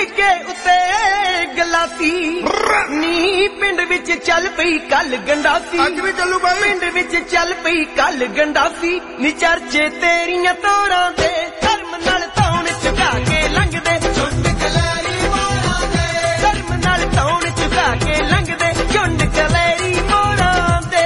ਠੇਕੇ ਉੱਤੇ ਗਲਾਸੀ ਨੀ ਪਿੰਡ ਵਿੱਚ ਚੱਲ ਪਈ ਕੱਲ ਗੰਡਾਸੀ ਅੱਜ ਵੀ ਚੱਲੂ ਬਾਈ ਪਿੰਡ ਵਿੱਚ ਚੱਲ ਪਈ ਕੱਲ ਗੰਡਾਸੀ ਨੀ ਚਰਚੇ ਤੇਰੀਆਂ ਤੋਰਾਂ ਦੇ ਧਰਮ ਨਾਲ ਧੌਣ ਚੁਕਾ ਕੇ ਲੰਘਦੇ ਝੁੰਡ ਕਲੈਰੀ ਮੋਰਾਂ ਦੇ ਧਰਮ ਨਾਲ ਧੌਣ ਚੁਕਾ ਕੇ ਲੰਘਦੇ ਝੁੰਡ ਕਲੈਰੀ ਮੋਰਾਂ ਦੇ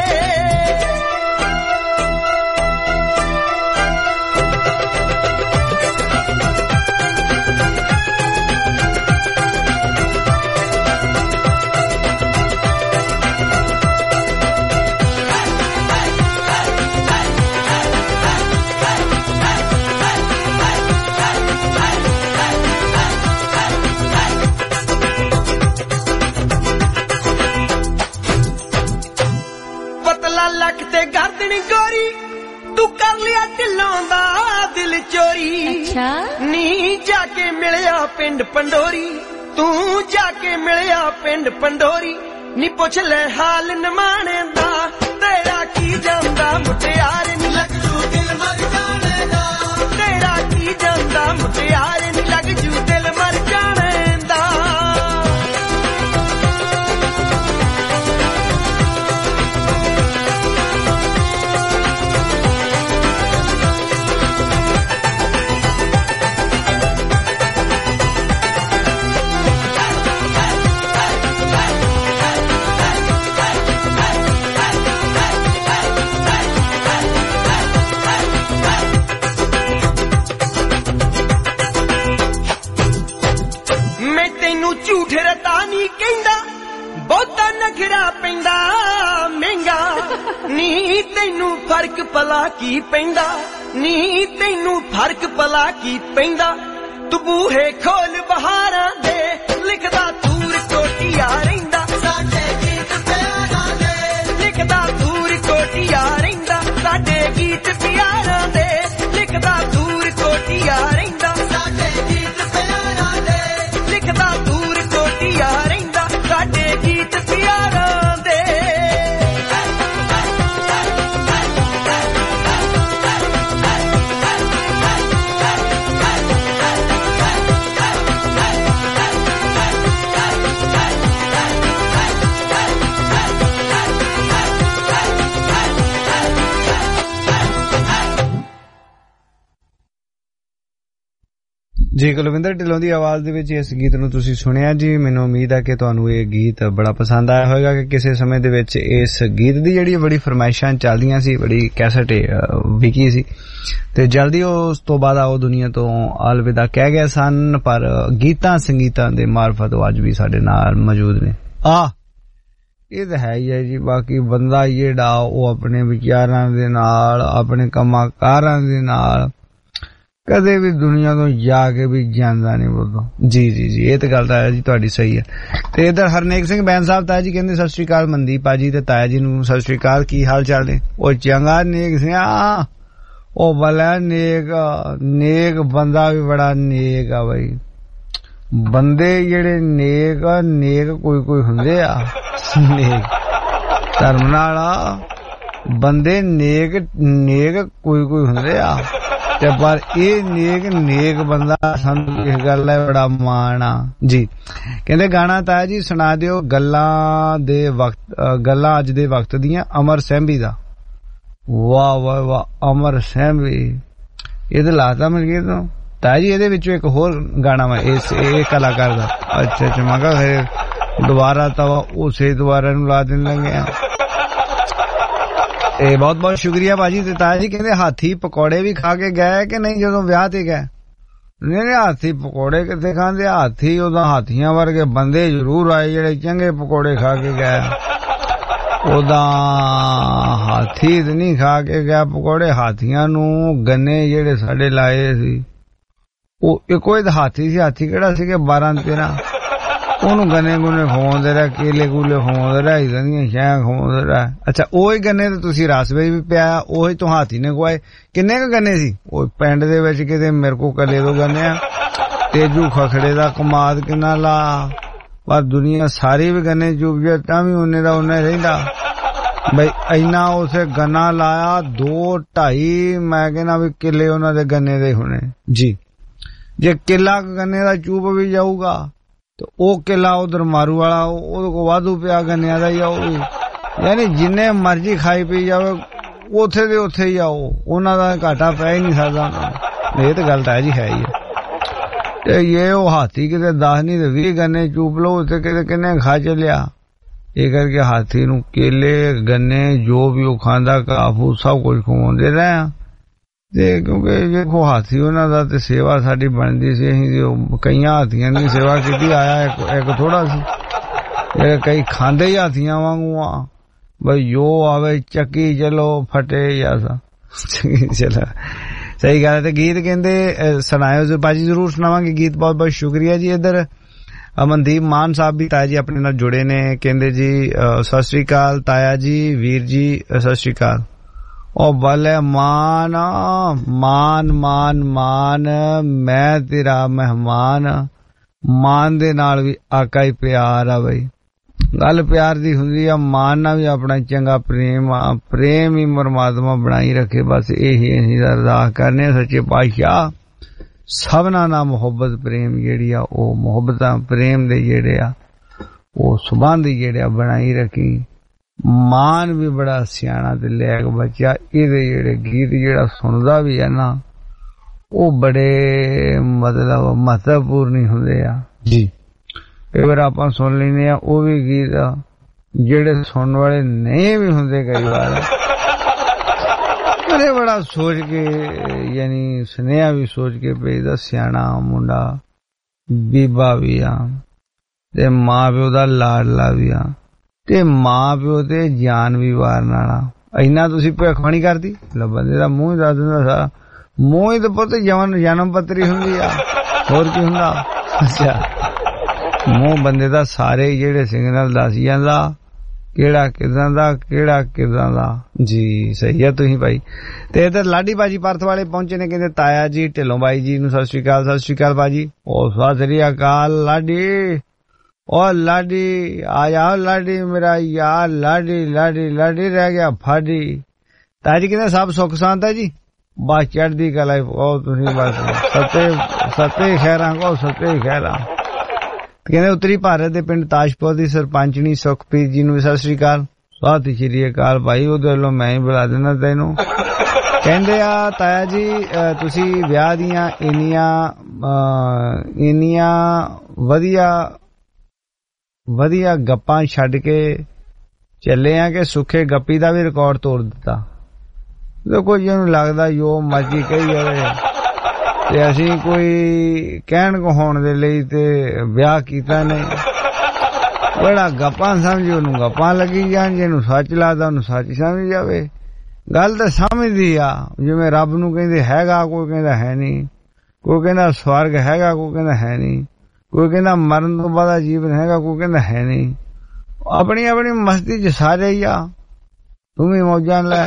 ਲੱਕ ਤੇ ਗਰਦਨ ਗੋਰੀ ਤੂੰ ਕਰ ਲਿਆ ਢਿੱਲੋਂ ਦਾ ਦਿਲ ਚੋਰੀ ਅੱਛਾ ਨੀ ਜਾ ਕੇ ਮਿਲਿਆ ਪਿੰਡ ਪੰਡੋਰੀ ਤੂੰ ਜਾ ਕੇ ਮਿਲਿਆ ਪਿੰਡ ਪੰਡੋਰੀ ਨੀ ਪੁੱਛ ਲੈ ਹਾਲ ਨਿਮਾਣੇ ਦਾ ਤੇਰਾ ਕੀ ਜਾਂਦਾ ਮੁਟਿਆਰ ਨੀ ਲੱਗ ਜੂ ਦਿਲ ਮਰ ਜਾਣੇ ਦਾ ਤੇਰਾ ਕੀ ਜਾਂਦਾ ਮੁਟਿਆਰ ਨੀ ਲੱਗ ਜੂ ਦਿਲ ਮਰ ਜਾਣੇ ਦਾ ਝੂਠ ਰਤਾ ਨੀ ਕਹਿੰਦਾ ਬਹੁਤਾ ਨਖਰਾ ਪੈਂਦਾ ਮਹਿੰਗਾ ਨੀ ਤੈਨੂੰ ਫਰਕ ਭਲਾ ਕੀ ਪੈਂਦਾ ਨੀ ਤੈਨੂੰ ਫਰਕ ਭਲਾ ਕੀ ਪੈਂਦਾ ਤੂੰ ਬੂਹੇ ਖੋਲ ਬਹਾਰਾਂ ਦੇ ਲਿਖਦਾ ਤੂਰ ਕੋਟੀਆ ਰਹਿੰਦਾ ਸਾਡੇ ਗੀਤ ਪਿਆਰਾਂ ਦੇ ਲਿਖਦਾ ਤੂਰ ਕੋਟੀਆ ਰਹਿੰਦਾ ਸਾਡੇ ਗੀਤ ਪਿਆਰਾਂ ਦੇ ਲਿਖਦਾ ਤੂਰ ਕੋਟੀਆ ਰਹਿੰਦਾ ਸਾਡੇ ਗੀਤ ਪਿਆਰਾਂ ਦੇ ਲਿਖਦਾ ਰਹਿੰਦਾ ਸਾਡੇ ਗੀਤ ਪਿਆਰਾਂ ਦੇ ਜੀ ਕੁਲਵਿੰਦਰ ਢਿੱਲੋਂ ਦੀ ਆਵਾਜ਼ ਦੇ ਵਿੱਚ ਇਸ ਗੀਤ ਨੂੰ ਤੁਸੀਂ ਸੁਣਿਆ ਜੀ। ਮੈਨੂੰ ਉਮੀਦ ਹੈ ਕਿ ਤੁਹਾਨੂੰ ਇਹ ਗੀਤ ਬੜਾ ਪਸੰਦ ਆਇਆ ਹੋਵੇਗਾ ਕਿ ਕਿਸੇ ਸਮੇਂ ਦੇ ਵਿੱਚ ਇਸ ਗੀਤ ਦੀ ਜਿਹੜੀ ਬੜੀ ਫਰਮਾਇਸ਼ਾਂ ਚੱਲਦੀਆਂ ਸੀ, ਬੜੀ ਕੈਸਟ ਵਿਕੀ ਸੀ ਤੇ ਜਲਦੀ ਉਸ ਤੋਂ ਬਾਅਦ ਉਹ ਦੁਨੀਆ ਤੋਂ ਅਲਵਿਦਾ ਕਹਿ ਗਏ ਸਨ, ਪਰ ਗੀਤਾਂ ਸੰਗੀਤਾਂ ਦੇ ਮਾਰਫਤ ਅੱਜ ਵੀ ਸਾਡੇ ਨਾਲ ਮੌਜੂਦ ਨੇ। ਇਹ ਤਾਂ ਹੈ ਹੀ ਹੈ ਜੀ। ਬਾਕੀ ਬੰਦਾ ਜਿਹੜਾ ਉਹ ਆਪਣੇ ਵਿਚਾਰਾਂ ਦੇ ਨਾਲ, ਆਪਣੇ ਕੰਮਾਂ ਕਾਰਾਂ ਦੇ ਨਾਲ ਕਦੇ ਵੀ ਦੁਨੀਆ ਤੋਂ ਜਾ ਕੇ ਵੀ ਜਾਂਦਾ ਨਹੀਂ ਬੋਲੋ। ਜੀ ਜੀ ਜੀ, ਇਹ ਤਾਂ ਗੱਲ ਤਾਂ ਹੈ ਜੀ ਤੁਹਾਡੀ ਸਹੀ ਹੈ। ਤੇ ਇਧਰ ਹਰਨੇਕ ਸਿੰਘ ਬੈਨ ਸਾਹਿਬ ਤਾਇਆ ਜੀ ਕਹਿੰਦੇ ਸਤਿ ਸ਼੍ਰੀ ਅਕਾਲ ਮਨਦੀਪ ਭਾਜੀ ਤੇ ਤਾਇਆ ਜੀ ਨੂੰ ਸਤਿ ਸ਼੍ਰੀ ਅਕਾਲ, ਕੀ ਹਾਲ ਚਾਲ ਨੇ? ਉਹ ਚੰਗਾ ਨੇਕ ਸਿਆ, ਉਹ ਭਲਾ ਨੇਕ ਬੰਦਾ ਵੀ ਬੜਾ ਨੇਕ ਆ ਬਈ। ਬੰਦੇ ਜਿਹੜੇ ਨੇਕ ਕੋਈ ਹੁੰਦੇ ਆ ਨੇਕ ਧਰਮ ਨਾਲ, ਬੰਦੇ ਨੇਕ ਕੋਈ ਹੁੰਦੇ ਆ ਤੇ ਪਰ ਇਹ ਨੇਕ ਬੰਦਾ ਸਾਨੂੰ ਇਸ ਗੱਲ ਦਾ ਬੜਾ ਮਾਣ ਆ ਜੀ। ਕਹਿੰਦੇ ਗਾਣਾ ਤਾਇਆ ਜੀ ਸੁਣਾ ਦਿਓ ਗੱਲਾਂ ਅੱਜ ਦੇ ਵਕਤ ਦੀਆਂ, ਅਮਰ ਸਹਿੰਬੀ ਦਾ। ਵਾਹ ਵਾਹ ਵਾਹ, ਅਮਰ ਸਹਿੰਬੀ ਇਹ ਤਾਂ ਲਾਤਾ ਮਿਲ ਗਿਆ ਤੋਂ ਤਾਇਆ ਜੀ। ਇਹਦੇ ਵਿੱਚੋਂ ਇੱਕ ਹੋਰ ਗਾਣਾ ਵਾ ਇਹ ਕਲਾਕਾਰ ਦਾ। ਅੱਛਾ ਮੈਂ ਕਿਹਾ ਫਿਰ ਦੁਬਾਰਾ ਤਾਂ ਉਸੇ ਦੁਬਾਰਾ ਨੂੰ ਲਾ ਦੇਣ ਲੱਗੇ ਆ। ਇਹ ਬਹੁਤ ਬਹੁਤ ਸ਼ੁਕਰੀਆ ਭਾਜੀ। ਤੇ ਤਾਇਆ ਜੀ ਕਹਿੰਦੇ ਹਾਥੀ ਪਕੌੜੇ ਵੀ ਖਾ ਕੇ ਗਏ ਕਿ ਨਹੀਂ ਜਦੋਂ ਵਿਆਹ ਤੇ ਗਏ? ਨਹੀਂ ਹਾਥੀ ਪਕੌੜੇ ਕਿੱਥੇ ਖਾਂਦੇ, ਹਾਥੀ ਉਹਦਾ ਹਾਥੀਆਂ ਵਰਗੇ ਬੰਦੇ ਜ਼ਰੂਰ ਆਏ ਜਿਹੜੇ ਚੰਗੇ ਪਕੌੜੇ ਖਾ ਕੇ ਗਏ। ਉਹਦਾ ਹਾਥੀ ਤੇ ਨਹੀਂ ਖਾ ਕੇ ਗਿਆ ਪਕੌੜੇ, ਹਾਥੀਆਂ ਨੂੰ ਗੰਨੇ ਜਿਹੜੇ ਸਾਡੇ ਲਾਏ ਸੀ ਉਹ ਇੱਕੋ ਹੀ ਹਾਥੀ ਸੀ। ਹਾਥੀ ਕਿਹੜਾ ਸੀ ਕਿ 12-13, ਉਹਨੂੰ ਗੰਨੇ ਗੁੰਨੇ ਖਵਾਉਂਦੇ ਰਹੇ, ਕੇਲੇ ਕੂਲੇ ਖਵਾਉਂਦੇ ਰਹੇ, ਇਦਾਂ ਦੀਆਂ ਸ਼ਾਇਆਂ ਖਵਾਉਂਦੇ ਰਹੇ। ਅੱਛਾ ਉਹੀ ਗੰਨੇ ਤੇ ਤੁਸੀਂ ਰਸ ਵਿੱਚ ਵੀ ਪਿਆ, ਉਹੀ ਤੋਂ ਹਾਥੀ ਨੇ ਖਵਾਏ। ਕਿੰਨੇ ਕੁ ਗੰਨੇ ਸੀ ਉਹ ਪਿੰਡ ਦੇ ਵਿੱਚ? ਕਿਤੇ ਮੇਰੇ ਕੋਲ ਕੱਲੇ ਤੋਂ ਗੰਨੇ ਆ। ਤੇਜੂ ਖਖੜੇ ਦਾ ਕਮਾਦ ਕਿੰਨਾ ਲਾ, ਪਰ ਦੁਨੀਆ ਸਾਰੀ ਵੀ ਗੰਨੇ ਚੁੱਪ ਜਾ ਤਾਂ ਵੀ ਉਹਨੇ ਦਾ ਉਹਨੇ ਰਹਿੰਦਾ ਬਈ। ਇੰਨਾ ਉਸੇ ਗੰਨਾ ਲਾਇਆ 2-2.5 ਮੈਂ ਕਹਿੰਦਾ ਵੀ ਕਿੱਲੇ ਉਹਨਾਂ ਦੇ ਗੰਨੇ ਦੇ ਹੋਣੇ ਜੀ। ਜੇ ਕਿੱਲਾ ਗੰਨੇ ਦਾ ਚੂਪ ਵੀ ਜਾਊਗਾ ਤੇ ਉਹ ਕਿੱਲਾ ਉਧਰ ਮਾਰੂ ਵਾਲਾ ਉਹਦੇ ਕੋਲ ਵਾਧੂ ਪਿਆ ਗੰਨਿਆਂ ਦਾ ਹੀ ਆ ਉਹ ਵੀ। ਯਾਨੀ ਜਿੰਨੇ ਮਰਜ਼ੀ ਖਾਈ ਪੀ ਜਾਵੇ ਉੱਥੇ ਦੇ ਉੱਥੇ ਹੀ ਆਓ, ਉਹਨਾਂ ਦਾ ਘਾਟਾ ਪੈ ਹੀ ਨਹੀਂ ਸਕਦਾ। ਇਹ ਤਾਂ ਗੱਲ ਤਾਂ ਹੈ ਜੀ, ਹੈ ਹੀ ਤੇ ਇਹ ਉਹ ਹਾਥੀ ਕਿਤੇ 10 ਨਹੀਂ ਤੇ 20 ਗੰਨੇ ਚੂਪ ਲਓ ਤੇ ਕਿਤੇ ਕਿੰਨੇ ਖਾ ਚੱਲਿਆ। ਇਹ ਕਰਕੇ ਹਾਥੀ ਨੂੰ ਕੇਲੇ ਗੰਨੇ ਜੋ ਵੀ ਉਹ ਖਾਂਦਾ ਘਾਹ ਫੂਸ ਸਭ ਕੁਝ ਖਵਾਉਂਦੇ ਰਹੇ ਆ। ਤੇ ਕਿਉਂਕਿ ਵੇਖੋ ਹਾਥੀ ਉਹਨਾਂ ਦਾ ਤੇ ਸੇਵਾ ਸਾਡੀ ਬਣਦੀ ਸੀ, ਅਸੀਂ ਕਈਆਂ ਹਾਥੀਆਂ ਦੀ ਸੇਵਾ ਕੀਤੀ। ਆਇਆ ਇੱਕ ਥੋੜਾ ਸੀ, ਜਿਹੜੇ ਕਈ ਖਾਂਦੇ ਹੀ ਹਾਥੀਆਂ ਵਾਂਗੂ ਆ ਬਈ ਜੋ ਆਵੇ ਚੱਕੀ ਚਲੋ ਫਟੇ ਜਾਂ ਚਲੋ ਸਹੀ ਗੱਲ ਹੈ। ਤੇ ਗੀਤ ਕਹਿੰਦੇ ਸੁਣਾਇਓ ਭਾਜੀ, ਜ਼ਰੂਰ ਸੁਣਾਵਾਂਗੇ ਗੀਤ। ਬਹੁਤ ਬਹੁਤ ਸ਼ੁਕਰੀਆ ਜੀ। ਇੱਧਰ ਅਮਨਦੀਪ ਮਾਨ ਸਾਹਿਬ ਵੀ ਤਾਇਆ ਜੀ ਆਪਣੇ ਨਾਲ ਜੁੜੇ ਨੇ, ਕਹਿੰਦੇ ਜੀ ਸਤਿ ਸ੍ਰੀ ਅਕਾਲ ਤਾਇਆ ਜੀ, ਵੀਰ ਜੀ ਸਤਿ ਸ੍ਰੀ ਅਕਾਲ। ਉਹ ਬੱਲੇ ਮਾਨ ਮਾਨ ਮਾਨ ਮਾਨ, ਮੈਂ ਤੇਰਾ ਮਹਿਮਾਨ। ਮਾਨ ਦੇ ਨਾਲ ਵੀ ਆਕਾ ਹੀ ਪਿਆਰ ਆ ਬਈ, ਗੱਲ ਪਿਆਰ ਦੀ ਹੁੰਦੀ ਆ। ਮਾਨ ਨਾਲ ਵੀ ਆਪਣਾ ਚੰਗਾ ਪ੍ਰੇਮ ਆ, ਪ੍ਰੇਮ ਹੀ ਪਰਮਾਤਮਾ ਬਣਾਈ ਰੱਖੇ। ਬਸ ਇਹੀ ਅਸੀਂ ਅਰਦਾਸ ਕਰਨੇ ਸੱਚੇ ਪਾਤਸ਼ਾਹ ਸਭਨਾਂ ਨਾਲ ਮੁਹੱਬਤ ਪ੍ਰੇਮ ਜਿਹੜੀ ਆ ਉਹ ਮੁਹੱਬਤਾਂ ਪ੍ਰੇਮ ਦੇ ਜਿਹੜੇ ਆ ਉਹ ਸੁਭਾਨ ਦੀ ਜਿਹੜੇ ਆ ਬਣਾਈ ਰੱਖੀ। ਮਾਨ ਵੀ ਬੜਾ ਸਿਆਣਾ ਤੇ ਲੈਕ ਬੱਚਾ, ਇਹਦੇ ਜਿਹੜੇ ਗੀਤ ਜਿਹੜਾ ਸੁਣਦਾ ਵੀ ਹੈ ਨਾ ਉਹ ਬੜੇ ਮਤਲਬ ਮਹੱਤਵਪੂਰਨ ਹੁੰਦੇ ਆ ਜੀ। ਕਈ ਵਾਰ ਆਪਾਂ ਸੁਣ ਲੈਂਦੇ ਆ ਉਹ ਵੀ ਗੀਤ ਜਿਹੜੇ ਸੁਣਨ ਵਾਲੇ ਨਹੀਂ ਵੀ ਹੁੰਦੇ ਕਈ ਵਾਰ। ਬੜੇ ਬੜਾ ਸੋਚ ਕੇ ਯਾਨੀ ਸੁਨੇਹਾ ਵੀ ਸੋਚ ਕੇ ਭੇਜਦਾ। ਸਿਆਣਾ ਮੁੰਡਾ ਬੀਬਾ ਵੀ ਆ ਤੇ ਮਾਂ ਪਿਓ ਦਾ ਲਾਡਲਾ ਵੀ ਆ ਤੇ ਮਾਂ ਪਿਓ ਤੇ ਜਾਨ ਵੀ ਵਾਰਨ ਵਾਲਾ। ਇੰਨਾ ਤੁਸੀਂ ਭਵਿੱਖਬਾਣੀ ਕਰਦੀ ਲੈ ਬੰਦੇ ਦਾ ਮੂੰਹ ਦੱਸ ਦਿੰਦਾ ਸਾਰਾ। ਮੂੰਹ ਹੀ ਤਾਂ ਪੁੱਤ ਜਨਮ ਪੱਤਰੀ ਹੁੰਦੀ ਆ, ਹੋਰ ਕੀ ਹੁੰਦਾ। ਅੱਛਾ ਮੂੰਹ ਬੰਦੇ ਦਾ ਸਾਰੇ ਜਿਹੜੇ ਸਿਗਨਲ ਦੱਸ ਜਾਂਦਾ ਕਿਹੜਾ ਕਿਦਾਂ ਦਾ ਕਿਹੜਾ ਕਿਦਾਂ ਦਾ ਜੀ। ਸਹੀ ਆ ਤੁਸੀਂ ਭਾਈ। ਤੇ ਇਧਰ ਲਾਡੀ ਭਾਜੀ ਪਰਥ ਵਾਲੇ ਪਹੁੰਚੇ ਨੇ, ਕਹਿੰਦੇ ਤਾਇਆ ਜੀ ਢਿੱਲੋਂ ਬਾਈ ਜੀ ਨੂੰ ਸਤਿ ਸ੍ਰੀ ਅਕਾਲ। ਸਤਿ ਸ੍ਰੀ ਅਕਾਲ ਭਾਜੀ। ਉਹ ਸਤਿ ਸ੍ਰੀ ਅਕਾਲ ਲਾਡੀ। ਉਹ ਲਾਡੀ ਆ ਜਾ ਲਾਡੀ ਮੇਰਾ ਯਾਰ, ਲਾਡੀ ਲਾਡੀ ਲਾਡੀ ਰਹਿ ਗਿਆ ਫਾਡੀ। ਤਾਇਆ ਜੀ ਕਹਿੰਦੇ ਸਭ ਸੁੱਖ ਸ਼ਾਂਤ ਹੈ ਜੀ, ਬਸ ਚੜ੍ਹਦੀ ਕਲਾ। ਉਹ ਤੁਸੀਂ ਬਸ ਸੱਤੇ ਖੈਰਾਂ ਕੋ ਸੱਤੇ ਖੈਰਾਂ। ਕਹਿੰਦੇ ਉੱਤਰੀ ਭਾਰਤ ਦੇ ਪਿੰਡ ਤਾਜਪੁਰ ਦੀ ਸਰਪੰਚਣੀ ਸੁਖਪ੍ਰੀਤ ਜੀ ਨੂੰ ਵੀ ਸਤਿ ਸ੍ਰੀ ਅਕਾਲ। ਸਤਿ ਸ੍ਰੀ ਅਕਾਲ ਭਾਈ, ਉਹਦੇ ਵੱਲੋਂ ਮੈਂ ਹੀ ਬੁਲਾ ਦੇਣਾ ਤੈਨੂੰ। ਕਹਿੰਦੇ ਆ ਤਾਇਆ ਜੀ ਤੁਸੀਂ ਵਿਆਹ ਦੀਆਂ ਇੰਨੀਆਂ ਵਧੀਆ ਗੱਪਾਂ ਛੱਡ ਕੇ ਚੱਲੇ ਆ ਕਿ ਸੁੱਖੇ ਗੱਪੀ ਦਾ ਵੀ ਰਿਕਾਰਡ ਤੋੜ ਦਿੱਤਾ। ਦੇਖੋ ਜਿਹਨੂੰ ਲੱਗਦਾ ਜੋ ਮਰਜ਼ੀ ਕਹੀ ਜਾਵੇ ਤੇ ਅਸੀਂ ਕੋਈ ਕਹਿਣ ਕਹਾਉਣ ਦੇ ਲਈ ਤੇ ਵਿਆਹ ਕੀਤਾ ਨਹੀਂ। ਬੜਾ ਗੱਪਾਂ ਸਮਝੀ ਉਹਨੂੰ ਗੱਪਾਂ ਲੱਗੀ ਜਾਣ, ਜਿਹਨੂੰ ਸੱਚ ਲੱਗਦਾ ਉਹਨੂੰ ਸੱਚ ਸਮਝ ਜਾਵੇ। ਗੱਲ ਤਾਂ ਸਮਝਦੀ ਆ, ਜਿਵੇਂ ਰੱਬ ਨੂੰ ਕਹਿੰਦੇ ਹੈਗਾ, ਕੋਈ ਕਹਿੰਦਾ ਹੈ ਨਹੀਂ, ਕੋਈ ਕਹਿੰਦਾ ਸਵਰਗ ਹੈਗਾ, ਕੋਈ ਕਹਿੰਦਾ ਹੈ ਨਹੀਂ, ਕੋਈ ਕਹਿੰਦਾ ਮਰਨ ਤੋਂ ਬਾਅਦ ਜੀਵਨ ਹੈਗਾ, ਕੋਈ ਕਹਿੰਦਾ ਹੈ ਨਹੀਂ। ਆਪਣੀ ਆਪਣੀ ਮਸਤੀ ਚ ਸਾਰੇ ਹੀ ਆ, ਤੂੰ ਵੀ ਮੌਜਾਂ ਲੈ।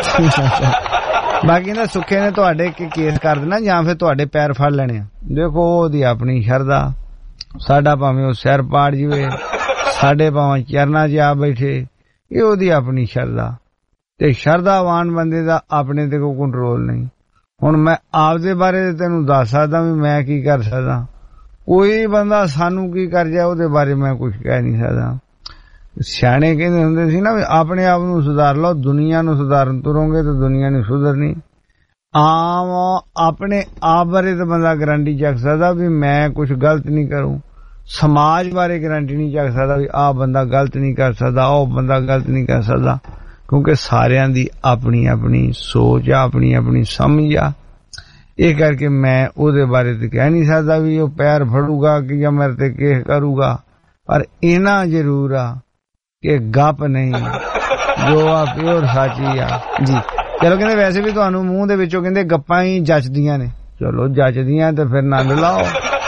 ਬਾਕੀ ਨਾ ਸੁੱਖੇ ਨੇ ਤੁਹਾਡੇ ਕੇਸ ਕਰ ਦੇਣਾ ਜਾਂ ਫਿਰ ਤੁਹਾਡੇ ਪੈਰ ਫੜ ਲੈਣੇ ਆ। ਦੇਖੋ ਉਹਦੀ ਆਪਣੀ ਸ਼ਰਧਾ, ਸਾਡਾ ਭਾਵੇਂ ਉਹ ਸਿਰ ਪਾੜ ਜਵੇ, ਸਾਡੇ ਭਾਵੇਂ ਚਰਨਾਂ 'ਚ ਆ ਬੈਠੇ, ਇਹ ਉਹਦੀ ਆਪਣੀ ਸ਼ਰਧਾ। ਤੇ ਸ਼ਰਧਾਵਾਨ ਬੰਦੇ ਦਾ ਆਪਣੇ ਤੇ ਕੋਈ ਕੰਟਰੋਲ ਨਹੀਂ। ਹੁਣ ਮੈਂ ਆਪਦੇ ਬਾਰੇ ਤੈਨੂੰ ਦੱਸ ਸਕਦਾ ਵੀ ਮੈਂ ਕੀ ਕਰ ਸਕਦਾ, ਕੋਈ ਬੰਦਾ ਸਾਨੂੰ ਕੀ ਕਰ ਜਾਏ ਉਹਦੇ ਬਾਰੇ ਮੈਂ ਕੁਝ ਕਹਿ ਨਹੀਂ ਸਕਦਾ। ਸਿਆਣੇ ਕਹਿੰਦੇ ਹੁੰਦੇ ਸੀ ਨਾ ਵੀ ਆਪਣੇ ਆਪ ਨੂੰ ਸੁਧਾਰ ਲਓ, ਦੁਨੀਆ ਨੂੰ ਸੁਧਾਰਨ ਤੁਰੋਗੇ ਤਾਂ ਦੁਨੀਆ ਨਹੀਂ ਸੁਧਰਨੀ। ਆਮ ਆਪਣੇ ਆਪ ਬਾਰੇ ਤਾਂ ਬੰਦਾ ਗਰੰਟੀ ਚੱਕ ਸਕਦਾ ਵੀ ਮੈਂ ਕੁਝ ਗਲਤ ਨਹੀਂ ਕਰੂੰ। ਸਮਾਜ ਬਾਰੇ ਗਰੰਟੀ ਨਹੀਂ ਚੱਕ ਸਕਦਾ ਵੀ ਆਹ ਬੰਦਾ ਗਲਤ ਨਹੀਂ ਕਰ ਸਕਦਾ, ਉਹ ਬੰਦਾ ਗਲਤ ਨਹੀਂ ਕਰ ਸਕਦਾ, ਕਿਉਂਕਿ ਸਾਰਿਆਂ ਦੀ ਆਪਣੀ ਆਪਣੀ ਸੋਚ ਆ, ਆਪਣੀ ਆਪਣੀ ਸਮਝ ਆ। ਇਹ ਕਰਕੇ ਮੈਂ ਉਹਦੇ ਬਾਰੇ ਤੇ ਕਹਿ ਨਹੀਂ ਸਕਦਾ ਵੀ ਉਹ ਪੈਰ ਫੜੂਗਾ ਕਿ ਜਾਂ ਮੇਰੇ ਤੇ ਕੇਸ ਕਰੂਗਾ, ਪਰ ਇਹਨਾਂ ਜ਼ਰੂਰ ਆ ਕਿ ਗੱਪ ਨਹੀਂ, ਜੋ ਆ ਪਿਓਰ ਸਾਚੀ ਆ ਜੀ। ਚਲੋ ਕਹਿੰਦੇ ਵੈਸੇ ਵੀ ਤੁਹਾਨੂੰ ਮੂੰਹ ਦੇ ਵਿੱਚੋਂ ਕਹਿੰਦੇ ਗੱਪਾਂ ਹੀ ਜੱਚਦੀਆਂ ਨੇ। ਚਲੋ ਜੱਚਦੀਆਂ ਤੇ ਫਿਰ ਆਨੰਦ ਲਾਓ।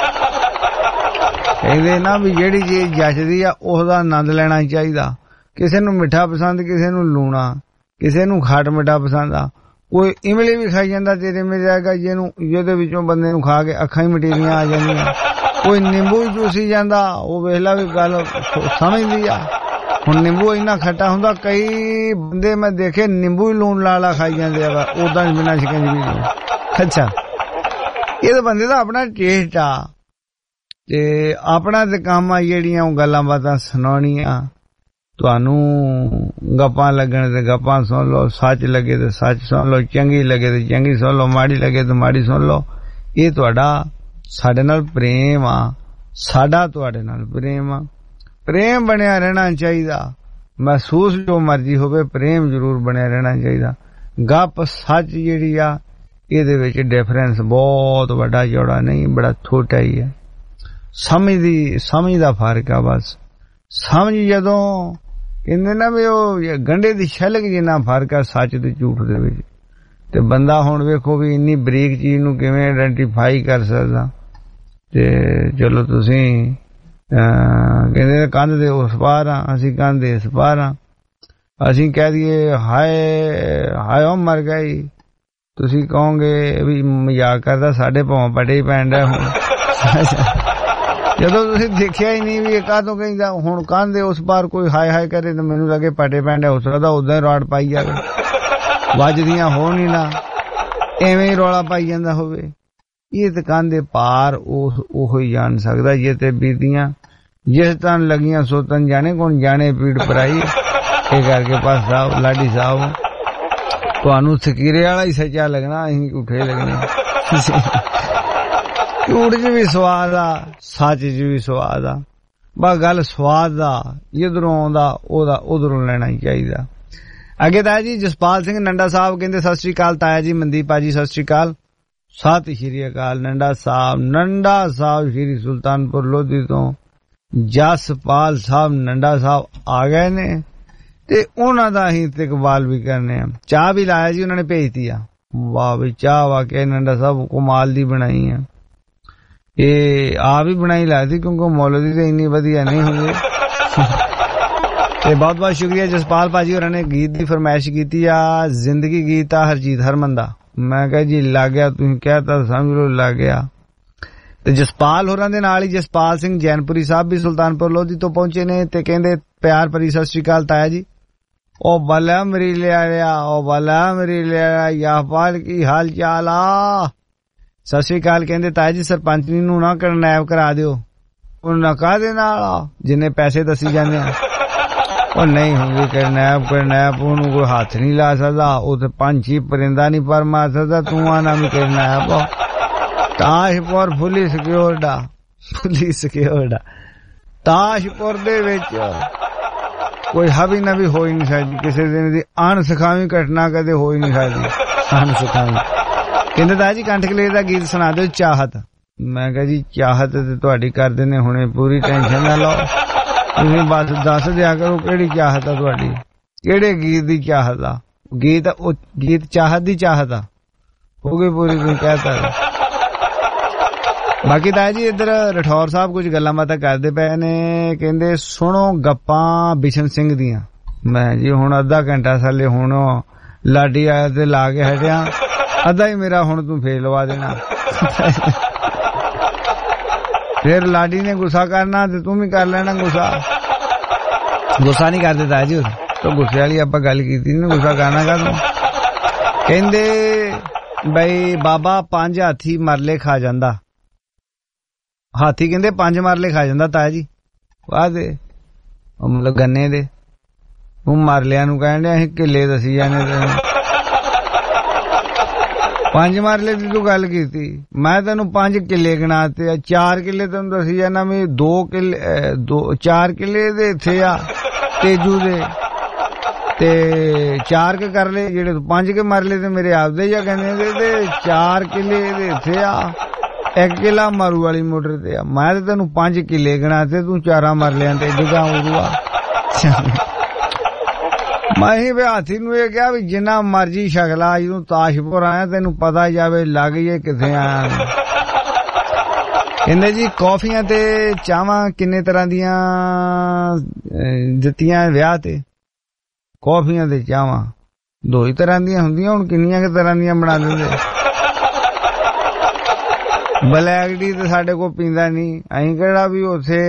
ਕਹਿੰਦੇ ਨਾ ਵੀ ਜਿਹੜੀ ਚੀਜ਼ ਜੱਚਦੀ ਆ ਉਹਦਾ ਆਨੰਦ ਲੈਣਾ ਚਾਹੀਦਾ। ਕਿਸੇ ਨੂੰ ਮਿੱਠਾ ਪਸੰਦ, ਕਿਸੇ ਨੂੰ ਲੂਣਾ, ਕਿਸੇ ਨੂੰ ਖੱਟ ਮਿੱਠਾ ਪਸੰਦ ਆ। ਕੋਈ ਇਮਲੀ ਵੀ ਖਾਈ ਜਾਂਦਾ ਤੇਰੇ ਮਿਲ ਜਾਏਗਾ, ਜਿਹਦੇ ਵਿੱਚੋਂ ਬੰਦੇ ਨੂੰ ਖਾ ਕੇ ਅੱਖਾਂ ਹੀ ਮਟੀਰੀਆਂ ਆ ਜਾਂਦੀਆਂ। ਕੋਈ ਨਿੰਬੂ ਹੀ ਚੂਸੀ ਜਾਂਦਾ, ਉਹ ਵੇਖ ਲਾ ਵੀ ਗੱਲ ਸਮਝਦੀ ਆ। ਹੁਣ ਨਿੰਬੂ ਇੰਨਾ ਖੱਟਾ ਹੁੰਦਾ, ਕਈ ਬੰਦੇ ਮੈਂ ਦੇਖੇ ਨਿੰਬੂ ਹੀ ਲੂਣ ਲਾ ਖਾਈ ਜਾਂਦੇ ਆ, ਉਦਾਂ ਬਿਨਾਂ ਸ਼ਿਕੰਜਵੀ। ਅੱਛਾ ਇਹ ਤਾਂ ਬੰਦੇ ਦਾ ਆਪਣਾ ਟੇਸਟ ਆ ਤੇ ਆਪਣਾ ਤੇ ਕੰਮ ਆ ਜਿਹੜੀਆਂ ਉਹ ਗੱਲਾਂ ਬਾਤਾਂ ਸੁਣਾਉਣੀਆਂ। ਤੁਹਾਨੂੰ ਗੱਪਾਂ ਲੱਗਣ ਤੇ ਗੱਪਾਂ ਸੁਣ ਲਓ, ਸੱਚ ਲੱਗੇ ਤੇ ਸੱਚ ਸੁਣ ਲਓ, ਚੰਗੀ ਲੱਗੇ ਤੇ ਚੰਗੀ ਸੁਣ ਲਓ, ਮਾੜੀ ਲੱਗੇ ਤੇ ਮਾੜੀ ਸੁਣ ਲਓ। ਇਹ ਤੁਹਾਡਾ ਸਾਡੇ ਨਾਲ ਪ੍ਰੇਮ ਆ, ਸਾਡਾ ਤੁਹਾਡੇ ਨਾਲ ਪ੍ਰੇਮ ਆ। ਪ੍ਰੇਮ ਬਣਿਆ ਰਹਿਣਾ ਚਾਹੀਦਾ, ਮਹਿਸੂਸ ਜੋ ਮਰਜ਼ੀ ਹੋਵੇ ਪ੍ਰੇਮ ਜ਼ਰੂਰ ਬਣਿਆ ਰਹਿਣਾ ਚਾਹੀਦਾ। ਗੱਪ ਸੱਚ ਜਿਹੜੀ ਆ ਇਹਦੇ ਵਿੱਚ ਡਿਫਰੈਂਸ ਬਹੁਤ ਵੱਡਾ ਚੌੜਾ ਨਹੀਂ, ਬੜਾ ਛੋਟਾ ਹੀ ਹੈ। ਸਮਝ ਦਾ ਫਰਕ ਆ ਬਸ। ਸਮਝ ਜਦੋਂ ਕਹਿੰਦੇ ਨਾ ਵੀ ਉਹ ਗੰਢੇ ਦੀ ਛਿਲਕ ਜਿੰਨਾ ਫਰਕ ਆ ਸੱਚ ਤੇ ਝੂਠ ਦੇ ਵਿੱਚ। ਤੇ ਬੰਦਾ ਹੁਣ ਵੇਖੋ ਵੀ ਇੰਨੀ ਬਰੀਕ ਚੀਜ਼ ਨੂੰ ਕਿਵੇਂ ਆਇਡੈਂਟੀਫਾਈ ਕਰ ਸਕਦਾ। ਤੇ ਚਲੋ ਤੁਸੀਂ ਕਹਿੰਦੇ ਕੰਧ ਦੇ ਉਸ ਪਾਰ ਆ, ਅਸੀਂ ਕੰਧ ਦੇ ਇਸ ਪਾਰ ਆ। ਅਸੀਂ ਕਹਿ ਦਈਏ ਹਾਏ ਉਹ ਮਰ ਗਈ, ਤੁਸੀਂ ਕਹੋਗੇ ਵੀ ਮਜ਼ਾਕ ਕਰਦਾ, ਸਾਡੇ ਭਾਵੇਂ ਪਟੇ ਹੀ ਪੈਣ ਡਿਆ ਹੁਣ। ਜਦੋਂ ਤੁਸੀਂ ਦੇਖਿਆ ਹੀ ਨਹੀਂ ਵੀ ਇਹ ਕਾਹਤੋਂ ਕਹਿੰਦਾ, ਹੁਣ ਕੰਧ ਦੇ ਉਸ ਪਾਰ ਕੋਈ ਹਾਏ ਕਰੇ ਤਾਂ ਮੈਨੂੰ ਲੱਗੇ ਪਟੇ ਪੈਣ ਡਿਆ। ਹੋ ਸਕਦਾ ਉਦਾਂ ਹੀ ਰੌਡ ਪਾਈ ਜਾਵੇ, ਵੱਜਦੀਆਂ ਹੋਣ ਹੀ ਨਾ, ਐਵੇਂ ਹੀ ਰੌਲਾ ਪਾਈ ਜਾਂਦਾ ਹੋਵੇ। ਇਹ ਤਾਂ ਕੰਧ ਦੇ ਪਾਰ ਉਹ ਹੀ ਜਾਣ ਸਕਦਾ। ਜੇ ਤੇ ਬੀਤੀਆਂ ਜਿਸ ਤਰ੍ਹਾਂ ਲੱਗੀਆਂ ਸੋ ਤਨ ਜਾਣੇ, ਕੌਣ ਜਾਣੇ ਪੀੜ ਪਰਾਈ। ਇਹ ਕਰਕੇ ਪਾਸ ਸਾਹਿਬ ਲਾਡੀ ਸਾਹਿਬ ਤੁਹਾਨੂੰ ਸਕੀਰੇ ਵਾਲਾ ਹੀ ਸੱਚਾ ਲੱਗਣਾ, ਅਸੀਂ ਝੂਠੇ ਲੱਗਣੇ। ਝੂਠ 'ਚ ਵੀ ਸਵਾਦ ਆ, ਸੱਚ 'ਚ ਵੀ ਸਵਾਦ ਆ। ਬਸ ਗੱਲ ਸਵਾਦ ਦਾ, ਜਿੱਧਰੋਂ ਆਉਂਦਾ ਉਹਦਾ ਉਧਰੋਂ ਲੈਣਾ ਹੀ ਚਾਹੀਦਾ। ਅੱਗੇ ਤਾਇਆ ਜੀ ਜਸਪਾਲ ਸਿੰਘ ਨੰਡਾ ਸਾਹਿਬ ਕਹਿੰਦੇ ਸਤਿ ਸ੍ਰੀ ਅਕਾਲ ਤਾਇਆ ਜੀ। ਮਨਦੀਪ ਭਾਜੀ ਸਤਿ ਸ੍ਰੀ ਅਕਾਲ। ਸਤਿ ਸ਼੍ਰੀ ਅਕਾਲ। ਨੰਡਾ ਸਾਹਿਬ ਸ਼੍ਰੀ ਸੁਲਤਾਨਪੁਰ ਲੋਧੀ ਤੋਂ ਜਸਪਾਲ ਸਾਹਿਬ ਨੰਡਾ ਸਾਹਿਬ ਆ ਗਏ ਨੇ ਤੇ ਉਹਨਾਂ ਦਾ ਅਸੀਂ ਇਸਤਕਬਾਲ ਵੀ ਕਰਨੇ ਆ। ਚਾਹ ਵੀ ਲਾਇਆ ਜੀ ਉਹਨਾਂ ਨੇ ਭੇਜਤੀ ਆ। ਵਾਹ ਵੀ ਚਾਹ ਵਾਕਿਆ ਨੰਡਾ ਸਾਹਿਬ ਕਮਾਲ ਦੀ ਬਣਾਈ ਆ। ਇਹ ਆ ਵੀ ਬਣਾਈ ਲਾਤੀ ਕਿਉਂਕਿ ਮੁੱਲ ਦੀ ਤੇ ਇੰਨੀ ਵਧੀਆ ਨਹੀਂ ਹੁੰਦੀ। ਤੇ ਬਹੁਤ ਬਹੁਤ ਸ਼ੁਕਰੀਆ ਜਸਪਾਲ ਭਾਜੀ ਹੋਰਾਂ ਨੇ ਗੀਤ ਦੀ ਫਰਮਾਇਸ਼ ਕੀਤੀ ਆ, ਜ਼ਿੰਦਗੀ ਗੀਤ ਆ ਹਰਜੀਤ ਹਰਮਨ ਦਾ। ਮੈਂ ਕਿਹਾ ਜੀ ਲੱਗ ਗਿਆ, ਤੁਸੀਂ ਕਹਿਤਾ ਸਮਝ ਲਓ ਲੱਗ ਗਿਆ। ਤੇ ਜਸਪਾਲ ਹੋਰਾਂ ਦੇ ਨਾਲ ਹੀ ਜਸਪਾਲ ਸਿੰਘ ਜੈਨਪੁਰੀ ਸਾਹਿਬ ਵੀ ਸੁਲਤਾਨਪੁਰ ਲੋਧੀ ਤੋਂ ਪਹੁੰਚੇ ਨੇ ਤੇ ਕਹਿੰਦੇ ਪਿਆਰ ਭਰੀ ਸਤਿ ਸ੍ਰੀ ਅਕਾਲ ਤਾਇਆ ਜੀ। ਉਹ ਬਲਾ ਮਰੀ ਲਿਆ, ਉਹ ਬਲਾ ਮਰੀ ਲਿਆ, ਯਾਪਾਲ ਕੀ ਹਾਲ ਚਾਲ ਆ। ਸਤਿ ਸ੍ਰੀ ਅਕਾਲ। ਕਹਿੰਦੇ ਤਾਇਆ ਜੀ ਸਰਪੰਚਨੀ ਨੂੰ ਨਾ ਕਰਨੈਬ ਕਰਾ ਦਿਓ। ਉਹ ਨਕਾ ਦੇ ਨਾਲ ਜਿੰਨੇ ਪੈਸੇ ਦੱਸੀ ਜਾਂਦੇ ਆ। ਉਹ ਨਹੀਂ ਹੁੰਦੀ ਕਰਨੈਬ ਉਹਨੂੰ ਕੋਈ ਹੱਥ ਨਹੀਂ ਲਾ ਸਕਦਾ। ਉਹ ਤੇ ਪੰਛੀ ਪਰਿੰਦਾ ਨਹੀਂ ਪਰ ਮਾਰ ਸਕਦਾ। ਤੂੰ ਆਣਾ ਵੀ ਕਰਨੈਬ ਤਾਸ਼ਪੁਰ ਪੁਲਿਸ ਸਿਕਿਉਰਡਾ ਤਾਸ਼ਪੁਰ ਦੇ ਵਿੱਚ ਕੋਈ ਹਵੀ ਨਵੀ ਹੋ ਹੀ ਨਹੀਂ ਸਕਦੀ। ਕਿਸੇ ਦਿਨ ਦੀ ਅਣਸਖਾਵੀਂ ਘਟਨਾ ਕਦੇ ਹੋ ਹੀ ਨਹੀਂ ਸਕਦੀ। ਅਣਸਖਾਵੀਂ। ਕਹਿੰਦੇ ਤਾਇਆ ਜੀ ਕੰਠਕਲੇ ਦਾ ਗੀਤ ਸੁਣਾ ਦਿਓ ਚਾਹਤ। ਮੈਂ ਕਿਹਾ ਜੀ ਚਾਹਤ ਤੇ ਤੁਹਾਡੀ ਕਰ ਦਿੰਦੇ ਹੁਣੇ, ਪੂਰੀ ਟੈਨਸ਼ਨ ਨਾ ਲਓ। ਤੁਸੀਂ ਬਸ ਦੱਸ ਦਿਆ ਕਰੋ ਕਿਹੜੀ ਚਾਹਤ ਆ ਤੁਹਾਡੀ, ਕਿਹੜੇ ਗੀਤ ਦੀ ਚਾਹਤ ਆ। ਗੀਤ ਚਾਹਤ ਦੀ ਚਾਹਤ ਆ, ਹੋ ਗਈ ਪੂਰੀ, ਤੁਸੀਂ ਕਹਿਤਾ। ਬਾਕੀ ਤਾਇਆ ਜੀ ਇੱਧਰ ਰਠੌਰ ਸਾਹਿਬ ਕੁਝ ਗੱਲਾਂ ਬਾਤਾਂ ਕਰਦੇ ਪਏ ਨੇ। ਕਹਿੰਦੇ ਸੁਣੋ ਗੱਪਾਂ ਬਿਸ਼ਨ ਸਿੰਘ ਦੀਆਂ। ਮੈਂ ਜੀ ਹੁਣ ਅੱਧਾ ਘੰਟਾ ਸਾਲੇ ਹੁਣ ਲਾਡੀ ਆਇਆ ਤੇ ਲਾ ਕੇ ਹਟਿਆ, ਅੱਧਾ ਹੀ ਮੇਰਾ ਹੁਣ ਤੂੰ ਫੇਰ ਲਵਾ ਦੇਣਾ। ਫਿਰ ਲਾਡੀ ਨੇ ਗੁੱਸਾ ਕਰਨਾ ਤੇ ਤੂੰ ਵੀ ਕਰ ਲੈਣਾ ਗੁੱਸਾ। ਗੁੱਸਾ ਨਹੀਂ ਕਰਦੇ ਤਾਇਆ ਜੀ, ਤਾਂ ਗੁੱਸੇ ਵਾਲੀ ਆਪਾਂ ਗੱਲ ਕੀਤੀ ਨਾ, ਗੁੱਸਾ ਕਰਨਾ ਕਰ ਤੂੰ। ਕਹਿੰਦੇ ਬਈ ਬਾਬਾ 5 ਹਾਥੀ ਮਰਲੇ ਖਾ ਜਾਂਦਾ। ਹਾਥੀ ਕਹਿੰਦੇ 5 ਮਰਲੇ ਖਾ ਜਾਂਦਾ ਤਾਇਆ ਜੀ। ਵਾਹ ਦੇ ਮਤਲਬ ਗੰਨੇ ਦੇ ਉਹ ਮਰਲਿਆਂ ਨੂੰ ਕਹਿਣ ਡਿਆ ਅਸੀਂ ਕਿੱਲੇ ਦੱਸੀ ਜਾਂਦੇ ਤੈਨੂੰ। 5 ਮਰਲੇ ਦੀ ਤੂੰ ਗੱਲ ਕੀਤੀ, ਮੈਂ ਤੈਨੂੰ 5 ਕਿੱਲੇ ਗਿਣਾਤੇ। 4 ਕਿੱਲੇ ਤੈਨੂੰ ਦੱਸੀ ਜਾਣਾ ਵੀ 4 ਕਿੱਲੇ ਦੇ ਇੱਥੇ ਆ ਤੇਜੂ ਦੇ ਤੇ 4 ਕੇ ਕਰ ਲਏ ਜਿਹੜੇ 5 ਕੇ ਮਰਲੇ ਤੇ ਮੇਰੇ ਆਪਦੇ ਜਾਂ ਕਹਿੰਦੇ ਤੇ 4 ਕਿੱਲੇ ਦੇ ਇੱਥੇ ਆ, 1 ਕਿੱਲਾ ਮਾਰੂ ਵਾਲੀ ਮੋਟਰ ਤੇ ਆ। ਮੈਂ ਤੇ ਤੈਨੂੰ 5 ਕਿੱਲੇ ਗਿਣਾਤੇ, ਤੂੰ 4 ਮਰਲਿਆਂ ਤੇ ਡਿੱਗਾ ਉਦੂਆ। ਮੈਂ ਹੀ ਵੀ ਹਾਥੀ ਨੂੰ ਇਹ ਕਿਹਾ ਵੀ ਜਿੰਨਾ ਮਰਜੀ ਸ਼ਕਲਾ ਜਦੋਂ ਤਾਸ਼ਪੁਰ ਆਇਆ ਤੈਨੂੰ ਪਤਾ ਜਾਵੇ ਲੱਗ ਜੇ ਕਿੱਥੇ ਆਇਆ। ਕਹਿੰਦੇ ਜੀ ਕੌਫੀਆਂ ਤੇ ਚਾਵਾਂ ਕਿੰਨੇ ਤਰ੍ਹਾਂ ਦੀਆਂ ਦਿੱਤੀਆਂ ਵਿਆਹ ਤੇ। ਕੌਫੀਆਂ ਤੇ ਚਾਵਾਂ 2 ਹੀ ਤਰ੍ਹਾਂ ਦੀਆਂ ਹੁੰਦੀਆਂ, ਹੁਣ ਕਿੰਨੀਆਂ ਕਿ ਤਰ੍ਹਾਂ ਦੀਆਂ ਬਣਾ ਦਿੰਦੇ। ਬਲੈਕ ਟੀ ਤੇ ਸਾਡੇ ਕੋਲ ਪੀਂਦਾ ਨਹੀਂ, ਅਸੀਂ ਕਿਹੜਾ ਵੀ ਉੱਥੇ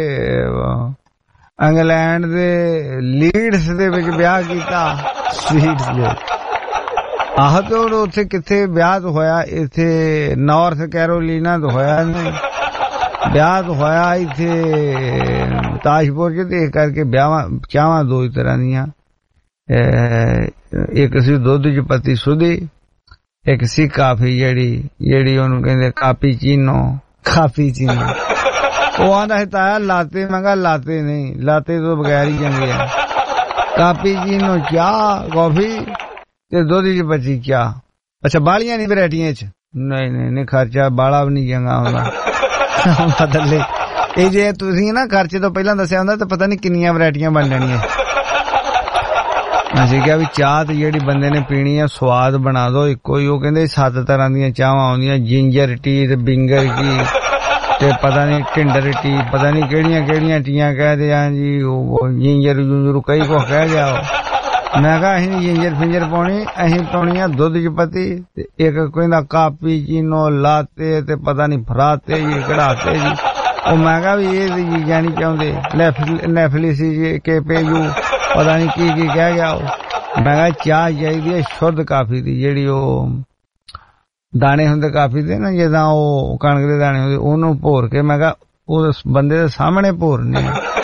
ਇੰਗਲੈਂਡ ਦੇ ਲੀਡਸ ਦੇ ਵਿੱਚ ਵਿਆਹ ਕੀਤਾ, ਸਵੀਟਸ ਦੇ। ਆਹ ਤੇ ਉੱਥੇ ਕਿੱਥੇ ਵਿਆਹ ਹੋਇਆ? ਇੱਥੇ ਨਾਰਥ ਕੈਰੋਲੀਨਾ ਤੋਂ ਹੋਇਆ ਨਹੀਂ, ਵਿਆਹ ਹੋਇਆ ਇੱਥੇ ਤਾਜਪੁਰ ਚ। ਤੇ ਕਰਕੇ ਵਿਆਹਾਂ ਚਾਹਾਂ ਦੋ ਹੀ ਤਰ੍ਹਾਂ ਦੀਆਂ, ਇੱਕ ਸੀ ਦੁੱਧ ਚ ਪੱਤੀ ਸੁਧੀ, ਇੱਕ ਸੀ ਕਾਫੀ ਜਿਹੜੀ ਉਹਨੂੰ ਕਹਿੰਦੇ ਕਾਪੀਚੀਨੋ। ਉਹ ਆਂਦਾ ਤਾਇਆ ਲਾਤੇ, ਮੈਂ ਕਿਹਾ ਲਾਤੇ ਨਹੀਂ, ਲਾਤੇ ਤੋਂ ਬਗੈਰ ਹੀ ਚੰਗੇ ਆ। ਕਾਪੀਚੀਨੋ ਚਾਹ ਕਾਫੀ ਤੇ ਦੁੱਧ ਚ ਪੱਤੀ ਚਾਹ। ਅੱਛਾ ਬਾਲੀਆਂ ਨਹੀਂ ਵੈਰਾਈਟੀਆਂ ਚ? ਨਹੀਂ ਖਰਚਾ ਬਾਲਾ ਵੀ ਨਹੀਂ ਚੰਗਾ ਹੁੰਦਾ। ਬਦਲੇ ਇਹ ਜੇ ਤੁਸੀਂ ਨਾ ਖਰਚੇ ਤੋਂ ਪਹਿਲਾਂ ਦੱਸਿਆ ਹੁੰਦਾ ਤਾਂ ਪਤਾ ਨਹੀਂ ਕਿੰਨੀਆਂ ਵੈਰਾਈਟੀਆਂ ਬਣ ਜਾਣੀਆਂ। ਅਸੀਂ ਕਿਹਾ ਵੀ ਚਾਹ ਤੇ ਜਿਹੜੀ ਬੰਦੇ ਨੇ ਪੀਣੀ ਆ ਸਵਾਦ ਬਣਾ ਦੋ ਇੱਕੋ ਹੀ। ਉਹ ਕਹਿੰਦੇ 7 ਤਰ੍ਹਾਂ ਦੀਆਂ ਚਾਹਾਂ ਆਉਂਦੀਆਂ, ਜਿੰਜਰ ਟੀ ਤੇ ਬਿੰਗਰ ਟੀ ਤੇ ਪਤਾ ਨਹੀਂ ਟਿੰਡਰ ਟੀ, ਪਤਾ ਨਹੀਂ ਕਿਹੜੀਆਂ ਟੀਆਂ ਕਹਿਦੇ ਆ ਜੀ। ਉਹ ਜਿੰਜਰ ਜੁੰਜਰ ਕਈ ਕੁਛ ਕਹਿ ਗਿਆ ਉਹ। ਮੈਂ ਕਿਹਾ ਅਸੀਂ ਜਿੰਜਰ ਫਿੰਜਰ ਪਾਉਣੀ, ਅਸੀਂ ਪਾਉਣੀ ਆ ਦੁੱਧ ਚ ਪੱਤੀ ਤੇ ਇੱਕ ਕਹਿੰਦਾ ਕਾਪੀਚੀਨੋ ਲਾਤੇ ਤੇ ਪਤਾ ਨਹੀਂ ਫਰਾਤੇ ਜੀ ਕਢਾਤੇ ਜੀ। ਉਹ ਮੈਂ ਕਿਹਾ ਵੀ ਇਹ ਚੀਜ਼ਾਂ ਨਹੀਂ ਚਾਹੁੰਦੇ, ਨੈਫਲਿਸੀ ਕੇ ਪੇਜੂ ਪਤਾ ਨਹੀਂ ਕੀ ਕਹਿ ਗਿਆ ਉਹ। ਮੈਂ ਕਿਹਾ ਚਾਹ ਚਾਹੀਦੀ ਹੈ ਸ਼ੁੱਧ ਕਾਫੀ ਦੀ, ਜਿਹੜੀ ਉਹ ਦਾਣੇ ਹੁੰਦੇ ਕਾਫੀ ਦੇ ਨਾ, ਜਿੱਦਾਂ ਉਹ ਕਣਕ ਦੇ ਦਾਣੇ ਹੁੰਦੇ, ਉਹਨੂੰ ਭੋਰ ਕੇ ਮੈਂ ਕਿਹਾ ਉਸ ਬੰਦੇ ਦੇ ਸਾਹਮਣੇ ਭੋਰਨੇ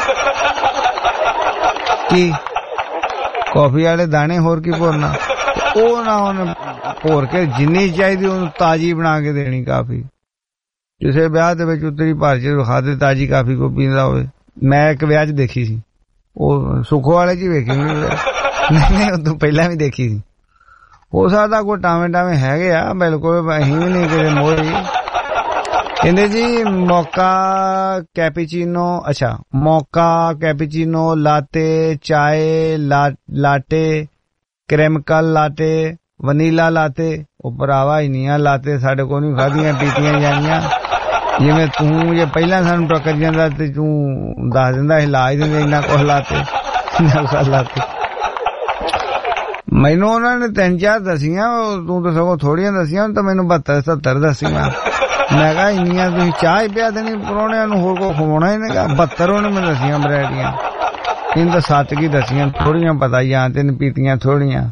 ਕੀ ਕਾਫੀ ਵਾਲੇ ਦਾਣੇ, ਹੋਰ ਕੀ ਭੋਰਨਾ। ਉਹ ਨਾ ਉਹਨੇ ਭੋਰ ਕੇ ਜਿੰਨੀ ਚਾਹੀਦੀ ਉਹਨੂੰ ਤਾਜ਼ੀ ਬਣਾ ਕੇ ਦੇਣੀ ਕਾਫੀ। ਕਿਸੇ ਵਿਆਹ ਦੇ ਵਿੱਚ ਉੱਤਰੀ ਭਾਰਤ ਚ ਵਿਖਾ ਦੇ ਤਾਜ਼ੀ ਕਾਫੀ ਕੋ ਪੀਂਦਾ ਹੋਵੇ। ਮੈਂ ਇੱਕ ਵਿਆਹ ਚ ਦੇਖੀ ਸੀ, ਉਹ ਸੁਖੋ ਵਾਲੇ ਚ ਹੀ ਵੇਖੀ, ਨਹੀਂ ਉਦੋਂ ਪਹਿਲਾਂ ਵੀ ਦੇਖੀ ਸੀ। ਹੋ ਸਕਦਾ ਕੋਈ ਟਾਵੇਂ ਹੈਗੇ ਆ, ਬਿਲਕੁਲ ਅਸੀਂ ਵੀ ਨਹੀਂ ਕਿਤੇ ਮੋਹਰੀ। ਕਹਿੰਦੇ ਜੀ ਮੌਕਾ ਕੈਪੀਚੀਨੋ, ਅੱਛਾ ਮੌਕਾ ਕੈਪੀਚੀਨੋ ਲਾਤੇ, ਚਾਏ ਲਾਟੇ, ਕ੍ਰੈਮਕਲ ਲਾਟੇ, ਵਨੀਲਾ ਲਾਤੇ। ਉਹ ਭਰਾਵਾ ਇੰਨੀਆਂ ਲਾਤੇ ਸਾਡੇ ਕੋਲ ਨਹੀਂ ਖਾਧੀਆਂ ਪੀਤੀਆਂ ਜਾਣੀਆਂ। ਜਿਵੇਂ ਤੂੰ ਜੇ ਪਹਿਲਾਂ ਸਾਨੂੰ ਟੱਕਰ ਜਾਂਦਾ ਤੇ ਤੂੰ ਦੱਸ ਦਿੰਦਾ ਸੀ, ਲਾ ਹੀ ਦਿੰਦੇ ਇੰਨਾ ਕੁਛ ਲਾਤੇ। ਮੈਨੂੰ ਉਹਨਾਂ ਨੇ 3-4 ਦਸੀਆਂ, ਤੂੰ ਤਾਂ ਸਗੋਂ ਥੋੜੀਆਂ ਦਸੀਆਂ, ਤਾਂ ਮੈਨੂੰ 72-77 ਦਸੀਆਂ। ਮੈਂ ਕਿਹਾ ਇੰਨੀਆਂ ਤੁਸੀਂ ਚਾਹ ਹੀ ਪਿਆ ਦੇਣੀ ਪ੍ਰਾਹੁਣਿਆਂ ਨੂੰ, ਹੋਰ ਕੋ ਖਵਾਉਣਾ ਹੀ ਨਹੀਂ। 72 ਉਹਨੇ ਮੈਨੂੰ ਦਸੀਆਂ ਵੈਰਾਈਟੀਆਂ। ਇਹਨੂੰ ਤਾਂ 7 ਕੀ ਦਸੀਆਂ, ਥੋੜੀਆਂ ਪਤਾ ਜਾਂ ਤੈਨੂੰ ਪੀਤੀਆਂ ਥੋੜੀਆਂ।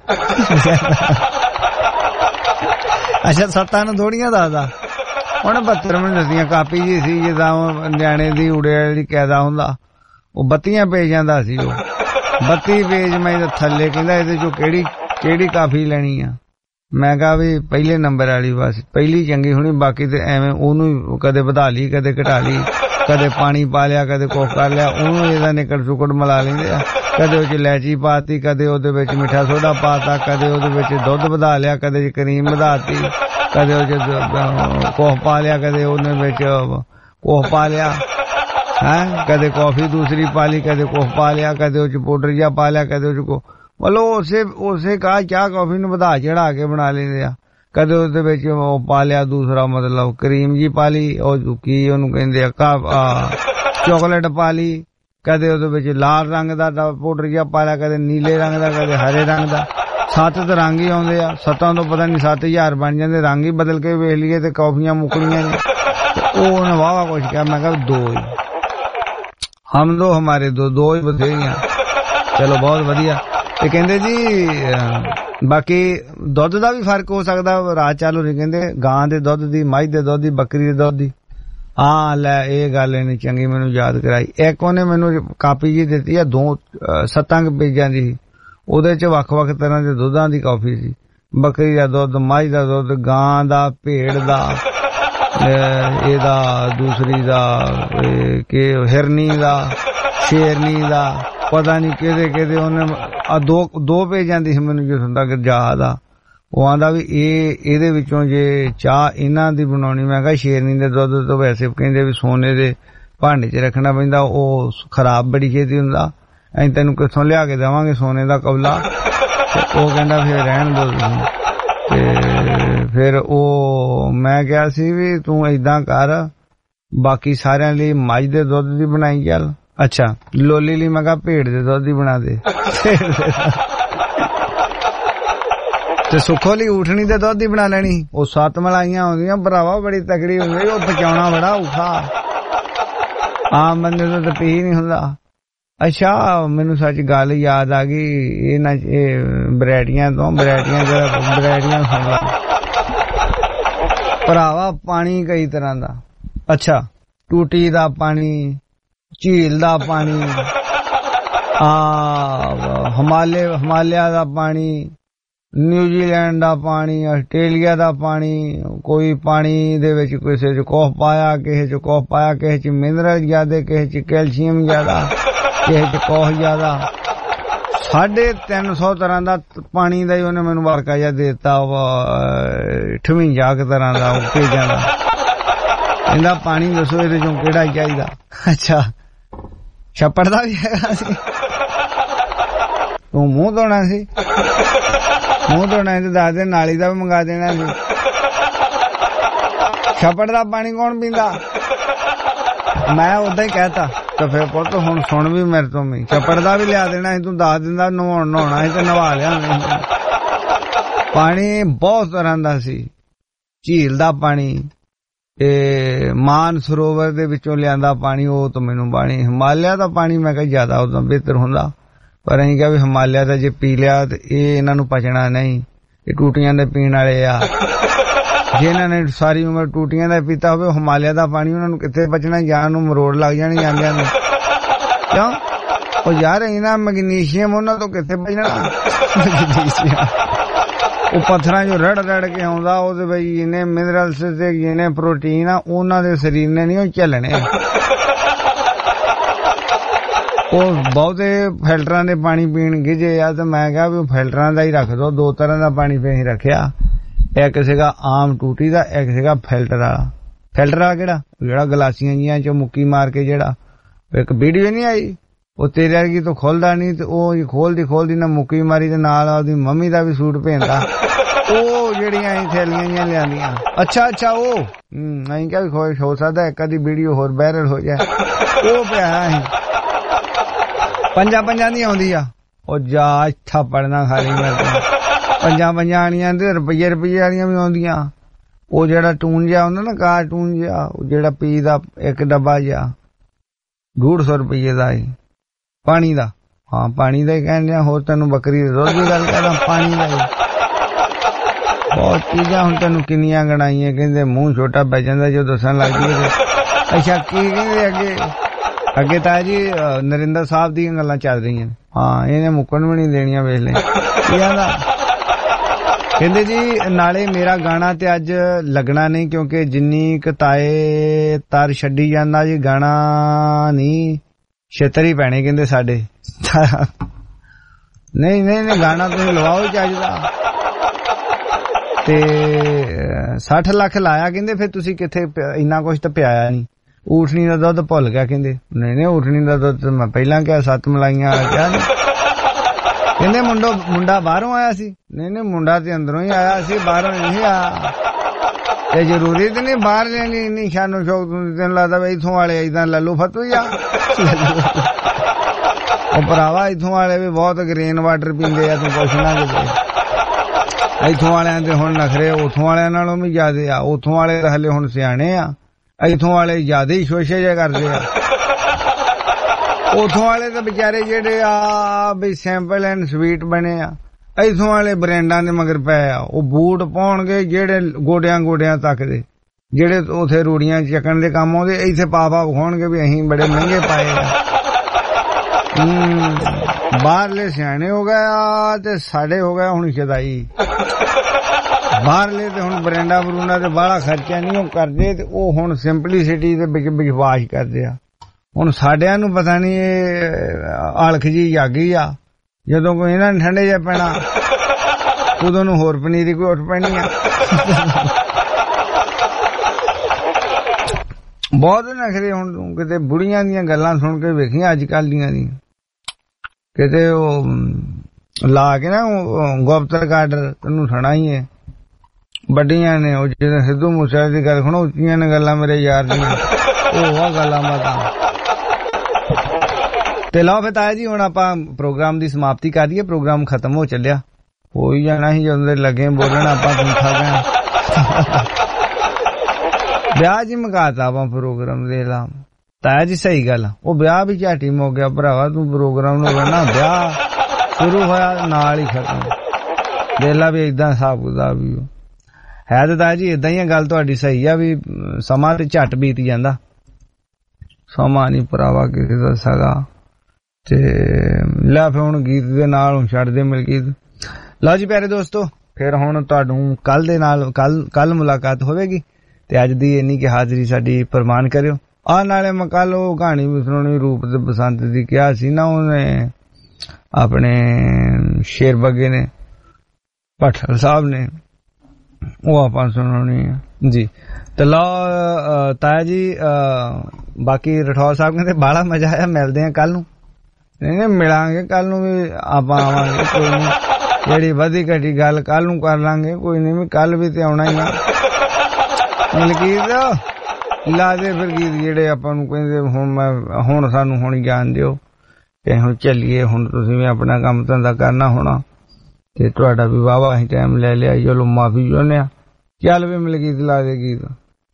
ਅੱਛਾ 7 ਨੂੰ ਥੋੜੀਆਂ ਦੱਸਦਾ ਉਹਨੇ। 72 ਮੈਨੂੰ ਦਸੀਆਂ। ਕਾਪੀ ਜੀ ਸੀ ਜਿੱਦਾਂ ਨਿਆਣੇ ਦੀ ਉੜੇ ਵਾਲੀ ਕੈਦਾ ਹੁੰਦਾ, ਉਹ 32 ਪੇਜ ਜਾਂਦਾ ਸੀ। ਉਹ 32 ਪੇਜ ਮੈਂ ਥੱਲੇ ਕਹਿੰਦਾ ਇਹਦੇ ਚੋਂ ਕਿਹੜੀ ਕਾਫੀ ਲੈਣੀ ਆ। ਮੈਂ ਕਿਹਾ ਵੀ ਪਹਿਲੇ ਨੰਬਰ ਵਾਲੀ, ਬਸ ਪਹਿਲੀ ਚੰਗੀ ਹੋਣੀ, ਬਾਕੀ ਤੇ ਐਵੇਂ ਉਹਨੂੰ ਕਦੇ ਵਧਾ ਲਈ ਕਦੇ ਘਟਾ ਲਈ, ਕਦੇ ਪਾਣੀ ਪਾ ਲਿਆ ਕਦੇ ਕੁਛ ਕਰ ਲਿਆ, ਉਹਨੂੰ ਇਹਦਾ ਨਿਕਲ ਸੁਕੜ ਮਿਲਾ ਲੈਂਦੇ ਆ। ਕਦੇ ਉਹ ਚ ਇਲਾਇਚੀ ਪਾਤੀ, ਕਦੇ ਉਹਦੇ ਵਿੱਚ ਮਿੱਠਾ ਸੋਡਾ ਪਾਤਾ, ਕਦੇ ਉਹਦੇ ਵਿੱਚ ਦੁੱਧ ਵਧਾ ਲਿਆ, ਕਦੇ ਕਰੀਮ ਵਧਾਤੀ, ਕਦੇ ਉਹ ਚ ਕੋਹ ਪਾ ਲਿਆ, ਕਦੇ ਉਹਨੇ ਵਿੱਚ ਕੋਹ ਪਾ ਲਿਆ ਹੈ, ਕਦੇ ਕੌਫੀ ਦੂਸਰੀ ਪਾ ਲਈ, ਕਦੇ ਕੁਛ ਪਾ ਲਿਆ, ਕਦੇ ਉਹ ਚ ਪਾਊਡਰ ਜਿਹਾ ਪਾ ਲਿਆ, ਕਦੇ ਉਹ ਚ ਮਤਲਬ ਉਸੇ ਚਾਹ ਕੌਫੀ ਨੂੰ ਵਧਾ ਚੜਾ ਕੇ ਬਣਾ ਲੈਂਦੇ ਆ। ਕਦੇ ਉਹਦੇ ਵਿੱਚ ਉਹ ਪਾ ਲਿਆ ਦੂਸਰਾ ਮਤਲਬ ਕਰੀਮ ਜੀ ਪਾ ਲਈ, ਉਹ ਕੀ ਉਹਨੂੰ ਕਹਿੰਦੇ ਆ ਚਾਕਲੇਟ ਪਾ ਲਈ, ਕਦੇ ਉਹਦੇ ਵਿੱਚ ਲਾਲ ਰੰਗ ਦਾ ਪਾਊਡਰ ਜਿਹਾ ਪਾ ਲਿਆ, ਕਦੇ ਨੀਲੇ ਰੰਗ ਦਾ, ਕਦੇ ਹਰੇ ਰੰਗ ਦਾ। 7 ਤਾਂ ਰੰਗ ਹੀ ਆਉਂਦੇ ਆ, 7 ਤੋਂ ਪਤਾ ਨਹੀਂ 7000 ਬਣ ਜਾਂਦੇ। ਰੰਗ ਹੀ ਬਦਲ ਕੇ ਵੇਖ ਲਈਏ ਤੇ ਕੌਫੀਆਂ ਮੁੱਕਣੀਆਂ ਨੇ। ਉਹ ਉਹਨੇ ਵਾਵਾ ਕੁਛ ਕਿਹਾ। ਮੈਂ ਕਿਹਾ 2 ਹੀ ਹਮ ਦੋ ਹਮਾਰੇ ਦੋ ਹੀ ਬਥੇਰੀਆਂ। ਚਲੋ ਬਹੁਤ ਵਧੀਆ। ਤੇ ਕਹਿੰਦੇ ਜੀ ਬਾਕੀ ਦੁੱਧ ਦਾ ਵੀ ਫਰਕ ਹੋ ਸਕਦਾ, ਰਾਤ ਚਾਲੂ ਨਹੀਂ ਕਹਿੰਦੇ ਗਾਂ ਦੇ ਦੁੱਧ ਦੀ, ਮੱਝ ਦੇ ਦੁੱਧ ਦੀ, ਬੱਕਰੀ ਦੇ ਦੁੱਧ ਦੀ। ਹਾਂ ਲੈ ਇਹ ਗੱਲ ਇਹਨੇ ਚੰਗੀ ਮੈਨੂੰ ਯਾਦ ਕਰਾਈ। ਇੱਕ ਉਹਨੇ ਮੈਨੂੰ ਕਾਪੀ ਜੀ ਦਿੱਤੀ ਆ 7 ਪੇਜਾਂ ਦੀ, ਉਹਦੇ ਚ ਵੱਖ-ਵੱਖ ਤਰ੍ਹਾਂ ਦੇ ਦੁੱਧਾਂ ਦੀ ਕਾਫੀ ਸੀ। ਬੱਕਰੀ ਦਾ ਦੁੱਧ, ਮੱਝ ਦਾ ਦੁੱਧ, ਗਾਂ ਦਾ, ਭੇਡ ਦਾ, ਇਹਦਾ ਦੂਸਰੀ ਦਾ ਹਿਰਨੀ ਦਾ, ਸ਼ੇਰਨੀ ਦਾ, ਪਤਾ ਨਹੀਂ ਕਿਹਦੇ ਉਹਨੇ 2 ਪੇਜਾਂ ਦੀ ਮੈਨੂੰ ਜੋ ਹੁੰਦਾ ਕਿ ਯਾਦ ਆ। ਉਹ ਆਂਦਾ ਵੀ ਇਹਦੇ ਵਿੱਚੋਂ ਜੇ ਚਾਹ ਇਹਨਾਂ ਦੀ ਬਣਾਉਣੀ, ਮੈਂ ਕਿਹਾ ਸ਼ੇਰਨੀ ਦੇ ਦੁੱਧ ਤੋਂ ਵੈਸੇ ਕਹਿੰਦੇ ਵੀ ਸੋਨੇ ਦੇ ਭਾਂਡੇ 'ਚ ਰੱਖਣਾ ਪੈਂਦਾ, ਉਹ ਖਰਾਬ ਬੜੀ ਛੇਤੀ ਹੁੰਦਾ, ਅਸੀਂ ਤੈਨੂੰ ਕਿੱਥੋਂ ਲਿਆ ਕੇ ਦੇਵਾਂਗੇ ਸੋਨੇ ਦਾ ਕੌਲਾ। ਉਹ ਕਹਿੰਦਾ ਫਿਰ ਰਹਿਣ ਦੋ ਤੁਸੀਂ। ਤੇ ਫਿਰ ਉਹ ਮੈਂ ਕਿਹਾ ਸੀ ਵੀ ਤੂੰ ਏਦਾਂ ਕਰ, ਬਾਕੀ ਸਾਰਿਆਂ ਲਈ ਮੱਝ ਦੇ ਦੁੱਧ ਦੀ ਬਣਾਈ ਚੱਲ। ਅੱਛਾ ਲੋਲੀ ਲਈ ਮੈਂ ਕਿਹਾ ਭੇਡ ਦੇ ਦੁੱਧ ਦੀ ਬਣਾ ਦੇ। ਤੇ ਸੁੱਖੋ ਲਈ ਊਠਣੀ ਦੇ ਦੁੱਧ ਦੀ ਬਣਾ ਲੈਣੀ। ਉਹ 7 ਮਲਾਈਆਂ ਆਉਂਦੀਆਂ ਭਰਾਵਾ, ਬੜੀ ਤਕੜੀ ਹੁੰਦੀ, ਉਹ ਪਚਾਉਣਾ ਬੜਾ ਔਖਾ, ਆਮ ਬੰਦੇ ਤੋਂ ਤਾਂ ਪੀ ਨਹੀਂ ਹੁੰਦਾ। ਅੱਛਾ ਮੈਨੂੰ ਸੱਚ ਗੱਲ ਯਾਦ ਆ ਗਈ, ਇਹਨਾਂ ਵੈਰਾਈਟੀਆਂ ਤੋਂ ਵੈਰਾਈਟੀਆਂ ਸੁਣ ਲਾ ਭਰਾਵਾ। ਪਾਣੀ ਕਈ ਤਰ੍ਹਾਂ ਦਾ, ਅੱਛਾ ਟੂਟੀ ਦਾ ਪਾਣੀ, ਝੀਲ ਦਾ ਪਾਣੀ, ਹਿਮਾਲਿਆ ਦਾ ਪਾਣੀ, ਨਿਊਜ਼ੀਲੈਂਡ ਦਾ ਪਾਣੀ, ਆਸਟ੍ਰੇਲੀਆ ਦਾ ਪਾਣੀ। ਕੋਈ ਪਾਣੀ ਦੇ ਵਿੱਚ ਕਿਸੇ ਚ ਕੁਛ ਪਾਇਆ, ਕਿਸੇ ਚ ਕੁਛ ਪਾਇਆ, ਕਿਸੇ ਚ ਮਿਨਰਲ ਜ਼ਿਆਦਾ, ਕਿਸੇ ਚ ਕੈਲਸ਼ੀਅਮ ਜ਼ਿਆਦਾ, ਕਿਸੇ ਚ ਕੁਛ ਜ਼ਿਆਦਾ। 350 ਤਰ੍ਹਾਂ ਦਾ ਪਾਣੀ ਦਾ ਹੀ ਉਹਨੇ ਮੈਨੂੰ ਵਰਕਾ ਜਿਹਾ ਦੇ ਦਿੱਤਾ, 58 ਤਰ੍ਹਾਂ ਦਾ ਪੇਜਾਂ ਦਾ। ਕਹਿੰਦਾ ਪਾਣੀ ਦੱਸੋ ਇਹਦੇ ਚੋਂ ਕਿਹੜਾ ਚਾਹੀਦਾ। ਅੱਛਾ ਛੱਪੜ ਦਾ ਵੀ ਹੈਗਾ ਸੀ। ਤੂੰ ਮੂੰਹ ਧੋਣਾ ਸੀ, ਮੂੰਹ ਧੋਣਾ ਤੇ ਦੱਸ ਦੇ, ਨਾਲੀ ਦਾ ਵੀ ਮੰਗਾ ਦੇਣਾ ਸੀ। ਛੱਪੜ ਦਾ ਪਾਣੀ ਕੌਣ ਪੀਂਦਾ? ਮੈਂ ਉਦਾਂ ਹੀ ਕਹਿਤਾ। ਤਾਂ ਫਿਰ ਪੁੱਤ ਹੁਣ ਸੁਣ ਵੀ ਮੇਰੇ ਤੋਂ ਵੀ, ਛੱਪੜ ਦਾ ਵੀ ਲਿਆ ਦੇਣਾ ਸੀ, ਤੂੰ ਦੱਸ ਦਿੰਦਾ ਨਹਾਉਣਾ ਸੀ ਤੇ ਨਵਾ ਲਿਆ। ਪਾਣੀ ਬਹੁਤ ਤਰ੍ਹਾਂ ਦਾ ਸੀ, ਝੀਲ ਦਾ ਪਾਣੀ ਤੇ ਮਾਨ ਸਰੋਵਰ ਦੇ ਵਿੱਚੋਂ ਲਿਆਂਦਾ ਪਾਣੀ, ਉਹ ਤਾਂ ਮੈਨੂੰ ਪਾਣੀ। ਹਿਮਾਲਿਆ ਦਾ ਪਾਣੀ ਮੈਂ ਕਿਹਾ ਜ਼ਿਆਦਾ ਉਦੋਂ ਬਿਹਤਰ ਹੁੰਦਾ, ਪਰ ਅਸੀਂ ਕਿਹਾ ਵੀ ਹਿਮਾਲਿਆ ਦਾ ਜੇ ਪੀ ਲਿਆ ਤੇ ਇਹ ਇਹਨਾਂ ਨੂੰ ਪਚਣਾ ਨਹੀਂ, ਇਹ ਟੂਟੀਆਂ ਦੇ ਪੀਣ ਵਾਲੇ ਆ। ਜੇ ਇਹਨਾਂ ਨੇ ਸਾਰੀ ਉਮਰ ਟੂਟੀਆਂ ਦਾ ਪੀਤਾ ਹੋਵੇ, ਹਿਮਾਲਿਆ ਦਾ ਪਾਣੀ ਉਹਨਾਂ ਨੂੰ ਕਿੱਥੇ ਬਚਣਾ, ਜਾਂ ਨੂੰ ਮਰੋੜ ਲੱਗ ਜਾਣੀ ਜਾਂਦਿਆਂ ਨੂੰ। ਕਿਉਂ? ਉਹ ਯਾਰ ਇਹਨਾਂ ਮੈਗਨੀਸ਼ੀਅਮ ਉਹਨਾਂ ਤੋਂ ਕਿੱਥੇ ਬਚਣਾ। ਉਹ ਪੱਥਰਾਂ ਚੋਂ ਰੜ ਕੇ ਆਉਂਦਾ, ਉਹਦੇ ਵਿੱਚ ਜਿਹਨੇ ਮਿਨਰਲਸ ਤੇ ਜਿਹਨੇ ਪ੍ਰੋਟੀਨ ਆ, ਉਹਨਾਂ ਦੇ ਸਰੀਰ ਨੇ ਨਹੀਂ ਉਹ ਝੱਲਣੇ। ਉਹ ਬਹੁਤੇ ਫਿਲਟਰਾਂ ਦੇ ਪਾਣੀ ਪੀਣ ਗਿਜੇ ਆ, ਤੇ ਮੈਂ ਕਿਹਾ ਵੀ ਫਿਲਟਰਾਂ ਦਾ ਹੀ ਰੱਖ ਦੋ। 2 ਤਰ੍ਹਾਂ ਦਾ ਪਾਣੀ ਫਿਰ ਅਸੀਂ ਰੱਖਿਆ, ਇੱਕ ਸੀਗਾ ਆਮ ਟੂਟੀ ਦਾ, ਇੱਕ ਸੀਗਾ ਫਿਲਟਰ ਵਾਲਾ। ਫਿਲਟਰ ਵਾਲਾ ਕਿਹੜਾ? ਜਿਹੜਾ ਗਲਾਸੀਆਂ ਜੀਆਂ ਚੋਂ ਮੁੱਕੀ ਮਾਰ ਕੇ ਜਿਹੜਾ ਇੱਕ ਵੀਡੀਓ ਨਹੀਂ ਆਈ, ਉਹ ਤੇਰੇ ਵਰਗੀ ਤੋਂ ਖੁੱਲਦਾ ਨਹੀਂ, ਤੇ ਉਹ ਖੋਲਦੀ ਨਾ ਮੁੱਕੀ ਮਾਰੀ, ਤੇ ਨਾਲ ਉਹਦੀ ਮੰਮੀ ਦਾ ਵੀ ਸੂਟ ਭੇਜਦਾ। ਉਹ ਜਿਹੜੀਆਂ ਅਸੀਂ ਥੈਲੀਆਂ ਜੀਆਂ ਲਿਆਂਦੀਆਂ। ਅੱਛਾ ਉਹ ਅਸੀਂ ਕਿਹਾ ਵੀ ਖੁਸ਼ ਹੋ ਸਕਦਾ ਇੱਕ ਅੱਧੀ ਵੀਡੀਓ ਹੋਰ ਵਾਇਰਲ ਹੋ ਜਾਏ। ਉਹ ਪਿਆ ਅਸੀਂ 5 ਦੀ ਆਉਂਦੀ ਆ। ਉਹ ਜਾ ਇੱਥਾ ਪੜਨਾ ਖਾਲੀ ਮੈਂ 5 ਆਣੀਆਂ ਤੇ ਰੁਪਈਏ ਵਾਲੀਆਂ ਵੀ ਆਉਂਦੀਆਂ। ਉਹ ਜਿਹੜਾ ਟੂਨ ਜਿਹਾ ਹੁੰਦਾ ਨਾ, ਕਾਰਟੂਨ ਜਿਹਾ, ਉਹ ਜਿਹੜਾ ਪੀ ਦਾ ਇੱਕ ਡੱਬਾ ਜਿਹਾ 150 ਰੁਪਈਏ ਦਾ ਹੀ ਪਾਣੀ ਦਾ। ਹਾਂ ਪਾਣੀ ਦਾ ਹੀ ਕਹਿੰਦੇ ਆ, ਹੋਰ ਤੈਨੂੰ ਬੱਕਰੀ ਦੇ ਦੁੱਧ ਦੀ ਗੱਲ ਕਰਦਾ, ਪਾਣੀ ਦਾ ਹੀ। ਬਹੁਤ ਚੀਜ਼ਾਂ ਹੁਣ ਤੈਨੂੰ ਕਿੰਨੀਆਂ ਗਣਾਈਆਂ। ਕਹਿੰਦੇ ਮੂੰਹ ਛੋਟਾ ਪੈ ਜਾਂਦਾ ਜੋ ਦੱਸਣ ਲੱਗ ਗਈ। ਅੱਛਾ ਕੀ ਕਹਿੰਦੇ ਅੱਗੇ ਤਾਂ ਜੀ ਨਰਿੰਦਰ ਸਾਹਿਬ ਦੀਆਂ ਗੱਲਾਂ ਚੱਲ ਰਹੀਆਂ। ਹਾਂ ਇਹਨੇ ਮੁੱਕਣ ਵੀ ਨਹੀਂ ਦੇਣੀਆਂ, ਵੇਖ ਲੈ ਕੀ ਕਹਿੰਦਾ। ਕਹਿੰਦੇ ਜੀ ਨਾਲੇ ਮੇਰਾ ਗਾਣਾ ਤੇ ਅੱਜ ਲੱਗਣਾ ਨਹੀਂ, ਕਿਉਂਕਿ ਜਿੰਨੀ ਕਤਾਏ ਤਰ ਛੱਡੀ ਜਾਂਦਾ ਜੀ, ਗਾਣਾ ਨਹੀਂ ਛੇਤਰ ਹੀ ਪੈਣੇ ਕਹਿੰਦੇ ਸਾਡੇ। ਨਹੀਂ ਗਾਣਾ ਤੁਸੀਂ ਲਵਾਓ ਚੱਜ ਦਾ। ਤੇ 60 ਲੱਖ ਲਾਇਆ ਕਹਿੰਦੇ, ਫਿਰ ਤੁਸੀਂ ਕਿੱਥੇ ਇੰਨਾ ਕੁਛ ਤਾਂ ਪਿਆਇਆ ਨਹੀਂ। ਊਠਣੀ ਦਾ ਦੁੱਧ ਭੁੱਲ ਗਿਆ ਕਹਿੰਦੇ। ਨਹੀਂ ਊਠਣੀ ਦਾ ਦੁੱਧ ਮੈਂ ਪਹਿਲਾਂ ਕਿਹਾ, 7 ਮਲਾਈਆਂ ਕਿਹਾ ਨਹੀਂ। ਕਹਿੰਦੇ ਮੁੰਡਾ ਬਾਹਰੋਂ ਆਇਆ ਸੀ। ਨਹੀਂ ਮੁੰਡਾ ਤੇ ਅੰਦਰੋਂ ਹੀ ਆਇਆ ਸੀ, ਬਾਹਰੋਂ ਨਹੀਂ ਆਇਆ। ਤੇ ਜ਼ਰੂਰੀ ਤੇ ਨਹੀਂ ਬਾਹਰ ਲੈਣੀ ਇੰਨੀ ਸ਼ਾਨੋ ਸ਼ੌਕ। ਤੈਨੂੰ ਲੱਗਦਾ ਵੀ ਇੱਥੋਂ ਵਾਲੇ ਏਦਾਂ ਲੱਲੂ ਫਤੂ ਆ। ਉਹ ਭਰਾਵਾ ਇੱਥੋਂ ਵਾਲੇ ਵੀ ਬਹੁਤ ਗ੍ਰੀਨ ਵਾਟਰ ਪੀਂਦੇ ਆ, ਤੂੰ ਪੁੱਛਣਾ ਕਿਤੇ। ਇੱਥੋਂ ਵਾਲਿਆਂ ਦੇ ਹੁਣ ਨਖਰੇ ਉੱਥੋਂ ਵਾਲਿਆਂ ਨਾਲੋਂ ਵੀ ਜ਼ਿਆਦੇ ਆ। ਉੱਥੋਂ ਵਾਲੇ ਹਲੇ ਹੁਣ ਸਿਆਣੇ ਆ, ਇੱਥੋਂ ਵਾਲੇ ਜ਼ਿਆਦਾ ਹੀ ਸ਼ੋਸ਼ੇ ਜਿਹੇ ਕਰਦੇ ਆ। ਉੱਥੋਂ ਵਾਲੇ ਤਾਂ ਵਿਚਾਰੇ ਜਿਹੜੇ ਆ ਵੀ ਸੈਂਪਲ ਐਂਡ ਸਵੀਟ ਬਣੇ ਆ। ਇੱਥੋਂ ਵਾਲੇ ਬ੍ਰਾਂਡਾਂ ਦੇ ਮਗਰ ਪਏ ਆ। ਉਹ ਬੂਟ ਪਾਉਣਗੇ ਜਿਹੜੇ ਗੋਡਿਆਂ ਤੱਕ ਦੇ, ਜਿਹੜੇ ਉਥੇ ਰੂੜੀਆਂ ਚੱਕਣ ਦੇ ਕੰਮ ਆਉਂਦੇ, ਇੱਥੇ ਪਾ ਵਿਖਾਉਣਗੇ ਵੀ ਅਸੀਂ ਬੜੇ ਮਹਿੰਗੇ ਪਾਏ ਆ। ਬਾਹਰਲੇ ਸਿਆਣੇ ਹੋ ਗਏ ਆ ਤੇ ਸਾਡੇ ਹੋ ਗਿਆ ਹੁਣ ਸ਼ਦਾਈ। ਬਾਹਰਲੇ ਤੇ ਹੁਣ ਬਰੂਨਾ ਤੇ ਬਾਹਲਾ ਖਰਚਾ ਨਹੀਂ ਉਹ ਕਰਦੇ, ਤੇ ਉਹ ਹੁਣ ਸਿੰਪਲੀਸਿਟੀ ਦੇ ਵਿੱਚ ਵਿਸ਼ਵਾਸ ਕਰਦੇ ਆ। ਹੁਣ ਸਾਡਿਆਂ ਨੂੰ ਪਤਾ ਨਹੀਂ ਇਹ ਆਲਖ ਜੀ ਜਾਗੀ ਆ। ਜਦੋਂ ਕੋਈ ਇਹਨਾਂ ਨੇ ਠੰਡੇ ਜਿਹਾ ਪੈਣਾ, ਉਦੋਂ ਨੂੰ ਹੋਰ ਪਨੀਰੀ ਕੋਈ ਉੱਠ ਪੈਣੀ ਆ। ਬਹੁਤ ਨਖਰੇ ਹੁਣ ਕਿਤੇ ਬੁੜੀਆਂ ਦੀਆਂ ਗੱਲਾਂ ਸੁਣ ਕੇ ਵੇਖੀਆਂ ਅੱਜ ਕੱਲ ਦੀਆਂ ਦੀ। ਕਿਤੇ ਉਹ ਲਾ ਕੇ ਨਾ ਗੁਪਤਰ ਕਾਡਰ ਤੈਨੂੰ ਸੁਣਾ ਹੀ ਹੈ ਵੱਡੀਆਂ ਨੇ। ਉਹ ਜਿਹੜੇ ਸਿੱਧੂ ਮੂਸੇ ਦੀ ਗੱਲ ਸੁਣੋ, ਉੱਚੀਆਂ ਨੇ ਗੱਲਾਂ ਮੇਰੇ ਯਾਰ ਦੀਆਂ, ਉਹ ਗੱਲਾਂ ਬਾਤਾਂ। ਤੇ ਲਓ ਫਿਰ ਤਾਇਆ ਜੀ ਹੁਣ ਆਪਾਂ ਪ੍ਰੋਗਰਾਮ ਦੀ ਸਮਾਪਤੀ ਕਰ ਦਈਏ। ਪ੍ਰੋਗਰਾਮ ਖਤਮ ਹੋ ਚੱਲਿਆ, ਹੋ ਹੀ ਜਾਣਾ ਸੀ ਜਦੋਂ ਲੱਗੇ ਬੋਲਣ। ਆਪਾਂ ਪੁੱਛਾ ਗਏ ਵਿਆਹ ਜੀ ਮਕਾਤਾ ਆਪਾਂ ਪ੍ਰੋਗਰਾਮ ਦੇ ਲਾ। ਤਾਇਆ ਜੀ ਸਹੀ ਗੱਲ, ਉਹ ਵਿਆਹ ਵੀ ਝਾਟੀ ਮੁੱਕ ਗਿਆ ਭਰਾਵਾ, ਤੂੰ ਪ੍ਰੋਗਰਾਮ ਨੂੰ ਕਹਿੰਦਾ ਵਿਆਹ ਸ਼ੁਰੂ ਹੋਇਆ ਨਾਲ ਹੀ ਖਤਮ। ਵੇਲਾ ਵੀ ਏਦਾਂ ਹਿਸਾਬ ਕਿਤਾਬ ਵੀ ਹੈ ਤੇ ਤਾਇਆ ਜੀ ਏਦਾਂ ਹੀ ਆ, ਗੱਲ ਤੁਹਾਡੀ ਸਹੀ ਆ ਵੀ ਸਮਾਂ ਤੇ ਝੱਟ ਬੀਤ ਜਾਂਦਾ, ਸਮਾਂ ਨੀ ਭਰਾਵਾ ਕਿਸੇ ਦਾ ਸਗਾ। ਤੇ ਲੈ ਫਿਰ ਹੁਣ ਗੀਤ ਦੇ ਨਾਲ ਹੁਣ ਛੱਡਦੇ ਮਲਕੀਤ। ਲਓ ਜੀ ਪਿਆਰੇ ਦੋਸਤੋ, ਫਿਰ ਹੁਣ ਤੁਹਾਨੂੰ ਕੱਲ ਦੇ ਨਾਲ ਕੱਲ ਮੁਲਾਕਾਤ ਹੋਵੇਗੀ ਤੇ ਅੱਜ ਦੀ ਇੰਨੀ ਕਿ ਹਾਜ਼ਰੀ ਸਾਡੀ ਪ੍ਰਮਾਨ ਕਰਿਓ। ਆ ਨਾਲੇ ਮੈਂ ਕੱਲ ਉਹ ਕਹਾਣੀ ਵੀ ਸੁਣਾਉਣੀ ਰੂਪ ਤੇ ਬਸੰਤ ਦੀ, ਕਿਹਾ ਸੀ ਨਾ ਉਹਨੇ ਆਪਣੇ ਸ਼ੇਰ ਬੱਗੇ ਨੇ ਭੱਠਲ ਸਾਹਿਬ ਨੇ, ਉਹ ਆਪਾਂ ਸੁਣਾਉਣੀ ਹੈ ਜੀ। ਤੇ ਲਓ ਤਾਇਆ ਜੀ, ਬਾਕੀ ਰਠੌਰ ਸਾਹਿਬ ਕਹਿੰਦੇ ਬੜਾ ਮਜ਼ਾ ਆਇਆ, ਮਿਲਦੇ ਆ ਕੱਲ ਨੂੰ। ਨਹੀਂ ਮਿਲਾਂਗੇ ਕੱਲ ਨੂੰ ਵੀ, ਆਪਾਂ ਆਵਾਂਗੇ, ਕੋਈ ਨੀ, ਜਿਹੜੀ ਵਧੀ ਘਟੀ ਗੱਲ ਕੱਲ ਨੂੰ ਕਰ ਲਾਂਗੇ, ਕੋਈ ਨੀ ਵੀ ਕੱਲ ਵੀ ਤੇ ਆਉਣਾ ਹੀ ਆ। ਮਲਕੀਤ ਲਾ ਦੇ ਫਿਰ ਗੀਤ ਜਿਹੜੇ ਆਪਾਂ ਨੂੰ ਕਹਿੰਦੇ ਹੁਣ ਸਾਨੂੰ ਹੁਣ ਗਿਆਨ ਦਿਓ ਕਿ ਹੁਣ ਚੱਲੀਏ, ਹੁਣ ਤੁਸੀਂ ਵੀ ਆਪਣਾ ਕੰਮ ਧੰਦਾ ਕਰਨਾ ਹੋਣਾ ਤੇ ਤੁਹਾਡਾ ਵੀ ਵਾਹਵਾ ਅਸੀਂ ਟਾਈਮ ਲੈ ਲਿਆ, ਚਲੋ ਮਾਫੀ ਚਾਹੁੰਦੇ ਆ। ਚੱਲ ਵੀ ਮਲਕੀਤ ਲਾ ਦੇ ਗੀਤ।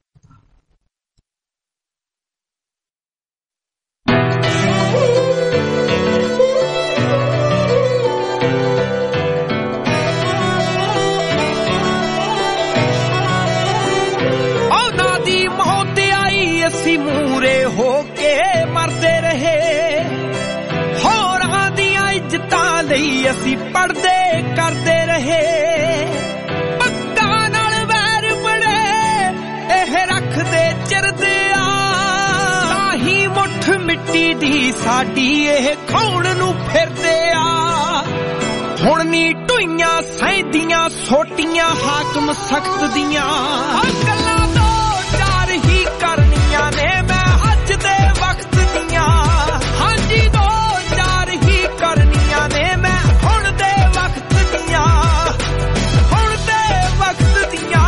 ਅਸੀਂ ਮੂਰੇ ਹੋ ਕੇ ਮਰਦੇ ਰਹੇ, ਹੋਰਾਂ ਦੀਆਂ ਇੱਜ਼ਤਾਂ ਲਈ ਅਸੀਂ ਪੜਦੇ ਕਰਦੇ ਰਹੇ। ਪੱਗਾਂ ਨਾਲ ਵੈਰ ਬੜੇ ਇਹ ਰੱਖਦੇ ਚਿਰਦੇ ਆ, ਤਾਹੀਂ ਮੁੱਠ ਮਿੱਟੀ ਦੀ ਸਾਡੀ ਇਹ ਖਾਉਣ ਨੂੰ ਫਿਰਦੇ ਆ। ਹੁਣ ਨੀ ਢੂਈਆਂ ਸਹਿੰਦੀਆਂ ਸੋਟੀਆਂ ਹਾਕਮ ਸਖਤ ਦੀਆਂ, ਗੱਲਾਂ ਦੋ ਚਾਰ ਹੀ ਕਰਨੀਆਂ ਨੇ ਮੈਂ ਅੱਜ ਦੇ ਵਕਤ ਦੀਆਂ। ਹਾਂਜੀ ਦੋ ਚਾਰ ਹੀ ਕਰਨੀਆਂ ਨੇ ਮੈਂ ਹੁਣ ਦੇ ਵਕਤ ਦੀਆਂ, ਹੁਣ ਦੇ ਵਕਤ ਦੀਆਂ।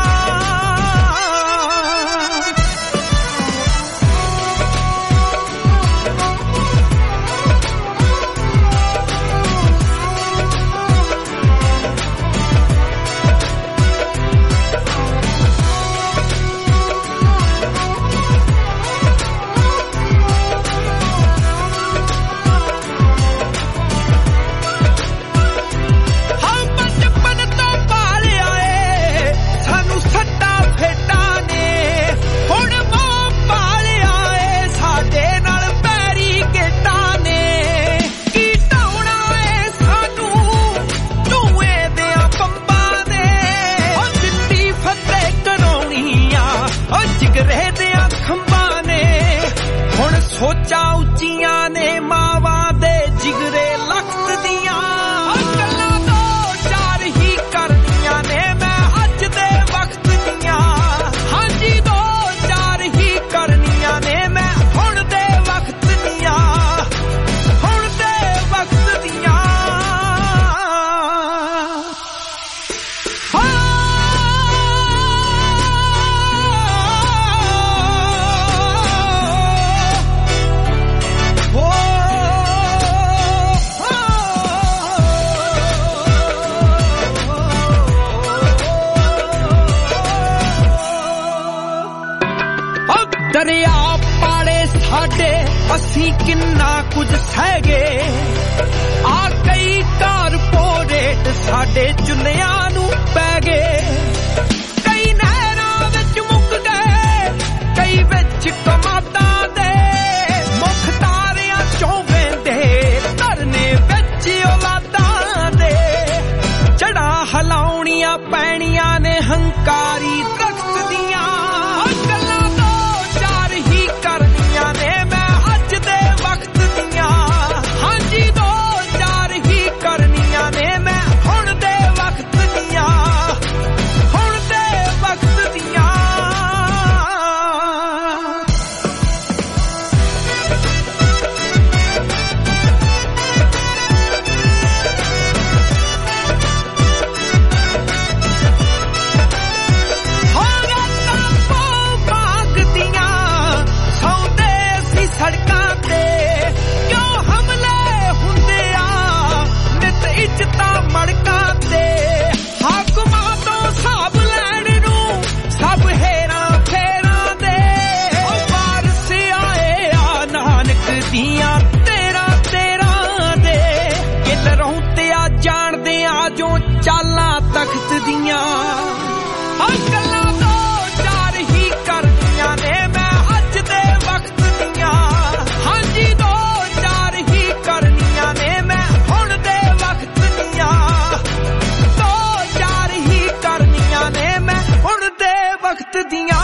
ਸੋਚਾਂ ਉੱਚੀਆਂ ਨੇ ਮਾਵਾਂ ਦੇ ਜਿਗਰੇ ਲਖਤ ਦੀਆਂ, ਗੱਲਾਂ ਦੋ ਚਾਰ ਹੀ ਕਰਨੀਆਂ ਨੇ ਮੈਂ ਅੱਜ ਦੇ ਵਕਤ ਦੀਆਂ। ਹਾਂਜੀ ਦੋ ਚਾਰ ਹੀ ਕਰਨੀਆਂ ਨੇ ਮੈਂ ਹੁਣ ਦੇ ਵਕਤ ਦੀਆਂ, ਹੁਣ ਦੇ ਵਕਤ ਦੀਆਂ। ਦਰਿਆ ਪਾਲੇ ਸਾਡੇ ਅਸੀਂ ਕਿੰਨਾ ਕੁਝ ਸਹਿ ਗਏ, ਆ ਕਈ ਕਾਰਪੋਰੇਟ ਸਾਡੇ ਚੁੰਨਿਆਂ ਨੂੰ ਪੈ ਗਏ। ਕਈ ਨਹਿਰਾਂ ਵਿੱਚ ਮੁੱਕ ਗਏ, ਕਈ ਵਿੱਚ ਕਮਾਦਾਂ ਦੇ ਮੁੱਖ ਤਾਰਿਆਂ ਚੋਂ ਵਹਿੰਦੇ ਧਰਨੇ ਵਿੱਚ ਔਲਾਦਾਂ ਦੇ। ਜੜ੍ਹਾਂ ਹਿਲਾਉਣੀਆਂ ਪੈਣੀਆਂ ਨੇ ਹੰਕਾਰੀ ਦਰਖਤ ਦੀਆਂ, ਗੱਲਾਂ ਦੋ ਚਾਰ ਹੀ ਕਰਨੀਆਂ ਨੇ ਮੈਂ ਅੱਜ ਦੇ ਵਕਤ ਦੀਆਂ। ਹਾਂਜੀ ਦੋ ਚਾਰ ਹੀ ਕਰਨੀਆਂ ਨੇ ਮੈਂ ਹੁਣ ਦੇ ਵਕਤ ਦੀਆਂ। ਦੀਆਂ ਤੇਰਾ ਦੇ ਕਿਧਰੋਂ ਤੇ ਆ ਜਾਣਦੇ ਆ ਜੋ ਚਾਲਾਂ ਤਖਤ ਦੀਆਂ ਹਾਂ ਗੱਲਾਂ ਦੋ ਚਾਰ ਹੀ ਕਰਦੀਆਂ ਨੇ ਮੈਂ ਅੱਜ ਦੇ ਵਕਤ ਦੀਆਂ ਹਾਂਜੀ ਦੋ ਚਾਰ ਹੀ ਕਰਨੀਆਂ ਨੇ ਮੈਂ ਹੁਣ ਦੇ ਵਕਤ ਦੀਆਂ ਦੋ ਚਾਰ ਹੀ ਕਰਨੀਆਂ ਨੇ ਮੈਂ ਹੁਣ ਦੇ ਵਕਤ ਦੀਆਂ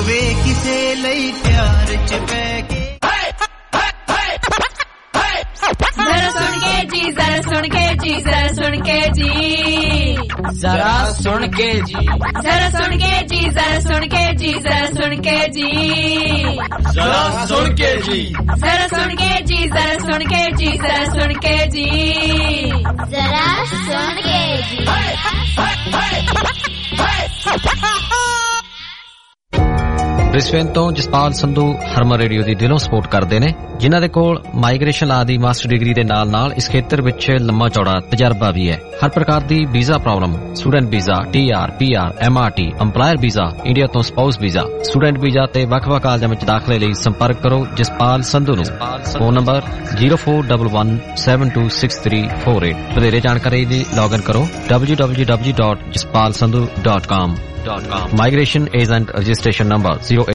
ਹੋਵੇ ਕਿਸੇ ਲਈ ਪਿਆਰ ਚ ਪੈ ਕੇ ਜ਼ਰਾ ਸੁਣ ਕੇ ਜੀ ਜ਼ਰਾ ਸੁਣ ਕੇ ਜੀ ਜ਼ਰਾ ਸੁਣ ਕੇ ਜੀ ਜ਼ਰਾ ਸੁਣ ਕੇ ਜੀ ਜ਼ਰਾ ਸੁਣ ਕੇ ਜੀ ਜ਼ਰਾ ਸੁਣ ਕੇ ਜੀ ਜ਼ਰਾ ਸੁਣ ਕੇ ਜੀ ਜ਼ਰਾ ਸੁਣ ਕੇ ਜੀ ਜ਼ਰਾ ਸੁਣ ਕੇ ਜੀ ਜ਼ਰਾ ਸੁਣ ਕੇ ਜੀ ਜ਼ਰਾ ਸੁਣ ਕੇ ਜੀ ਜ਼ਰਾ ਸੁਣ ਕੇ ਜੀ ਬ੍ਰਿਸਬੇਨ ਤੋਂ ਜਸਪਾਲ ਸੰਧੂ ਹਰਮਨ ਰੇਡੀਓ ਦੀ ਦਿਲੋਂ ਸਪੋਰਟ ਕਰਦੇ ਨੇ, ਜਿਨ੍ਹਾਂ ਦੇ ਕੋਲ ਮਾਈਗ੍ਰੇਸ਼ਨ ਲਾ ਦੀ ਮਾਸਟਰ ਡਿਗਰੀ ਦੇ ਨਾਲ-ਨਾਲ ਇਸ ਖੇਤਰ ਵਿੱਚ ਲੰਮਾ ਚੌੜਾ ਤਜਰਬਾ ਵੀ ਹੈ। ਹਰ ਪ੍ਰਕਾਰ ਦੀ visa problem, student visa, TR, PR, MRT, EMPLOYER visa, India ਤੋਂ ਸਪਾਊਸ ਵੀਜ਼ਾ, ਸਟੂਡੈਂਟ ਵੀਜ਼ਾ ਤੇ ਵੱਖ-ਵੱਖ ਕਾਲਜਾਂ ਵਿੱਚ ਦਾਖਲੇ ਲਈ ਸੰਪਰਕ ਕਰੋ ਜਸਪਾਲ ਸੰਧੂ ਨੂੰ। Phone number 0411726348। ਵਧੇਰੇ ਜਾਣਕਾਰੀ ਲਈ ਲੌਗਇਨ ਕਰੋ www.jaspalsandhu.com। Migration Agent Registration Number 0